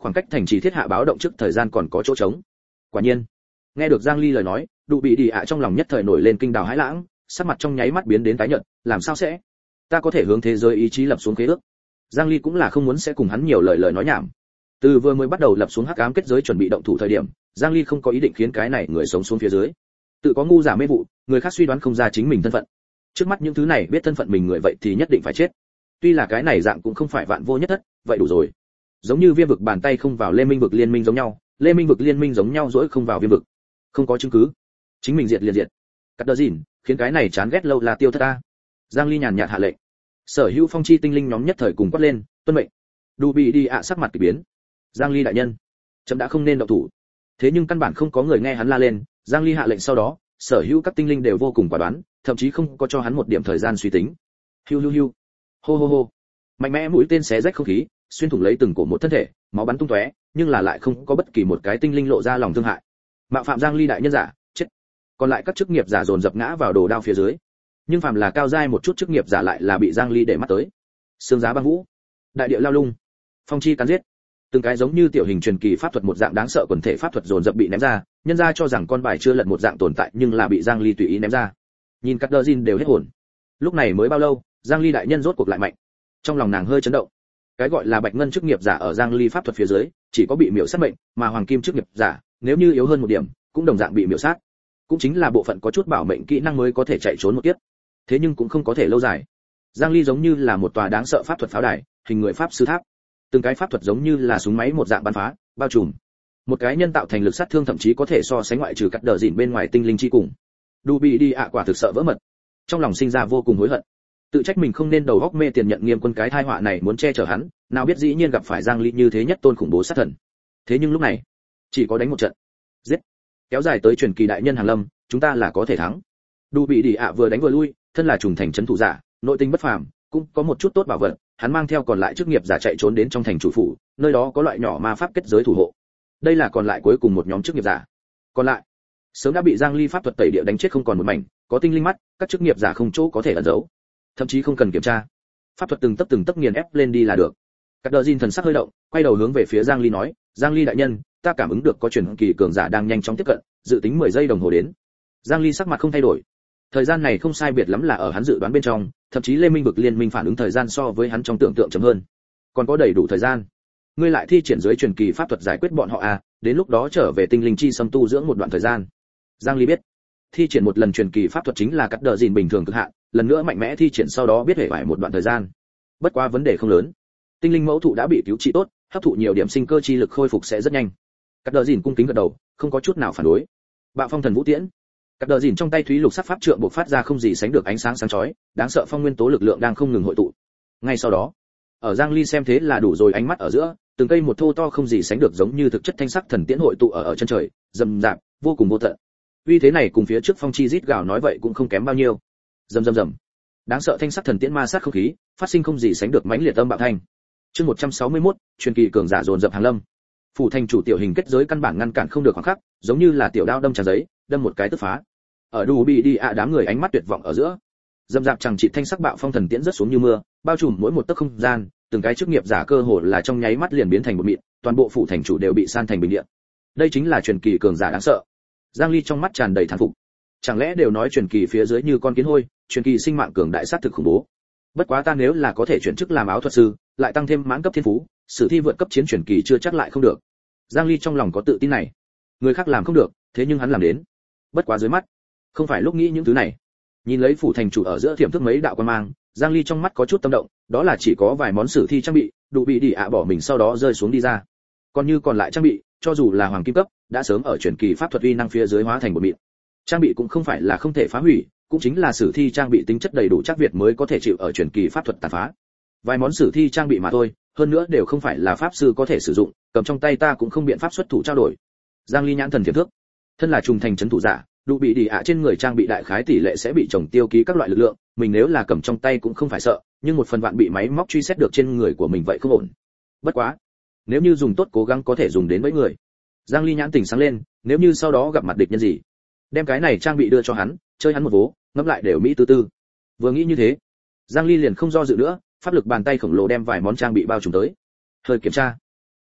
khoảng cách thành trì thiết hạ báo động trước thời gian còn có chỗ trống. Quả nhiên, nghe được Giang Ly lời nói, Đủ Bị Đi ạ trong lòng nhất thời nổi lên kinh đào hãi lãng, sắc mặt trong nháy mắt biến đến tái nhợt, làm sao sẽ? Ta có thể hướng thế giới ý chí lập xuống khế ước. Giang Ly cũng là không muốn sẽ cùng hắn nhiều lời lời nói nhảm. Từ vừa mới bắt đầu lập xuống hắc ám kết giới chuẩn bị động thủ thời điểm, Giang Ly không có ý định khiến cái này người sống xuống phía dưới. Tự có ngu giả mê vụ, người khác suy đoán không ra chính mình thân phận. Trước mắt những thứ này biết thân phận mình người vậy thì nhất định phải chết. Tuy là cái này dạng cũng không phải vạn vô nhất thất, vậy đủ rồi. Giống như Viêm vực bàn tay không vào Lê Minh vực liên minh giống nhau, Lê Minh vực liên minh giống nhau dỗi không vào Viêm vực. Không có chứng cứ, chính mình diệt liền diệt. Cắt đờ gìn, khiến cái này chán ghét lâu là tiêu thất ta. Giang Ly nhàn nhạt hạ lệnh. Sở hữu phong chi tinh linh nhóm nhất thời cùng quát lên, tuân mệnh. Đủ Bị Đi ạ sắc mặt kỳ biến. Giang Ly đại nhân, chấm đã không nên động thủ. Thế nhưng căn bản không có người nghe hắn la lên, Giang Ly hạ lệnh sau đó, sở hữu các tinh linh đều vô cùng quả đoán, thậm chí không có cho hắn một điểm thời gian suy tính. Hiu hiu hiu. Hô hô hô. Mạnh mẽ mũi tên xé rách không khí, xuyên thủng lấy từng cổ một thân thể, máu bắn tung tóe, nhưng là lại không có bất kỳ một cái tinh linh lộ ra lòng thương hại. Mạo phạm Giang Ly đại nhân giả, chết. Còn lại các chức nghiệp giả dồn dập ngã vào đồ đao phía dưới. Nhưng phàm là cao giai một chút chức nghiệp giả lại là bị Giang Ly để mắt tới. Sương giá băng vũ, đại địa lao lung, phong chi cắn giết. Từng cái giống như tiểu hình truyền kỳ pháp thuật một dạng đáng sợ quần thể pháp thuật dồn dập bị ném ra, nhân ra cho rằng con bài chưa lật một dạng tồn tại nhưng là bị Giang Ly tùy ý ném ra. Nhìn Cắt Đờ Gìn đều hết hồn. Lúc này mới bao lâu, Giang Ly đại nhân rốt cuộc lại mạnh. Trong lòng nàng hơi chấn động. Cái gọi là bạch ngân chức nghiệp giả ở Giang Ly pháp thuật phía dưới, chỉ có bị miểu sát mệnh, mà hoàng kim chức nghiệp giả, nếu như yếu hơn một điểm, cũng đồng dạng bị miểu sát. Cũng chính là bộ phận có chút bảo mệnh kỹ năng mới có thể chạy trốn một kiếp. Thế nhưng cũng không có thể lâu dài. Giang Ly giống như là một tòa đáng sợ pháp thuật pháo đài, hình người pháp sư tháp. Từng cái pháp thuật giống như là súng máy một dạng bắn phá, bao trùm. Một cái nhân tạo thành lực sát thương thậm chí có thể so sánh ngoại trừ Cắt Đờ Gìn bên ngoài tinh linh chi cùng. Đủ Bị Đi ạ quả thực sợ vỡ mật. Trong lòng sinh ra vô cùng hối hận. Tự trách mình không nên đầu góc mê tiền nhận nghiêm quân cái tai họa này muốn che chở hắn, nào biết dĩ nhiên gặp phải Giang Ly như thế nhất tôn khủng bố sát thần. Thế nhưng lúc này, chỉ có đánh một trận. Giết. Kéo dài tới truyền kỳ đại nhân Hàng Lâm, chúng ta là có thể thắng. Đủ Bị Đi ạ vừa đánh vừa lui, thân là trùng thành trấn thủ giả, nội tinh bất phàm, cũng có một chút tốt bảo vật, hắn mang theo còn lại chức nghiệp giả chạy trốn đến trong thành chủ phủ, nơi đó có loại nhỏ ma pháp kết giới thủ hộ. Đây là còn lại cuối cùng một nhóm chức nghiệp giả. Còn lại, sớm đã bị Giang Ly pháp thuật tẩy địa đánh chết không còn một mảnh, có tinh linh mắt, các chức nghiệp giả không chỗ có thể ẩn giấu, thậm chí không cần kiểm tra, pháp thuật từng tấc từng tấc nghiền ép lên đi là được. Cắt Đờ Gìn thần sắc hơi động, quay đầu hướng về phía Giang Ly nói, Giang Ly đại nhân, ta cảm ứng được có truyền kỳ cường giả đang nhanh chóng tiếp cận, dự tính mười giây đồng hồ đến. Giang Ly sắc mặt không thay đổi. Thời gian này không sai biệt lắm là ở hắn dự đoán bên trong, thậm chí Lê Minh vực liên minh phản ứng thời gian so với hắn trong tưởng tượng chậm hơn. Còn có đầy đủ thời gian. Ngươi lại thi triển dưới truyền kỳ pháp thuật giải quyết bọn họ à, đến lúc đó trở về tinh linh chi xâm tu dưỡng một đoạn thời gian. Giang Ly biết, thi triển một lần truyền kỳ pháp thuật chính là Cắt Đờ Gìn bình thường cực hạn, lần nữa mạnh mẽ thi triển sau đó biết hề phải một đoạn thời gian. Bất quá vấn đề không lớn. Tinh linh mẫu thụ đã bị cứu trị tốt, hấp thụ nhiều điểm sinh cơ chi lực khôi phục sẽ rất nhanh. Cắt Đờ Gìn cung kính gật đầu, không có chút nào phản đối. Bạo phong thần vũ tiễn. Cắt Đờ Gìn trong tay thúy lục sắc pháp trượng bộc phát ra không gì sánh được ánh sáng sáng chói, đáng sợ phong nguyên tố lực lượng đang không ngừng hội tụ. Ngay sau đó, ở Giang Ly xem thế là đủ rồi ánh mắt ở giữa, từng cây một thô to không gì sánh được giống như thực chất thanh sắc thần tiễn hội tụ ở ở chân trời, rầm rạp, vô cùng vô tận. Uy thế này cùng phía trước phong chi rít gào nói vậy cũng không kém bao nhiêu. Rầm rầm rầm. Đáng sợ thanh sắc thần tiễn ma sát không khí, phát sinh không gì sánh được mãnh liệt âm bạo thanh. Chương một trăm sáu mươi mốt, truyền kỳ cường giả dồn dập hàng lâm. Phủ thành chủ tiểu hình kết giới căn bản ngăn cản không được khoảng khắc, giống như là tiểu đao đâm tràn giấy, đâm một cái tức phá. Ở Đủ Bị Đi ạ đám người ánh mắt tuyệt vọng ở giữa, dầm dạp chẳng chỉ thanh sắc bạo phong thần tiễn rất xuống như mưa, bao trùm mỗi một tấc không gian, từng cái chức nghiệp giả cơ hồ là trong nháy mắt liền biến thành một mịn, toàn bộ phủ thành chủ đều bị san thành bình địa. Đây chính là truyền kỳ cường giả đáng sợ. Giang Ly trong mắt tràn đầy thán phục. Chẳng lẽ đều nói truyền kỳ phía dưới như con kiến hôi, truyền kỳ sinh mạng cường đại sát thực khủng bố. Bất quá ta nếu là có thể chuyển chức làm áo thuật sư, lại tăng thêm mãn cấp thiên phú, sử thi vượt cấp chiến truyền kỳ chưa chắc lại không được. Giang Ly trong lòng có tự tin này. Người khác làm không được, thế nhưng hắn làm đến. Bất quá dưới mắt, không phải lúc nghĩ những thứ này. Nhìn lấy phủ thành chủ ở giữa thiểm thức mấy đạo quan mang, Giang Ly trong mắt có chút tâm động, đó là chỉ có vài món sử thi trang bị, Đủ Bị Đi ạ bỏ mình sau đó rơi xuống đi ra. Còn như còn lại trang bị, cho dù là hoàng kim cấp, đã sớm ở truyền kỳ pháp thuật uy năng phía dưới hóa thành một mịn. Trang bị cũng không phải là không thể phá hủy, cũng chính là sử thi trang bị tính chất đầy đủ chắc việt mới có thể chịu ở truyền kỳ pháp thuật tàn phá. Vài món sử thi trang bị mà thôi, hơn nữa đều không phải là pháp sư có thể sử dụng, cầm trong tay ta cũng không biện pháp xuất thủ trao đổi. Giang Ly nhãn thần thiểm thước, thân là trùng thành trấn thủ giả, Đủ Bị Đi ạ trên người trang bị đại khái tỷ lệ sẽ bị trồng tiêu ký các loại lực lượng, mình nếu là cầm trong tay cũng không phải sợ, nhưng một phần vạn bị máy móc truy xét được trên người của mình vậy không ổn. Bất quá, nếu như dùng tốt cố gắng có thể dùng đến mấy người. Giang Ly nhãn tỉnh sáng lên, nếu như sau đó gặp mặt địch nhân gì, đem cái này trang bị đưa cho hắn, chơi hắn một vố, ngẫm lại đều mỹ tư tư. Vừa nghĩ như thế, Giang Ly liền không do dự nữa, pháp lực bàn tay khổng lồ đem vài món trang bị bao trùm tới. Hơi kiểm tra,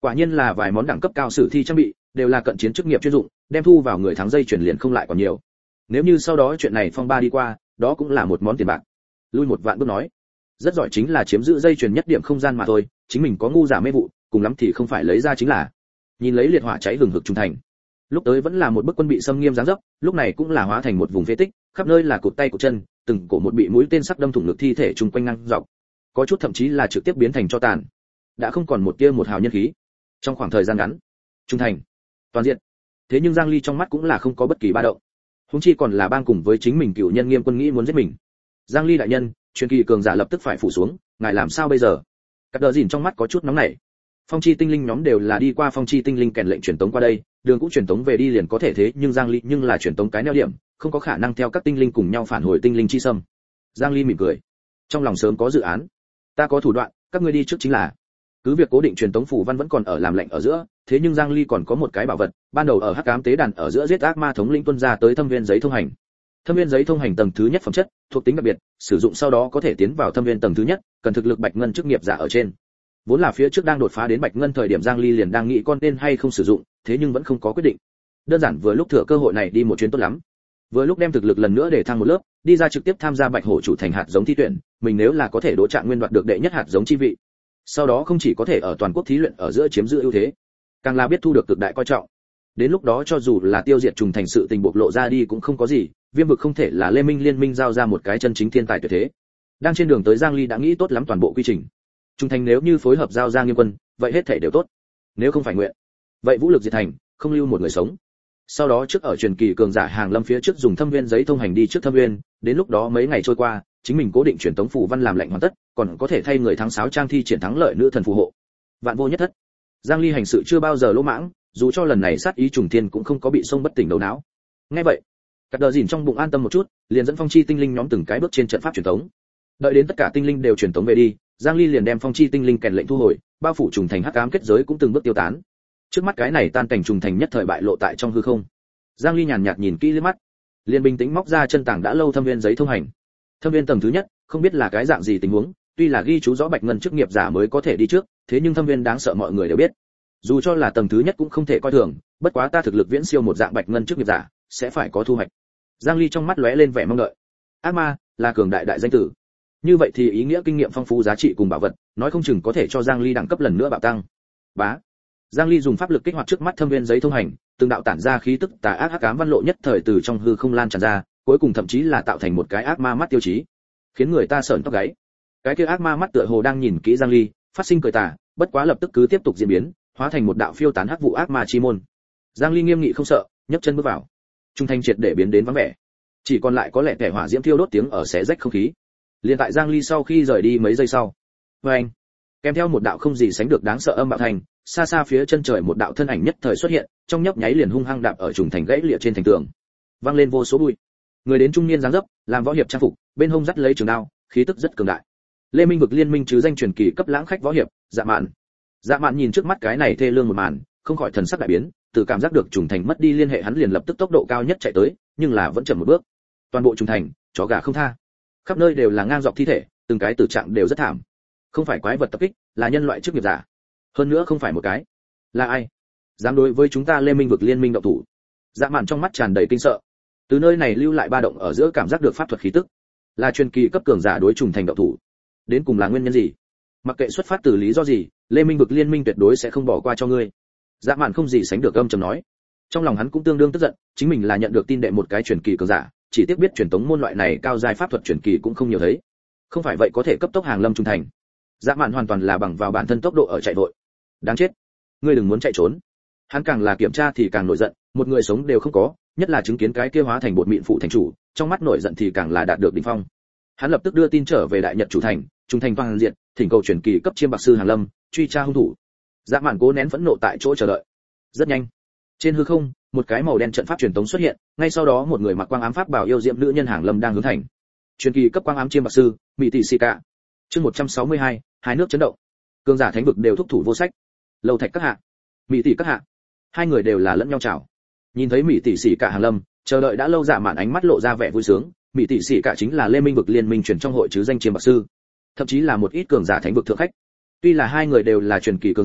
Quả nhiên là vài món đẳng cấp cao sử thi trang bị, đều là cận chiến chức nghiệp chuyên dụng, đem thu vào người thắng dây chuyển liền không lại còn nhiều. Nếu như sau đó chuyện này phong ba đi qua, đó cũng là một món tiền bạc. Lui một vạn bước nói, rất giỏi chính là chiếm giữ dây chuyển nhất điểm không gian mà thôi, chính mình có ngu giả mê vụ, cùng lắm thì không phải lấy ra chính là. Nhìn lấy liệt hỏa cháy hừng hực trung thành. Lúc tới vẫn là một bức quân bị xâm nghiêm dáng dấp, lúc này cũng là hóa thành một vùng phế tích, khắp nơi là cụt tay cụt chân, từng cổ một bị mũi tên sắc đâm thủng ngực thi thể chung quanh ngang dọc. Có chút thậm chí là trực tiếp biến thành tro tàn, đã không còn một tia một hào nhân khí. Trong khoảng thời gian ngắn, trung thành, toàn diện. Thế nhưng Giang Ly trong mắt cũng là không có bất kỳ ba động. Huống chi còn là bang cùng với chính mình cựu nhân Nghiêm Quân nghĩ muốn giết mình. Giang Ly đại nhân, truyền kỳ cường giả lập tức phải phủ xuống, ngài làm sao bây giờ? Cắt đờ dìn trong mắt có chút nóng nảy. Phong chi tinh linh nhóm đều là đi qua phong chi tinh linh kèn lệnh truyền tống qua đây, đường cũng truyền tống về đi liền có thể thế nhưng Giang Ly nhưng là truyền tống cái neo điểm, không có khả năng theo các tinh linh cùng nhau phản hồi tinh linh chi sâm. Giang Ly mỉm cười, trong lòng sớm có dự án, ta có thủ đoạn, các ngươi đi trước chính là. Cứ việc cố định truyền tống phủ văn vẫn còn ở làm lệnh ở giữa, thế nhưng Giang Ly còn có một cái bảo vật, ban đầu ở Hắc Ám tế đàn ở giữa giết ác ma thống lĩnh tuân ra tới thâm viên giấy thông hành. Thâm viên giấy thông hành tầng thứ nhất phẩm chất, thuộc tính đặc biệt, sử dụng sau đó có thể tiến vào thâm viên tầng thứ nhất, cần thực lực bạch ngân chức nghiệp giả ở trên. Vốn là phía trước đang đột phá đến bạch ngân thời điểm Giang Ly liền đang nghĩ con nên hay không sử dụng, thế nhưng vẫn không có quyết định. Đơn giản vừa lúc thừa cơ hội này đi một chuyến tốt lắm. Vừa lúc đem thực lực lần nữa để thăng một lớp, đi ra trực tiếp tham gia bạch hổ chủ thành hạt giống thi tuyển, mình nếu là có thể đỗ trạng nguyên đoạt được đệ nhất hạt giống chi vị. Sau đó không chỉ có thể ở toàn quốc thí luyện ở giữa chiếm giữ ưu thế, càng là biết thu được cực đại coi trọng. Đến lúc đó cho dù là tiêu diệt trùng thành sự tình bộc lộ ra đi cũng không có gì, viêm vực không thể là Lê Minh liên minh giao ra một cái chân chính thiên tài tuyệt thế. Đang trên đường tới Giang Ly đã nghĩ tốt lắm toàn bộ quy trình. Trung thành nếu như phối hợp giao ra Nghiêm Quân, vậy hết thảy đều tốt. Nếu không phải nguyện, vậy vũ lực diệt thành, không lưu một người sống. Sau đó trước ở truyền kỳ cường giả hàng lâm phía trước dùng thâm viên giấy thông hành đi trước thâm viên, đến lúc đó mấy ngày trôi qua, chính mình cố định truyền tống phù văn làm lệnh hoàn tất, còn có thể thay người thắng sáo trang thi triển thắng lợi nữ thần phù hộ. Vạn vô nhất thất. Giang Ly hành sự chưa bao giờ lỗ mãng, dù cho lần này sát ý trùng thiên cũng không có bị xông bất tỉnh đầu não. Nghe vậy, Cắt đờ dìn trong bụng an tâm một chút, liền dẫn phong chi tinh linh nhóm từng cái bước trên trận pháp truyền tống. Đợi đến tất cả tinh linh đều truyền tống về đi, Giang Ly liền đem phong chi tinh linh kèn lệnh thu hồi, bao phủ trùng thành hắc ám kết giới cũng từng bước tiêu tán. Trước mắt cái này tan cảnh trùng thành nhất thời bại lộ tại trong hư không. Giang Ly nhàn nhạt nhìn kỹ liếc mắt, liền bình tĩnh móc ra chân tảng đã lâu thâm viên giấy thông hành. Thâm viên tầng thứ nhất, không biết là cái dạng gì tình huống, tuy là ghi chú rõ bạch ngân chức nghiệp giả mới có thể đi trước, thế nhưng thâm viên đáng sợ mọi người đều biết. Dù cho là tầng thứ nhất cũng không thể coi thường, bất quá ta thực lực viễn siêu một dạng bạch ngân chức nghiệp giả, sẽ phải có thu hoạch. Giang Ly trong mắt lóe lên vẻ mong đợi. Ác ma là cường đại đại danh tử. Như vậy thì ý nghĩa kinh nghiệm phong phú giá trị cùng bảo vật, nói không chừng có thể cho Giang Ly đẳng cấp lần nữa bạo tăng. Bá. Giang Ly dùng pháp lực kích hoạt trước mắt thâm viên giấy thông hành, từng đạo tản ra khí tức tà ác hắc ám văn lộ nhất thời từ trong hư không lan tràn ra, cuối cùng thậm chí là tạo thành một cái ác ma mắt tiêu chí, khiến người ta sởn tóc gáy. Cái kia ác ma mắt tựa hồ đang nhìn kỹ Giang Ly, phát sinh cười tà, bất quá lập tức cứ tiếp tục diễn biến, hóa thành một đạo phiêu tán hắc vụ ác ma chi môn. Giang Ly nghiêm nghị không sợ, nhấc chân bước vào. Trung thanh triệt để biến đến vắng vẻ, chỉ còn lại có lẽ kẻ hỏa diễm thiêu đốt tiếng ở xé rách không khí. Liên tại Giang Ly sau khi rời đi mấy giây sau, anh kèm theo một đạo không gì sánh được đáng sợ âm bạo thành, xa xa phía chân trời một đạo thân ảnh nhất thời xuất hiện, trong nhấp nháy liền hung hăng đạp ở trùng thành gãy lịa trên thành tường, vang lên vô số bụi. Người đến trung niên dáng dấp, làm võ hiệp trang phục, bên hông dắt lấy trường đao, khí tức rất cường đại. Lê Minh vực liên minh chứ danh truyền kỳ cấp lãng khách võ hiệp, Dạ Mạn. Dạ Mạn nhìn trước mắt cái này thê lương một màn, không khỏi thần sắc đại biến, từ cảm giác được trùng thành mất đi liên hệ hắn liền lập tức tốc độ cao nhất chạy tới, nhưng là vẫn chậm một bước. Toàn bộ trùng thành, chó gà không tha. Khắp nơi đều là ngang dọc thi thể, từng cái tử trạng đều rất thảm. Không phải quái vật tập kích, là nhân loại chức nghiệp giả. Hơn nữa không phải một cái. Là ai? Dám đối với chúng ta Lê Minh vực liên minh động thủ? Dạ Mạn trong mắt tràn đầy kinh sợ. Từ nơi này lưu lại ba động ở giữa cảm giác được pháp thuật khí tức. Là truyền kỳ cấp cường giả đối trùng thành động thủ. Đến cùng là nguyên nhân gì? Mặc kệ xuất phát từ lý do gì, Lê Minh vực liên minh tuyệt đối sẽ không bỏ qua cho ngươi. Dạ Mạn không gì sánh được âm trầm nói. Trong lòng hắn cũng tương đương tức giận, chính mình là nhận được tin đệ một cái truyền kỳ cường giả, chỉ tiếc biết truyền tống môn loại này cao giai pháp thuật truyền kỳ cũng không nhiều thấy. Không phải vậy có thể cấp tốc hàng lâm trung thành. Dạ Mạn hoàn toàn là bằng vào bản thân tốc độ ở chạy vội. Đáng chết, ngươi đừng muốn chạy trốn. Hắn càng là kiểm tra thì càng nổi giận, một người sống đều không có, nhất là chứng kiến cái kia hóa thành bột mịn phụ thành chủ, trong mắt nổi giận thì càng là đạt được đỉnh phong. Hắn lập tức đưa tin trở về đại nhật chủ thành, trung thành toàn diện, thỉnh cầu truyền kỳ cấp chiêm bạc sư hàng lâm, truy tra hung thủ. Dạ Mạn cố nén phẫn nộ tại chỗ chờ đợi. Rất nhanh, trên hư không, một cái màu đen trận pháp truyền tống xuất hiện, ngay sau đó một người mặc quang ám pháp bảo yêu diệm nữ nhân hàng lâm đang hướng thành. Truyền kỳ cấp quang ám chiêm bạc sư, Mỹ tỷ xì cả. Chương một trăm sáu mươi hai, hai nước chấn động. Cường giả thánh vực đều thúc thủ vô sách. Lâu thạch các hạ, Mỹ tỷ các hạ. Hai người đều là lẫn nhau chào. Nhìn thấy Mỹ tỷ xì cả hàng lâm, chờ đợi đã lâu Dạ Mạn ánh mắt lộ ra vẻ vui sướng, Mỹ tỷ xì cả chính là Lê Minh vực liên minh truyền trong hội chứ danh chiêm bạc sư, thậm chí là một ít cường giả thánh vực thượng khách. Tuy là hai người đều là truyền kỳ cường giả,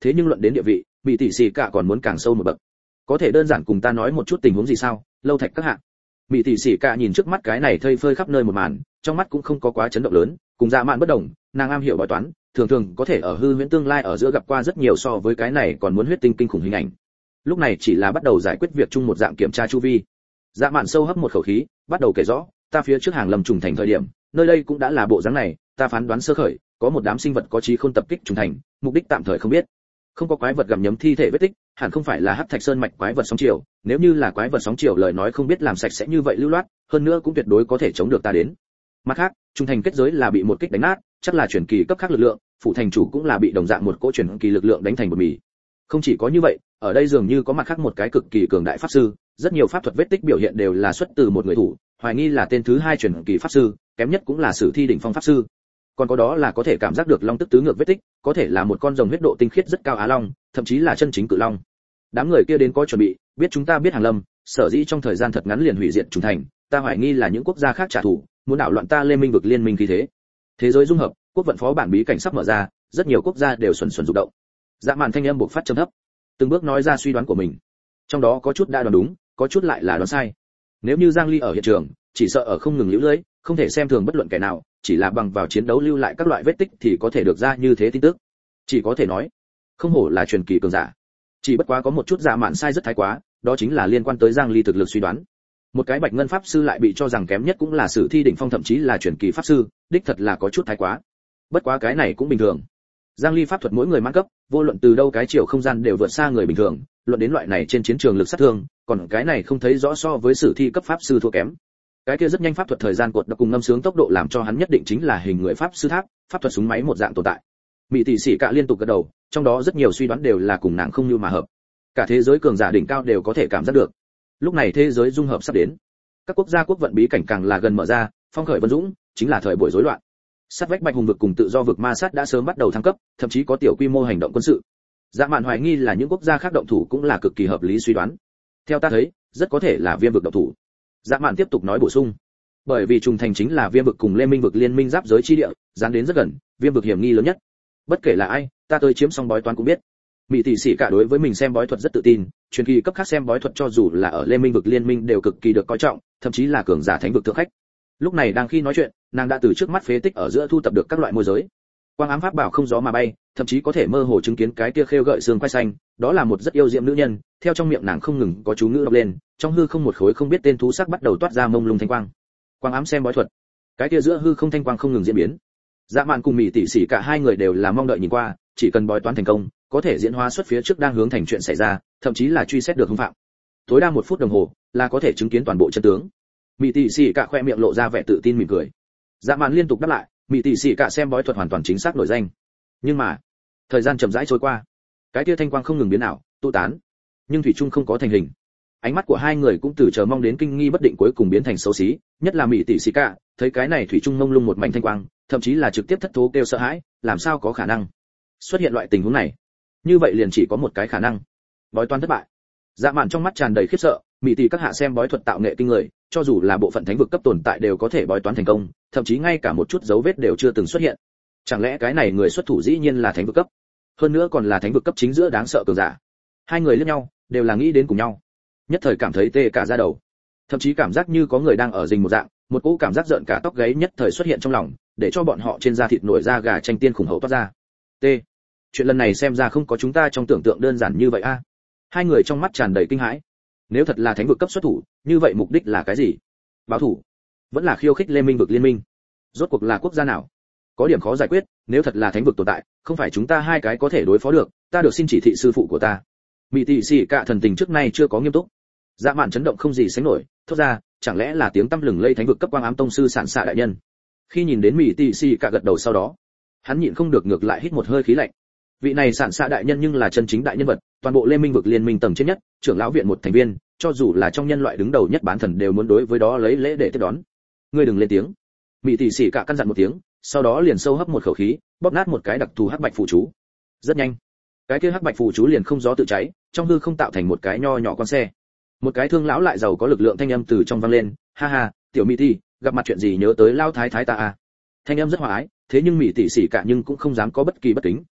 thế nhưng luận đến địa vị, bị tỷ sĩ cả còn muốn càng sâu một bậc. Có thể đơn giản cùng ta nói một chút tình huống gì sao? Lâu Thạch các hạ. Bị tỷ sĩ cả nhìn trước mắt cái này thây phơi khắp nơi một màn, trong mắt cũng không có quá chấn động lớn, cùng Dạ Mạn bất đồng, nàng am hiểu bói toán, thường thường có thể ở hư huyễn tương lai ở giữa gặp qua rất nhiều so với cái này còn muốn huyết tinh kinh khủng hình ảnh. Lúc này chỉ là bắt đầu giải quyết việc chung một dạng kiểm tra chu vi. Dạ Mạn sâu hấp một khẩu khí, bắt đầu kể rõ, ta phía trước hàng lâm trùng thành thời điểm, nơi đây cũng đã là bộ dáng này, ta phán đoán sơ khởi, có một đám sinh vật có trí khôn tập kích trùng thành, mục đích tạm thời không biết. Không có quái vật gặm nhấm thi thể vết tích, hẳn không phải là hắc thạch sơn mạch quái vật sóng chiều, nếu như là quái vật sóng chiều lời nói không biết làm sạch sẽ như vậy lưu loát, hơn nữa cũng tuyệt đối có thể chống được ta đến. Mặt khác, trùng thành kết giới là bị một kích đánh nát, chắc là truyền kỳ cấp khác lực lượng, phụ thành chủ cũng là bị đồng dạng một cỗ truyền kỳ lực lượng đánh thành bột mì. Không chỉ có như vậy, ở đây dường như có mặt khác một cái cực kỳ cường đại pháp sư, rất nhiều pháp thuật vết tích biểu hiện đều là xuất từ một người thủ, hoài nghi là tên thứ hai truyền kỳ pháp sư, kém nhất cũng là sử thi đỉnh phong pháp sư. Còn có đó là có thể cảm giác được long tức tứ ngược vết tích, có thể là một con rồng huyết độ tinh khiết rất cao á long, thậm chí là chân chính cự long. Đám người kia đến có chuẩn bị, biết chúng ta biết hàng lâm, sở dĩ trong thời gian thật ngắn liền hủy diệt trùng thành, ta hoài nghi là những quốc gia khác trả thù, muốn đảo loạn ta liên minh vực liên minh khí thế. Thế giới dung hợp, quốc vận phó bản bí cảnh sắp mở ra, rất nhiều quốc gia đều xuẩn xuẩn rụng động. Dạ Mạn thanh âm buộc phát trầm thấp, từng bước nói ra suy đoán của mình. Trong đó có chút đã đoán đúng, có chút lại là đoán sai. Nếu như Giang Ly ở hiện trường, chỉ sợ ở không ngừng liễu lưỡi, không thể xem thường bất luận kẻ nào, chỉ là bằng vào chiến đấu lưu lại các loại vết tích thì có thể được ra như thế tin tức. Chỉ có thể nói, không hổ là truyền kỳ cường giả. Chỉ bất quá có một chút Dạ Mạn sai rất thái quá, đó chính là liên quan tới Giang Ly thực lực suy đoán. Một cái bạch ngân pháp sư lại bị cho rằng kém nhất cũng là sử thi đỉnh phong thậm chí là truyền kỳ pháp sư, đích thật là có chút thái quá. Bất quá cái này cũng bình thường. Giang Ly pháp thuật mỗi người mang cấp, vô luận từ đâu cái chiều không gian đều vượt xa người bình thường, luận đến loại này trên chiến trường lực sát thương, còn cái này không thấy rõ so với sử thi cấp pháp sư thua kém. Cái kia rất nhanh pháp thuật thời gian cột đã cùng ngâm sướng tốc độ làm cho hắn nhất định chính là hình người pháp sư tháp, pháp thuật súng máy một dạng tồn tại. Mỹ tỷ sĩ cả liên tục gật đầu, trong đó rất nhiều suy đoán đều là cùng nàng không như mà hợp. Cả thế giới cường giả đỉnh cao đều có thể cảm giác được. Lúc này thế giới dung hợp sắp đến. Các quốc gia quốc vận bí cảnh càng là gần mở ra, phong khởi vân dũng, chính là thời buổi rối loạn. Sát vách bạch hùng vực cùng tự do vực ma sát đã sớm bắt đầu thăng cấp, thậm chí có tiểu quy mô hành động quân sự. Dạ Mạn hoài nghi là những quốc gia khác động thủ cũng là cực kỳ hợp lý suy đoán. Theo ta thấy, rất có thể là Viêm vực động thủ. Dạ Mạn tiếp tục nói bổ sung. Bởi vì trùng thành chính là Viêm vực cùng Liên Minh vực liên minh giáp giới chi địa, dán đến rất gần, Viêm vực hiểm nghi lớn nhất. Bất kể là ai, ta tới chiếm xong bói toán cũng biết. Mỹ tỷ sĩ cả đối với mình xem bói thuật rất tự tin, truyền kỳ cấp khác xem bói thuật cho dù là ở Liên Minh vực liên minh đều cực kỳ được coi trọng, thậm chí là cường giả thánh vực thượng khách. Lúc này đang khi nói chuyện, nàng đã từ trước mắt phế tích ở giữa thu tập được các loại môi giới. Quang ám pháp bảo không gió mà bay, thậm chí có thể mơ hồ chứng kiến cái kia khêu gợi xương quai xanh, đó là một rất yêu diệm nữ nhân, theo trong miệng nàng không ngừng có chú ngữ đọc lên, trong hư không một khối không biết tên thú sắc bắt đầu toát ra mông lung thanh quang. Quang ám xem bói thuật, cái kia giữa hư không thanh quang không ngừng diễn biến. Dạ Mạn cùng Mỹ tỷ sĩ cả hai người đều là mong đợi nhìn qua, chỉ cần bói toán thành công, có thể diễn hóa xuất phía trước đang hướng thành chuyện xảy ra, thậm chí là truy xét được hung phạm. Tối đa một phút đồng hồ là có thể chứng kiến toàn bộ chân tướng. Mỹ tỷ sĩ cả khoe miệng lộ ra vẻ tự tin mỉm cười. Dạ Mạn liên tục đáp lại, Mỹ tỷ sĩ cả xem bói thuật hoàn toàn chính xác nổi danh. Nhưng mà, thời gian chậm rãi trôi qua, cái tia thanh quang không ngừng biến ảo, tụ tán, nhưng thủy chung không có thành hình. Ánh mắt của hai người cũng từ chờ mong đến kinh nghi bất định cuối cùng biến thành xấu xí, nhất là Mỹ tỷ sĩ cả, thấy cái này thủy chung mông lung một mảnh thanh quang, thậm chí là trực tiếp thất thố kêu sợ hãi, làm sao có khả năng xuất hiện loại tình huống này? Như vậy liền chỉ có một cái khả năng, bói toán thất bại. Dạ Mạn trong mắt tràn đầy khiếp sợ, Mỹ tỷ các hạ xem bói thuật tạo nghệ kinh người, cho dù là bộ phận thánh vực cấp tồn tại đều có thể bói toán thành công, thậm chí ngay cả một chút dấu vết đều chưa từng xuất hiện. Chẳng lẽ cái này người xuất thủ dĩ nhiên là thánh vực cấp? Hơn nữa còn là thánh vực cấp chính giữa đáng sợ cường giả. Hai người liếc nhau, đều là nghĩ đến cùng nhau. Nhất thời cảm thấy tê cả da đầu. Thậm chí cảm giác như có người đang ở rình một dạng, một cỗ cảm giác giận cả tóc gáy nhất thời xuất hiện trong lòng, để cho bọn họ trên da thịt nổi da gà tranh tiên khủng hậu toát ra. T. Chuyện lần này xem ra không có chúng ta trong tưởng tượng đơn giản như vậy a. Hai người trong mắt tràn đầy kinh hãi. Nếu thật là thánh vực cấp xuất thủ, như vậy mục đích là cái gì? Báo thủ? Vẫn là khiêu khích Liên Minh vực liên minh? Rốt cuộc là quốc gia nào? Có điểm khó giải quyết, nếu thật là thánh vực tồn tại, không phải chúng ta hai cái có thể đối phó được, ta được xin chỉ thị sư phụ của ta. Mỹ tỷ sĩ cả thần tình trước nay chưa có nghiêm túc. Dạ Mạn chấn động không gì sánh nổi, thốt ra, chẳng lẽ là tiếng tăm lừng lây thánh vực cấp quang ám tông sư sản xạ đại nhân? Khi nhìn đến Mỹ tỷ sĩ cả gật đầu sau đó, hắn nhịn không được ngược lại hít một hơi khí lạnh. Vị này sản xạ đại nhân nhưng là chân chính đại nhân vật, toàn bộ Liên Minh vực liên minh tầng trên nhất, trưởng lão viện một thành viên, cho dù là trong nhân loại đứng đầu nhất bán thần đều muốn đối với đó lấy lễ để tiếp đón. Ngươi đừng lên tiếng. Mỹ tỷ sĩ cả căn dặn một tiếng, sau đó liền sâu hấp một khẩu khí, bóp nát một cái đặc thù hắc bạch phù chú. Rất nhanh, cái kia hắc bạch phù chú liền không gió tự cháy, trong hư không tạo thành một cái nho nhỏ con xe. Một cái thương lão lại giàu có lực lượng thanh âm từ trong vang lên, ha ha, tiểu Mỹ tỷ, gặp mặt chuyện gì nhớ tới lao thái thái ta à. Thanh âm rất hòa ái, thế nhưng Mỹ tỷ sĩ cả nhưng cũng không dám có bất kỳ bất kính,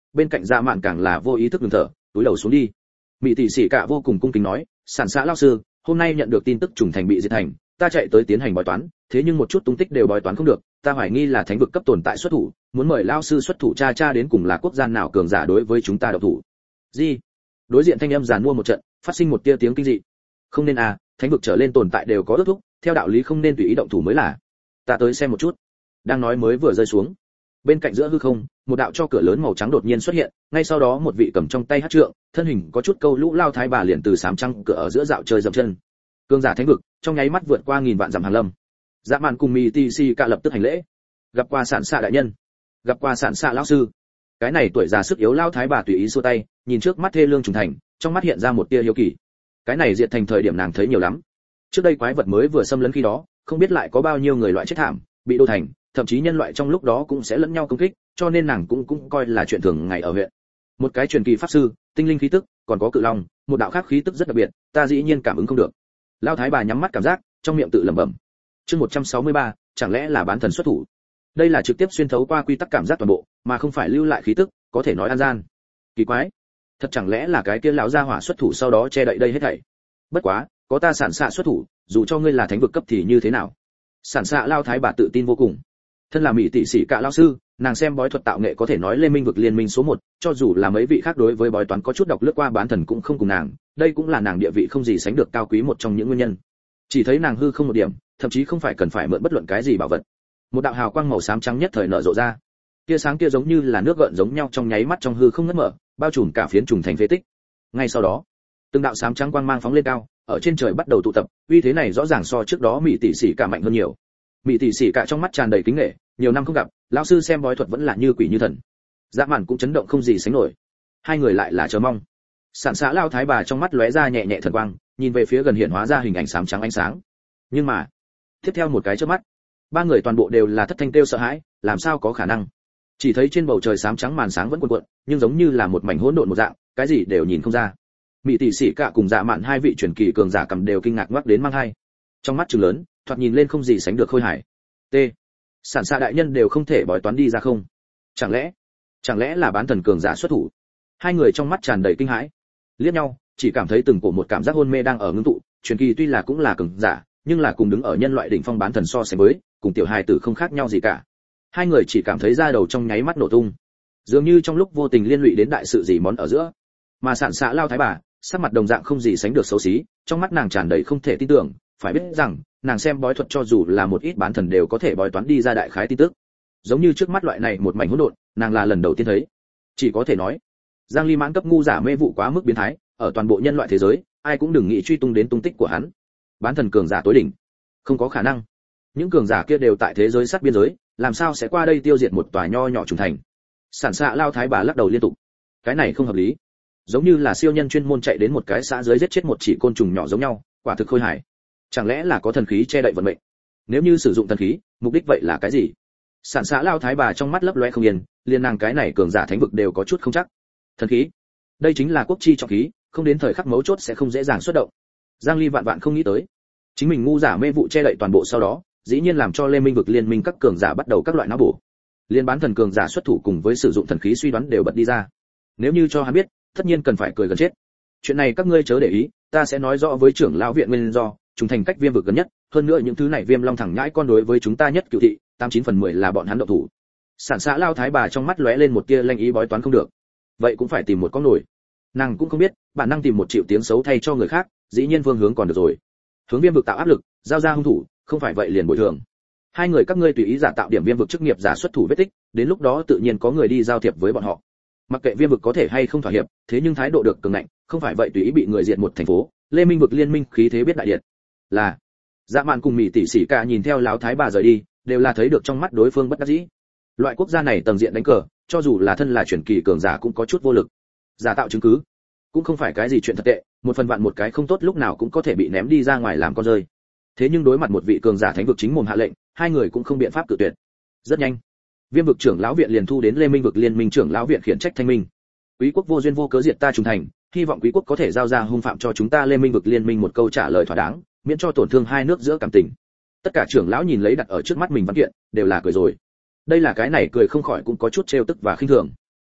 bên cạnh Dạ Mạn càng là vô ý thức ngừng thở, túi đầu xuống đi. Mỹ tỷ sĩ cả vô cùng cung kính nói, sản xã lão sư, hôm nay nhận được tin tức trùng thành bị diệt thành, ta chạy tới tiến hành bói toán, thế nhưng một chút tung tích đều bói toán không được, ta hoài nghi là thánh vực cấp tồn tại xuất thủ, muốn mời lão sư xuất thủ tra tra đến cùng là quốc gia nào cường giả đối với chúng ta độc thủ. Gì? Đối diện thanh âm giàn mua một trận, phát sinh một tia tiếng kinh dị. Không nên à, thánh vực trở lên tồn tại đều có ước thúc, theo đạo lý không nên tùy ý động thủ mới là. Ta tới xem một chút. Đang nói mới vừa rơi xuống, bên cạnh giữa hư không, một đạo cho cửa lớn màu trắng đột nhiên xuất hiện, ngay sau đó một vị cầm trong tay hắc trượng, thân hình có chút câu lũ lao thái bà liền từ sám trăng cửa ở giữa dạo chơi dậm chân. Cương giả thánh vực, trong nháy mắt vượt qua nghìn vạn dặm hàng lâm. Dạ Mạn cùng Mị Tỷ Si cả lập tức hành lễ. Gặp qua sản xạ đại nhân, gặp qua sản xạ lão sư. Cái này tuổi già sức yếu lao thái bà tùy ý xua tay, nhìn trước mắt thê lương trùng thành, trong mắt hiện ra một tia hiếu kỳ. Cái này diệt thành thời điểm nàng thấy nhiều lắm. Trước đây quái vật mới vừa xâm lấn khi đó, không biết lại có bao nhiêu người loại chết thảm, bị đô thành, thậm chí nhân loại trong lúc đó cũng sẽ lẫn nhau công kích, cho nên nàng cũng cũng coi là chuyện thường ngày ở huyện. Một cái truyền kỳ pháp sư, tinh linh khí tức, còn có cự long, một đạo khác khí tức rất đặc biệt, ta dĩ nhiên cảm ứng không được. Lão thái bà nhắm mắt cảm giác, trong miệng tự lẩm bẩm. Chương một trăm sáu mươi ba, chẳng lẽ là bán thần xuất thủ? Đây là trực tiếp xuyên thấu qua quy tắc cảm giác toàn bộ, mà không phải lưu lại khí tức, có thể nói an gian. Kỳ quái, thật chẳng lẽ là cái kia lão gia hỏa xuất thủ sau đó che đậy đây hết thảy? Bất quá, có ta sản xạ xuất thủ, dù cho ngươi là thánh vực cấp thì như thế nào? Sản xạ lao thái bà tự tin vô cùng. Thân là Mỹ tỷ sĩ cả lão sư, nàng xem bói thuật tạo nghệ có thể nói lên minh vực liên minh số một, cho dù là mấy vị khác đối với bói toán có chút đọc lướt qua bán thần cũng không cùng nàng, đây cũng là nàng địa vị không gì sánh được cao quý một trong những nguyên nhân. Chỉ thấy nàng hư không một điểm, thậm chí không phải cần phải mượn bất luận cái gì bảo vật. Một đạo hào quang màu xám trắng nhất thời nở rộ ra. Tia sáng kia giống như là nước gợn giống nhau trong nháy mắt trong hư không ngất mở, bao trùm cả phiến trùng thành phế tích. Ngay sau đó, từng đạo xám trắng quang mang phóng lên cao, ở trên trời bắt đầu tụ tập, uy thế này rõ ràng so trước đó Mỹ tỷ sĩ cả mạnh hơn nhiều. Mỹ tỷ sĩ cả trong mắt tràn đầy kính nể, nhiều năm không gặp, lão sư xem bói thuật vẫn là như quỷ như thần. Dạ Mạn cũng chấn động không gì sánh nổi. Hai người lại là chờ mong. Sản xã lao thái bà trong mắt lóe ra nhẹ nhẹ thần quang, nhìn về phía gần hiện hóa ra hình ảnh xám trắng ánh sáng. Nhưng mà, tiếp theo một cái chớp mắt, ba người toàn bộ đều là thất thanh kêu sợ hãi, làm sao có khả năng? Chỉ thấy trên bầu trời xám trắng màn sáng vẫn cuộn cuộn, nhưng giống như là một mảnh hỗn độn một dạng, cái gì đều nhìn không ra. Mỹ tỷ sĩ cả cùng Dạ Mạn hai vị truyền kỳ cường giả cầm đều kinh ngạc ngoác đến mang hai. Trong mắt trừng lớn, thoạt nhìn lên không gì sánh được khôi hài. T. Sản xạ đại nhân đều không thể bói toán đi ra không? Chẳng lẽ, chẳng lẽ là bán thần cường giả xuất thủ? Hai người trong mắt tràn đầy kinh hãi, liếc nhau, chỉ cảm thấy từng cổ một cảm giác hôn mê đang ở ngưng tụ. Truyền kỳ tuy là cũng là cường giả, nhưng là cùng đứng ở nhân loại đỉnh phong bán thần so sánh với, cùng tiểu hài tử không khác nhau gì cả. Hai người chỉ cảm thấy da đầu trong nháy mắt nổ tung, dường như trong lúc vô tình liên lụy đến đại sự gì món ở giữa. Mà sản xạ lao thái bà, sắc mặt đồng dạng không gì sánh được xấu xí, trong mắt nàng tràn đầy không thể tin tưởng, phải biết rằng, nàng xem bói thuật cho dù là một ít bán thần đều có thể bói toán đi ra đại khái tin tức. Giống như trước mắt loại này một mảnh hỗn độn, nàng là lần đầu tiên thấy. Chỉ có thể nói, Giang Ly mãn cấp ngu giả mê vụ quá mức biến thái, ở toàn bộ nhân loại thế giới, ai cũng đừng nghĩ truy tung đến tung tích của hắn. Bán thần cường giả tối đỉnh, không có khả năng. Những cường giả kia đều tại thế giới sát biên giới, làm sao sẽ qua đây tiêu diệt một tòa nho nhỏ trùng thành? Sản xạ lao thái bà lắc đầu liên tục. Cái này không hợp lý. Giống như là siêu nhân chuyên môn chạy đến một cái xã dưới giết chết một chỉ côn trùng nhỏ giống nhau, quả thực khôi hài. Chẳng lẽ là có thần khí che đậy vận mệnh? Nếu như sử dụng thần khí, mục đích vậy là cái gì? Sản xã lao thái bà trong mắt lấp loe không yên, liên nàng cái này cường giả thánh vực đều có chút không chắc. Thần khí, đây chính là quốc chi trọng khí, không đến thời khắc mấu chốt sẽ không dễ dàng xuất động. Giang Ly vạn vạn không nghĩ tới, chính mình ngu giả mê vụ che đậy toàn bộ sau đó, dĩ nhiên làm cho Lê Minh vực liên minh các cường giả bắt đầu các loại não bổ. Liên bán thần cường giả xuất thủ cùng với sử dụng thần khí suy đoán đều bật đi ra. Nếu như cho hắn biết, tất nhiên cần phải cười gần chết. Chuyện này các ngươi chớ để ý, ta sẽ nói rõ với trưởng lão viện nguyên do, chúng thành cách viêm vực gần nhất, hơn nữa những thứ này viêm long thẳng nhãi con đối với chúng ta nhất cửu thị, tám chín phần mười là bọn hắn động thủ. Sản xã lao thái bà trong mắt lóe lên một tia lanh ý bói toán không được, vậy cũng phải tìm một con nổi. Nàng cũng không biết, bản năng tìm một triệu tiếng xấu thay cho người khác, dĩ nhiên phương hướng còn được rồi. Hướng viêm vực tạo áp lực, giao ra hung thủ, không phải vậy liền bồi thường. Hai người các ngươi tùy ý giả tạo điểm viêm vực chức nghiệp giả xuất thủ vết tích, đến lúc đó tự nhiên có người đi giao thiệp với bọn họ. Mặc kệ viêm vực có thể hay không thỏa hiệp, thế nhưng thái độ được cường ngạnh, không phải vậy tùy ý bị người diệt một thành phố, Lê Minh vực liên minh khí thế biết đại điện. Là Dạ Mạn cùng Mỹ tỷ sĩ cả nhìn theo lão thái bà rời đi, đều là thấy được trong mắt đối phương bất đắc dĩ. Loại quốc gia này tầng diện đánh cờ, cho dù là thân là truyền kỳ cường giả cũng có chút vô lực. Giả tạo chứng cứ, cũng không phải cái gì chuyện thật tệ, một phần vạn một cái không tốt lúc nào cũng có thể bị ném đi ra ngoài làm con rơi. Thế nhưng đối mặt một vị cường giả thánh vực chính mồm hạ lệnh, hai người cũng không biện pháp cự tuyệt. Rất nhanh, Viêm vực trưởng lão viện liền thu đến Lê Minh vực liên minh trưởng lão viện khiển trách thanh minh. Quý quốc vô duyên vô cớ diệt ta trùng thành, hy vọng quý quốc có thể giao ra hung phạm cho chúng ta Lê Minh vực liên minh một câu trả lời thỏa đáng, miễn cho tổn thương hai nước giữa cảm tình. Tất cả trưởng lão nhìn lấy đặt ở trước mắt mình văn kiện, đều là cười rồi. Đây là cái này cười không khỏi cũng có chút trêu tức và khinh thường.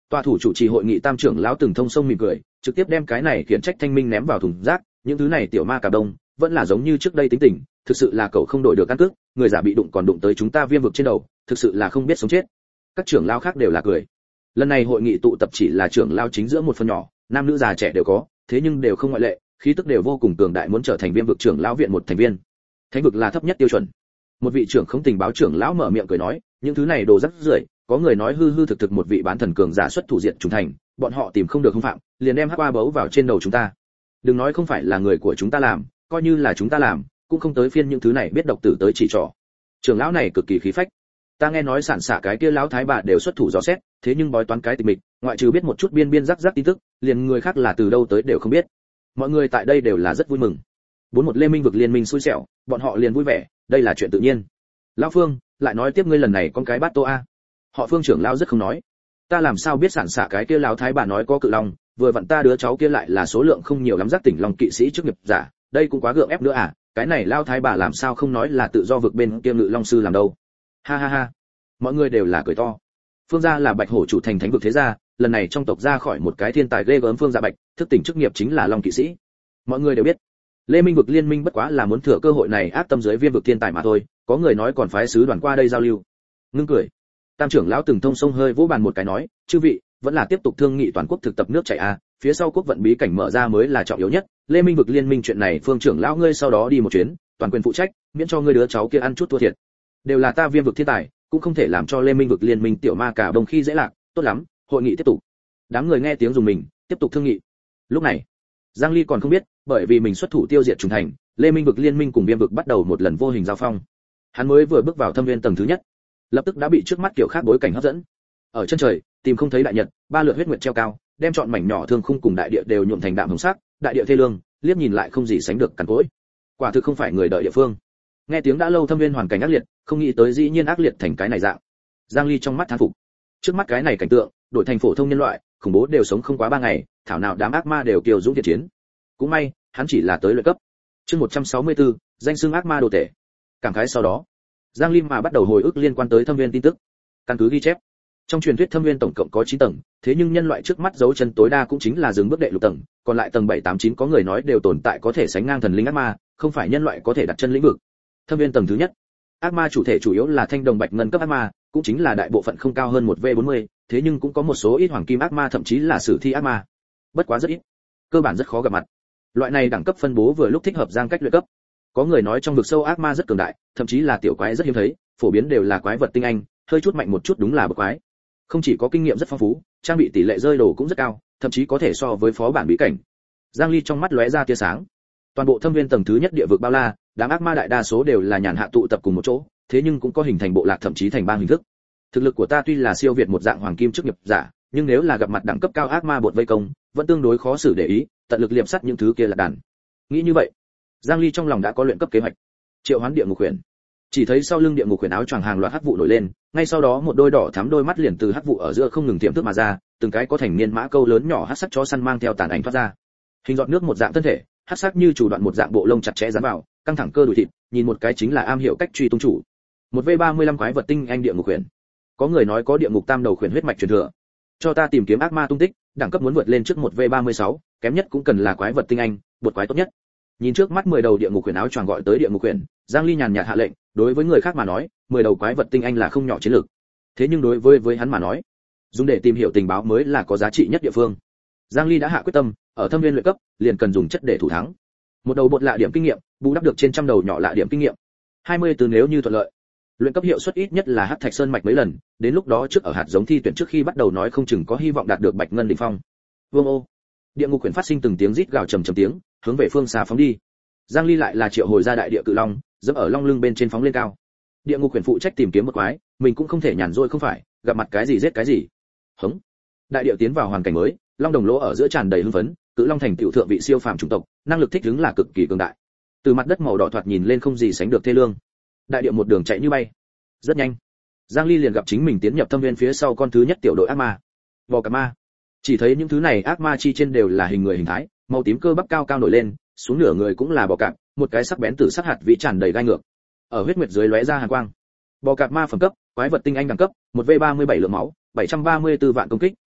Tòa thủ chủ trì hội nghị tam trưởng lão Từng Thông sông mỉm cười, trực tiếp đem cái này khiển trách thanh minh ném vào thùng rác, những thứ này tiểu ma cà đông, vẫn là giống như trước đây tính tình, thực sự là cậu không đổi được căn cước, người giả bị đụng còn đụng tới chúng ta Viêm vực trên đầu, thực sự là không biết sống chết. Các trưởng lão khác đều là cười. Lần này hội nghị tụ tập chỉ là trưởng lão chính giữa một phần nhỏ, nam nữ già trẻ đều có, thế nhưng đều không ngoại lệ, khí tức đều vô cùng cường đại, muốn trở thành Viêm vực trưởng lão viện một thành viên. Thánh vực là thấp nhất tiêu chuẩn. Một vị trưởng không tình báo trưởng lão mở miệng cười nói, những thứ này đồ rắc rưởi, có người nói hư hư thực thực một vị bán thần cường giả xuất thủ diện trùng thành, bọn họ tìm không được hung phạm, liền đem hắc qua bấu vào trên đầu chúng ta. Đừng nói không phải là người của chúng ta làm, coi như là chúng ta làm, cũng không tới phiên những thứ này biết độc tử tới chỉ trỏ. Trưởng lão này cực kỳ khí phách. Ta nghe nói sản xạ cái kia lão thái bà đều xuất thủ dò xét, thế nhưng bói toán cái tịch mịch, ngoại trừ biết một chút biên biên rắc rắc tin tức, liền người khác là từ đâu tới đều không biết. Mọi người tại đây đều là rất vui mừng. Bốn một Lê Minh vực liên minh xui xẻo, bọn họ liền vui vẻ, đây là chuyện tự nhiên. Lão Phương, lại nói tiếp ngươi lần này con cái bát tô a. Họ Phương trưởng lão rất không nói. Ta làm sao biết sản xạ cái kia lão thái bà nói có cự long, vừa vặn ta đứa cháu kia lại là số lượng không nhiều lắm giác tỉnh long kỵ sĩ chức nghiệp giả, đây cũng quá gượng ép nữa à, cái này lão thái bà làm sao không nói là tự do vực bên kia ngự long sư làm đâu. Ha ha ha. Mọi người đều là cười to. Phương gia là Bạch Hổ chủ thành thánh vực thế gia, lần này trong tộc ra khỏi một cái thiên tài ghê gớm Phương Dạ Bạch, thức tỉnh chức nghiệp chính là long kỵ sĩ. Mọi người đều biết. Lê Minh vực liên minh bất quá là muốn thừa cơ hội này áp tâm dưới Viêm vực thiên tài mà thôi, có người nói còn phái sứ đoàn qua đây giao lưu. Ngưng cười. Tam trưởng lão Từng Thông sông hơi vỗ bàn một cái nói, chư vị, vẫn là tiếp tục thương nghị toàn quốc thực tập nước chảy a, phía sau quốc vận bí cảnh mở ra mới là trọng yếu nhất. Lê Minh vực liên minh chuyện này Phương trưởng lão ngươi sau đó đi một chuyến, toàn quyền phụ trách, miễn cho ngươi đứa cháu kia ăn chút thua thiệt. Đều là ta Viêm vực thiên tài, cũng không thể làm cho Lê Minh vực liên minh tiểu ma cả đồng khi dễ lạc, tốt lắm, hội nghị tiếp tục. Đám người nghe tiếng dùng mình, tiếp tục thương nghị. Lúc này, Giang Ly còn không biết, bởi vì mình xuất thủ tiêu diệt trùng thành, Lê Minh vực liên minh cùng Viêm vực bắt đầu một lần vô hình giao phong. Hắn mới vừa bước vào thâm viên tầng thứ nhất, lập tức đã bị trước mắt kiểu khác bối cảnh hấp dẫn. Ở chân trời, tìm không thấy đại nhật, ba lượt huyết nguyệt treo cao, đem chọn mảnh nhỏ thương khung cùng đại địa đều nhuộm thành đạm hồng sắc, đại địa thê lương, liếc nhìn lại không gì sánh được cằn cỗi. Quả thực không phải người đợi địa phương. Nghe tiếng đã lâu thâm viên hoàn cảnh ác liệt, không nghĩ tới dĩ nhiên ác liệt thành cái này dạng. Giang Ly trong mắt thán phục. Trước mắt cái này cảnh tượng, đổi thành phổ thông nhân loại, khủng bố đều sống không quá ba ngày, thảo nào đám ác ma đều kiêu dũng thiện chiến. Cũng may, hắn chỉ là tới luyện cấp. Chương một trăm sáu mươi tư, danh xưng ác ma đồ tể. Cảm khái sau đó, Giang Ly mà bắt đầu hồi ức liên quan tới thâm viên tin tức. Căn cứ ghi chép, trong truyền thuyết thâm viên tổng cộng có chín tầng, thế nhưng nhân loại trước mắt dấu chân tối đa cũng chính là dừng bước đệ lục tầng, còn lại tầng bảy tám chín có người nói đều tồn tại có thể sánh ngang thần linh ác ma, không phải nhân loại có thể đặt chân lĩnh vực. Thâm viên tầng thứ nhất, ác ma chủ thể chủ yếu là thanh đồng bạch ngân cấp ác ma, cũng chính là đại bộ phận không cao hơn một V bốn mươi, thế nhưng cũng có một số ít hoàng kim ác ma thậm chí là sử thi ác ma. Bất quá rất ít, cơ bản rất khó gặp mặt. Loại này đẳng cấp phân bố vừa lúc thích hợp giang cách luyện cấp. Có người nói trong vực sâu ác ma rất cường đại, thậm chí là tiểu quái rất hiếm thấy, phổ biến đều là quái vật tinh anh, hơi chút mạnh một chút đúng là bậc quái. Không chỉ có kinh nghiệm rất phong phú, trang bị tỷ lệ rơi đồ cũng rất cao, thậm chí có thể so với phó bản bí cảnh. Giang Ly trong mắt lóe ra tia sáng. Toàn bộ thâm viên tầng thứ nhất địa vực bao la, đám ác ma đại đa số đều là nhàn hạ tụ tập cùng một chỗ, thế nhưng cũng có hình thành bộ lạc thậm chí thành bang hình thức. Thực lực của ta tuy là siêu việt một dạng hoàng kim chức nghiệp giả, nhưng nếu là gặp mặt đẳng cấp cao ác ma bột vây công, vẫn tương đối khó xử để ý, tận lực liệp sắt những thứ kia là đàn. Nghĩ như vậy, Giang Ly trong lòng đã có luyện cấp kế hoạch. Triệu hoán địa ngục huyền. Chỉ thấy sau lưng địa ngục huyền áo choàng hàng loạt hắc vụ nổi lên, ngay sau đó một đôi đỏ thắm đôi mắt liền từ hắc vụ ở giữa không ngừng tiềm thức mà ra, từng cái có thành niên mã câu lớn nhỏ hắc sắc chó săn mang theo tàn ảnh thoát ra. Hình giọt nước một dạng thân thể, hắc sắc như chủ đoạn một dạng bộ lông chặt chẽ dán vào, căng thẳng cơ đùi thịt, nhìn một cái chính là am hiểu cách truy tung chủ. Một V ba mươi lăm quái vật tinh anh địa ngục huyền. Có người nói có địa ngục tam đầu huyền huyết mạch truyền thừa. Cho ta tìm kiếm ác ma tung tích, đẳng cấp muốn vượt lên trước một V ba mươi sáu, kém nhất cũng cần là quái vật tinh anh, bột quái tốt nhất. Nhìn trước mắt mười đầu địa ngục huyền áo choàng gọi tới địa ngục huyền, Giang Ly nhàn nhạt hạ lệnh, đối với người khác mà nói, mười đầu quái vật tinh anh là không nhỏ chiến lược. Thế nhưng đối với với hắn mà nói, dùng để tìm hiểu tình báo mới là có giá trị nhất địa phương. Giang Ly đã hạ quyết tâm, ở thâm viên luyện cấp, liền cần dùng chất để thủ thắng. Một đầu bột lạ điểm kinh nghiệm, bù đắp được trên trăm đầu nhỏ lạ điểm kinh nghiệm. hai mươi từ nếu như thuận lợi. Luyện cấp hiệu suất ít nhất là hắc thạch sơn mạch mấy lần, đến lúc đó trước ở hạt giống thi tuyển trước khi bắt đầu nói không chừng có hy vọng đạt được bạch ngân đỉnh phong. Vương ô. Địa ngục huyền phát sinh từng tiếng rít gào trầm trầm tiếng, hướng về phương xa phóng đi. Giang Ly lại là triệu hồi ra đại địa cự long, dẫm ở long lưng bên trên phóng lên cao. Địa ngục huyền phụ trách tìm kiếm một quái, mình cũng không thể nhàn rỗi không phải, gặp mặt cái gì giết cái gì. Hống. Đại địa tiến vào hoàn cảnh mới, long đồng lỗ ở giữa tràn đầy hưng phấn, cự long thành tiểu thượng vị siêu phàm chủng tộc, năng lực thích ứng là cực kỳ cường đại. Từ mặt đất màu đỏ thoạt nhìn lên không gì sánh được thê lương. Đại địa một đường chạy như bay. Rất nhanh, Giang Ly liền gặp chính mình tiến nhập thâm viên phía sau con thứ nhất tiểu đội ác ma. Bò cạp ma. Chỉ thấy những thứ này ác ma chi trên đều là hình người hình thái, màu tím cơ bắp cao cao nổi lên, xuống nửa người cũng là bò cạp, một cái sắc bén tử sắc hạt vị tràn đầy gai ngược. Ở huyết nguyệt dưới lóe ra hàn quang. Bò cạp ma phẩm cấp, quái vật tinh anh đẳng cấp, một V ba mươi bảy lượng máu, bảy trăm ba mươi tư vạn công kích,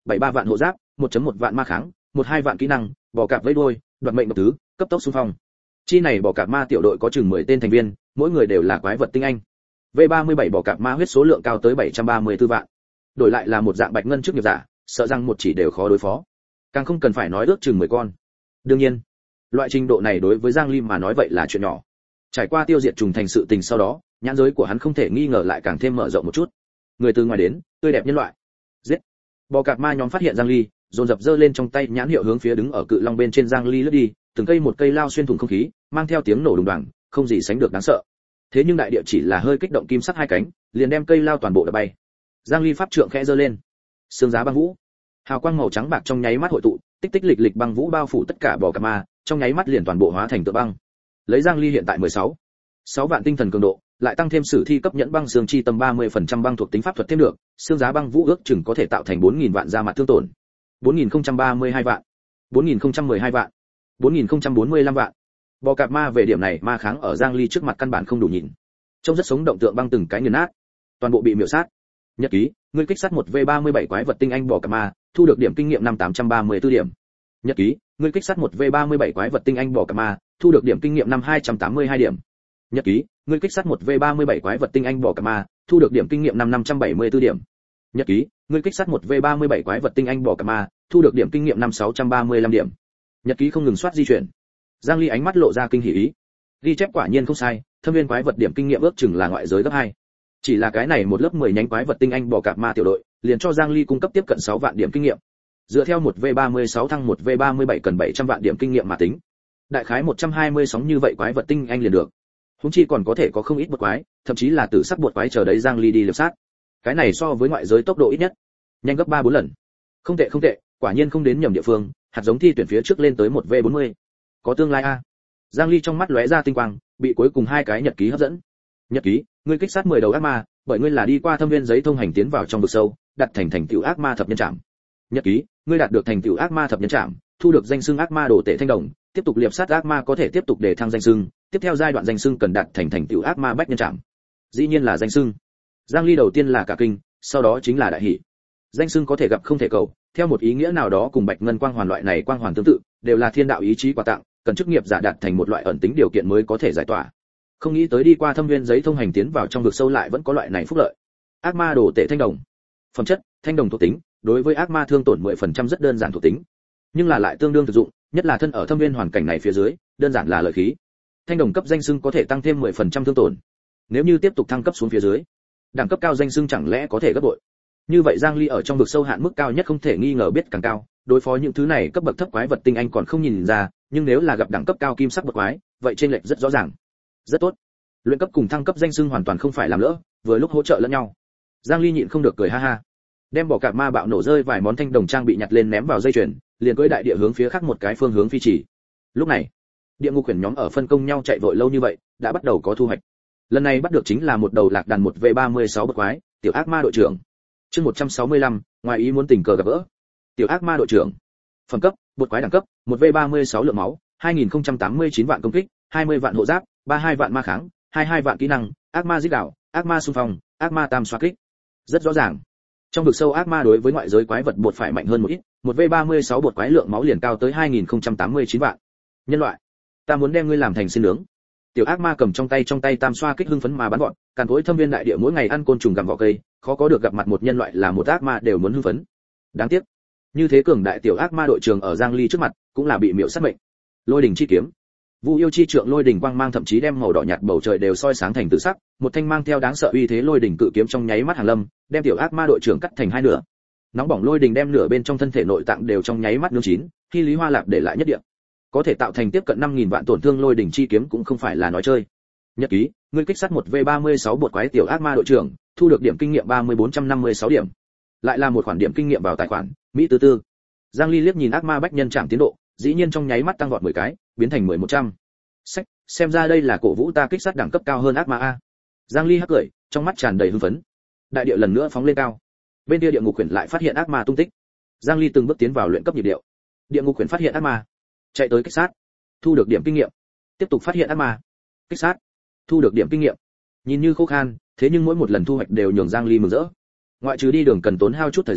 bảy ba vạn hộ giáp, một chấm một vạn ma kháng, một hai vạn kỹ năng, bò cạp vẫy đuôi, đoạt mệnh độc tứ, cấp tốc xung phong. Chi này bò cạp ma tiểu đội có chừng mười tên thành viên, mỗi người đều là quái vật tinh anh. V ba mươi bảy bò cạp ma huyết số lượng cao tới bảy trăm ba mươi tư vạn. Đổi lại là một dạng bạch ngân chức nghiệp giả, sợ rằng một chỉ đều khó đối phó. Càng không cần phải nói ước chừng mười con. Đương nhiên, loại trình độ này đối với Giang Ly mà nói vậy là chuyện nhỏ. Trải qua tiêu diệt trùng thành sự tình sau đó, nhãn giới của hắn không thể nghi ngờ lại càng thêm mở rộng một chút. Người từ ngoài đến, tươi đẹp nhân loại. Giết. Bò cạp ma nhóm phát hiện Giang Ly, dồn dập giơ lên trong tay nhãn hiệu hướng phía đứng ở cự long bên trên Giang Ly lướt đi, từng cây một cây lao xuyên thủng không khí, mang theo tiếng nổ đùng đoàng, không gì sánh được đáng sợ. Thế nhưng đại địa chỉ là hơi kích động kim sắc hai cánh, liền đem cây lao toàn bộ đập bay. Giang Ly pháp trượng khẽ giơ lên, xương giá băng vũ, hào quang màu trắng bạc trong nháy mắt hội tụ, tích tích lịch lịch băng vũ bao phủ tất cả bò cạp ma, trong nháy mắt liền toàn bộ hóa thành tượng băng. Lấy Giang Ly hiện tại mười sáu, sáu vạn tinh thần cường độ, lại tăng thêm sử thi cấp nhẫn băng xương chi tâm ba mươi phần trăm băng thuộc tính pháp thuật thêm được, xương giá băng vũ ước chừng có thể tạo thành bốn nghìn vạn da mặt thương tổn. bốn nghìn không trăm ba mươi hai vạn, bốn nghìn không trăm mười hai vạn, bốn nghìn không trăm bốn mươi lăm vạn. Bò cạp ma về điểm này ma kháng ở Giang Ly trước mặt căn bản không đủ nhìn. Trông rất sống động tượng băng từng cái nghiền nát, toàn bộ bị miểu sát. Nhật ký, ngươi kích sát một V ba mươi bảy quái vật tinh anh bò cạp ma, thu được điểm kinh nghiệm năm tám trăm ba mươi tư điểm. Nhật ký, ngươi kích sát một V ba mươi bảy quái vật tinh anh bò cạp ma, thu được điểm kinh nghiệm năm hai trăm tám mươi hai điểm. Nhật ký, ngươi kích sát một V ba mươi bảy quái vật tinh anh bò cạp ma, thu được điểm kinh nghiệm năm năm trăm bảy mươi tư điểm. Nhật ký, ngươi kích sát một V ba mươi bảy quái vật tinh anh bò cạp ma, thu được điểm kinh nghiệm năm sáu trăm ba mươi lăm điểm. Nhật ký không ngừng soát di chuyển. Giang Ly ánh mắt lộ ra kinh hỉ ý. Ghi chép quả nhiên không sai, thâm viên quái vật điểm kinh nghiệm ước chừng là ngoại giới gấp hai. Chỉ là cái này một lớp mười nhánh quái vật tinh anh bò cạp ma tiểu đội, liền cho Giang Ly cung cấp tiếp cận sáu vạn điểm kinh nghiệm. Dựa theo một V ba mươi sáu thăng một V ba mươi bảy cần bảy trăm vạn điểm kinh nghiệm mà tính. Đại khái một trăm hai mươi sóng như vậy quái vật tinh anh liền được. Huống chi còn có thể có không ít bột quái, thậm chí là tử sắc bột quái chờ đấy Giang Ly đi liệp sát. Cái này so với ngoại giới tốc độ ít nhất nhanh gấp ba bốn lần. Không tệ không tệ, quả nhiên không đến nhầm địa phương, hạt giống thi tuyển phía trước lên tới một V bốn mươi. Có tương lai a. Giang Ly trong mắt lóe ra tinh quang, bị cuối cùng hai cái nhật ký hấp dẫn. Nhật ký, ngươi kích sát mười đầu ác ma, bởi ngươi là đi qua thâm viên giấy thông hành tiến vào trong vực sâu, đặt thành thành tựu ác ma thập nhân trảm. Nhật ký, ngươi đạt được thành tựu ác ma thập nhân trảm, thu được danh xưng ác ma đồ tể thanh đồng, tiếp tục liệp sát ác ma có thể tiếp tục để thăng danh xưng, tiếp theo giai đoạn danh xưng cần đạt thành thành tựu ác ma bách nhân trảm. Dĩ nhiên là danh xưng. Giang Ly đầu tiên là cả kinh, sau đó chính là đại hỉ. Danh xưng có thể gặp không thể cầu, theo một ý nghĩa nào đó cùng bạch ngân quang hoàn loại này quang hoàn tương tự, đều là thiên đạo ý chí quà tặng, cần chức nghiệp giả đạt thành một loại ẩn tính điều kiện mới có thể giải tỏa. Không nghĩ tới đi qua thâm viên giấy thông hành tiến vào trong vực sâu lại vẫn có loại này phúc lợi. Ác ma đồ tể thanh đồng. Phẩm chất, thanh đồng thuộc tính, đối với ác ma thương tổn mười phần trăm rất đơn giản thuộc tính, nhưng là lại tương đương thực dụng, nhất là thân ở thâm viên hoàn cảnh này phía dưới, đơn giản là lợi khí. Thanh đồng cấp danh xưng có thể tăng thêm mười phần trăm thương tổn. Nếu như tiếp tục thăng cấp xuống phía dưới, đẳng cấp cao danh xưng chẳng lẽ có thể gấp bội. Như vậy Giang Ly ở trong vực sâu hạn mức cao nhất không thể nghi ngờ biết càng cao, đối phó những thứ này cấp bậc thấp quái vật tinh anh còn không nhìn ra, nhưng nếu là gặp đẳng cấp cao kim sắc bậc quái, vậy trên lệch rất rõ ràng. Rất tốt. Luyện cấp cùng thăng cấp danh xưng hoàn toàn không phải làm lỡ, vừa lúc hỗ trợ lẫn nhau. Giang Ly nhịn không được cười ha ha. Đem bỏ cạp ma bạo nổ rơi vài món thanh đồng trang bị nhặt lên ném vào dây chuyền, liền cưỡi đại địa hướng phía khác một cái phương hướng phi chỉ. Lúc này, địa ngục quyển nhóm ở phân công nhau chạy vội lâu như vậy, đã bắt đầu có thu hoạch. Lần này bắt được chính là một đầu lạc đàn một V ba mươi sáu bậc quái, tiểu ác ma đội trưởng. Chương một trăm sáu mươi lăm, ngoài ý muốn tình cờ gặp gỡ. Tiểu ác ma đội trưởng. Phẩm cấp, bột quái đẳng cấp, một V ba mươi sáu lượng máu, hai nghìn không trăm tám mươi chín vạn công kích, hai mươi vạn hộ giáp, ba mươi hai vạn ma kháng, hai mươi hai vạn kỹ năng, ác ma giết đảo, ác ma xung phong, ác ma tam xoa kích. Rất rõ ràng. Trong vực sâu ác ma đối với ngoại giới quái vật bột phải mạnh hơn một ít, một V ba mươi sáu bột quái lượng máu liền cao tới hai nghìn không trăm tám mươi chín vạn. Nhân loại, ta muốn đem ngươi làm thành xin nướng. Tiểu ác ma cầm trong tay trong tay tam xoa kích hưng phấn mà bắn gọn, càn cối thâm viên đại địa mỗi ngày ăn côn trùng gặm vỏ cây, khó có được gặp mặt một nhân loại là một ác ma đều muốn hưng phấn. Đáng tiếc, như thế cường đại tiểu ác ma đội trưởng ở Giang Ly trước mặt, cũng là bị miểu sát mệnh. Lôi đỉnh chi kiếm. Vu yêu chi trượng lôi đỉnh quang mang thậm chí đem màu đỏ nhạt bầu trời đều soi sáng thành tự sắc, một thanh mang theo đáng sợ uy thế lôi đỉnh cự kiếm trong nháy mắt hàng lâm, đem tiểu ác ma đội trưởng cắt thành hai nửa. Nóng bỏng lôi đỉnh đem nửa bên trong thân thể nội tạng đều trong nháy mắt nướng chín, khi Lý Hoa Lạp để lại nhất địa. Có thể tạo thành tiếp cận năm nghìn vạn tổn thương lôi đỉnh chi kiếm cũng không phải là nói chơi. Nhật ký, ngươi kích sát một V ba mươi sáu bột quái tiểu ác ma đội trưởng, thu được điểm kinh nghiệm ba nghìn bốn trăm năm mươi sáu điểm. Lại là một khoản điểm kinh nghiệm vào tài khoản, Mỹ tư tư. Giang Ly liếc nhìn ác ma bách nhân trảm tiến độ, dĩ nhiên trong nháy mắt tăng vọt mười cái, biến thành mười một trăm. Sách, xem ra đây là cổ vũ ta kích sát đẳng cấp cao hơn ác ma a. Giang Ly hắc cười, trong mắt tràn đầy hưng phấn. Đại địa lần nữa phóng lên cao. Bên kia địa ngục quyển lại phát hiện ác ma tung tích. Giang Ly từng bước tiến vào luyện cấp nhịp điệu. Địa ngục quyển phát hiện ác ma, chạy tới kích sát, thu được điểm kinh nghiệm. Tiếp tục phát hiện ác ma, kích sát, thu được điểm kinh nghiệm. Nhìn như khô khan, thế nhưng mỗi một lần thu hoạch đều nhường Giang Ly mừng rỡ. Ngoại trừ đi đường cần tốn hao chút thời gian,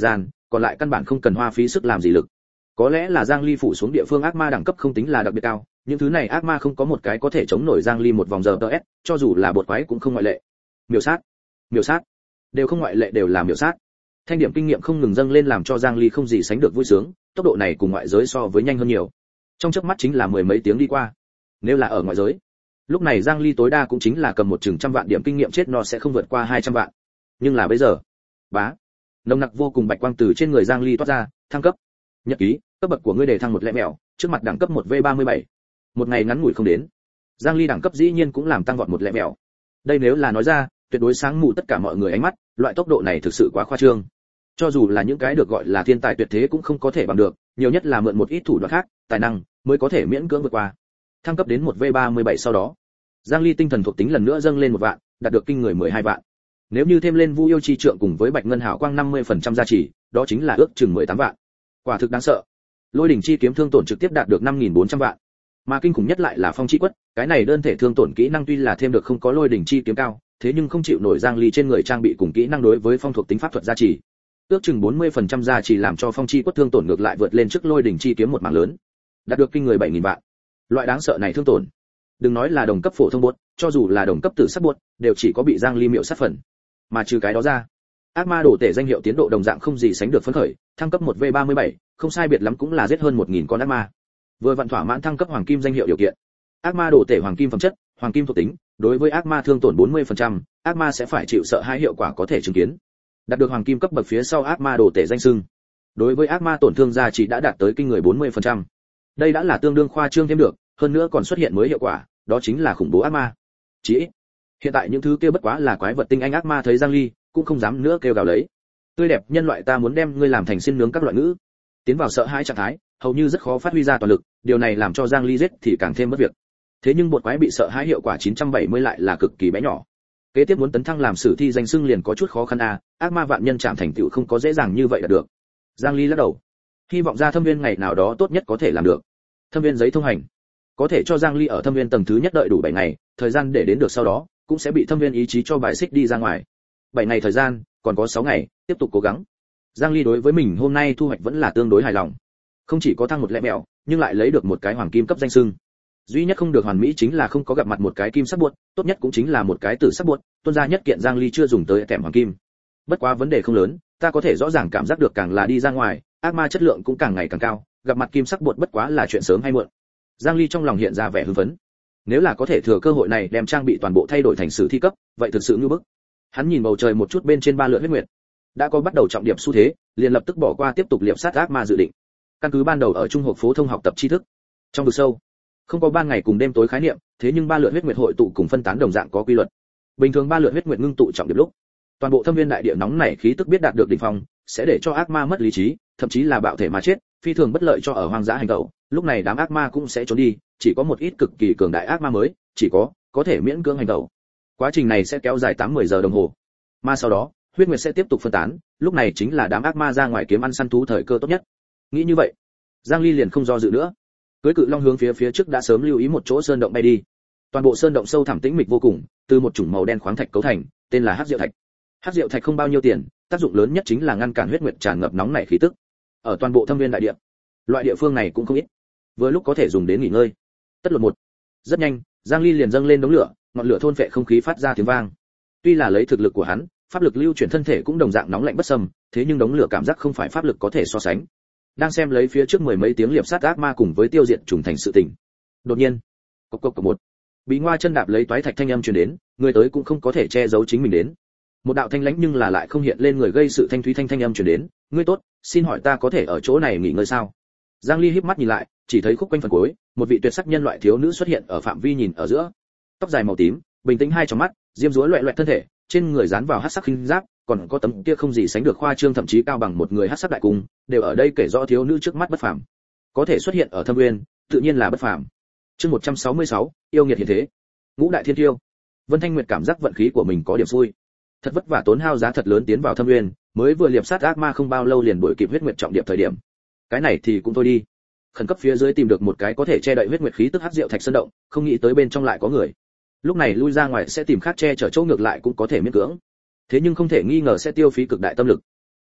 còn lại căn bản không cần hoa phí sức làm gì lực. Có lẽ là Giang Ly phủ xuống địa phương ác ma đẳng cấp không tính là đặc biệt cao, những thứ này ác ma không có một cái có thể chống nổi Giang Ly một vòng giờ tê ét, cho dù là bột quái cũng không ngoại lệ. Miểu sát, miểu sát, đều không ngoại lệ đều là miểu sát. Thanh điểm kinh nghiệm không ngừng dâng lên làm cho Giang Ly không gì sánh được vui sướng, tốc độ này cùng ngoại giới so với nhanh hơn nhiều. Trong chớp mắt chính là mười mấy tiếng đi qua. Nếu là ở ngoại giới, lúc này Giang Ly tối đa cũng chính là cầm một chừng trăm vạn điểm kinh nghiệm chết nó sẽ không vượt qua hai trăm vạn. Nhưng là bây giờ, bá, nồng nặc vô cùng bạch quang từ trên người Giang Ly toát ra, thăng cấp. Nhật ký, cấp bậc của ngươi đề thăng một lẻ mèo, trước mặt đẳng cấp một V ba mươi bảy. Một ngày ngắn ngủi không đến, Giang Ly đẳng cấp dĩ nhiên cũng làm tăng vọt một lẻ mèo. Đây nếu là nói ra, tuyệt đối sáng mù tất cả mọi người ánh mắt, loại tốc độ này thực sự quá khoa trương. Cho dù là những cái được gọi là thiên tài tuyệt thế cũng không có thể bằng được, nhiều nhất là mượn một ít thủ đoạn khác, tài năng mới có thể miễn cưỡng vượt qua. Thăng cấp đến một V ba mươi bảy sau đó, Giang Ly tinh thần thuộc tính lần nữa dâng lên một vạn, đạt được kinh người mười hai vạn. Nếu như thêm lên Vu Yêu chi trượng cùng với Bạch Ngân Hào Quang năm mươi phần trăm gia trì, đó chính là ước chừng mười tám vạn. Quả thực đáng sợ. Lôi đỉnh chi kiếm thương tổn trực tiếp đạt được năm nghìn bốn trăm vạn. Mà kinh khủng nhất lại là phong chi quất, cái này đơn thể thương tổn kỹ năng tuy là thêm được không có lôi đỉnh chi kiếm cao, thế nhưng không chịu nổi Giang Ly trên người trang bị cùng kỹ năng đối với phong thuộc tính pháp thuật gia trì. Ước chừng bốn mươi phần trăm gia trì làm cho phong chi quất thương tổn ngược lại vượt lên trước lôi đỉnh chi kiếm một mảng lớn. Đạt được kinh người bảy nghìn vạn. Loại đáng sợ này thương tổn, đừng nói là đồng cấp phổ thông buốt, cho dù là đồng cấp tử sắc buốt, đều chỉ có bị Giang Ly miệu sát phần. Mà trừ cái đó ra, ác ma đổ tể danh hiệu tiến độ đồng dạng không gì sánh được phấn khởi, thăng cấp một V ba mươi bảy, không sai biệt lắm cũng là giết hơn một nghìn con ác ma. Vừa vặn thỏa mãn thăng cấp hoàng kim danh hiệu điều kiện. Ác ma đổ tể hoàng kim phẩm chất, hoàng kim thuộc tính, đối với ác ma thương tổn bốn mươi phần trăm, ác ma sẽ phải chịu sợ hai hiệu quả có thể chứng kiến. Đạt được hoàng kim cấp bậc phía sau ác ma đổ tể danh xưng. Đối với ác ma tổn thương gia trị đã đạt tới kinh người bốn mươi phần trăm. Đây đã là tương đương khoa trương thêm được, hơn nữa còn xuất hiện mới hiệu quả, đó chính là khủng bố ác ma. Chỉ ít, hiện tại những thứ kia bất quá là quái vật tinh anh ác ma thấy Giang Ly, cũng không dám nữa kêu gào lấy. Tươi đẹp nhân loại ta muốn đem ngươi làm thành xin nướng các loại ngữ. Tiến vào sợ hãi trạng thái, hầu như rất khó phát huy ra toàn lực, điều này làm cho Giang Ly giết thì càng thêm mất việc. Thế nhưng bột quái bị sợ hãi hiệu quả chín trăm bảy mươi lại là cực kỳ bé nhỏ. Kế tiếp muốn tấn thăng làm sử thi danh xưng liền có chút khó khăn a, ác ma vạn nhân chạm thành tựu không có dễ dàng như vậy là được. Giang Ly lắc đầu. Hy vọng ra thâm viên ngày nào đó tốt nhất có thể làm được. Thâm viên giấy thông hành, có thể cho Giang Ly ở thâm viên tầng thứ nhất đợi đủ bảy ngày, thời gian để đến được sau đó, cũng sẽ bị thâm viên ý chí cho bài xích đi ra ngoài. bảy ngày thời gian, còn có sáu ngày, tiếp tục cố gắng. Giang Ly đối với mình hôm nay thu hoạch vẫn là tương đối hài lòng. Không chỉ có thăng một lẻ mẹo, nhưng lại lấy được một cái hoàng kim cấp danh xưng. Duy nhất không được hoàn mỹ chính là không có gặp mặt một cái kim sắc buốt, tốt nhất cũng chính là một cái tử sắc buốt, tuân ra nhất kiện Giang Ly chưa dùng tới kèm hoàng kim. Bất quá vấn đề không lớn, ta có thể rõ ràng cảm giác được càng là đi ra ngoài, ác ma chất lượng cũng càng ngày càng cao, gặp mặt kim sắc buốt bất quá là chuyện sớm hay muộn. Giang Ly trong lòng hiện ra vẻ hưng phấn. Nếu là có thể thừa cơ hội này đem trang bị toàn bộ thay đổi thành sử thi cấp, vậy thực sự như bức. Hắn nhìn bầu trời một chút bên trên ba lượt huyết nguyệt, đã có bắt đầu trọng điểm xu thế, liền lập tức bỏ qua tiếp tục liệp sát ác ma dự định. Căn cứ ban đầu ở trung học phổ thông học tập tri thức, trong vực sâu, không có ban ngày cùng đêm tối khái niệm, thế nhưng ba lượt huyết nguyệt hội tụ cùng phân tán đồng dạng có quy luật. Bình thường ba lượt huyết nguyệt ngưng tụ trọng điểm lúc, toàn bộ thâm viên đại địa nóng nảy khí tức biết đạt được đỉnh phong, sẽ để cho ác ma mất lý trí, thậm chí là bạo thể mà chết, phi thường bất lợi cho ở hoang dã hành động. Lúc này đám ác ma cũng sẽ trốn đi, chỉ có một ít cực kỳ cường đại ác ma mới, chỉ có có thể miễn cưỡng hành động. Quá trình này sẽ kéo dài tám mười giờ đồng hồ. Mà sau đó, huyết nguyệt sẽ tiếp tục phân tán, lúc này chính là đám ác ma ra ngoài kiếm ăn săn thú thời cơ tốt nhất. Nghĩ như vậy, Giang Ly liền không do dự nữa. Cưới cự long hướng phía phía trước đã sớm lưu ý một chỗ sơn động bay đi. Toàn bộ sơn động sâu thẳm tĩnh mịch vô cùng, từ một chủng màu đen khoáng thạch cấu thành, tên là hắc diệu thạch. Hắc diệu thạch không bao nhiêu tiền, tác dụng lớn nhất chính là ngăn cản huyết nguyệt tràn ngập nóng nảy khí tức. Ở toàn bộ thâm viên đại địa, loại địa phương này cũng không ít, vừa lúc có thể dùng đến nghỉ ngơi. Tất luật một. Rất nhanh, Giang Ly liền dâng lên đống lửa, ngọn lửa thôn phệ không khí phát ra tiếng vang. Tuy là lấy thực lực của hắn, pháp lực lưu chuyển thân thể cũng đồng dạng nóng lạnh bất sâm, thế nhưng đống lửa cảm giác không phải pháp lực có thể so sánh. Đang xem lấy phía trước mười mấy tiếng liệp sát ác ma cùng với tiêu diệt trùng thành sự tình. Đột nhiên, cộc cộc cộc một, Bí Ngoa chân đạp lấy toái thạch thanh âm truyền đến, người tới cũng không có thể che giấu chính mình đến. Một đạo thanh lãnh nhưng là lại không hiện lên người gây sự thanh thúy thanh thanh âm truyền đến, ngươi tốt, xin hỏi ta có thể ở chỗ này nghỉ ngơi sao? Giang Ly híp mắt nhìn lại, chỉ thấy khúc quanh phần cuối, một vị tuyệt sắc nhân loại thiếu nữ xuất hiện ở phạm vi nhìn ở giữa. Tóc dài màu tím, bình tĩnh hai trong mắt, diêm dúa loẹt loẹt thân thể, trên người dán vào hắc sắc khinh giáp, còn có tấm kia không gì sánh được khoa trương thậm chí cao bằng một người hắc sắc đại cung, đều ở đây kể rõ thiếu nữ trước mắt bất phàm. Có thể xuất hiện ở Thâm Nguyên, tự nhiên là bất phàm. Chương một trăm sáu mươi sáu, yêu nghiệt hiện thế. Ngũ đại thiên tiêu. Vân Thanh Nguyệt cảm giác vận khí của mình có điểm xui. Thật vất vả tốn hao giá thật lớn tiến vào Thâm Nguyên, mới vừa liệp sát ác ma không bao lâu liền đuổi kịp huyết nguyệt trọng điểm thời điểm. Cái này thì cũng thôi đi. Khẩn cấp phía dưới tìm được một cái có thể che đậy huyết nguyệt khí tức hắc diệu thạch sơn động, không nghĩ tới bên trong lại có người. Lúc này lui ra ngoài sẽ tìm khác che chở chỗ ngược lại cũng có thể miễn cưỡng. Thế nhưng không thể nghi ngờ sẽ tiêu phí cực đại tâm lực.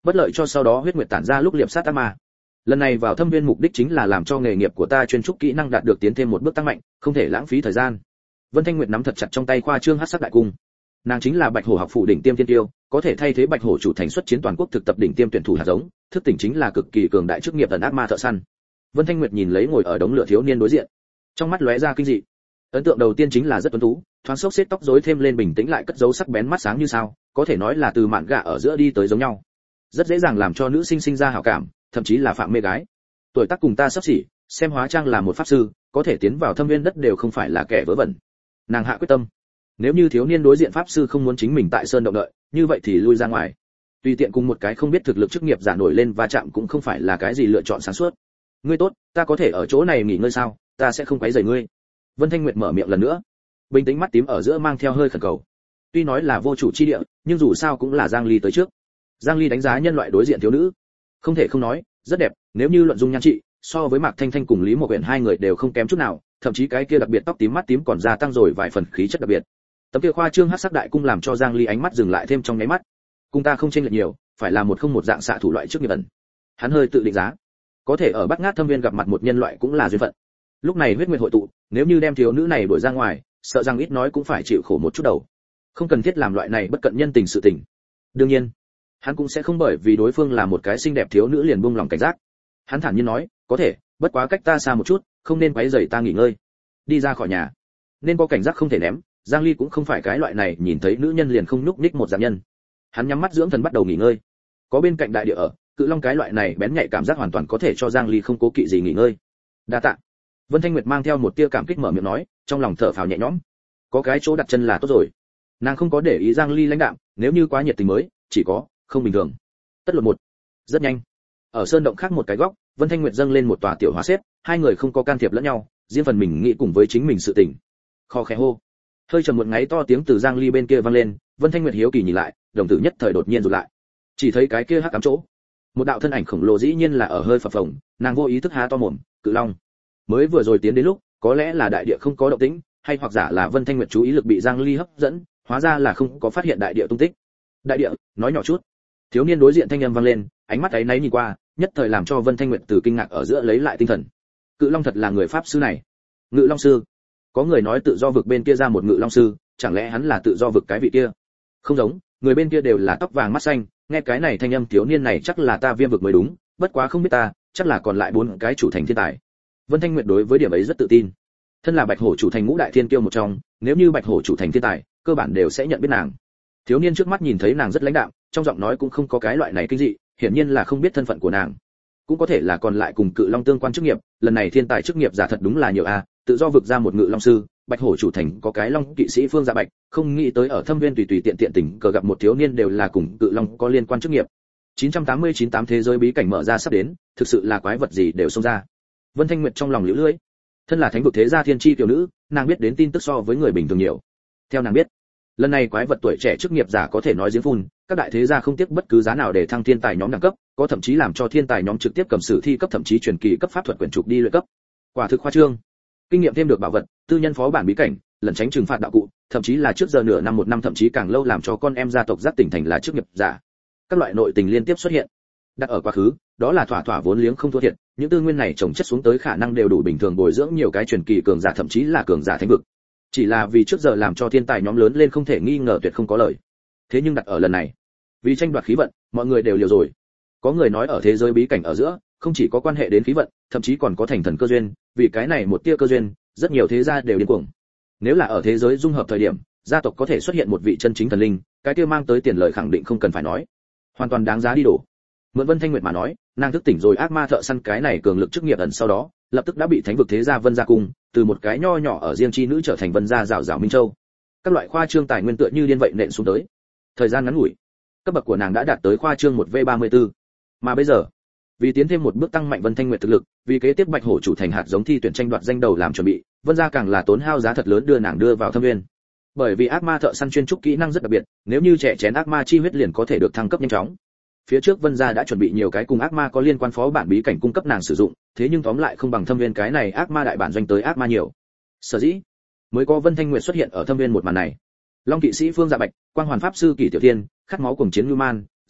bất lợi cho sau đó huyết nguyệt tản ra lúc liệp sát ác ma. Lần này vào thâm viên mục đích chính là làm cho nghề nghiệp của ta chuyên trúc kỹ năng đạt được tiến thêm một bước tăng mạnh, không thể lãng phí thời gian. Vân Thanh Nguyệt nắm thật chặt trong tay khoa trương hắc sắc đại cung. Nàng chính là Bạch Hổ học phủ đỉnh tiêm tiên tiêu, có thể thay thế Bạch Hổ chủ thành xuất chiến toàn quốc thực tập đỉnh tiêm tuyển thủ hạt giống, thức tỉnh chính là cực kỳ cường đại chức nghiệp tần ác ma thợ săn. Vân Thanh Nguyệt nhìn lấy ngồi ở đống lửa thiếu niên đối diện, trong mắt lóe ra kinh dị. Ấn tượng đầu tiên chính là rất tuấn tú, thoáng xốc xếp tóc rối thêm lên bình tĩnh lại cất giấu sắc bén mắt sáng như sao, có thể nói là từ mạn gạ ở giữa đi tới giống nhau. Rất dễ dàng làm cho nữ sinh sinh ra hảo cảm, thậm chí là phạm mê gái. Tuổi tác cùng ta sắp xỉ, xem hóa trang là một pháp sư, có thể tiến vào thâm viên đất đều không phải là kẻ vớ vẩn. Nàng hạ quyết tâm, nếu như thiếu niên đối diện pháp sư không muốn chính mình tại sơn động đợi, như vậy thì lui ra ngoài. Tùy tiện cùng một cái không biết thực lực chức nghiệp giả nổi lên va chạm cũng không phải là cái gì lựa chọn sáng suốt. Ngươi tốt, ta có thể ở chỗ này nghỉ ngơi sao? Ta sẽ không quấy rầy ngươi. Vân Thanh Nguyệt mở miệng lần nữa, bình tĩnh mắt tím ở giữa mang theo hơi khẩn cầu. Tuy nói là vô chủ chi địa, nhưng dù sao cũng là Giang Ly tới trước. Giang Ly đánh giá nhân loại đối diện thiếu nữ, không thể không nói, rất đẹp, nếu như luận dung nhan trị, so với Mạc Thanh Thanh cùng Lý Mộ Uyển hai người đều không kém chút nào, thậm chí cái kia đặc biệt tóc tím mắt tím còn gia tăng rồi vài phần khí chất đặc biệt. Tấm kia khoa trương hắc sắc đại cung làm cho Giang Ly ánh mắt dừng lại thêm trong nháy mắt. Cung ta không chênh lệch nhiều, phải là một không một dạng xạ thủ loại trước nghiệp ẩn. Hắn hơi tự định giá, có thể ở Bát Ngát thâm viên gặp mặt một nhân loại cũng là duyên phận. Lúc này huyết nguyệt hội tụ, nếu như đem thiếu nữ này đuổi ra ngoài, sợ rằng ít nói cũng phải chịu khổ một chút đầu. Không cần thiết làm loại này bất cận nhân tình sự tình. Đương nhiên, hắn cũng sẽ không bởi vì đối phương là một cái xinh đẹp thiếu nữ liền buông lòng cảnh giác. Hắn thản nhiên nói, có thể, bất quá cách ta xa một chút, không nên quấy rầy ta nghỉ ngơi. Đi ra khỏi nhà, nên có cảnh giác không thể ném. Giang Ly cũng không phải cái loại này nhìn thấy nữ nhân liền không nhúc nhích một dạng nhân. Hắn nhắm mắt dưỡng thần bắt đầu nghỉ ngơi. Có bên cạnh đại địa ở, cự long cái loại này bén nhạy cảm giác hoàn toàn có thể cho Giang Ly không cố kỵ gì nghỉ ngơi. Đa tạ. Vân Thanh Nguyệt mang theo một tia cảm kích mở miệng nói, trong lòng thở phào nhẹ nhõm. Có cái chỗ đặt chân là tốt rồi. Nàng không có để ý Giang Ly lãnh đạm, nếu như quá nhiệt tình mới, chỉ có không bình thường. Tất luật một. Rất nhanh. Ở sơn động khác một cái góc, Vân Thanh Nguyệt dâng lên một tòa tiểu hóa xếp, hai người không có can thiệp lẫn nhau, riêng phần mình nghĩ cùng với chính mình sự tình. Kho khẽ hô. Hơi trầm một ngáy to tiếng từ Giang Ly bên kia vang lên, Vân Thanh Nguyệt hiếu kỳ nhìn lại, đồng tử nhất thời đột nhiên rụt lại. Chỉ thấy cái kia hắc ám chỗ, một đạo thân ảnh khổng lồ dĩ nhiên là ở hơi phập phồng, nàng vô ý thức há to mồm, cự long. Mới vừa rồi tiến đến lúc, có lẽ là đại địa không có động tĩnh, hay hoặc giả là Vân Thanh Nguyệt chú ý lực bị Giang Ly hấp dẫn, hóa ra là không có phát hiện đại địa tung tích. Đại địa, nói nhỏ chút. Thiếu niên đối diện thanh âm vang lên, ánh mắt ấy náy nhìn qua, nhất thời làm cho Vân Thanh Nguyệt từ kinh ngạc ở giữa lấy lại tinh thần. Cự long thật là người pháp sư này. Ngự long sư. Có người nói tự do vực bên kia ra một ngự long sư, chẳng lẽ hắn là tự do vực cái vị kia? Không giống, người bên kia đều là tóc vàng mắt xanh, nghe cái này thanh âm thiếu niên này chắc là ta viêm vực mới đúng, bất quá không biết ta, chắc là còn lại bốn cái chủ thành thiên tài. Vân Thanh Nguyệt đối với điểm ấy rất tự tin. Thân là Bạch Hổ chủ thành ngũ đại thiên kiêu một trong, nếu như Bạch Hổ chủ thành thiên tài, cơ bản đều sẽ nhận biết nàng. Thiếu niên trước mắt nhìn thấy nàng rất lãnh đạm, trong giọng nói cũng không có cái loại này kinh dị, hiển nhiên là không biết thân phận của nàng. Cũng có thể là còn lại cùng cự long tương quan chức nghiệp, lần này thiên tài chức nghiệp giả thật đúng là nhiều a, tự do vực ra một ngự long sư, Bạch Hổ chủ thành có cái long kỵ sĩ Phương Dạ Bạch, không nghĩ tới ở Thâm Viên tùy tùy tiện tiện tình cờ gặp một thiếu niên đều là cùng cự long có liên quan chức nghiệp. chín trăm tám mươi chín tám thế giới bí cảnh mở ra sắp đến, thực sự là quái vật gì đều xông ra. Vân Thanh Nguyệt trong lòng liễu lưỡi. Thân là thánh vực thế gia thiên chi tiểu nữ, nàng biết đến tin tức so với người bình thường nhiều. Theo nàng biết, lần này quái vật tuổi trẻ chức nghiệp giả có thể nói giếng phun, các đại thế gia không tiếc bất cứ giá nào để thăng thiên tài nhóm đẳng cấp, có thậm chí làm cho thiên tài nhóm trực tiếp cầm sử thi cấp thậm chí truyền kỳ cấp pháp thuật quyển trục đi luyện cấp. Quả thực khoa trương. Kinh nghiệm thêm được bảo vật, tư nhân phó bản bí cảnh, lần tránh trừng phạt đạo cụ, thậm chí là trước giờ nửa năm một năm thậm chí càng lâu làm cho con em gia tộc giác tỉnh thành là chức nghiệp giả. Các loại nội tình liên tiếp xuất hiện. Đặt ở quá khứ, đó là thỏa thỏa vốn liếng không thua thiệt, những tư nguyên này trồng chất xuống tới khả năng đều đủ bình thường bồi dưỡng nhiều cái truyền kỳ cường giả thậm chí là cường giả thánh vực. Chỉ là vì trước giờ làm cho thiên tài nhóm lớn lên không thể nghi ngờ tuyệt không có lời. Thế nhưng đặt ở lần này, vì tranh đoạt khí vận, mọi người đều liều rồi. Có người nói ở thế giới bí cảnh ở giữa, không chỉ có quan hệ đến khí vận, thậm chí còn có thành thần cơ duyên, vì cái này một tia cơ duyên, rất nhiều thế gia đều điên cuồng. Nếu là ở thế giới dung hợp thời điểm, gia tộc có thể xuất hiện một vị chân chính thần linh, cái kia mang tới tiền lợi khẳng định không cần phải nói, hoàn toàn đáng giá đi đổ. Mượn Vân Thanh Nguyệt mà nói, nàng thức tỉnh rồi ác ma thợ săn cái này cường lực chức nghiệp ẩn sau đó, lập tức đã bị thánh vực thế gia Vân gia cung, từ một cái nho nhỏ ở riêng chi nữ trở thành Vân gia rào rào Minh Châu. Các loại khoa trương tài nguyên tựa như điên vậy nện xuống tới. Thời gian ngắn ngủi, cấp bậc của nàng đã đạt tới khoa trương một v ba mươi tư. Mà bây giờ, vì tiến thêm một bước tăng mạnh Vân Thanh Nguyệt thực lực, vì kế tiếp Bạch Hổ chủ thành hạt giống thi tuyển tranh đoạt danh đầu làm chuẩn bị, Vân gia càng là tốn hao giá thật lớn đưa nàng đưa vào thâm viên. Bởi vì ác ma thợ săn chuyên trúc kỹ năng rất đặc biệt, nếu như trẻ chén ác ma chi huyết liền có thể được thăng cấp nhanh chóng. Phía trước Vân gia đã chuẩn bị nhiều cái cùng ác ma có liên quan phó bản bí cảnh cung cấp nàng sử dụng, thế nhưng tóm lại không bằng thâm viên cái này ác ma đại bản doanh tới ác ma nhiều. Sở dĩ mới có Vân Thanh Nguyệt xuất hiện ở thâm viên một màn này. Long kỵ sĩ Phương Dạ Bạch, Quang Hoàn pháp sư Kỷ Tiểu Thiên, khát máu cùng chiến Lưu Man,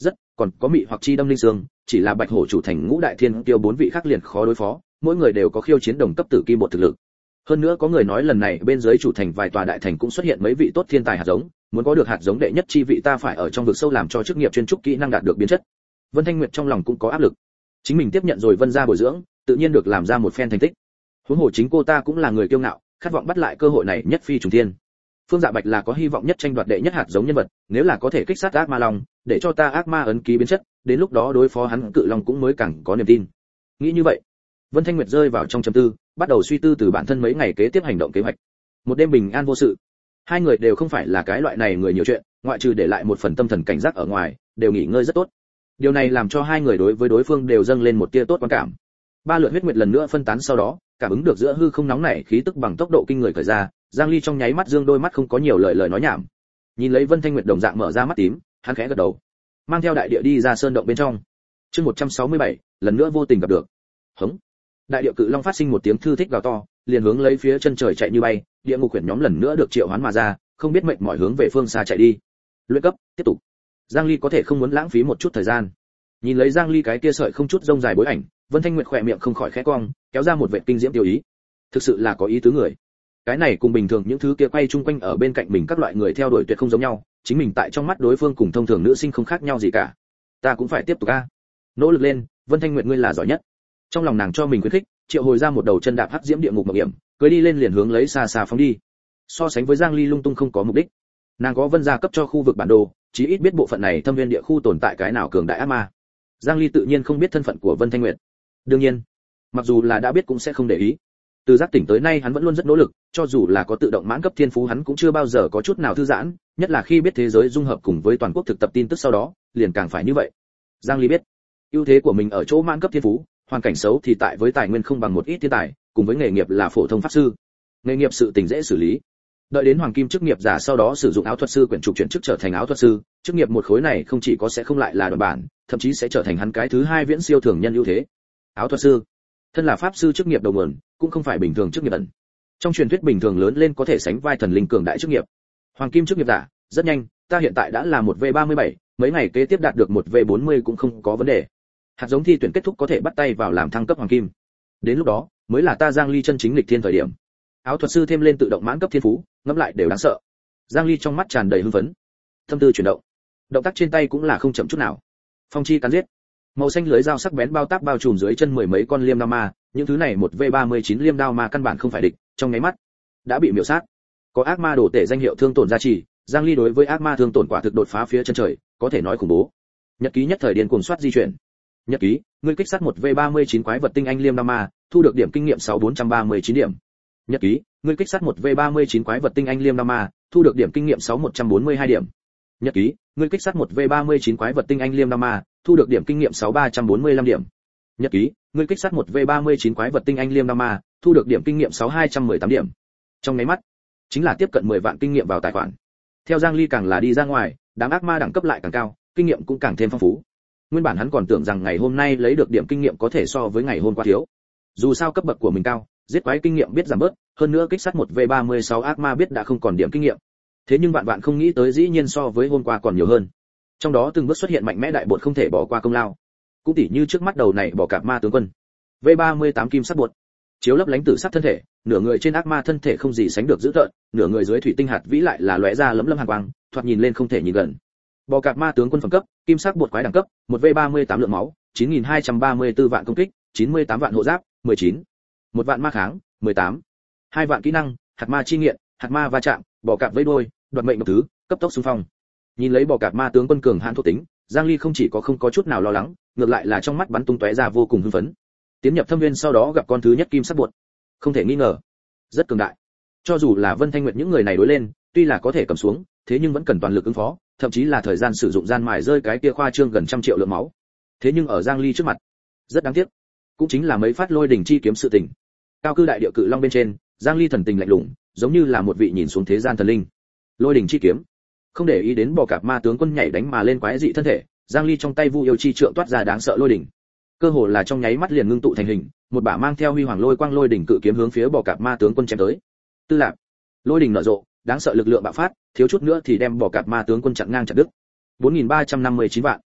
rất, còn có mị hoặc chi đâm linh xương, chỉ là Bạch Hổ chủ thành ngũ đại thiên tiêu bốn vị khác liền khó đối phó, mỗi người đều có khiêu chiến đồng cấp tử kim bộ thực lực. Hơn nữa có người nói lần này bên dưới chủ thành vài tòa đại thành cũng xuất hiện mấy vị tốt thiên tài hạt giống, muốn có được hạt giống đệ nhất chi vị ta phải ở trong vực sâu làm cho chức nghiệp chuyên trúc kỹ năng đạt được biến chất. Vân Thanh Nguyệt trong lòng cũng có áp lực. Chính mình tiếp nhận rồi Vân gia bồi dưỡng, tự nhiên được làm ra một phen thành tích. Huống hồ chính cô ta cũng là người kiêu ngạo, khát vọng bắt lại cơ hội này nhất phi trùng thiên. Phương Dạ Bạch là có hy vọng nhất tranh đoạt đệ nhất hạt giống nhân vật, nếu là có thể kích sát ác ma long, để cho ta ác ma ấn ký biến chất, đến lúc đó đối phó hắn cự long cũng mới càng có niềm tin. Nghĩ như vậy, Vân Thanh Nguyệt rơi vào trong trầm tư, bắt đầu suy tư từ bản thân mấy ngày kế tiếp hành động kế hoạch. Một đêm bình an vô sự. Hai người đều không phải là cái loại này người nhiều chuyện, ngoại trừ để lại một phần tâm thần cảnh giác ở ngoài, đều nghỉ ngơi rất tốt. Điều này làm cho hai người đối với đối phương đều dâng lên một tia tốt quan cảm. Ba lượt huyết nguyệt lần nữa phân tán sau đó, cảm ứng được giữa hư không nóng nảy khí tức bằng tốc độ kinh người khởi ra, Giang Ly trong nháy mắt dương đôi mắt không có nhiều lời lời nói nhảm. Nhìn lấy Vân Thanh Nguyệt đồng dạng mở ra mắt tím, hắn khẽ gật đầu, mang theo đại địa đi ra sơn động bên trong. Chương một trăm sáu mươi bảy, lần nữa vô tình gặp được. Hống. Đại địa cự long phát sinh một tiếng thư thích gào to, liền hướng lấy phía chân trời chạy như bay, địa ngục quyển nhóm lần nữa được triệu hoán mà ra, không biết mệt mỏi hướng về phương xa chạy đi. Luyện cấp, tiếp tục. Giang Ly có thể không muốn lãng phí một chút thời gian. Nhìn lấy Giang Ly cái kia sợi không chút rông dài bối ảnh, Vân Thanh Nguyệt khỏe miệng không khỏi khẽ cong, kéo ra một vệt kinh diễm tiêu ý. Thực sự là có ý tứ người. Cái này cùng bình thường những thứ kia quay chung quanh ở bên cạnh mình các loại người theo đuổi tuyệt không giống nhau, chính mình tại trong mắt đối phương cùng thông thường nữ sinh không khác nhau gì cả. Ta cũng phải tiếp tục a. Nỗ lực lên, Vân Thanh Nguyệt ngươi là giỏi nhất. Trong lòng nàng cho mình khuyến khích, triệu hồi ra một đầu chân đạp hắc diễm địa ngục mộng hiểm, cưỡi đi lên liền hướng lấy xa xa phóng đi. So sánh với Giang Ly lung tung không có mục đích, nàng có Vân gia cấp cho khu vực bản đồ, chí ít biết bộ phận này thâm viên địa khu tồn tại cái nào cường đại ác ma. Giang Ly tự nhiên không biết thân phận của Vân Thanh Nguyệt. Đương nhiên, mặc dù là đã biết cũng sẽ không để ý. Từ giác tỉnh tới nay hắn vẫn luôn rất nỗ lực, cho dù là có tự động mãn cấp thiên phú hắn cũng chưa bao giờ có chút nào thư giãn, nhất là khi biết thế giới dung hợp cùng với toàn quốc thực tập tin tức sau đó, liền càng phải như vậy. Giang Ly biết, ưu thế của mình ở chỗ mãn cấp thiên phú, hoàn cảnh xấu thì tại với tài nguyên không bằng một ít thiên tài, cùng với nghề nghiệp là phổ thông pháp sư. Nghề nghiệp sự tình dễ xử lý. Đợi đến hoàng kim chức nghiệp giả sau đó sử dụng áo thuật sư quyển trục chuyển chức trở thành áo thuật sư, chức nghiệp một khối này không chỉ có sẽ không lại là đoạn bản, thậm chí sẽ trở thành hắn cái thứ hai viễn siêu thường nhân ưu thế. Áo thuật sư, thân là pháp sư chức nghiệp đầu nguồn, cũng không phải bình thường chức nghiệp ẩn. Trong truyền thuyết bình thường lớn lên có thể sánh vai thần linh cường đại chức nghiệp. Hoàng kim chức nghiệp giả, rất nhanh, ta hiện tại đã là một V ba mươi bảy, mấy ngày kế tiếp đạt được một V bốn mươi cũng không có vấn đề. Hạt giống thi tuyển kết thúc có thể bắt tay vào làm thăng cấp hoàng kim. Đến lúc đó, mới là ta Giang Ly chân chính lịch thiên thời điểm. Áo thuật sư thêm lên tự động mãn cấp thiên phú, ngẫm lại đều đáng sợ. Giang Ly trong mắt tràn đầy hưng phấn, tâm tư chuyển động, động tác trên tay cũng là không chậm chút nào. Phong chi cắn giết, màu xanh lưới dao sắc bén bao tác bao trùm dưới chân mười mấy con liêm đao ma, những thứ này một V ba mươi chín liêm đao ma căn bản không phải địch, trong nháy mắt đã bị miểu sát. Có ác ma đổ tể danh hiệu thương tổn gia trì, Giang Ly đối với ác ma thương tổn quả thực đột phá phía chân trời, có thể nói khủng bố. Nhật ký nhất thời điên cuồng soát di chuyển. Nhật ký, ngươi kích sát một V ba mươi chín quái vật tinh anh liêm đao ma, thu được điểm kinh nghiệm sáu bốn trăm ba mươi chín điểm. Nhật ký, ngươi kích sát một V ba mươi chín quái vật tinh anh liêm đao ma, thu được điểm kinh nghiệm sáu một trăm bốn mươi hai điểm. Nhật ký, ngươi kích sát một V ba mươi chín quái vật tinh anh liêm đao ma, thu được điểm kinh nghiệm sáu ba trăm bốn mươi lăm điểm. Nhật ký, ngươi kích sát một V ba mươi chín quái vật tinh anh liêm đao ma, thu được điểm kinh nghiệm sáu hai trăm mười tám điểm. Trong nháy mắt, chính là tiếp cận mười vạn kinh nghiệm vào tài khoản. Theo Giang Ly càng là đi ra ngoài, đám ác ma đẳng cấp lại càng cao, kinh nghiệm cũng càng thêm phong phú. Nguyên bản hắn còn tưởng rằng ngày hôm nay lấy được điểm kinh nghiệm có thể so với ngày hôm qua thiếu. Dù sao cấp bậc của mình cao, giết quái kinh nghiệm biết giảm bớt, hơn nữa kích sát một V ba mươi sáu ác ma biết đã không còn điểm kinh nghiệm. Thế nhưng bạn bạn không nghĩ tới dĩ nhiên so với hôm qua còn nhiều hơn. Trong đó từng bước xuất hiện mạnh mẽ đại bột không thể bỏ qua công lao. Cũng tỉ như trước mắt đầu này bỏ cạp ma tướng quân. V ba mươi tám kim sắc bột, chiếu lấp lánh tử sắc thân thể, nửa người trên ác ma thân thể không gì sánh được dữ tợn, nửa người dưới thủy tinh hạt vĩ lại là lóe ra lấm lấm hàn quang, thoạt nhìn lên không thể nhìn gần. Bò cạp ma tướng quân phẩm cấp, kim sắc bột quái đẳng cấp, một V ba mươi tám lượng máu, chín nghìn hai trăm ba mươi tư vạn công kích, chín mươi tám vạn hộ giáp, mười chín. một vạn ma kháng, mười tám. hai vạn kỹ năng, hạt ma chi nghiện, hạt ma va chạm, bò cạp với đôi, đoạt mệnh độc thứ, cấp tốc xung phong. Nhìn lấy bò cạp ma tướng quân cường hãn thuộc tính, Giang Ly không chỉ có không có chút nào lo lắng, ngược lại là trong mắt bắn tung tóe ra vô cùng hưng phấn. Tiến nhập thâm viên sau đó gặp con thứ nhất kim sắc bột, không thể nghi ngờ, rất cường đại. Cho dù là Vân Thanh Nguyệt những người này đối lên, tuy là có thể cầm xuống, thế nhưng vẫn cần toàn lực ứng phó, thậm chí là thời gian sử dụng gian mài rơi cái kia khoa trương gần trăm triệu lượng máu. Thế nhưng ở Giang Ly trước mặt, rất đáng tiếc, cũng chính là mấy phát lôi đỉnh chi kiếm sự tình. Cao cư đại địa cự long bên trên, Giang Ly thần tình lạnh lùng, giống như là một vị nhìn xuống thế gian thần linh. Lôi đỉnh chi kiếm, không để ý đến bò cạp ma tướng quân nhảy đánh mà lên quái dị thân thể, Giang Ly trong tay Vu yêu chi trượng toát ra đáng sợ lôi đỉnh. Cơ hồ là trong nháy mắt liền ngưng tụ thành hình, một bả mang theo huy hoàng lôi quang lôi đỉnh cự kiếm hướng phía bò cạp ma tướng quân chém tới. Tư lạc, lôi đỉnh nở rộ, đáng sợ lực lượng bạo phát, thiếu chút nữa thì đem bò cạp ma tướng quân chặn ngang chặt đứt. bốn nghìn ba trăm năm mươi chín vạn.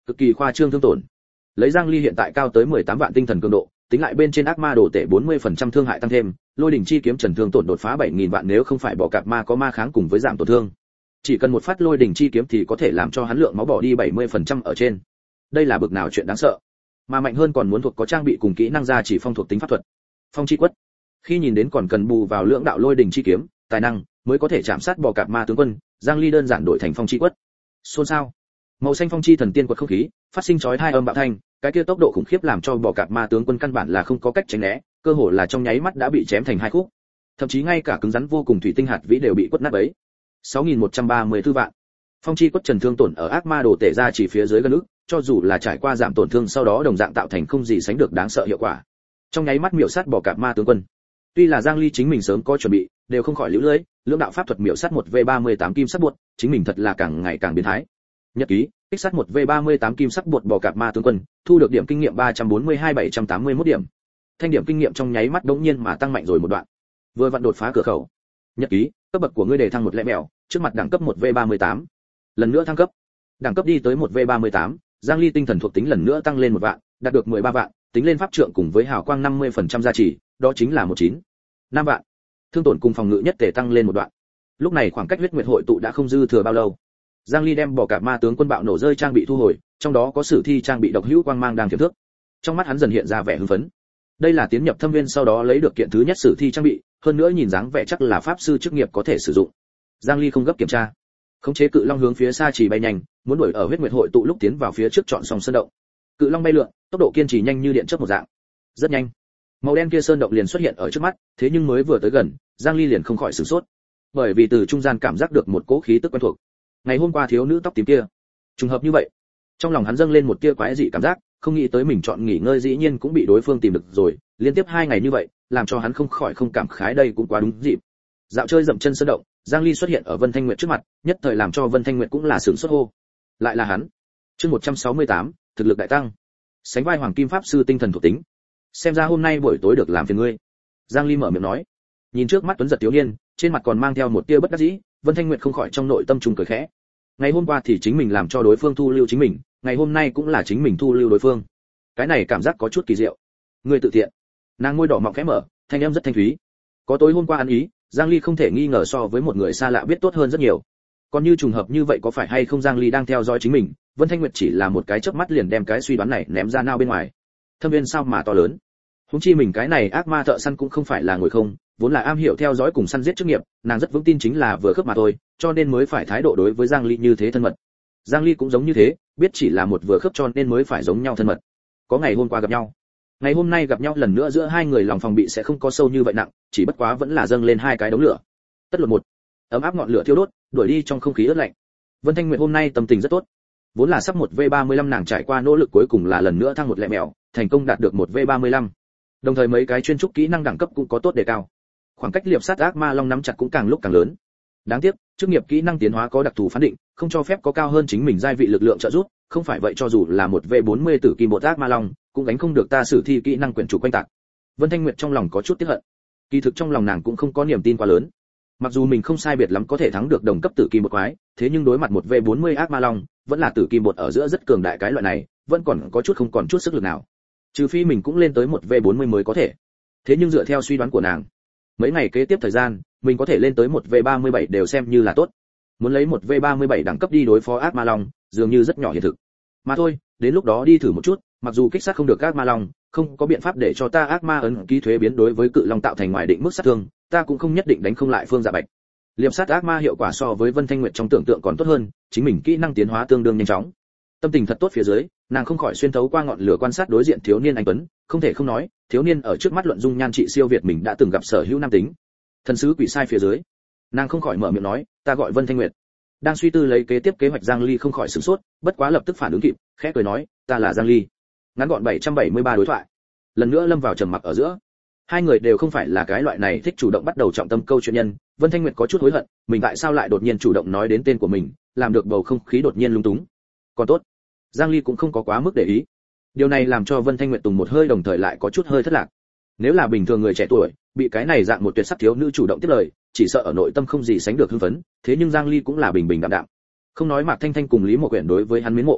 cực kỳ khoa trương thương tổn. Lấy Giang Ly hiện tại cao tới mười tám vạn tinh thần cường độ, tính lại bên trên ác ma đồ tể bốn mươi phần trăm thương hại tăng thêm, lôi đỉnh chi kiếm trần thương tổn đột phá bảy nghìn vạn, nếu không phải bỏ cạp ma có ma kháng cùng với giảm tổn thương, chỉ cần một phát lôi đỉnh chi kiếm thì có thể làm cho hắn lượng máu bỏ đi bảy mươi phần trăm ở trên. Đây là bực nào chuyện đáng sợ. Mà mạnh hơn còn muốn thuộc có trang bị cùng kỹ năng ra chỉ phong thuộc tính pháp thuật. Phong chi quất. Khi nhìn đến còn cần bù vào lượng đạo lôi đỉnh chi kiếm, tài năng mới có thể chạm sát bỏ cạp ma tướng quân, Giang Ly đơn giản đổi thành phong chi quất. Xôn xao. Màu xanh phong chi thần tiên quật không khí, phát sinh chói tai âm bạo thanh, cái kia tốc độ khủng khiếp làm cho bỏ cạp ma tướng quân căn bản là không có cách tránh né, cơ hồ là trong nháy mắt đã bị chém thành hai khúc. Thậm chí ngay cả cứng rắn vô cùng thủy tinh hạt vĩ đều bị quất nát bấy. sáu nghìn một trăm ba mươi tư vạn. Phong chi quất trần thương tổn ở ác ma đồ tể ra chỉ phía dưới gần ức, cho dù là trải qua giảm tổn thương sau đó đồng dạng tạo thành không gì sánh được đáng sợ hiệu quả. Trong nháy mắt miểu sát bỏ cạp ma tướng quân. Tuy là Giang Ly chính mình sớm có chuẩn bị, đều không khỏi liễu lưới, lưỡng đạo pháp thuật miểu sát một v ba mươi tám kim sắc buột, chính mình thật là càng ngày càng biến thái. Nhật ký, kích sát một v ba mươi tám kim sắc buột bỏ cạp ma tướng quân, thu được điểm kinh nghiệm ba trăm bốn mươi hai bảy trăm tám mươi mốt điểm. Thanh điểm kinh nghiệm trong nháy mắt đống nhiên mà tăng mạnh rồi một đoạn. Vừa vặn đột phá cửa khẩu. Nhật ký, cấp bậc của ngươi đề thăng một lẻ mèo, trước mặt đẳng cấp một v ba mươi tám. Lần nữa thăng cấp. Đẳng cấp đi tới một v ba mươi tám, Giang Ly tinh thần thuộc tính lần nữa tăng lên một vạn, đạt được mười ba vạn, tính lên pháp trượng cùng với hào quang năm mươi phần trăm gia trì, đó chính là mười chín. năm vạn. Thương tổn cùng phòng ngự nhất thể tăng lên một đoạn. Lúc này khoảng cách huyết nguyệt hội tụ đã không dư thừa bao lâu. Giang Ly đem bỏ cả ma tướng quân bạo nổ rơi trang bị thu hồi, trong đó có sử thi trang bị độc hữu quang mang đang thiểm thước. Trong mắt hắn dần hiện ra vẻ hưng phấn. Đây là tiến nhập thâm viên sau đó lấy được kiện thứ nhất sử thi trang bị, hơn nữa nhìn dáng vẻ chắc là pháp sư chức nghiệp có thể sử dụng. Giang Ly không gấp kiểm tra, khống chế cự long hướng phía xa chỉ bay nhanh, muốn đuổi ở huyết nguyệt hội tụ lúc tiến vào phía trước chọn xong sơn động. Cự long bay lượn, tốc độ kiên trì nhanh như điện chớp một dạng. Rất nhanh, màu đen kia sơn động liền xuất hiện ở trước mắt, thế nhưng mới vừa tới gần, Giang Ly liền không khỏi sửng sốt, bởi vì từ trung gian cảm giác được một cỗ khí tức quen thuộc. Ngày hôm qua thiếu nữ tóc tím kia, trùng hợp như vậy. Trong lòng hắn dâng lên một tia quái dị cảm giác, không nghĩ tới mình chọn nghỉ ngơi dĩ nhiên cũng bị đối phương tìm được rồi, liên tiếp hai ngày như vậy, làm cho hắn không khỏi không cảm khái đây cũng quá đúng dịp. Dạo chơi dậm chân sơn động, Giang Ly xuất hiện ở Vân Thanh Nguyệt trước mặt, nhất thời làm cho Vân Thanh Nguyệt cũng là sửng sốt hô. Lại là hắn. Chương một trăm sáu mươi tám, thực lực đại tăng. Sánh vai hoàng kim pháp sư tinh thần thuộc tính. Xem ra hôm nay buổi tối được làm phiền ngươi. Giang Ly mở miệng nói. Nhìn trước mắt tuấn giật thiếu niên, trên mặt còn mang theo một tia bất đắc dĩ, Vân Thanh Nguyệt không khỏi trong nội tâm trùng cười khẽ. Ngày hôm qua thì chính mình làm cho đối phương thu lưu chính mình, ngày hôm nay cũng là chính mình thu lưu đối phương. Cái này cảm giác có chút kỳ diệu. Ngươi tự tiện. Nàng môi đỏ mọng khẽ mở, thanh âm rất thanh thúy. Có tối hôm qua ăn ý, Giang Ly không thể nghi ngờ so với một người xa lạ biết tốt hơn rất nhiều. Còn như trùng hợp như vậy có phải hay không Giang Ly đang theo dõi chính mình, Vân Thanh Nguyệt chỉ là một cái chớp mắt liền đem cái suy đoán này ném ra nao bên ngoài. Thâm viên sao mà to lớn. Huống chi mình cái này ác ma thợ săn cũng không phải là người không, vốn là am hiểu theo dõi cùng săn giết chức nghiệp, nàng rất vững tin chính là vừa khớp mà thôi, cho nên mới phải thái độ đối với Giang Ly như thế thân mật. Giang Ly cũng giống như thế, biết chỉ là một vừa khớp cho nên mới phải giống nhau thân mật. Có ngày hôm qua gặp nhau, ngày hôm nay gặp nhau lần nữa giữa hai người lòng phòng bị sẽ không có sâu như vậy nặng, chỉ bất quá vẫn là dâng lên hai cái đống lửa. Tất luận một, ấm áp ngọn lửa thiêu đốt, đuổi đi trong không khí ướt lạnh. Vân Thanh Nguyệt hôm nay tâm tình rất tốt. Vốn là sắp một v ba mươi lăm nàng trải qua nỗ lực cuối cùng là lần nữa thăng một lẹ mèo, thành công đạt được một v ba mươi lăm. Đồng thời mấy cái chuyên trúc kỹ năng đẳng cấp cũng có tốt đề cao. Khoảng cách liệp sát ác ma long nắm chặt cũng càng lúc càng lớn. Đáng tiếc, chức nghiệp kỹ năng tiến hóa có đặc thù phán định, không cho phép có cao hơn chính mình giai vị lực lượng trợ giúp, không phải vậy cho dù là một v bốn mươi tử kim bột ác ma long, cũng gánh không được ta sử thi kỹ năng quyển chủ quanh tạc. Vân Thanh Nguyệt trong lòng có chút tiếc hận. Kỳ thực trong lòng nàng cũng không có niềm tin quá lớn. Mặc dù mình không sai biệt lắm có thể thắng được đồng cấp tử kim bột quái, thế nhưng đối mặt một v bốn mươi ác ma long, vẫn là tử kim bột ở giữa rất cường đại cái loại này, vẫn còn có chút không còn chút sức lực nào. Trừ phi mình cũng lên tới một v bốn mươi mới có thể. Thế nhưng dựa theo suy đoán của nàng, mấy ngày kế tiếp thời gian, mình có thể lên tới một v ba mươi bảy đều xem như là tốt. Muốn lấy một v ba mươi bảy đẳng cấp đi đối phó ác ma long, dường như rất nhỏ hiện thực. Mà thôi, đến lúc đó đi thử một chút, mặc dù kích sát không được ác ma long, không có biện pháp để cho ta ác ma ấn ký thuế biến đối với cự long tạo thành ngoài định mức sát thương, ta cũng không nhất định đánh không lại Phương Dạ Bạch. Liệp sát ác ma hiệu quả so với Vân Thanh Nguyệt trong tưởng tượng còn tốt hơn, chính mình kỹ năng tiến hóa tương đương nhanh chóng. Tâm tình thật tốt phía dưới, nàng không khỏi xuyên thấu qua ngọn lửa quan sát đối diện thiếu niên anh tuấn, không thể không nói, thiếu niên ở trước mắt luận dung nhan trị siêu việt mình đã từng gặp sở hữu nam tính. Thần sứ quỷ sai phía dưới, nàng không khỏi mở miệng nói, ta gọi Vân Thanh Nguyệt. Đang suy tư lấy kế tiếp kế hoạch Giang Ly không khỏi sửng sốt, bất quá lập tức phản ứng kịp, khẽ cười nói, ta là Giang Ly. Ngắn gọn bảy trăm bảy mươi ba đối thoại. Lần nữa lâm vào trầm mặc ở giữa. Hai người đều không phải là cái loại này thích chủ động bắt đầu trọng tâm câu chuyện nhân, Vân Thanh Nguyệt có chút hối hận, mình tại sao lại đột nhiên chủ động nói đến tên của mình, làm được bầu không khí đột nhiên lung túng. Còn tốt, Giang Ly cũng không có quá mức để ý. Điều này làm cho Vân Thanh Nguyệt tùng một hơi đồng thời lại có chút hơi thất lạc. Nếu là bình thường người trẻ tuổi, bị cái này dạng một tuyệt sắc thiếu nữ chủ động tiếp lời, chỉ sợ ở nội tâm không gì sánh được hưng phấn, thế nhưng Giang Ly cũng là bình bình đạm đạm. Không nói Mạc Thanh Thanh cùng Lý Mộ Quyển đối với hắn mến mộ,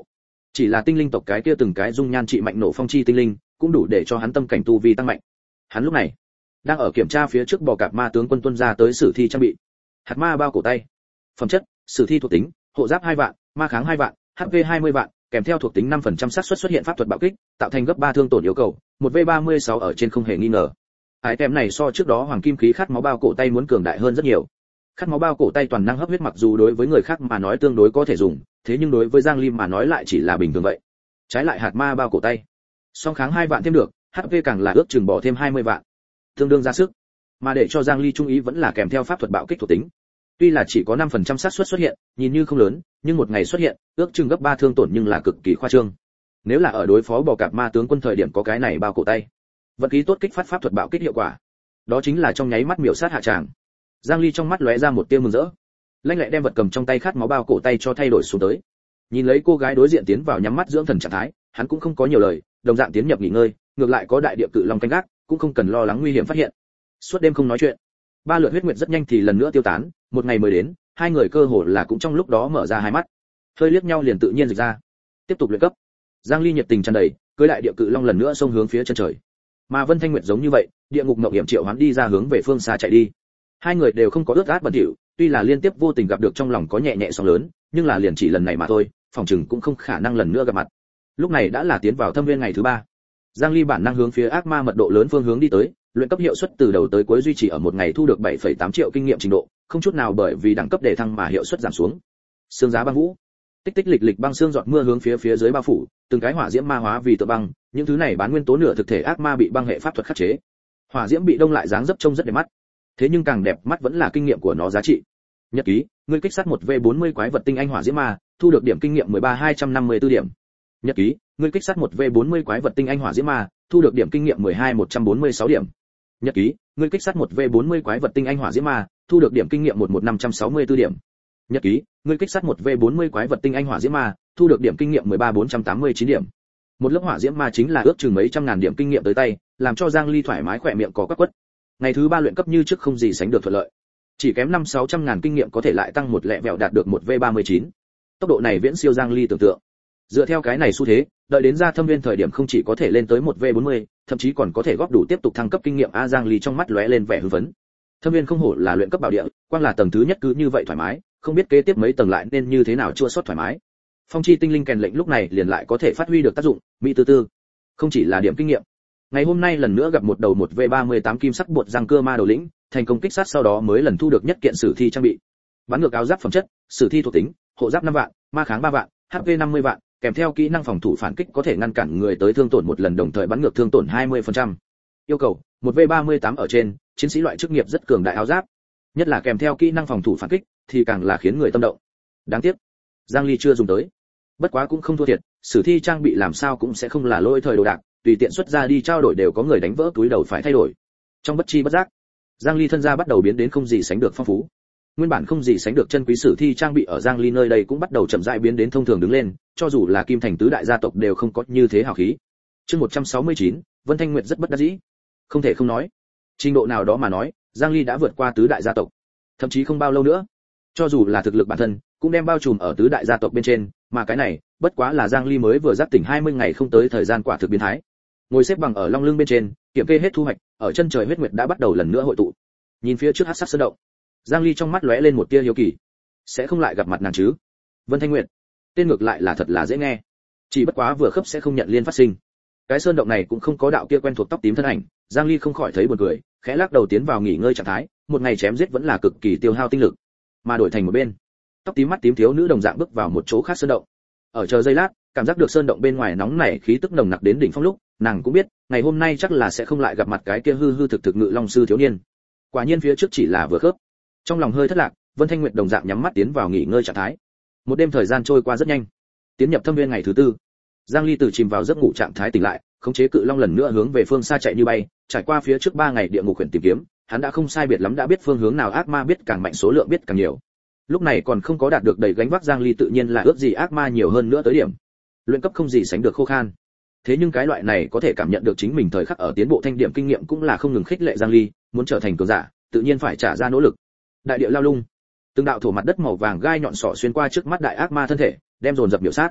Chỉ là tinh linh tộc cái kia từng cái dung nhan trị mạnh nổ phong chi tinh linh, cũng đủ để cho hắn tâm cảnh tu vi tăng mạnh. Hắn lúc này đang ở kiểm tra phía trước bò cạp ma tướng quân tuân ra tới sử thi trang bị. Hạt ma bao cổ tay. Phẩm chất: sử thi thuộc tính, hộ giáp hai vạn, ma kháng hai vạn, hát pê hai mươi vạn, kèm theo thuộc tính năm phần trăm xác suất xuất hiện pháp thuật bạo kích, tạo thành gấp ba thương tổn yêu cầu, một v ba mươi sáu ở trên không hề nghi ngờ. Item này so trước đó hoàng kim khí khát máu bao cổ tay muốn cường đại hơn rất nhiều. Khát máu bao cổ tay toàn năng hấp huyết mặc dù đối với người khác mà nói tương đối có thể dùng, thế nhưng đối với Giang Ly mà nói lại chỉ là bình thường vậy. Trái lại hạt ma bao cổ tay, song kháng hai vạn thêm được, hát pê càng là ước chừng bỏ thêm hai mươi vạn, tương đương ra sức. Mà để cho Giang Ly chú ý vẫn là kèm theo pháp thuật bạo kích thuộc tính. Tuy là chỉ có năm phần trăm xác suất xuất hiện, nhìn như không lớn, nhưng một ngày xuất hiện, ước chừng gấp ba thương tổn nhưng là cực kỳ khoa trương. Nếu là ở đối phó bò cạp ma tướng quân thời điểm có cái này bao cổ tay, vận khí tốt kích phát pháp thuật bạo kích hiệu quả, đó chính là trong nháy mắt miểu sát hạ tràng. Giang Ly trong mắt lóe ra một tia mừng rỡ, lanh lẹ đem vật cầm trong tay khát máu bao cổ tay cho thay đổi xuống tới. Nhìn lấy cô gái đối diện tiến vào nhắm mắt dưỡng thần trạng thái, hắn cũng không có nhiều lời, đồng dạng tiến nhập nghỉ ngơi, ngược lại có đại địa cự long canh gác, cũng không cần lo lắng nguy hiểm phát hiện. Suốt đêm không nói chuyện, ba lượt huyết nguyệt rất nhanh thì lần nữa tiêu tán, một ngày mới đến, hai người cơ hồ là cũng trong lúc đó mở ra hai mắt, hơi liếc nhau liền tự nhiên dịch ra, tiếp tục luyện cấp. Giang Ly nhiệt tình tràn đầy, cưỡi đại địa cự long lần nữa xông hướng phía chân trời. Mà Vân Thanh Nguyệt giống như vậy, địa ngục mộng hiểm triệu hoán đi ra hướng về phương xa chạy đi. Hai người đều không có ướt át bẩn thỉu, tuy là liên tiếp vô tình gặp được trong lòng có nhẹ nhẹ sóng lớn, nhưng là liền chỉ lần này mà thôi, phòng chừng cũng không khả năng lần nữa gặp mặt. Lúc này đã là tiến vào thâm viên ngày thứ ba. Giang Ly bản năng hướng phía ác ma mật độ lớn phương hướng đi tới, luyện cấp hiệu suất từ đầu tới cuối duy trì ở một ngày thu được bảy phẩy tám triệu kinh nghiệm trình độ, không chút nào bởi vì đẳng cấp đề thăng mà hiệu suất giảm xuống. Sương giá băng vũ, tích tích lịch lịch băng xương giọt mưa hướng phía phía dưới bao phủ, từng cái hỏa diễm ma hóa vì tự băng, những thứ này bán nguyên tố nửa thực thể ác ma bị băng hệ pháp thuật khắc chế. Hỏa diễm bị đông lại dáng dấp trông rất đẹp mắt, thế nhưng càng đẹp mắt vẫn là kinh nghiệm của nó giá trị. Nhật ký, ngươi kích sát một v bốn mươi quái vật tinh anh hỏa diễm ma, thu được điểm kinh nghiệm mười ba hai trăm năm mươi tư điểm. Nhật ký, ngươi kích sát một v bốn mươi quái vật tinh anh hỏa diễm ma, thu được điểm kinh nghiệm mười hai một trăm bốn mươi sáu điểm. Nhật ký, ngươi kích sát một v bốn mươi quái vật tinh anh hỏa diễm ma, thu được điểm kinh nghiệm một một năm trăm sáu mươi tư điểm. Nhật ký, ngươi kích sát một v bốn mươi quái vật tinh anh hỏa diễm ma, thu được điểm kinh nghiệm mười ba bốn trăm tám mươi chín điểm. Một lớp hỏa diễm ma chính là ước chừng mấy trăm ngàn điểm kinh nghiệm tới tay, làm cho Giang Ly thoải mái khỏe miệng có quắc quất. Ngày thứ ba luyện cấp như trước không gì sánh được thuận lợi. Chỉ kém năm sáu trăm ngàn kinh nghiệm có thể lại tăng một lẹ vẹo đạt được một v ba mươi chín. Tốc độ này viễn siêu Giang Ly tưởng tượng. Dựa theo cái này xu thế, đợi đến ra thâm viên thời điểm không chỉ có thể lên tới một v bốn mươi, thậm chí còn có thể góp đủ tiếp tục thăng cấp kinh nghiệm. A Giang Ly trong mắt lóe lên vẻ hưng phấn. Thâm viên không hổ là luyện cấp bảo địa, quang là tầng thứ nhất cứ như vậy thoải mái, không biết kế tiếp mấy tầng lại nên như thế nào chua xót thoải mái. Phong chi tinh linh kèn lệnh lúc này liền lại có thể phát huy được tác dụng, mỹ tư tư. Không chỉ là điểm kinh nghiệm. Ngày hôm nay lần nữa gặp một đầu một v ba mươi tám kim sắc bột răng cưa ma đầu lĩnh, thành công kích sát sau đó mới lần thu được nhất kiện sử thi trang bị. Bắn ngược áo giáp phẩm chất, sử thi thuộc tính, hộ giáp năm vạn, ma kháng ba vạn, hát pê năm mươi vạn, kèm theo kỹ năng phòng thủ phản kích có thể ngăn cản người tới thương tổn một lần đồng thời bắn ngược thương tổn hai mươi phần trăm. Yêu cầu, một v ba mươi tám ở trên, chiến sĩ loại chức nghiệp rất cường đại áo giáp. Nhất là kèm theo kỹ năng phòng thủ phản kích thì càng là khiến người tâm động. Đáng tiếc, Giang Ly chưa dùng tới. Bất quá cũng không thua thiệt, sử thi trang bị làm sao cũng sẽ không là lỗi thời đồ đạc, tùy tiện xuất ra đi trao đổi đều có người đánh vỡ túi đầu phải thay đổi. Trong bất chi bất giác, Giang Ly thân gia bắt đầu biến đến không gì sánh được phong phú. Nguyên bản không gì sánh được chân quý sử thi trang bị ở Giang Ly nơi đây cũng bắt đầu chậm rãi biến đến thông thường đứng lên, cho dù là Kim Thành tứ đại gia tộc đều không có như thế hào khí. Chương một trăm sáu mươi chín, Vân Thanh Nguyệt rất bất đắc dĩ. Không thể không nói, trình độ nào đó mà nói, Giang Ly đã vượt qua tứ đại gia tộc. Thậm chí không bao lâu nữa, cho dù là thực lực bản thân, cũng đem bao trùm ở tứ đại gia tộc bên trên, mà cái này, bất quá là Giang Ly mới vừa giác tỉnh hai mươi ngày không tới thời gian quả thực biến thái. Ngồi xếp bằng ở long lưng bên trên, kiểm kê hết thu hoạch, ở chân trời huyết nguyệt đã bắt đầu lần nữa hội tụ. Nhìn phía trước hắc sắc sơn động, Giang Ly trong mắt lóe lên một tia hiếu kỳ. Sẽ không lại gặp mặt nàng chứ? Vân Thanh Nguyệt, tên ngược lại là thật là dễ nghe. Chỉ bất quá vừa khớp sẽ không nhận liên phát sinh. Cái sơn động này cũng không có đạo kia quen thuộc tóc tím thân ảnh, Giang Ly không khỏi thấy buồn cười, khẽ lắc đầu tiến vào nghỉ ngơi trạng thái, một ngày chém giết vẫn là cực kỳ tiêu hao tinh lực. Mà đổi thành một bên, tóc tím mắt tím thiếu nữ đồng dạng bước vào một chỗ khác sơn động. Ở chờ giây lát, cảm giác được sơn động bên ngoài nóng nảy khí tức nồng nặc đến đỉnh phong lúc, nàng cũng biết, ngày hôm nay chắc là sẽ không lại gặp mặt cái kia hư hư thực thực ngự long sư thiếu niên. Quả nhiên phía trước chỉ là vừa khớp. Trong lòng hơi thất lạc, Vân Thanh Nguyệt đồng dạng nhắm mắt tiến vào nghỉ ngơi trạng thái. Một đêm thời gian trôi qua rất nhanh. Tiến nhập thâm viên ngày thứ tư, Giang Ly từ chìm vào giấc ngủ trạng thái tỉnh lại, khống chế cự long lần nữa hướng về phương xa chạy như bay, trải qua phía trước ba ngày địa ngục huyền tìm kiếm, hắn đã không sai biệt lắm đã biết phương hướng nào ác ma biết càng mạnh số lượng biết càng nhiều. Lúc này còn không có đạt được đầy gánh vác Giang Ly tự nhiên là ước gì ác ma nhiều hơn nữa tới điểm. Luyện cấp không gì sánh được khô khan. Thế nhưng cái loại này có thể cảm nhận được chính mình thời khắc ở tiến bộ thanh điểm kinh nghiệm cũng là không ngừng khích lệ Giang Ly, muốn trở thành cường giả, tự nhiên phải trả ra nỗ lực. Đại địa lao lung, từng đạo thổ mặt đất màu vàng gai nhọn sọ xuyên qua trước mắt đại ác ma thân thể, đem dồn dập biểu sát.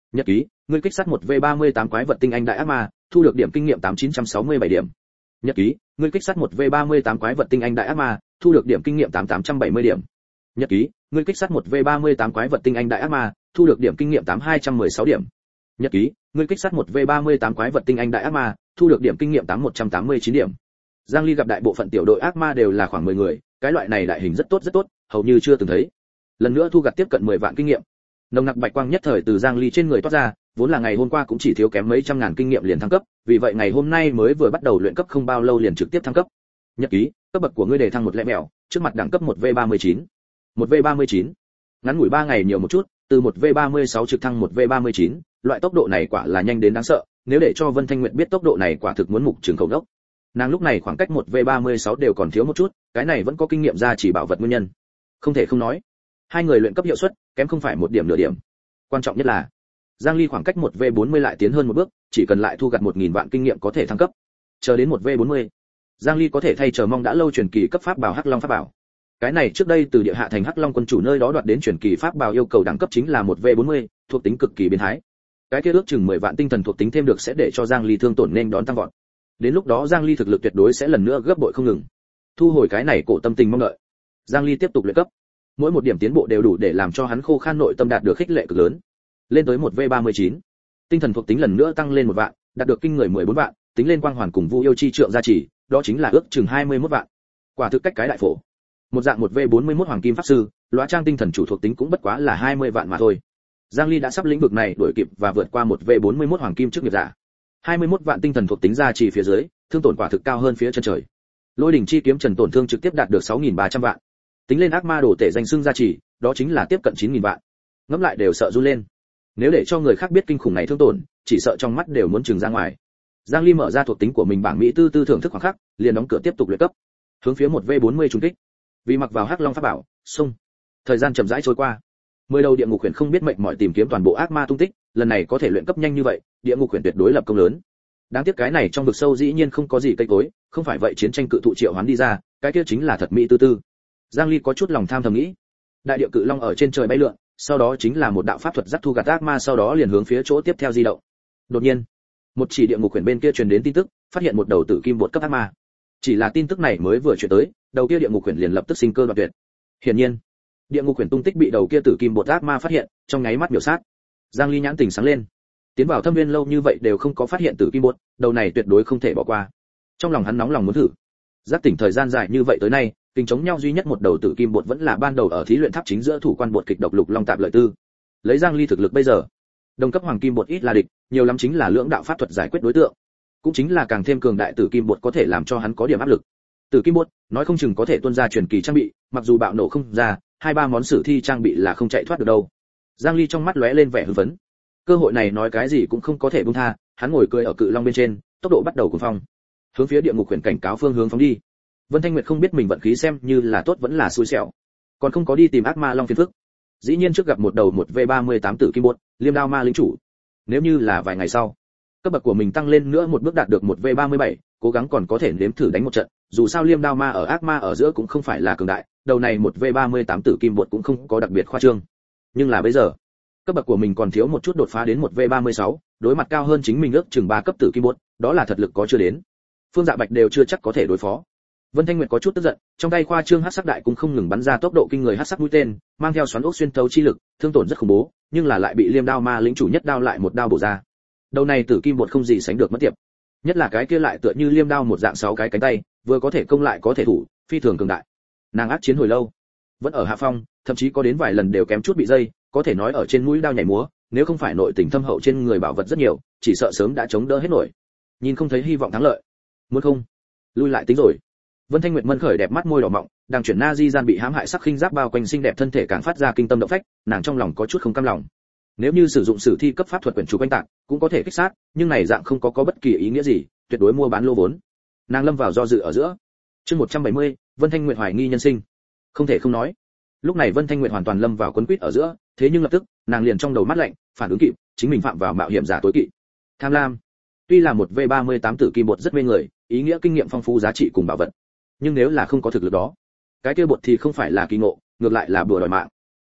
Nhật ký, ngươi kích sát một V ba mươi tám quái vật tinh anh đại ác ma, thu được điểm kinh nghiệm tám nghìn chín trăm sáu mươi bảy điểm. Nhật ký, ngươi kích sát một V ba mươi tám quái vật tinh anh đại ác ma, thu được điểm kinh nghiệm tám nghìn tám trăm bảy mươi điểm. Nhật ký, ngươi kích sát một V ba mươi tám quái vật tinh anh đại ác ma, thu được điểm kinh nghiệm tám nghìn hai trăm mười sáu điểm. Nhật ký, ngươi kích sát một V ba mươi tám quái vật tinh anh đại ác ma, thu được điểm kinh nghiệm tám nghìn một trăm tám mươi chín điểm. Giang Ly gặp đại bộ phận tiểu đội ác ma đều là khoảng mười người, cái loại này đại hình rất tốt rất tốt, hầu như chưa từng thấy. Lần nữa thu gặt tiếp cận mười vạn kinh nghiệm. Nồng nặc bạch quang nhất thời từ Giang Ly trên người toát ra, vốn là ngày hôm qua cũng chỉ thiếu kém mấy trăm ngàn kinh nghiệm liền thăng cấp, vì vậy ngày hôm nay mới vừa bắt đầu luyện cấp không bao lâu liền trực tiếp thăng cấp. Nhật ký, cấp bậc của ngươi đề thăng một lẻ mèo, trước mặt đẳng cấp một V ba mươi chín. một V ba mươi chín. Ngắn ngủi ba ngày nhiều một chút, từ một V ba mươi sáu trực thăng một V ba mươi chín, loại tốc độ này quả là nhanh đến đáng sợ, nếu để cho Vân Thanh Nguyệt biết tốc độ này quả thực muốn mục trường khẩu đốc. Nàng lúc này khoảng cách một V ba mươi sáu đều còn thiếu một chút, cái này vẫn có kinh nghiệm ra chỉ bảo vật nguyên nhân. Không thể không nói, hai người luyện cấp hiệu suất kém không phải một điểm nửa điểm. Quan trọng nhất là Giang Ly khoảng cách một V bốn mươi lại tiến hơn một bước, chỉ cần lại thu gặt một nghìn vạn kinh nghiệm có thể thăng cấp. Chờ đến một V bốn mươi, Giang Ly có thể thay chờ mong đã lâu truyền kỳ cấp pháp bảo Hắc Long pháp bảo. Cái này trước đây từ địa hạ thành Hắc Long quân chủ nơi đó đoạt đến truyền kỳ pháp bảo yêu cầu đẳng cấp chính là một V bốn mươi, thuộc tính cực kỳ biến thái. Cái kia ước chừng mười vạn tinh thần thuộc tính thêm được sẽ để cho Giang Ly thương tổn nên đón tăng vọt. Đến lúc đó Giang Ly thực lực tuyệt đối sẽ lần nữa gấp bội không ngừng. Thu hồi cái này cổ tâm tình mong đợi, Giang Ly tiếp tục luyện cấp. Mỗi một điểm tiến bộ đều đủ để làm cho hắn khô khan nội tâm đạt được khích lệ cực lớn. Lên tới một V ba mươi chín, tinh thần thuộc tính lần nữa tăng lên một vạn, đạt được kinh người mười bốn vạn, tính lên quang hoàn cùng Vu yêu chi trượng gia trì, đó chính là ước chừng hai mươi mốt vạn. Quả thực cách cái đại phổ. Một dạng một V bốn mươi mốt hoàng kim pháp sư, lóa trang tinh thần chủ thuộc tính cũng bất quá là hai mươi vạn mà thôi. Giang Ly đã sắp lĩnh vực này đuổi kịp và vượt qua một V bốn mươi mốt hoàng kim trước nghiệp giả. hai mươi mốt vạn tinh thần thuộc tính gia trì phía dưới, thương tổn quả thực cao hơn phía chân trời. Lôi đỉnh chi kiếm trần tổn thương trực tiếp đạt được sáu nghìn ba trăm vạn. Tính lên ác ma đồ tể danh xưng gia trì, đó chính là tiếp cận chín nghìn vạn. Ngẫm lại đều sợ run lên. Nếu để cho người khác biết kinh khủng này thương tổn, chỉ sợ trong mắt đều muốn trừng ra ngoài. Giang Ly mở ra thuộc tính của mình bảng mỹ tư tư thưởng thức khoảng khắc, liền đóng cửa tiếp tục luyện cấp. Hướng phía một V bốn mươi trùng kích. Vì mặc vào Hắc Long pháp bảo, xung. Thời gian chậm rãi trôi qua. Mười đầu địa ngục huyền không biết mệnh mỏi tìm kiếm toàn bộ ác ma tung tích, lần này có thể luyện cấp nhanh như vậy, địa ngục huyền tuyệt đối lập công lớn. Đáng tiếc cái này trong vực sâu dĩ nhiên không có gì cây cối, không phải vậy chiến tranh cự thụ triệu hoán đi ra, cái kia chính là thật mỹ tư tư. Giang Ly có chút lòng tham thầm nghĩ. Đại địa cự long ở trên trời bay lượn, sau đó chính là một đạo pháp thuật giáp thu gạt ác ma, sau đó liền hướng phía chỗ tiếp theo di động. Đột nhiên, một chỉ địa ngục huyền bên kia truyền đến tin tức, phát hiện một đầu tử kim bột cấp ác ma. Chỉ là tin tức này mới vừa truyền tới, đầu kia địa ngục huyền liền lập tức sinh cơ đoạn tuyệt. Hiển nhiên, địa ngục huyền tung tích bị đầu kia tử kim bột ác ma phát hiện, trong nháy mắt miểu sát. Giang Ly nhãn tình sáng lên. Tiến vào thâm viên lâu như vậy đều không có phát hiện tử kim bột, đầu này tuyệt đối không thể bỏ qua. Trong lòng hắn nóng lòng muốn thử. Giác tỉnh thời gian dài như vậy tới nay, tình chống nhau duy nhất một đầu tử kim bột vẫn là ban đầu ở thí luyện tháp chính giữa thủ quan bột kịch độc lục long tạp lợi tư. Lấy Giang Ly thực lực bây giờ, đồng cấp hoàng kim bột ít là địch, nhiều lắm chính là lưỡng đạo pháp thuật giải quyết đối tượng. Cũng chính là càng thêm cường đại tử kim bột có thể làm cho hắn có điểm áp lực. Tử kim bột, nói không chừng có thể tuôn ra truyền kỳ trang bị, mặc dù bạo nổ không ra, hai ba món sử thi trang bị là không chạy thoát được đâu. Giang Ly trong mắt lóe lên vẻ hưng phấn. Cơ hội này nói cái gì cũng không có thể buông tha, hắn ngồi cười ở cự long bên trên, tốc độ bắt đầu cuồng phong. Hướng phía địa ngục huyền cảnh cáo phương hướng phóng đi. Vân Thanh Nguyệt không biết mình vận khí xem như là tốt vẫn là xui xẻo, còn không có đi tìm ác ma long phiền phức. Dĩ nhiên trước gặp một đầu một V ba mươi tám tử kim bột, liêm đao ma linh chủ. Nếu như là vài ngày sau, cấp bậc của mình tăng lên nữa một bước đạt được một V ba mươi bảy, cố gắng còn có thể nếm thử đánh một trận, dù sao liêm đao ma ở ác ma ở giữa cũng không phải là cường đại, đầu này một V ba mươi tám tử kim bột cũng không có đặc biệt khoa trương. Nhưng là bây giờ, cấp bậc của mình còn thiếu một chút đột phá đến một V ba mươi sáu, đối mặt cao hơn chính mình ước chừng ba cấp tử kim bột, đó là thật lực có chưa đến. Phương Dạ Bạch đều chưa chắc có thể đối phó. Vân Thanh Nguyệt có chút tức giận, trong tay khoa trương hắc sắc đại cũng không ngừng bắn ra tốc độ kinh người hắc sắc mũi tên, mang theo xoắn ốc xuyên thấu chi lực, thương tổn rất khủng bố, nhưng là lại bị liêm đao ma lĩnh chủ nhất đao lại một đao bổ ra. Đầu này tử kim bột không gì sánh được mất tiệp. Nhất là cái kia lại tựa như liêm đao một dạng sáu cái cánh tay, vừa có thể công lại có thể thủ, phi thường cường đại. Nàng ác chiến hồi lâu, vẫn ở hạ phong, thậm chí có đến vài lần đều kém chút bị dây, có thể nói ở trên mũi đao nhảy múa, nếu không phải nội tình thâm hậu trên người bảo vật rất nhiều, chỉ sợ sớm đã chống đỡ hết nổi. Nhìn không thấy hy vọng thắng lợi. Muốn không, lui lại tính rồi. Vân Thanh Nguyệt mân khởi đẹp mắt môi đỏ mọng, đang chuyển na di gian bị hãm hại sắc khinh giáp bao quanh xinh đẹp thân thể càng phát ra kinh tâm động phách, nàng trong lòng có chút không cam lòng. Nếu như sử dụng sử thi cấp pháp thuật quyển chủ quanh tạc, cũng có thể kích sát, nhưng này dạng không có có bất kỳ ý nghĩa gì, tuyệt đối mua bán lô vốn. Nàng lâm vào do dự ở giữa. Chương một trăm bảy mươi, Vân Thanh Nguyệt hoài nghi nhân sinh. Không thể không nói, lúc này Vân Thanh Nguyệt hoàn toàn lâm vào quấn quýt ở giữa, thế nhưng lập tức, nàng liền trong đầu mắt lạnh, phản ứng kịp, chính mình phạm vào mạo hiểm giả tối kỵ. Tham lam. Tuy là một V ba mươi tám tử kim bột rất mê người, ý nghĩa kinh nghiệm phong phú giá trị cùng bảo vật. Nhưng nếu là không có thực lực đó, cái kia bột thì không phải là kỳ ngộ, ngược lại là bùa đòi mạng.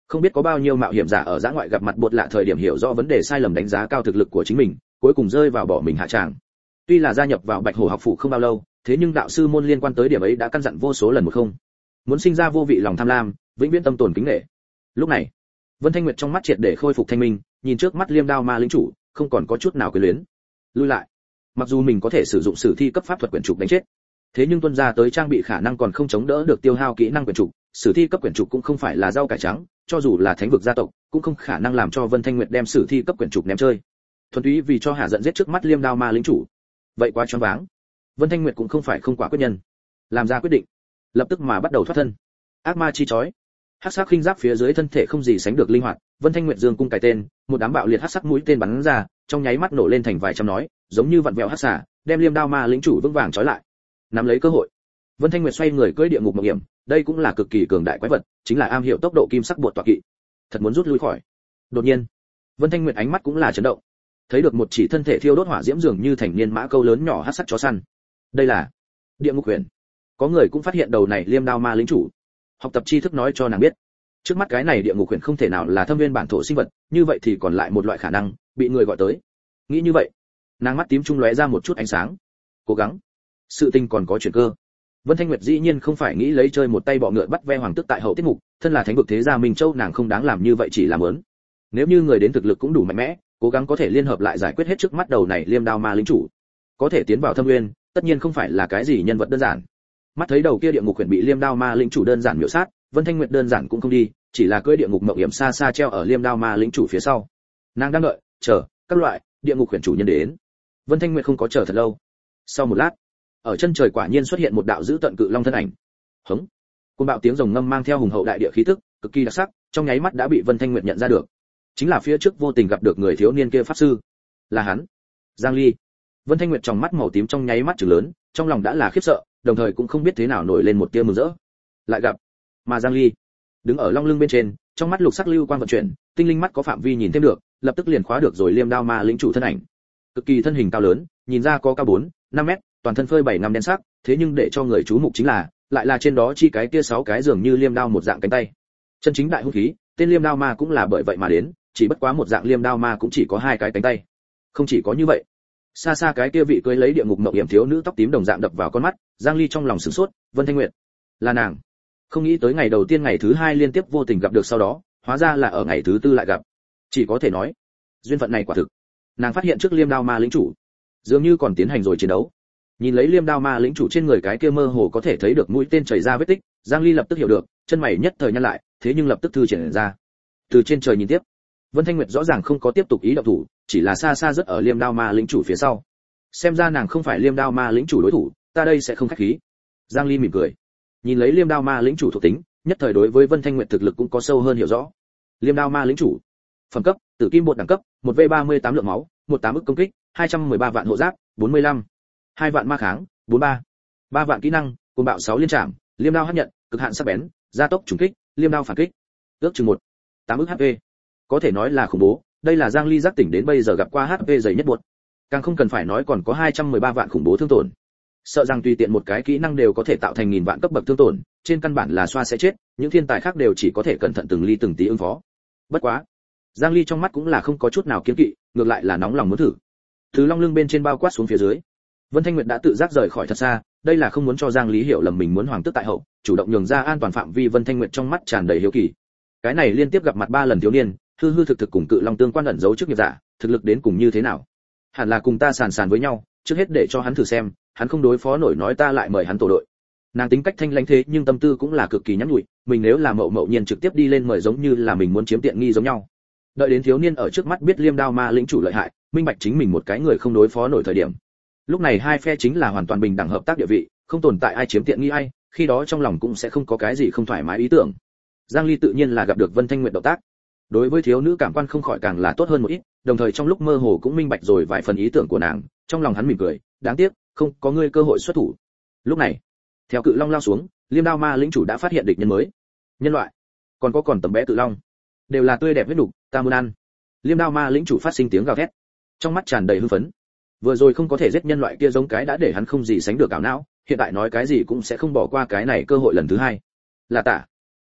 Không biết có bao nhiêu mạo hiểm giả ở giã ngoại gặp mặt bột lạ thời điểm hiểu rõ vấn đề sai lầm đánh giá cao thực lực của chính mình, cuối cùng rơi vào bỏ mình hạ tràng. Tuy là gia nhập vào Bạch Hổ học phủ không bao lâu, thế nhưng đạo sư môn liên quan tới điểm ấy đã căn dặn vô số lần một không. Muốn sinh ra vô vị lòng tham lam, vĩnh viễn tâm tồn kính nể. Lúc này, Vân Thanh Nguyệt trong mắt triệt để khôi phục thanh minh, nhìn trước mắt Liêm Đao Ma lĩnh chủ, không còn có chút nào quyến luyến. Lui lại. Mặc dù mình có thể sử dụng sử thi cấp pháp thuật quyển trục đánh chết, thế nhưng tuân ra tới trang bị khả năng còn không chống đỡ được tiêu hao kỹ năng quyển trục, sử thi cấp quyển trục cũng không phải là rau cải trắng, cho dù là thánh vực gia tộc, cũng không khả năng làm cho Vân Thanh Nguyệt đem sử thi cấp quyển trục ném chơi. Thuần túy vì cho hạ giận giết trước mắt Liêm Đao Ma lĩnh chủ. Vậy quá choáng váng. Vân Thanh Nguyệt cũng không phải không quả quyết nhân, làm ra quyết định, lập tức mà bắt đầu thoát thân. Ác ma chi chói. Hắc sắc khinh giáp phía dưới thân thể không gì sánh được linh hoạt, Vân Thanh Nguyệt dương cung cài tên, một đám bạo liệt hắc sắc mũi tên bắn ra, trong nháy mắt nổ lên thành vài trăm nói, giống như vặn vẹo hắc xà, đem Liêm Đao Ma lĩnh chủ vững vàng trói lại. Nắm lấy cơ hội, Vân Thanh Nguyệt xoay người cưỡi địa ngục mộng hiểm, đây cũng là cực kỳ cường đại quái vật, chính là am hiểu tốc độ kim sắc bột tọa kỵ. Thật muốn rút lui khỏi. Đột nhiên, Vân Thanh Nguyệt ánh mắt cũng là chấn động. Thấy được một chỉ thân thể thiêu đốt hỏa diễm dường như thành niên mã câu lớn nhỏ hắc sắc chó săn. Đây là địa ngục huyền. Có người cũng phát hiện đầu này Liêm Đao Ma lĩnh chủ. Học tập tri thức nói cho nàng biết, trước mắt cái này địa ngục huyền không thể nào là thâm viên bản thổ sinh vật, như vậy thì còn lại một loại khả năng bị người gọi tới. Nghĩ như vậy, nàng mắt tím trung lóe ra một chút ánh sáng. Cố gắng, sự tình còn có chuyển cơ. Vân Thanh Nguyệt dĩ nhiên không phải nghĩ lấy chơi một tay bọ ngựa bắt ve hoàng tước tại hậu tiết mục, thân là thánh vực thế gia Minh Châu nàng không đáng làm như vậy chỉ làm ớn. Nếu như người đến thực lực cũng đủ mạnh mẽ, cố gắng có thể liên hợp lại giải quyết hết trước mắt đầu này Liêm Đao Ma lĩnh chủ, có thể tiến vào thâm nguyên, tất nhiên không phải là cái gì nhân vật đơn giản. Mắt thấy đầu kia địa ngục huyền bị Liêm Đao Ma lĩnh chủ đơn giản miểu sát, Vân Thanh Nguyệt đơn giản cũng không đi, chỉ là cưỡi địa ngục mộng hiểm xa xa treo ở Liêm Đao Ma lĩnh chủ phía sau. Nàng đang đợi, chờ các loại địa ngục huyền chủ nhân đến. Vân Thanh Nguyệt không có chờ thật lâu. Sau một lát, ở chân trời quả nhiên xuất hiện một đạo dữ tận cự long thân ảnh. Hống. Cơn bạo tiếng rồng ngâm mang theo hùng hậu đại địa khí tức, cực kỳ đặc sắc, trong nháy mắt đã bị Vân Thanh Nguyệt nhận ra được. Chính là phía trước vô tình gặp được người thiếu niên kia pháp sư. Là hắn, Giang Ly. Vân Thanh Nguyệt trong mắt màu tím trong nháy mắt trừng lớn, trong lòng đã là khiếp sợ, đồng thời cũng không biết thế nào nổi lên một tia mừng rỡ. Lại gặp, mà Giang Ly đứng ở long lưng bên trên, trong mắt lục sắc lưu quang vận chuyển, tinh linh mắt có phạm vi nhìn thêm được, lập tức liền khóa được rồi Liêm Đao Ma lĩnh chủ thân ảnh. Cực kỳ thân hình cao lớn, nhìn ra có cao bốn, năm mét, toàn thân phơi bảy năm đen sắc, thế nhưng để cho người chú mục chính là, lại là trên đó chi cái kia sáu cái dường như liêm đao một dạng cánh tay. Chân chính đại hung khí, tên Liêm Đao Ma cũng là bởi vậy mà đến, chỉ bất quá một dạng Liêm Đao Ma cũng chỉ có hai cái cánh tay. Không chỉ có như vậy, xa xa cái kia vị cưới lấy địa ngục mộng hiểm thiếu nữ tóc tím đồng dạng đập vào con mắt, Giang Ly trong lòng sửng sốt, Vân Thanh Nguyệt, là nàng. Không nghĩ tới ngày đầu tiên ngày thứ hai liên tiếp vô tình gặp được sau đó, hóa ra là ở ngày thứ tư lại gặp. Chỉ có thể nói, duyên phận này quả thực. Nàng phát hiện trước Liêm Đao Ma lĩnh chủ, dường như còn tiến hành rồi chiến đấu. Nhìn lấy Liêm Đao Ma lĩnh chủ trên người cái kia mơ hồ có thể thấy được mũi tên chảy ra vết tích, Giang Ly lập tức hiểu được, chân mày nhất thời nhăn lại, thế nhưng lập tức thư triển ra. Từ trên trời nhìn tiếp, Vân Thanh Nguyệt rõ ràng không có tiếp tục ý động thủ, chỉ là xa xa rất ở Liêm Đao Ma lĩnh chủ phía sau. Xem ra nàng không phải Liêm Đao Ma lĩnh chủ đối thủ, ta đây sẽ không khách khí. Giang Ly mỉm cười, nhìn lấy Liêm Đao Ma lĩnh chủ thuộc tính, nhất thời đối với Vân Thanh Nguyệt thực lực cũng có sâu hơn hiểu rõ. Liêm Đao Ma lĩnh chủ, phẩm cấp, tử kim bột đẳng cấp, một v ba mươi tám lượng máu, mười tám ức công kích, hai trăm mười ba vạn hộ giáp, bốn mươi lăm, hai vạn ma kháng, bốn mươi ba, ba vạn kỹ năng, cuồng bạo sáu liên trảm, Liêm Đao hấp nhận, cực hạn sắc bén, gia tốc trùng kích, Liêm Đao phản kích, ước chừng một, tám ức hát pê. Có thể nói là khủng bố, đây là Giang Ly giác tỉnh đến bây giờ gặp qua hát pê dày nhất buột. Càng không cần phải nói còn có hai trăm mười ba vạn khủng bố thương tổn. Sợ rằng tùy tiện một cái kỹ năng đều có thể tạo thành nghìn vạn cấp bậc thương tổn, trên căn bản là xoa sẽ chết, những thiên tài khác đều chỉ có thể cẩn thận từng ly từng tí ứng phó. Bất quá, Giang Ly trong mắt cũng là không có chút nào kiêng kỵ, ngược lại là nóng lòng muốn thử. Từ long lưng bên trên bao quát xuống phía dưới, Vân Thanh Nguyệt đã tự giác rời khỏi thật xa, đây là không muốn cho Giang Lý hiểu lầm mình muốn hoàng tước tại hậu, chủ động nhường ra an toàn phạm vi. Vân Thanh Nguyệt trong mắt tràn đầy hiếu kỳ. Cái này liên tiếp gặp mặt ba lần thiếu niên, hư hư thực thực cùng cự long tương quan ẩn giấu trước nghiệp giả, thực lực đến cùng như thế nào? Hẳn là cùng ta sàn sàn với nhau, trước hết để cho hắn thử xem, hắn không đối phó nổi nói ta lại mời hắn tổ đội. Nàng tính cách thanh lãnh thế nhưng tâm tư cũng là cực kỳ nhắn nhủi, mình nếu là mậu mậu nhiên trực tiếp đi lên mời giống như là mình muốn chiếm tiện nghi giống nhau. Đợi đến thiếu niên ở trước mắt biết Liêm Đao Ma lĩnh chủ lợi hại, minh bạch chính mình một cái người không đối phó nổi thời điểm. Lúc này hai phe chính là hoàn toàn bình đẳng hợp tác địa vị, không tồn tại ai chiếm tiện nghi ai, khi đó trong lòng cũng sẽ không có cái gì không thoải mái ý tưởng. Giang Ly tự nhiên là gặp được Vân Thanh Nguyệt động tác, đối với thiếu nữ cảm quan không khỏi càng là tốt hơn một ít, đồng thời trong lúc mơ hồ cũng minh bạch rồi vài phần ý tưởng của nàng, trong lòng hắn mỉm cười, đáng tiếc không có ngươi cơ hội xuất thủ. Lúc này, theo cự long lao xuống, Liêm Đao Ma lĩnh chủ đã phát hiện địch nhân mới. Nhân loại, còn có còn tầm bé cự long, đều là tươi đẹp huyết nục, ta muốn ăn. Liêm Đao Ma lĩnh chủ phát sinh tiếng gào thét, trong mắt tràn đầy hưng phấn. Vừa rồi không có thể giết nhân loại kia giống cái đã để hắn không gì sánh được ảo não, hiện tại nói cái gì cũng sẽ không bỏ qua cái này cơ hội lần thứ hai. Là tả,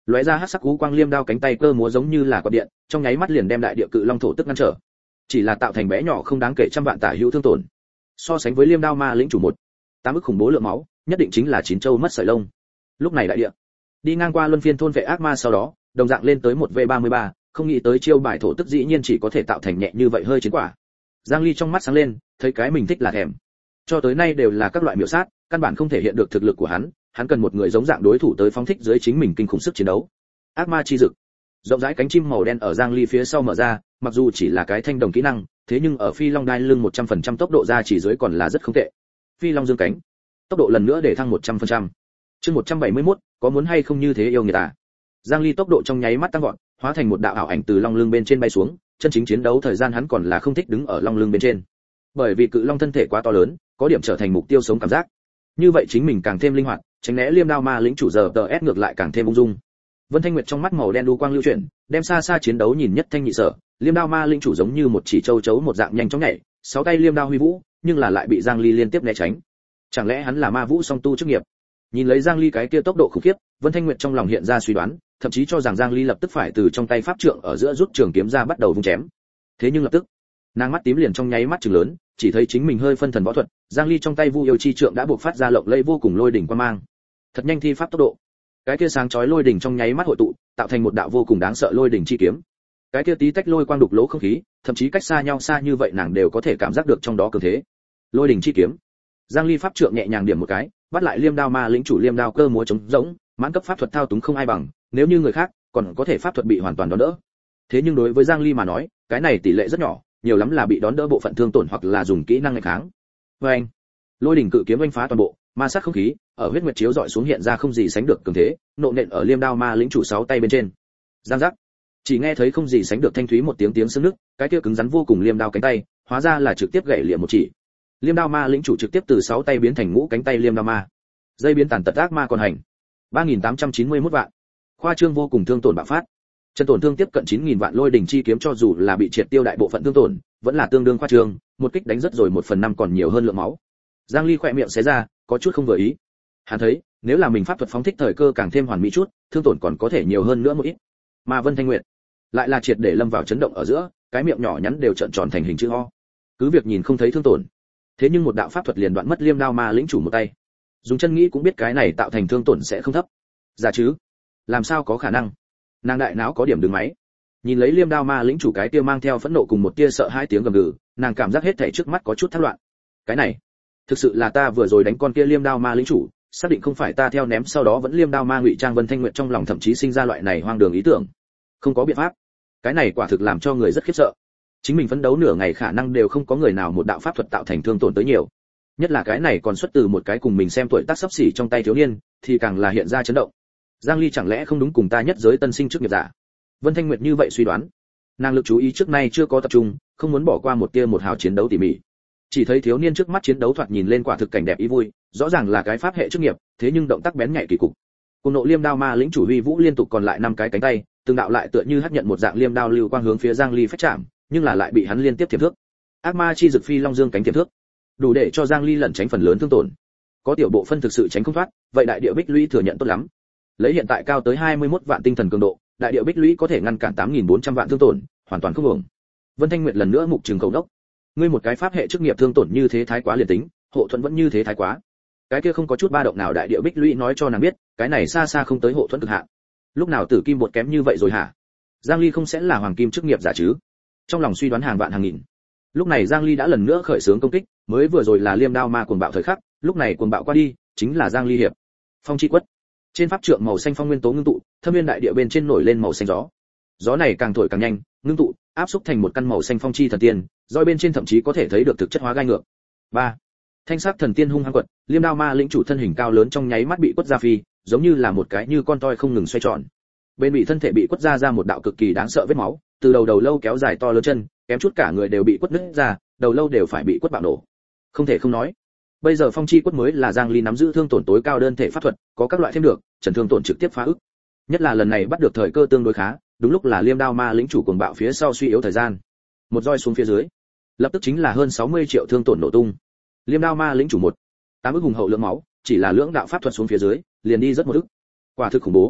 Lóe ra hắc sắc cú quang liêm đao cánh tay cơ múa giống như là quạt điện, trong nháy mắt liền đem đại địa cự long thổ tức ngăn trở. Chỉ là tạo thành bé nhỏ không đáng kể trăm vạn tả hữu thương tổn. So sánh với liêm đao ma lĩnh chủ một, tám ức khủng bố lượng máu, nhất định chính là chín châu mất sợi lông. Lúc này đại địa đi ngang qua luân phiên thôn vệ ác ma sau đó, đồng dạng lên tới một v ba mươi ba, không nghĩ tới chiêu bài thổ tức dĩ nhiên chỉ có thể tạo thành nhẹ như vậy hơi chiến quả. Giang Ly trong mắt sáng lên, thấy cái mình thích là thèm. Cho tới nay đều là các loại miểu sát, căn bản không thể hiện được thực lực của hắn, hắn cần một người giống dạng đối thủ tới phóng thích dưới chính mình kinh khủng sức chiến đấu. Ác ma chi dực. Rộng rãi cánh chim màu đen ở Giang Ly phía sau mở ra, mặc dù chỉ là cái thanh đồng kỹ năng, thế nhưng ở phi long đai lưng một trăm phần trăm tốc độ ra chỉ dưới còn là rất không tệ. Phi long dương cánh, tốc độ lần nữa để thăng một trăm phần trăm. Chương một trăm bảy mươi mốt, có muốn hay không như thế yêu người ta. Giang Ly tốc độ trong nháy mắt tăng vọt, hóa thành một đạo ảo ảnh từ long lưng bên trên bay xuống, chân chính chiến đấu thời gian hắn còn là không thích đứng ở long lưng bên trên. Bởi vì cự long thân thể quá to lớn, có điểm trở thành mục tiêu sống cảm giác. Như vậy chính mình càng thêm linh hoạt, tránh né liêm đao ma lĩnh chủ giờ tờ ép ngược lại càng thêm ung dung. Vân Thanh Nguyệt trong mắt màu đen đu quang lưu chuyển, đem xa xa chiến đấu nhìn nhất thanh nhị sở, liêm đao ma lĩnh chủ giống như một chỉ châu chấu một dạng nhanh chóng nhảy, sáu tay liêm đao huy vũ, nhưng là lại bị Giang Ly liên tiếp né tránh. Chẳng lẽ hắn là ma vũ song tu chức nghiệp? Nhìn lấy Giang Ly cái kia tốc độ khủng khiếp, Vân Thanh Nguyệt trong lòng hiện ra suy đoán, thậm chí cho rằng Giang Ly lập tức phải từ trong tay pháp trượng ở giữa rút trường kiếm ra bắt đầu vung chém. Thế nhưng lập tức, nàng mắt tím liền trong nháy mắt trừng lớn, chỉ thấy chính mình hơi phân thần võ thuật, Giang Ly trong tay Vu Yêu chi trượng đã buộc phát ra lộng lẫy vô cùng lôi đỉnh quang mang. Thật nhanh thi pháp tốc độ. Cái kia sáng chói lôi đỉnh trong nháy mắt hội tụ, tạo thành một đạo vô cùng đáng sợ lôi đỉnh chi kiếm. Cái kia tí tách lôi quang đục lỗ không khí, thậm chí cách xa nhau xa như vậy nàng đều có thể cảm giác được trong đó cường thế. Lôi đỉnh chi kiếm. Giang Ly pháp trượng nhẹ nhàng điểm một cái, bắt lại liêm đao ma lĩnh chủ liêm đao cơ múa chống rỗng, mãn cấp pháp thuật thao túng không ai bằng, nếu như người khác, còn có thể pháp thuật bị hoàn toàn đón đỡ. Thế nhưng đối với Giang Ly mà nói, cái này tỷ lệ rất nhỏ, nhiều lắm là bị đón đỡ bộ phận thương tổn hoặc là dùng kỹ năng nghịch kháng. Với anh, lôi đỉnh cự kiếm oanh phá toàn bộ, ma sát không khí, ở huyết nguyệt chiếu dọi xuống hiện ra không gì sánh được cường thế, nộ nện ở liêm đao ma lĩnh chủ sáu tay bên trên. Giang giác, chỉ nghe thấy không gì sánh được thanh thúy một tiếng tiếng xương nứt, cái kia cứng rắn vô cùng liêm đao cánh tay, hóa ra là trực tiếp gãy liệm một chỉ. Liêm đao ma lĩnh chủ trực tiếp từ sáu tay biến thành ngũ cánh tay liêm đao ma. Dây biến tàn tật ác ma còn hành. ba nghìn tám trăm chín mươi mốt vạn. Khoa trương vô cùng thương tổn bạo phát. Chân tổn thương tiếp cận chín nghìn vạn lôi đỉnh chi kiếm cho dù là bị triệt tiêu đại bộ phận thương tổn, vẫn là tương đương khoa trương, một kích đánh rất rồi một phần năm còn nhiều hơn lượng máu. Giang Ly khỏe miệng xé ra, có chút không vừa ý. Hắn thấy, nếu là mình pháp thuật phóng thích thời cơ càng thêm hoàn mỹ chút, thương tổn còn có thể nhiều hơn nữa một ít. Mà Vân Thanh Nguyệt lại là triệt để lâm vào chấn động ở giữa, cái miệng nhỏ nhắn đều trợn tròn thành hình chữ O. Cứ việc nhìn không thấy thương tổn, thế nhưng một đạo pháp thuật liền đoạn mất liêm đao ma lĩnh chủ một tay. Dùng chân nghĩ cũng biết cái này tạo thành thương tổn sẽ không thấp. Giả chứ? Làm sao có khả năng? Nàng đại não có điểm đứng máy. Nhìn lấy liêm đao ma lĩnh chủ cái kia mang theo phẫn nộ cùng một tia sợ hai tiếng gầm gừ, nàng cảm giác hết thảy trước mắt có chút thất loạn. Cái này, thực sự là ta vừa rồi đánh con kia liêm đao ma lĩnh chủ, xác định không phải ta theo ném sau đó vẫn liêm đao ma ngụy trang. Vân Thanh Nguyệt trong lòng thậm chí sinh ra loại này hoang đường ý tưởng. Không có biện pháp. Cái này quả thực làm cho người rất khiếp sợ. Chính mình phấn đấu nửa ngày khả năng đều không có người nào một đạo pháp thuật tạo thành thương tổn tới nhiều. Nhất là cái này còn xuất từ một cái cùng mình xem tuổi tác sắp xỉ trong tay thiếu niên, thì càng là hiện ra chấn động. Giang Ly chẳng lẽ không đúng cùng ta nhất giới tân sinh trước nghiệp giả? Vân Thanh Nguyệt như vậy suy đoán. Nàng lực chú ý trước nay chưa có tập trung, không muốn bỏ qua một tia một hào chiến đấu tỉ mỉ. Chỉ thấy thiếu niên trước mắt chiến đấu thoạt nhìn lên quả thực cảnh đẹp ý vui, rõ ràng là cái pháp hệ chức nghiệp, thế nhưng động tác bén nhạy kỳ cục. Cùng nộ liêm đao ma lĩnh chủ huy vũ liên tục còn lại năm cái cánh tay, từng đạo lại tựa như hấp nhận một dạng liêm đao lưu quang hướng phía Giang Ly phách chạm, nhưng là lại bị hắn liên tiếp thiểm thước. Ác ma chi dực phi long dương cánh thiểm thước, đủ để cho Giang Ly lẩn tránh phần lớn thương tổn. Có tiểu bộ phân thực sự tránh không thoát, vậy đại địa bích lũy thừa nhận tốt lắm. Lấy hiện tại cao tới hai mươi mốt vạn tinh thần cường độ, đại địa bích lũy có thể ngăn cản tám nghìn bốn trăm vạn thương tổn, hoàn toàn không ổn. Vân Thanh Nguyệt lần nữa mục trừng cầu đốc. Ngươi một cái pháp hệ chức nghiệp thương tổn như thế thái quá liền tính, hộ thuẫn vẫn như thế thái quá. Cái kia không có chút ba động nào đại địa bích lũy nói cho nàng biết, cái này xa xa không tới hộ thuẫn cực hạn. Lúc nào tử kim bột kém như vậy rồi hả? Giang Ly không sẽ là hoàng kim chức nghiệp giả chứ? Trong lòng suy đoán hàng vạn hàng nghìn. Lúc này Giang Ly đã lần nữa khởi xướng công kích, mới vừa rồi là liêm đao ma cuồng bạo thời khắc, lúc này cuồng bạo qua đi, chính là Giang Ly hiệp. Phong chi quất. Trên pháp trượng màu xanh phong nguyên tố ngưng tụ, thâm viên đại địa bên trên nổi lên màu xanh gió. Gió này càng thổi càng nhanh, ngưng tụ, áp xúc thành một căn màu xanh phong chi thần tiên, roi bên trên thậm chí có thể thấy được thực chất hóa gai ngược. ba. Thanh sắc thần tiên hung hăng quật, liêm đao ma lĩnh chủ thân hình cao lớn trong nháy mắt bị quất ra phi, giống như là một cái như con toi không ngừng xoay tròn. Bên bị thân thể bị quất ra ra một đạo cực kỳ đáng sợ vết máu, từ đầu đầu lâu kéo dài to lớn chân, kém chút cả người đều bị quất nứt ra, đầu lâu đều phải bị quất bạo nổ. Không thể không nói, bây giờ phong chi quất mới là Giang Ly nắm giữ thương tổn tối cao đơn thể pháp thuật, có các loại thêm được, trần thương tổn trực tiếp phá ức. Nhất là lần này bắt được thời cơ tương đối khá, đúng lúc là liêm đao ma lĩnh chủ cuồng bạo phía sau suy yếu thời gian. Một roi xuống phía dưới, lập tức chính là hơn sáu mươi triệu thương tổn nổ tung. Liêm đao ma lĩnh chủ một, tám ức hùng hậu lượng máu, chỉ là lưỡng đạo pháp thuật xuống phía dưới, liền đi rất một ức. Quả thực khủng bố.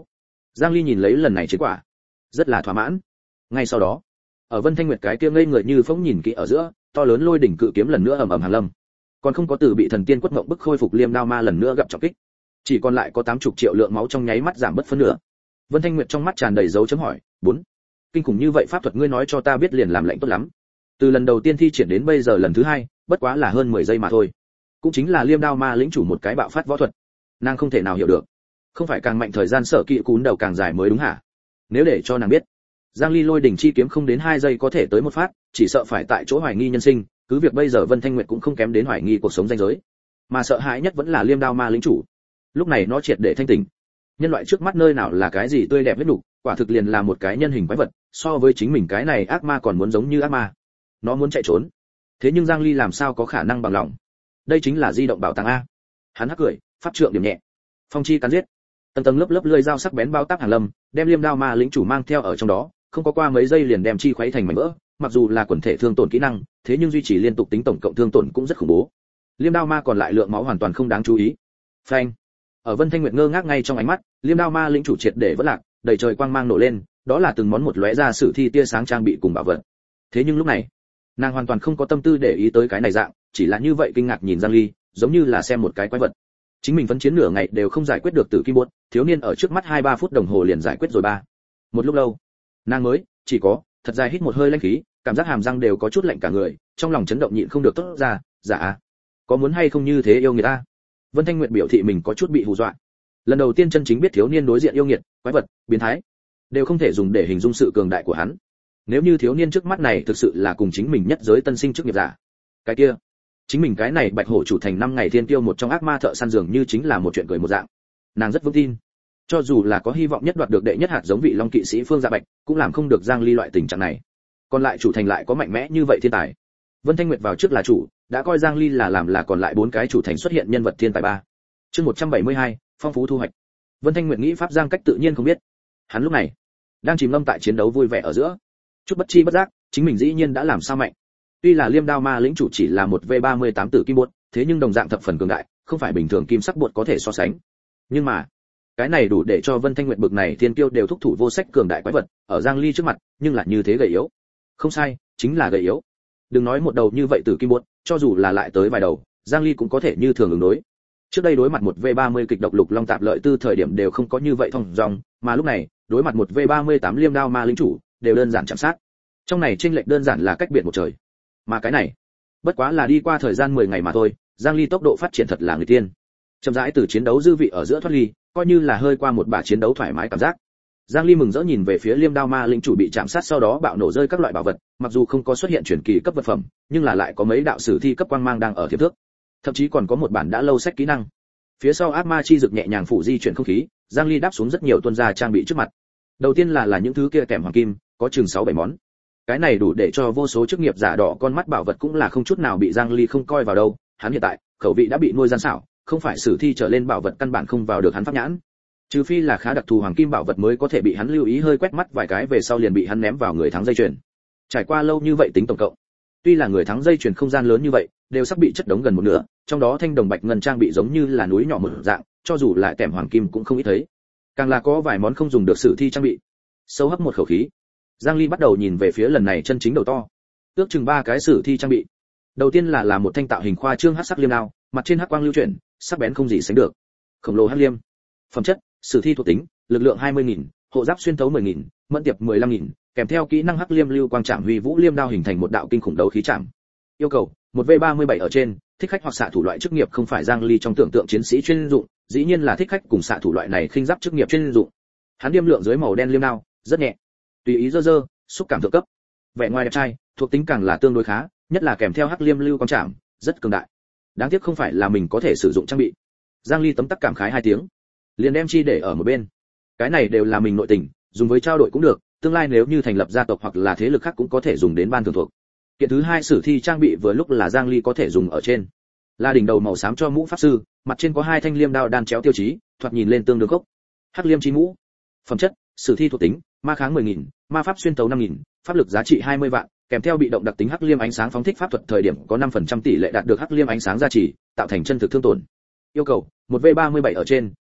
Giang Ly nhìn lấy lần này chiến quả, rất là thỏa mãn. Ngay sau đó, ở Vân Thanh Nguyệt cái kia ngây người như phỗng nhìn kỹ ở giữa, to lớn lôi đỉnh cự kiếm lần nữa ầm ầm hàng lâm. Còn không có từ bị thần tiên quất ngộng bức khôi phục liêm đao ma lần nữa gặp trọng kích. Chỉ còn lại có tám mươi triệu lượng máu trong nháy mắt giảm bất phân nửa. Vân Thanh Nguyệt trong mắt tràn đầy dấu chấm hỏi, bốn kinh khủng như vậy pháp thuật ngươi nói cho ta biết liền làm lệnh tốt lắm. Từ lần đầu tiên thi triển đến bây giờ lần thứ hai, bất quá là hơn mười giây mà thôi. Cũng chính là liêm đao ma lĩnh chủ một cái bạo phát võ thuật. Nàng không thể nào hiểu được. Không phải càng mạnh thời gian sở kỵ cún đầu càng dài mới đúng hả? Nếu để cho nàng biết, Giang Ly lôi đỉnh chi kiếm không đến hai giây có thể tới một phát, chỉ sợ phải tại chỗ hoài nghi nhân sinh, cứ việc bây giờ Vân Thanh Nguyệt cũng không kém đến hoài nghi cuộc sống danh giới. Mà sợ hãi nhất vẫn là liêm đao ma lĩnh chủ. Lúc này nó triệt để thanh tỉnh. Nhân loại trước mắt nơi nào là cái gì tươi đẹp hết đủ, quả thực liền là một cái nhân hình quái vật, so với chính mình cái này ác ma còn muốn giống như ác ma. Nó muốn chạy trốn. Thế nhưng Giang Ly làm sao có khả năng bằng lòng? Đây chính là di động bảo tàng a. Hắn hắc cười, pháp trượng điểm nhẹ. Phong chi cắn giết. Tầng tầng lớp lớp lưỡi dao sắc bén bao tác hàng lâm, đem liêm đao ma lĩnh chủ mang theo ở trong đó, không có qua mấy giây liền đem chi khuấy thành mảnh vỡ, mặc dù là quần thể thương tổn kỹ năng, thế nhưng duy trì liên tục tính tổng cộng thương tổn cũng rất khủng bố. Liêm đao ma còn lại lượng máu hoàn toàn không đáng chú ý. Phanh. Ở Vân Thanh Nguyệt ngơ ngác ngay trong ánh mắt, liêm đao ma lĩnh chủ triệt để vỡ lạc, đầy trời quang mang nổ lên, đó là từng món một lóe ra sử thi tia sáng trang bị cùng bảo vật. Thế nhưng lúc này, nàng hoàn toàn không có tâm tư để ý tới cái này dạng, chỉ là như vậy kinh ngạc nhìn Giang Ly, giống như là xem một cái quái vật. Chính mình phấn chiến nửa ngày đều không giải quyết được tử kim buốt, thiếu niên ở trước mắt hai ba phút đồng hồ liền giải quyết rồi ba. Một lúc lâu, nàng mới chỉ có thật dài hít một hơi lãnh khí, cảm giác hàm răng đều có chút lạnh cả người, trong lòng chấn động nhịn không được tốt ra, dạ à, có muốn hay không như thế yêu người ta? Vân Thanh Nguyệt biểu thị mình có chút bị hù dọa. Lần đầu tiên chân chính biết thiếu niên đối diện yêu nghiệt, quái vật, biến thái, đều không thể dùng để hình dung sự cường đại của hắn. Nếu như thiếu niên trước mắt này thực sự là cùng chính mình nhất giới tân sinh chức nghiệp giả, cái kia, chính mình cái này bạch hổ chủ thành năm ngày thiên tiêu một trong ác ma thợ săn dường như chính là một chuyện cười một dạng. Nàng rất vững tin, cho dù là có hy vọng nhất đoạt được đệ nhất hạt giống vị long kỵ sĩ Phương Dạ Bạch, cũng làm không được Giang Ly loại tình trạng này. Còn lại chủ thành lại có mạnh mẽ như vậy thiên tài. Vân Thanh Nguyệt vào trước là chủ, đã coi Giang Ly là làm là còn lại bốn cái chủ thành xuất hiện nhân vật thiên tài ba. Chương một trăm bảy mươi hai, phong phú thu hoạch. Vân Thanh Nguyệt nghĩ pháp Giang Cách tự nhiên không biết. Hắn lúc này đang chìm ngâm tại chiến đấu vui vẻ ở giữa. Chút bất chi bất giác, chính mình dĩ nhiên đã làm sao mạnh. Tuy là liêm đao ma lĩnh chủ chỉ là một V ba mươi tám tử kim bột, thế nhưng đồng dạng thập phần cường đại, không phải bình thường kim sắc bột có thể so sánh. Nhưng mà, cái này đủ để cho Vân Thanh Nguyệt bực này thiên kiêu đều thúc thủ vô sách cường đại quái vật, ở Giang Ly trước mặt, nhưng là như thế gầy yếu. Không sai, chính là gầy yếu. Đừng nói một đầu như vậy tử kim bột, cho dù là lại tới vài đầu, Giang Ly cũng có thể như thường ứng đối. Trước đây đối mặt một V ba mươi kịch độc lục long tạp lợi tư thời điểm đều không có như vậy thông dong, mà lúc này, đối mặt một V ba mươi tám liêm đao ma lĩnh chủ, đều đơn giản chạm sát. Trong này chênh lệch đơn giản là cách biệt một trời. Mà cái này, bất quá là đi qua thời gian mười ngày mà thôi, Giang Ly tốc độ phát triển thật là người tiên. Chậm rãi từ chiến đấu dư vị ở giữa thoát ly, coi như là hơi qua một bả chiến đấu thoải mái cảm giác. Giang Ly mừng rỡ nhìn về phía liêm đao ma lĩnh chủ bị chạm sát sau đó bạo nổ rơi các loại bảo vật, mặc dù không có xuất hiện truyền kỳ cấp vật phẩm, nhưng là lại có mấy đạo sử thi cấp quang mang đang ở thiệp thước. Thậm chí còn có một bản đã lâu sách kỹ năng. Phía sau ác ma chi dực nhẹ nhàng phủ di chuyển không khí, Giang Ly đáp xuống rất nhiều tuân gia trang bị trước mặt. Đầu tiên là là những thứ kia kèm hoàng kim, có chừng sáu bảy món. Cái này đủ để cho vô số chức nghiệp giả đỏ con mắt bảo vật cũng là không chút nào bị Giang Ly không coi vào đâu, hắn hiện tại, khẩu vị đã bị nuôi gian xảo, không phải sử thi trở lên bảo vật căn bản không vào được hắn pháp nhãn. Trừ phi là khá đặc thù hoàng kim bảo vật mới có thể bị hắn lưu ý hơi quét mắt vài cái về sau liền bị hắn ném vào người thắng dây chuyền. Trải qua lâu như vậy tính tổng cộng, tuy là người thắng dây chuyền không gian lớn như vậy, đều sắp bị chất đống gần một nửa, trong đó thanh đồng bạch ngân trang bị giống như là núi nhỏ một dạng, cho dù là kèm hoàng kim cũng không ít thấy. Càng là có vài món không dùng được sử thi trang bị. Sâu hấp một khẩu khí, Giang Ly bắt đầu nhìn về phía lần này chân chính đầu to. Ước chừng ba cái sử thi trang bị. Đầu tiên là là một thanh tạo hình khoa trương hắc sắc liêm đao, mặt trên hắc quang lưu chuyển, sắc bén không gì sánh được. Khổng lồ hắc liêm. Phẩm chất, sử thi thuộc tính, lực lượng hai mươi nghìn, hộ giáp xuyên thấu mười nghìn, mẫn tiệp mười lăm nghìn, kèm theo kỹ năng hắc liêm lưu quang trảm huy vũ liêm đao hình thành một đạo kinh khủng đấu khí trảm. Yêu cầu, một V ba mươi bảy ở trên, thích khách hoặc xạ thủ loại chức nghiệp không phải Giang Ly trong tưởng tượng chiến sĩ chuyên dụng, dĩ nhiên là thích khách cùng xạ thủ loại này khinh giáp chức nghiệp chuyên dụng. Hắn điêm lượng dưới màu đen liêm đao, rất nhẹ, tùy ý dơ dơ, xúc cảm thượng cấp. Vẻ ngoài đẹp trai, thuộc tính càng là tương đối khá, nhất là kèm theo hắc liêm lưu quang trảm, rất cường đại. Đáng tiếc không phải là mình có thể sử dụng trang bị. Giang Ly tấm tắc cảm khái hai tiếng, liền đem chi để ở một bên. Cái này đều là mình nội tình, dùng với trao đổi cũng được, tương lai nếu như thành lập gia tộc hoặc là thế lực khác cũng có thể dùng đến ban thường thuộc. Kiện thứ hai sử thi trang bị vừa lúc là Giang Ly có thể dùng ở trên. Là đỉnh đầu màu xám cho mũ pháp sư, mặt trên có hai thanh liêm đao đan chéo tiêu chí, thoạt nhìn lên tương đương gốc. Hắc liêm chi mũ. Phẩm chất, sử thi thuộc tính, ma kháng mười nghìn, ma pháp xuyên tấu năm nghìn, pháp lực giá trị hai mươi vạn, kèm theo bị động đặc tính hắc liêm ánh sáng phóng thích pháp thuật thời điểm có năm phần trăm tỷ lệ đạt được hắc liêm ánh sáng gia trì, tạo thành chân thực thương tổn. Yêu cầu, một V ba mươi bảy ở trên,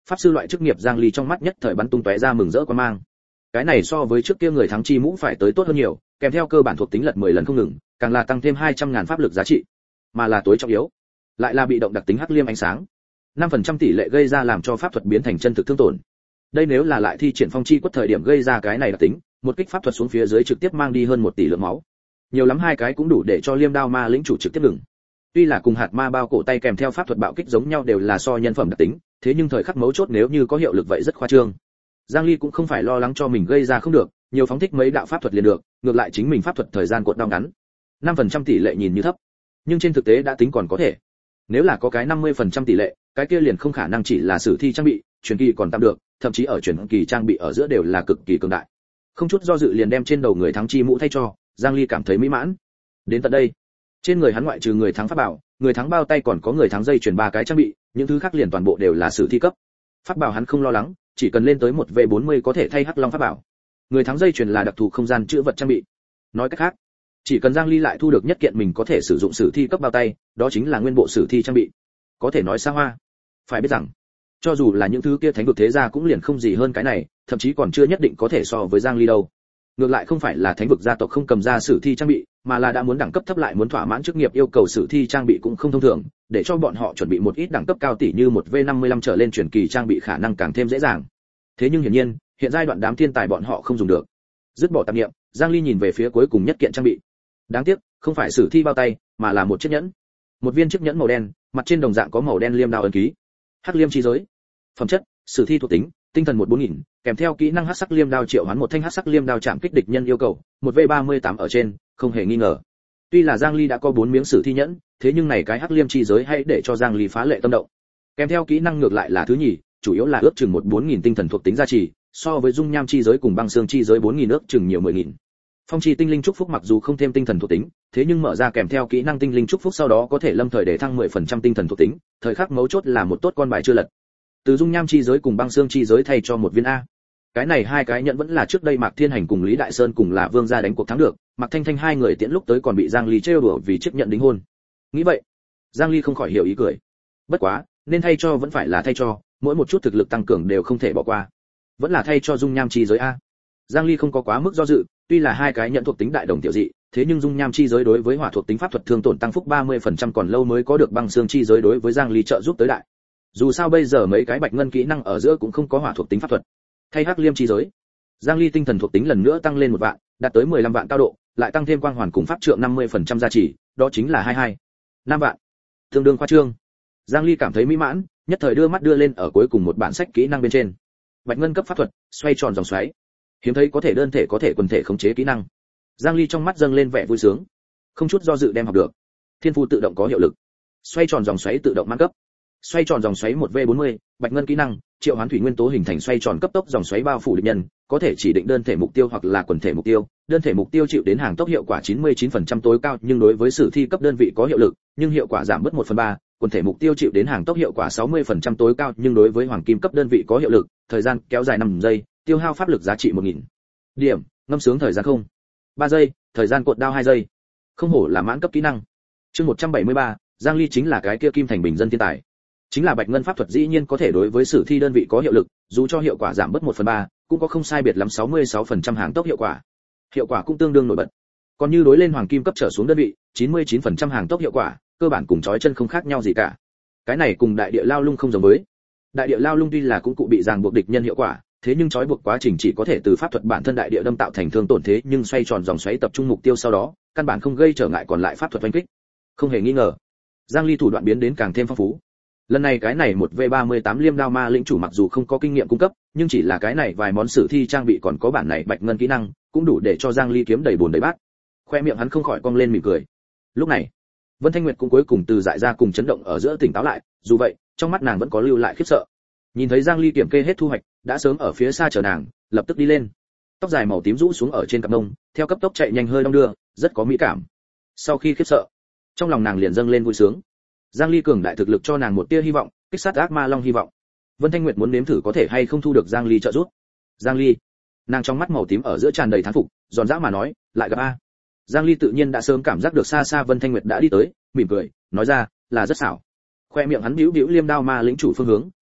Pháp sư loại chức nghiệp Giang Ly trong mắt nhất thời bắn tung tóe ra mừng rỡ quan mang. Cái này so với trước kia người thắng chi mũ phải tới tốt hơn nhiều, kèm theo cơ bản thuộc tính lật mười lần không ngừng, càng là tăng thêm hai trăm ngàn pháp lực giá trị. Mà là tối trọng yếu, lại là bị động đặc tính hắc liêm ánh sáng. năm phần trăm tỷ lệ gây ra làm cho pháp thuật biến thành chân thực thương tổn. Đây nếu là lại thi triển phong chi quất thời điểm gây ra cái này đặc tính, một kích pháp thuật xuống phía dưới trực tiếp mang đi hơn một tỷ lượng máu. Nhiều lắm hai cái cũng đủ để cho Liêm Đao Ma lĩnh chủ trực tiếp ngừng. Tuy là cùng hạt ma bao cổ tay kèm theo pháp thuật bạo kích giống nhau đều là so nhân phẩm đặc tính, thế nhưng thời khắc mấu chốt nếu như có hiệu lực vậy rất khoa trương. Giang Ly cũng không phải lo lắng cho mình gây ra không được, nhiều phóng thích mấy đạo pháp thuật liền được, ngược lại chính mình pháp thuật thời gian cột đau ngắn. năm phần trăm tỷ lệ nhìn như thấp, nhưng trên thực tế đã tính còn có thể. Nếu là có cái năm mươi phần trăm tỷ lệ, cái kia liền không khả năng chỉ là sử thi trang bị, truyền kỳ còn tạm được, thậm chí ở truyền kỳ trang bị ở giữa đều là cực kỳ cường đại. Không chút do dự liền đem trên đầu người thắng chi mũ thay cho, Giang Ly cảm thấy mỹ mãn. Đến tận đây, trên người hắn ngoại trừ người thắng pháp bảo, người thắng bao tay còn có người thắng dây chuyền ba cái trang bị, những thứ khác liền toàn bộ đều là sử thi cấp. Pháp bảo hắn không lo lắng, chỉ cần lên tới một V bốn mươi có thể thay hắc long pháp bảo. Người thắng dây chuyền là đặc thù không gian chữa vật trang bị. Nói cách khác, chỉ cần Giang Ly lại thu được nhất kiện mình có thể sử dụng sử thi cấp bao tay, đó chính là nguyên bộ sử thi trang bị. Có thể nói xa hoa. Phải biết rằng, cho dù là những thứ kia thánh vực thế gia cũng liền không gì hơn cái này, thậm chí còn chưa nhất định có thể so với Giang Ly đâu. Ngược lại không phải là thánh vực gia tộc không cầm ra sử thi trang bị, mà là đã muốn đẳng cấp thấp lại muốn thỏa mãn chức nghiệp yêu cầu sử thi trang bị cũng không thông thường, để cho bọn họ chuẩn bị một ít đẳng cấp cao tỷ như một V năm mươi lăm trở lên truyền kỳ trang bị khả năng càng thêm dễ dàng. Thế nhưng hiển nhiên, hiện giai đoạn đám thiên tài bọn họ không dùng được. Dứt bỏ tạp niệm, Giang Ly nhìn về phía cuối cùng nhất kiện trang bị. Đáng tiếc, không phải sử thi bao tay, mà là một chiếc nhẫn. Một viên chiếc nhẫn màu đen, mặt trên đồng dạng có màu đen liêm đao ấn ký. Hắc liêm chi giới. Phẩm chất, sử thi thuộc tính, tinh thần một bốn nghìn, kèm theo kỹ năng hắc sắc liêm đao triệu hoán một thanh hắc sắc liêm đao chạm kích địch nhân yêu cầu, một V ba mươi tám ở trên, không hề nghi ngờ. Tuy là Giang Ly đã có bốn miếng sử thi nhẫn, thế nhưng này cái hắc liêm chi giới hay để cho Giang Ly phá lệ tâm động. Kèm theo kỹ năng ngược lại là thứ nhì, chủ yếu là ước chừng một bốn nghìn tinh thần thuộc tính gia trì, so với dung nham chi giới cùng băng xương chi giới bốn nghìn ước chừng nhiều mười nghìn. Phong chi tinh linh chúc phúc mặc dù không thêm tinh thần thuộc tính, thế nhưng mở ra kèm theo kỹ năng tinh linh chúc phúc sau đó có thể lâm thời để thăng mười phần trăm tinh thần thuộc tính, thời khắc mấu chốt là một tốt con bài chưa lật. Từ dung nham chi giới cùng băng xương chi giới thay cho một viên a. Cái này hai cái nhận vẫn là trước đây Mạc Thiên Hành cùng Lý Đại Sơn cùng là Vương gia đánh cuộc thắng được, Mạc Thanh Thanh hai người tiễn lúc tới còn bị Giang Ly trêu đùa vì chiếc nhận đính hôn. Nghĩ vậy, Giang Ly không khỏi hiểu ý cười. Bất quá, nên thay cho vẫn phải là thay cho, mỗi một chút thực lực tăng cường đều không thể bỏ qua. Vẫn là thay cho dung nham chi giới a. Giang Ly không có quá mức do dự, tuy là hai cái nhận thuộc tính đại đồng tiểu dị, thế nhưng dung nham chi giới đối với hỏa thuộc tính pháp thuật thương tổn tăng phúc ba mươi phần trăm còn lâu mới có được băng xương chi giới đối với Giang Ly trợ giúp tới đại. Dù sao bây giờ mấy cái bạch ngân kỹ năng ở giữa cũng không có hỏa thuộc tính pháp thuật. Thay hắc liêm chi giới, Giang Ly tinh thần thuộc tính lần nữa tăng lên một vạn, đạt tới mười lăm vạn cao độ, lại tăng thêm quang hoàn cùng pháp trượng năm mươi phần trăm gia trì, đó chính là hai mươi hai, năm vạn. Tương đương khoa trương. Giang Ly cảm thấy mỹ mãn, nhất thời đưa mắt đưa lên ở cuối cùng một bản sách kỹ năng bên trên. Bạch ngân cấp pháp thuật, xoay tròn dòng xoáy. Hiếm thấy có thể đơn thể có thể quần thể khống chế kỹ năng. Giang Ly trong mắt dâng lên vẻ vui sướng, không chút do dự đem học được. Thiên phù tự động có hiệu lực. Xoay tròn dòng xoáy tự động mãn cấp. Xoay tròn dòng xoáy một V bốn mươi, bạch ngân kỹ năng, triệu hoán thủy nguyên tố hình thành xoay tròn cấp tốc dòng xoáy bao phủ địch nhân, có thể chỉ định đơn thể mục tiêu hoặc là quần thể mục tiêu, đơn thể mục tiêu chịu đến hàng tốc hiệu quả chín mươi chín phần trăm tối cao, nhưng đối với sử thi cấp đơn vị có hiệu lực, nhưng hiệu quả giảm bớt một phần ba, quần thể mục tiêu chịu đến hàng tốc hiệu quả sáu mươi phần trăm tối cao, nhưng đối với hoàng kim cấp đơn vị có hiệu lực, thời gian kéo dài năm giây, tiêu hao pháp lực giá trị một nghìn điểm, ngâm sướng thời gian không ba giây, thời gian cột đao hai giây. Không hổ là mãn cấp kỹ năng. Chương một trăm bảy mươi ba, Giang Ly chính là cái kia kim thành bình dân thiên tài. Chính là bạch ngân pháp thuật dĩ nhiên có thể đối với sử thi đơn vị có hiệu lực, dù cho hiệu quả giảm bớt một phần ba, cũng có không sai biệt lắm sáu mươi sáu phần trăm hàng tốc hiệu quả. Hiệu quả cũng tương đương nổi bật. Còn như đối lên hoàng kim cấp trở xuống đơn vị, chín mươi chín phần trăm hàng tốc hiệu quả, cơ bản cùng chói chân không khác nhau gì cả. Cái này cùng đại địa lao lung không giống với. Đại địa lao lung tuy là cũng cụ bị ràng buộc địch nhân hiệu quả, thế nhưng chói buộc quá trình chỉ có thể từ pháp thuật bản thân đại địa đâm tạo thành thương tổn thế, nhưng xoay tròn dòng xoáy tập trung mục tiêu sau đó, căn bản không gây trở ngại còn lại pháp thuật oanh kích. Không hề nghi ngờ, Giang Ly thủ đoạn biến đến càng thêm phong phú. Lần này cái này một V ba mươi tám liêm đao ma lĩnh chủ mặc dù không có kinh nghiệm cung cấp, nhưng chỉ là cái này vài món sử thi trang bị còn có bản này bạch ngân kỹ năng, cũng đủ để cho Giang Ly kiếm đầy bồn đầy bát. Khoe miệng hắn không khỏi cong lên mỉm cười. Lúc này, Vân Thanh Nguyệt cũng cuối cùng từ dại ra cùng chấn động ở giữa tỉnh táo lại, dù vậy, trong mắt nàng vẫn có lưu lại khiếp sợ. Nhìn thấy Giang Ly kiểm kê hết thu hoạch, đã sớm ở phía xa chờ nàng, lập tức đi lên. Tóc dài màu tím rũ xuống ở trên cặp mông, theo cấp tốc chạy nhanh hơi đong đưa, rất có mỹ cảm. Sau khi khiếp sợ, trong lòng nàng liền dâng lên vui sướng. Giang Ly cường đại thực lực cho nàng một tia hy vọng, kích sát ác ma long hy vọng. Vân Thanh Nguyệt muốn nếm thử có thể hay không thu được Giang Ly trợ giúp. Giang Ly, nàng trong mắt màu tím ở giữa tràn đầy thán phục, giòn giã mà nói, lại gặp a. Giang Ly tự nhiên đã sớm cảm giác được xa xa Vân Thanh Nguyệt đã đi tới, mỉm cười, nói ra, là rất xảo. Khoe miệng hắn bĩu bĩu liêm đao ma lĩnh chủ phương hướng,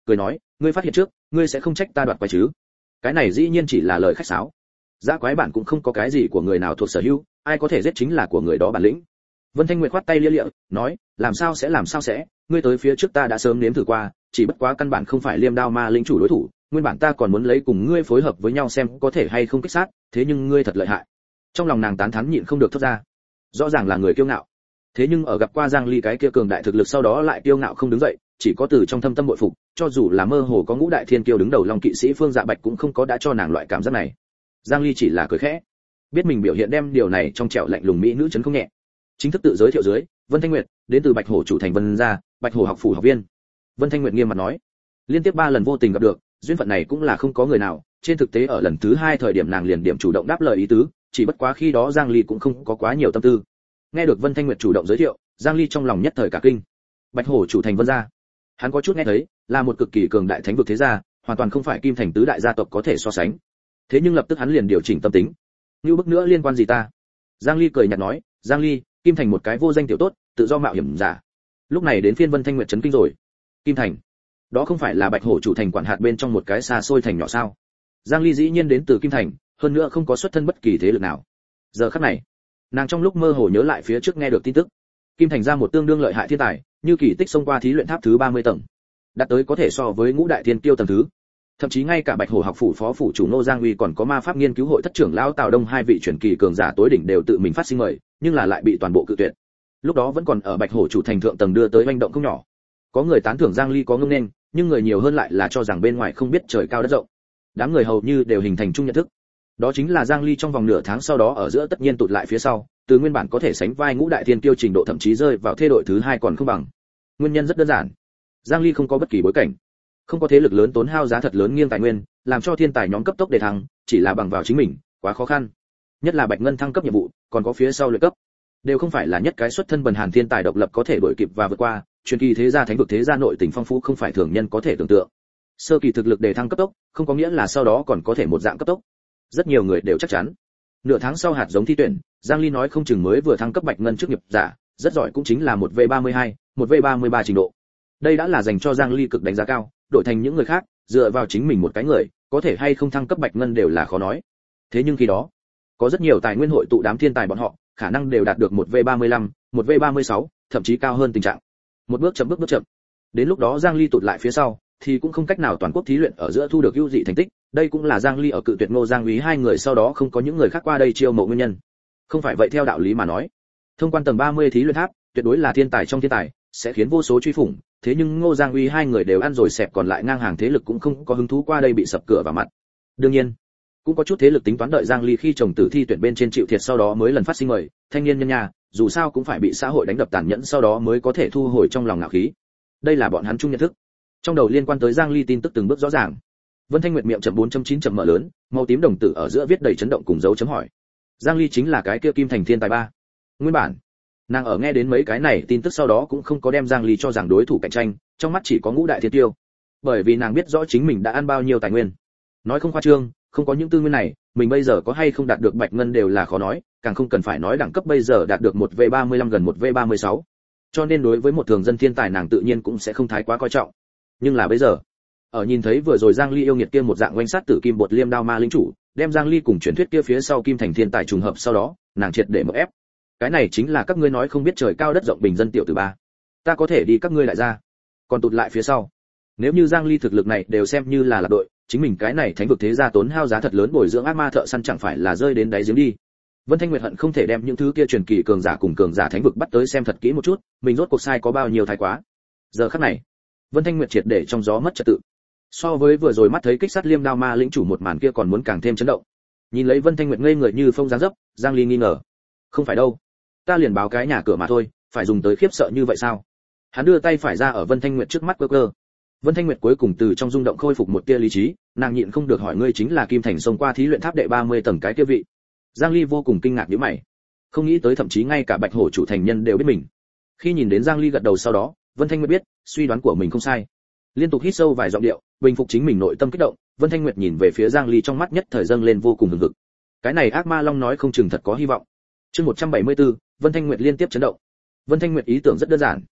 cười nói, ngươi phát hiện trước, ngươi sẽ không trách ta đoạt quái chứ? Cái này dĩ nhiên chỉ là lời khách sáo. Dã quái bản cũng không có cái gì của người nào thuộc sở hữu, ai có thể giết chính là của người đó bản lĩnh. Vân Thanh Nguyệt khoát tay lia lịa, nói, làm sao sẽ làm sao sẽ, ngươi tới phía trước ta đã sớm nếm thử qua, chỉ bất quá căn bản không phải Liêm Đao Ma lĩnh chủ đối thủ, nguyên bản ta còn muốn lấy cùng ngươi phối hợp với nhau xem có thể hay không kích sát, thế nhưng ngươi thật lợi hại. Trong lòng nàng tán thán nhịn không được thốt ra. Rõ ràng là người kiêu ngạo, thế nhưng ở gặp qua Giang Ly cái kia cường đại thực lực sau đó lại kiêu ngạo không đứng dậy, chỉ có từ trong thâm tâm bội phục, cho dù là mơ hồ có ngũ đại thiên kiêu đứng đầu Long kỵ sĩ Phương Dạ Bạch cũng không có đã cho nàng loại cảm giác này. Giang Ly chỉ là cười khẽ, biết mình biểu hiện đem điều này trong trẻo lạnh lùng mỹ nữ chấn không nhẹ. Chính thức tự giới thiệu dưới, Vân Thanh Nguyệt, đến từ Bạch Hổ chủ thành Vân gia, Bạch Hổ học phủ học viên. Vân Thanh Nguyệt nghiêm mặt nói, liên tiếp ba lần vô tình gặp được, duyên phận này cũng là không có người nào, trên thực tế ở lần thứ hai thời điểm nàng liền điểm chủ động đáp lời ý tứ, chỉ bất quá khi đó Giang Ly cũng không có quá nhiều tâm tư. Nghe được Vân Thanh Nguyệt chủ động giới thiệu, Giang Ly trong lòng nhất thời cả kinh. Bạch Hổ chủ thành Vân gia, hắn có chút nghe thấy, là một cực kỳ cường đại thánh vực thế gia, hoàn toàn không phải Kim Thành tứ đại gia tộc có thể so sánh. Thế nhưng lập tức hắn liền điều chỉnh tâm tính. Như bức nữa liên quan gì ta? Giang Ly cười nhạt nói, Giang Ly, Kim Thành một cái vô danh tiểu tốt, tự do mạo hiểm giả. Lúc này đến phiên Vân Thanh Nguyệt chấn kinh rồi. Kim Thành, đó không phải là Bạch Hổ chủ thành quản hạt bên trong một cái xa xôi thành nhỏ sao? Giang Ly dĩ nhiên đến từ Kim Thành, hơn nữa không có xuất thân bất kỳ thế lực nào. Giờ khắc này, nàng trong lúc mơ hồ nhớ lại phía trước nghe được tin tức, Kim Thành ra một tương đương lợi hại thiên tài, như kỳ tích xông qua thí luyện tháp thứ ba mươi tầng, đạt tới có thể so với ngũ đại thiên tiêu tầng thứ. Thậm chí ngay cả Bạch Hổ học phủ phó phủ chủ Ngô Giang Uy còn có ma pháp nghiên cứu hội thất trưởng lão Tào Đông hai vị truyền kỳ cường giả tối đỉnh đều tự mình phát sinh mời, nhưng là lại bị toàn bộ cự tuyệt. Lúc đó vẫn còn ở Bạch Hổ chủ thành thượng tầng đưa tới hành động không nhỏ. Có người tán thưởng Giang Ly có ngông nên, nhưng người nhiều hơn lại là cho rằng bên ngoài không biết trời cao đất rộng. Đám người hầu như đều hình thành chung nhận thức. Đó chính là Giang Ly trong vòng nửa tháng sau đó ở giữa tất nhiên tụt lại phía sau, từ nguyên bản có thể sánh vai ngũ đại thiên kiêu trình độ thậm chí rơi vào thế đội thứ hai còn không bằng. Nguyên nhân rất đơn giản. Giang Ly không có bất kỳ bối cảnh, không có thế lực lớn tốn hao giá thật lớn nghiêng tài nguyên, làm cho thiên tài nhóm cấp tốc để thăng, chỉ là bằng vào chính mình, quá khó khăn. Nhất là Bạch Ngân thăng cấp nhiệm vụ, còn có phía sau luyện cấp, đều không phải là nhất cái xuất thân bần hàn thiên tài độc lập có thể đuổi kịp và vượt qua, truyền kỳ thế gia thánh vực thế gia nội tình phong phú không phải thường nhân có thể tưởng tượng. Sơ kỳ thực lực để thăng cấp tốc, không có nghĩa là sau đó còn có thể một dạng cấp tốc. Rất nhiều người đều chắc chắn. Nửa tháng sau hạt giống thi tuyển, Giang Ly nói không chừng mới vừa thăng cấp Bạch Ngân chức nghiệp giả, rất giỏi cũng chính là một V ba mươi hai, một V ba mươi ba trình độ. Đây đã là dành cho Giang Ly cực đánh giá cao, đổi thành những người khác, dựa vào chính mình một cái người, có thể hay không thăng cấp Bạch Ngân đều là khó nói. Thế nhưng khi đó, có rất nhiều tài nguyên hội tụ đám thiên tài bọn họ, khả năng đều đạt được một V ba mươi lăm, một V ba mươi sáu, thậm chí cao hơn tình trạng. Một bước chậm bước bước chậm. Đến lúc đó Giang Ly tụt lại phía sau, thì cũng không cách nào toàn quốc thí luyện ở giữa thu được ưu dị thành tích, đây cũng là Giang Ly ở cự tuyệt Ngô Giang Úy hai người sau đó không có những người khác qua đây chiêu mộ nguyên nhân. Không phải vậy theo đạo lý mà nói, thông quan tầng ba mươi thí luyện tháp, tuyệt đối là thiên tài trong thiên tài, sẽ khiến vô số truy phủng, thế nhưng Ngô Giang Uy hai người đều ăn rồi xẹp còn lại ngang hàng thế lực cũng không có hứng thú qua đây bị sập cửa vào mặt. Đương nhiên, cũng có chút thế lực tính toán đợi Giang Ly khi chồng tử thi tuyển bên trên chịu thiệt sau đó mới lần phát sinh mời, thanh niên nhân nhà, dù sao cũng phải bị xã hội đánh đập tàn nhẫn sau đó mới có thể thu hồi trong lòng ngạo khí. Đây là bọn hắn chung nhận thức. Trong đầu liên quan tới Giang Ly tin tức từng bước rõ ràng. Vân Thanh Nguyệt miệng chậm bốn chấm chín chấm mở lớn, màu tím đồng tử ở giữa viết đầy chấn động cùng dấu chấm hỏi. Giang Ly chính là cái kia Kim Thành thiên tài ba. Nguyên bản, nàng ở nghe đến mấy cái này tin tức sau đó cũng không có đem Giang Ly cho rằng đối thủ cạnh tranh, trong mắt chỉ có ngũ đại thiên tiêu. Bởi vì nàng biết rõ chính mình đã ăn bao nhiêu tài nguyên. Nói không khoa trương, không có những tư nguyên này, mình bây giờ có hay không đạt được Bạch Ngân đều là khó nói, càng không cần phải nói đẳng cấp bây giờ đạt được một V ba mươi lăm gần một V ba mươi sáu. Cho nên đối với một thường dân thiên tài nàng tự nhiên cũng sẽ không thái quá coi trọng. Nhưng là bây giờ, ở nhìn thấy vừa rồi Giang Ly yêu nghiệt kia một dạng oanh sát tử kim bột liêm đao ma linh chủ, đem Giang Ly cùng truyền thuyết kia phía sau Kim Thành thiên tài trùng hợp sau đó, nàng triệt để mở ép. Cái này chính là các ngươi nói không biết trời cao đất rộng bình dân tiểu tử ba. Ta có thể đi các ngươi lại ra, còn tụt lại phía sau. Nếu như Giang Ly thực lực này đều xem như là lạc đội, chính mình cái này thánh vực thế gia tốn hao giá thật lớn bồi dưỡng ác ma thợ săn chẳng phải là rơi đến đáy giếng đi. Vân Thanh Nguyệt hận không thể đem những thứ kia truyền kỳ cường giả cùng cường giả thánh vực bắt tới xem thật kỹ một chút, mình rốt cuộc sai có bao nhiêu thái quá. Giờ khắc này, Vân Thanh Nguyệt triệt để trong gió mất trật tự. So với vừa rồi mắt thấy kích sát liêm đao ma lĩnh chủ một màn kia còn muốn càng thêm chấn động. Nhìn lấy Vân Thanh Nguyệt ngây người như phong dáng dấp, Giang Ly nghi ngờ. Không phải đâu, ta liền báo cái nhà cửa mà thôi, phải dùng tới khiếp sợ như vậy sao? Hắn đưa tay phải ra ở Vân Thanh Nguyệt trước mắt cơ cơ. Vân Thanh Nguyệt cuối cùng từ trong rung động khôi phục một tia lý trí, nàng nhịn không được hỏi ngươi chính là Kim Thành xông qua thí luyện tháp đệ ba mươi tầng cái kia vị. Giang Ly vô cùng kinh ngạc nhíu mày. Không nghĩ tới thậm chí ngay cả Bạch Hổ chủ thành nhân đều biết mình. Khi nhìn đến Giang Ly gật đầu sau đó, Vân Thanh Nguyệt biết, suy đoán của mình không sai. Liên tục hít sâu vài giọng điệu, bình phục chính mình nội tâm kích động, Vân Thanh Nguyệt nhìn về phía Giang Ly trong mắt nhất thời dâng lên vô cùng hừng hực. Cái này ác ma long nói không chừng thật có hy vọng. Chương một trăm bảy mươi tư, Vân Thanh Nguyệt liên tiếp chấn động. Vân Thanh Nguyệt ý tưởng rất đơn giản,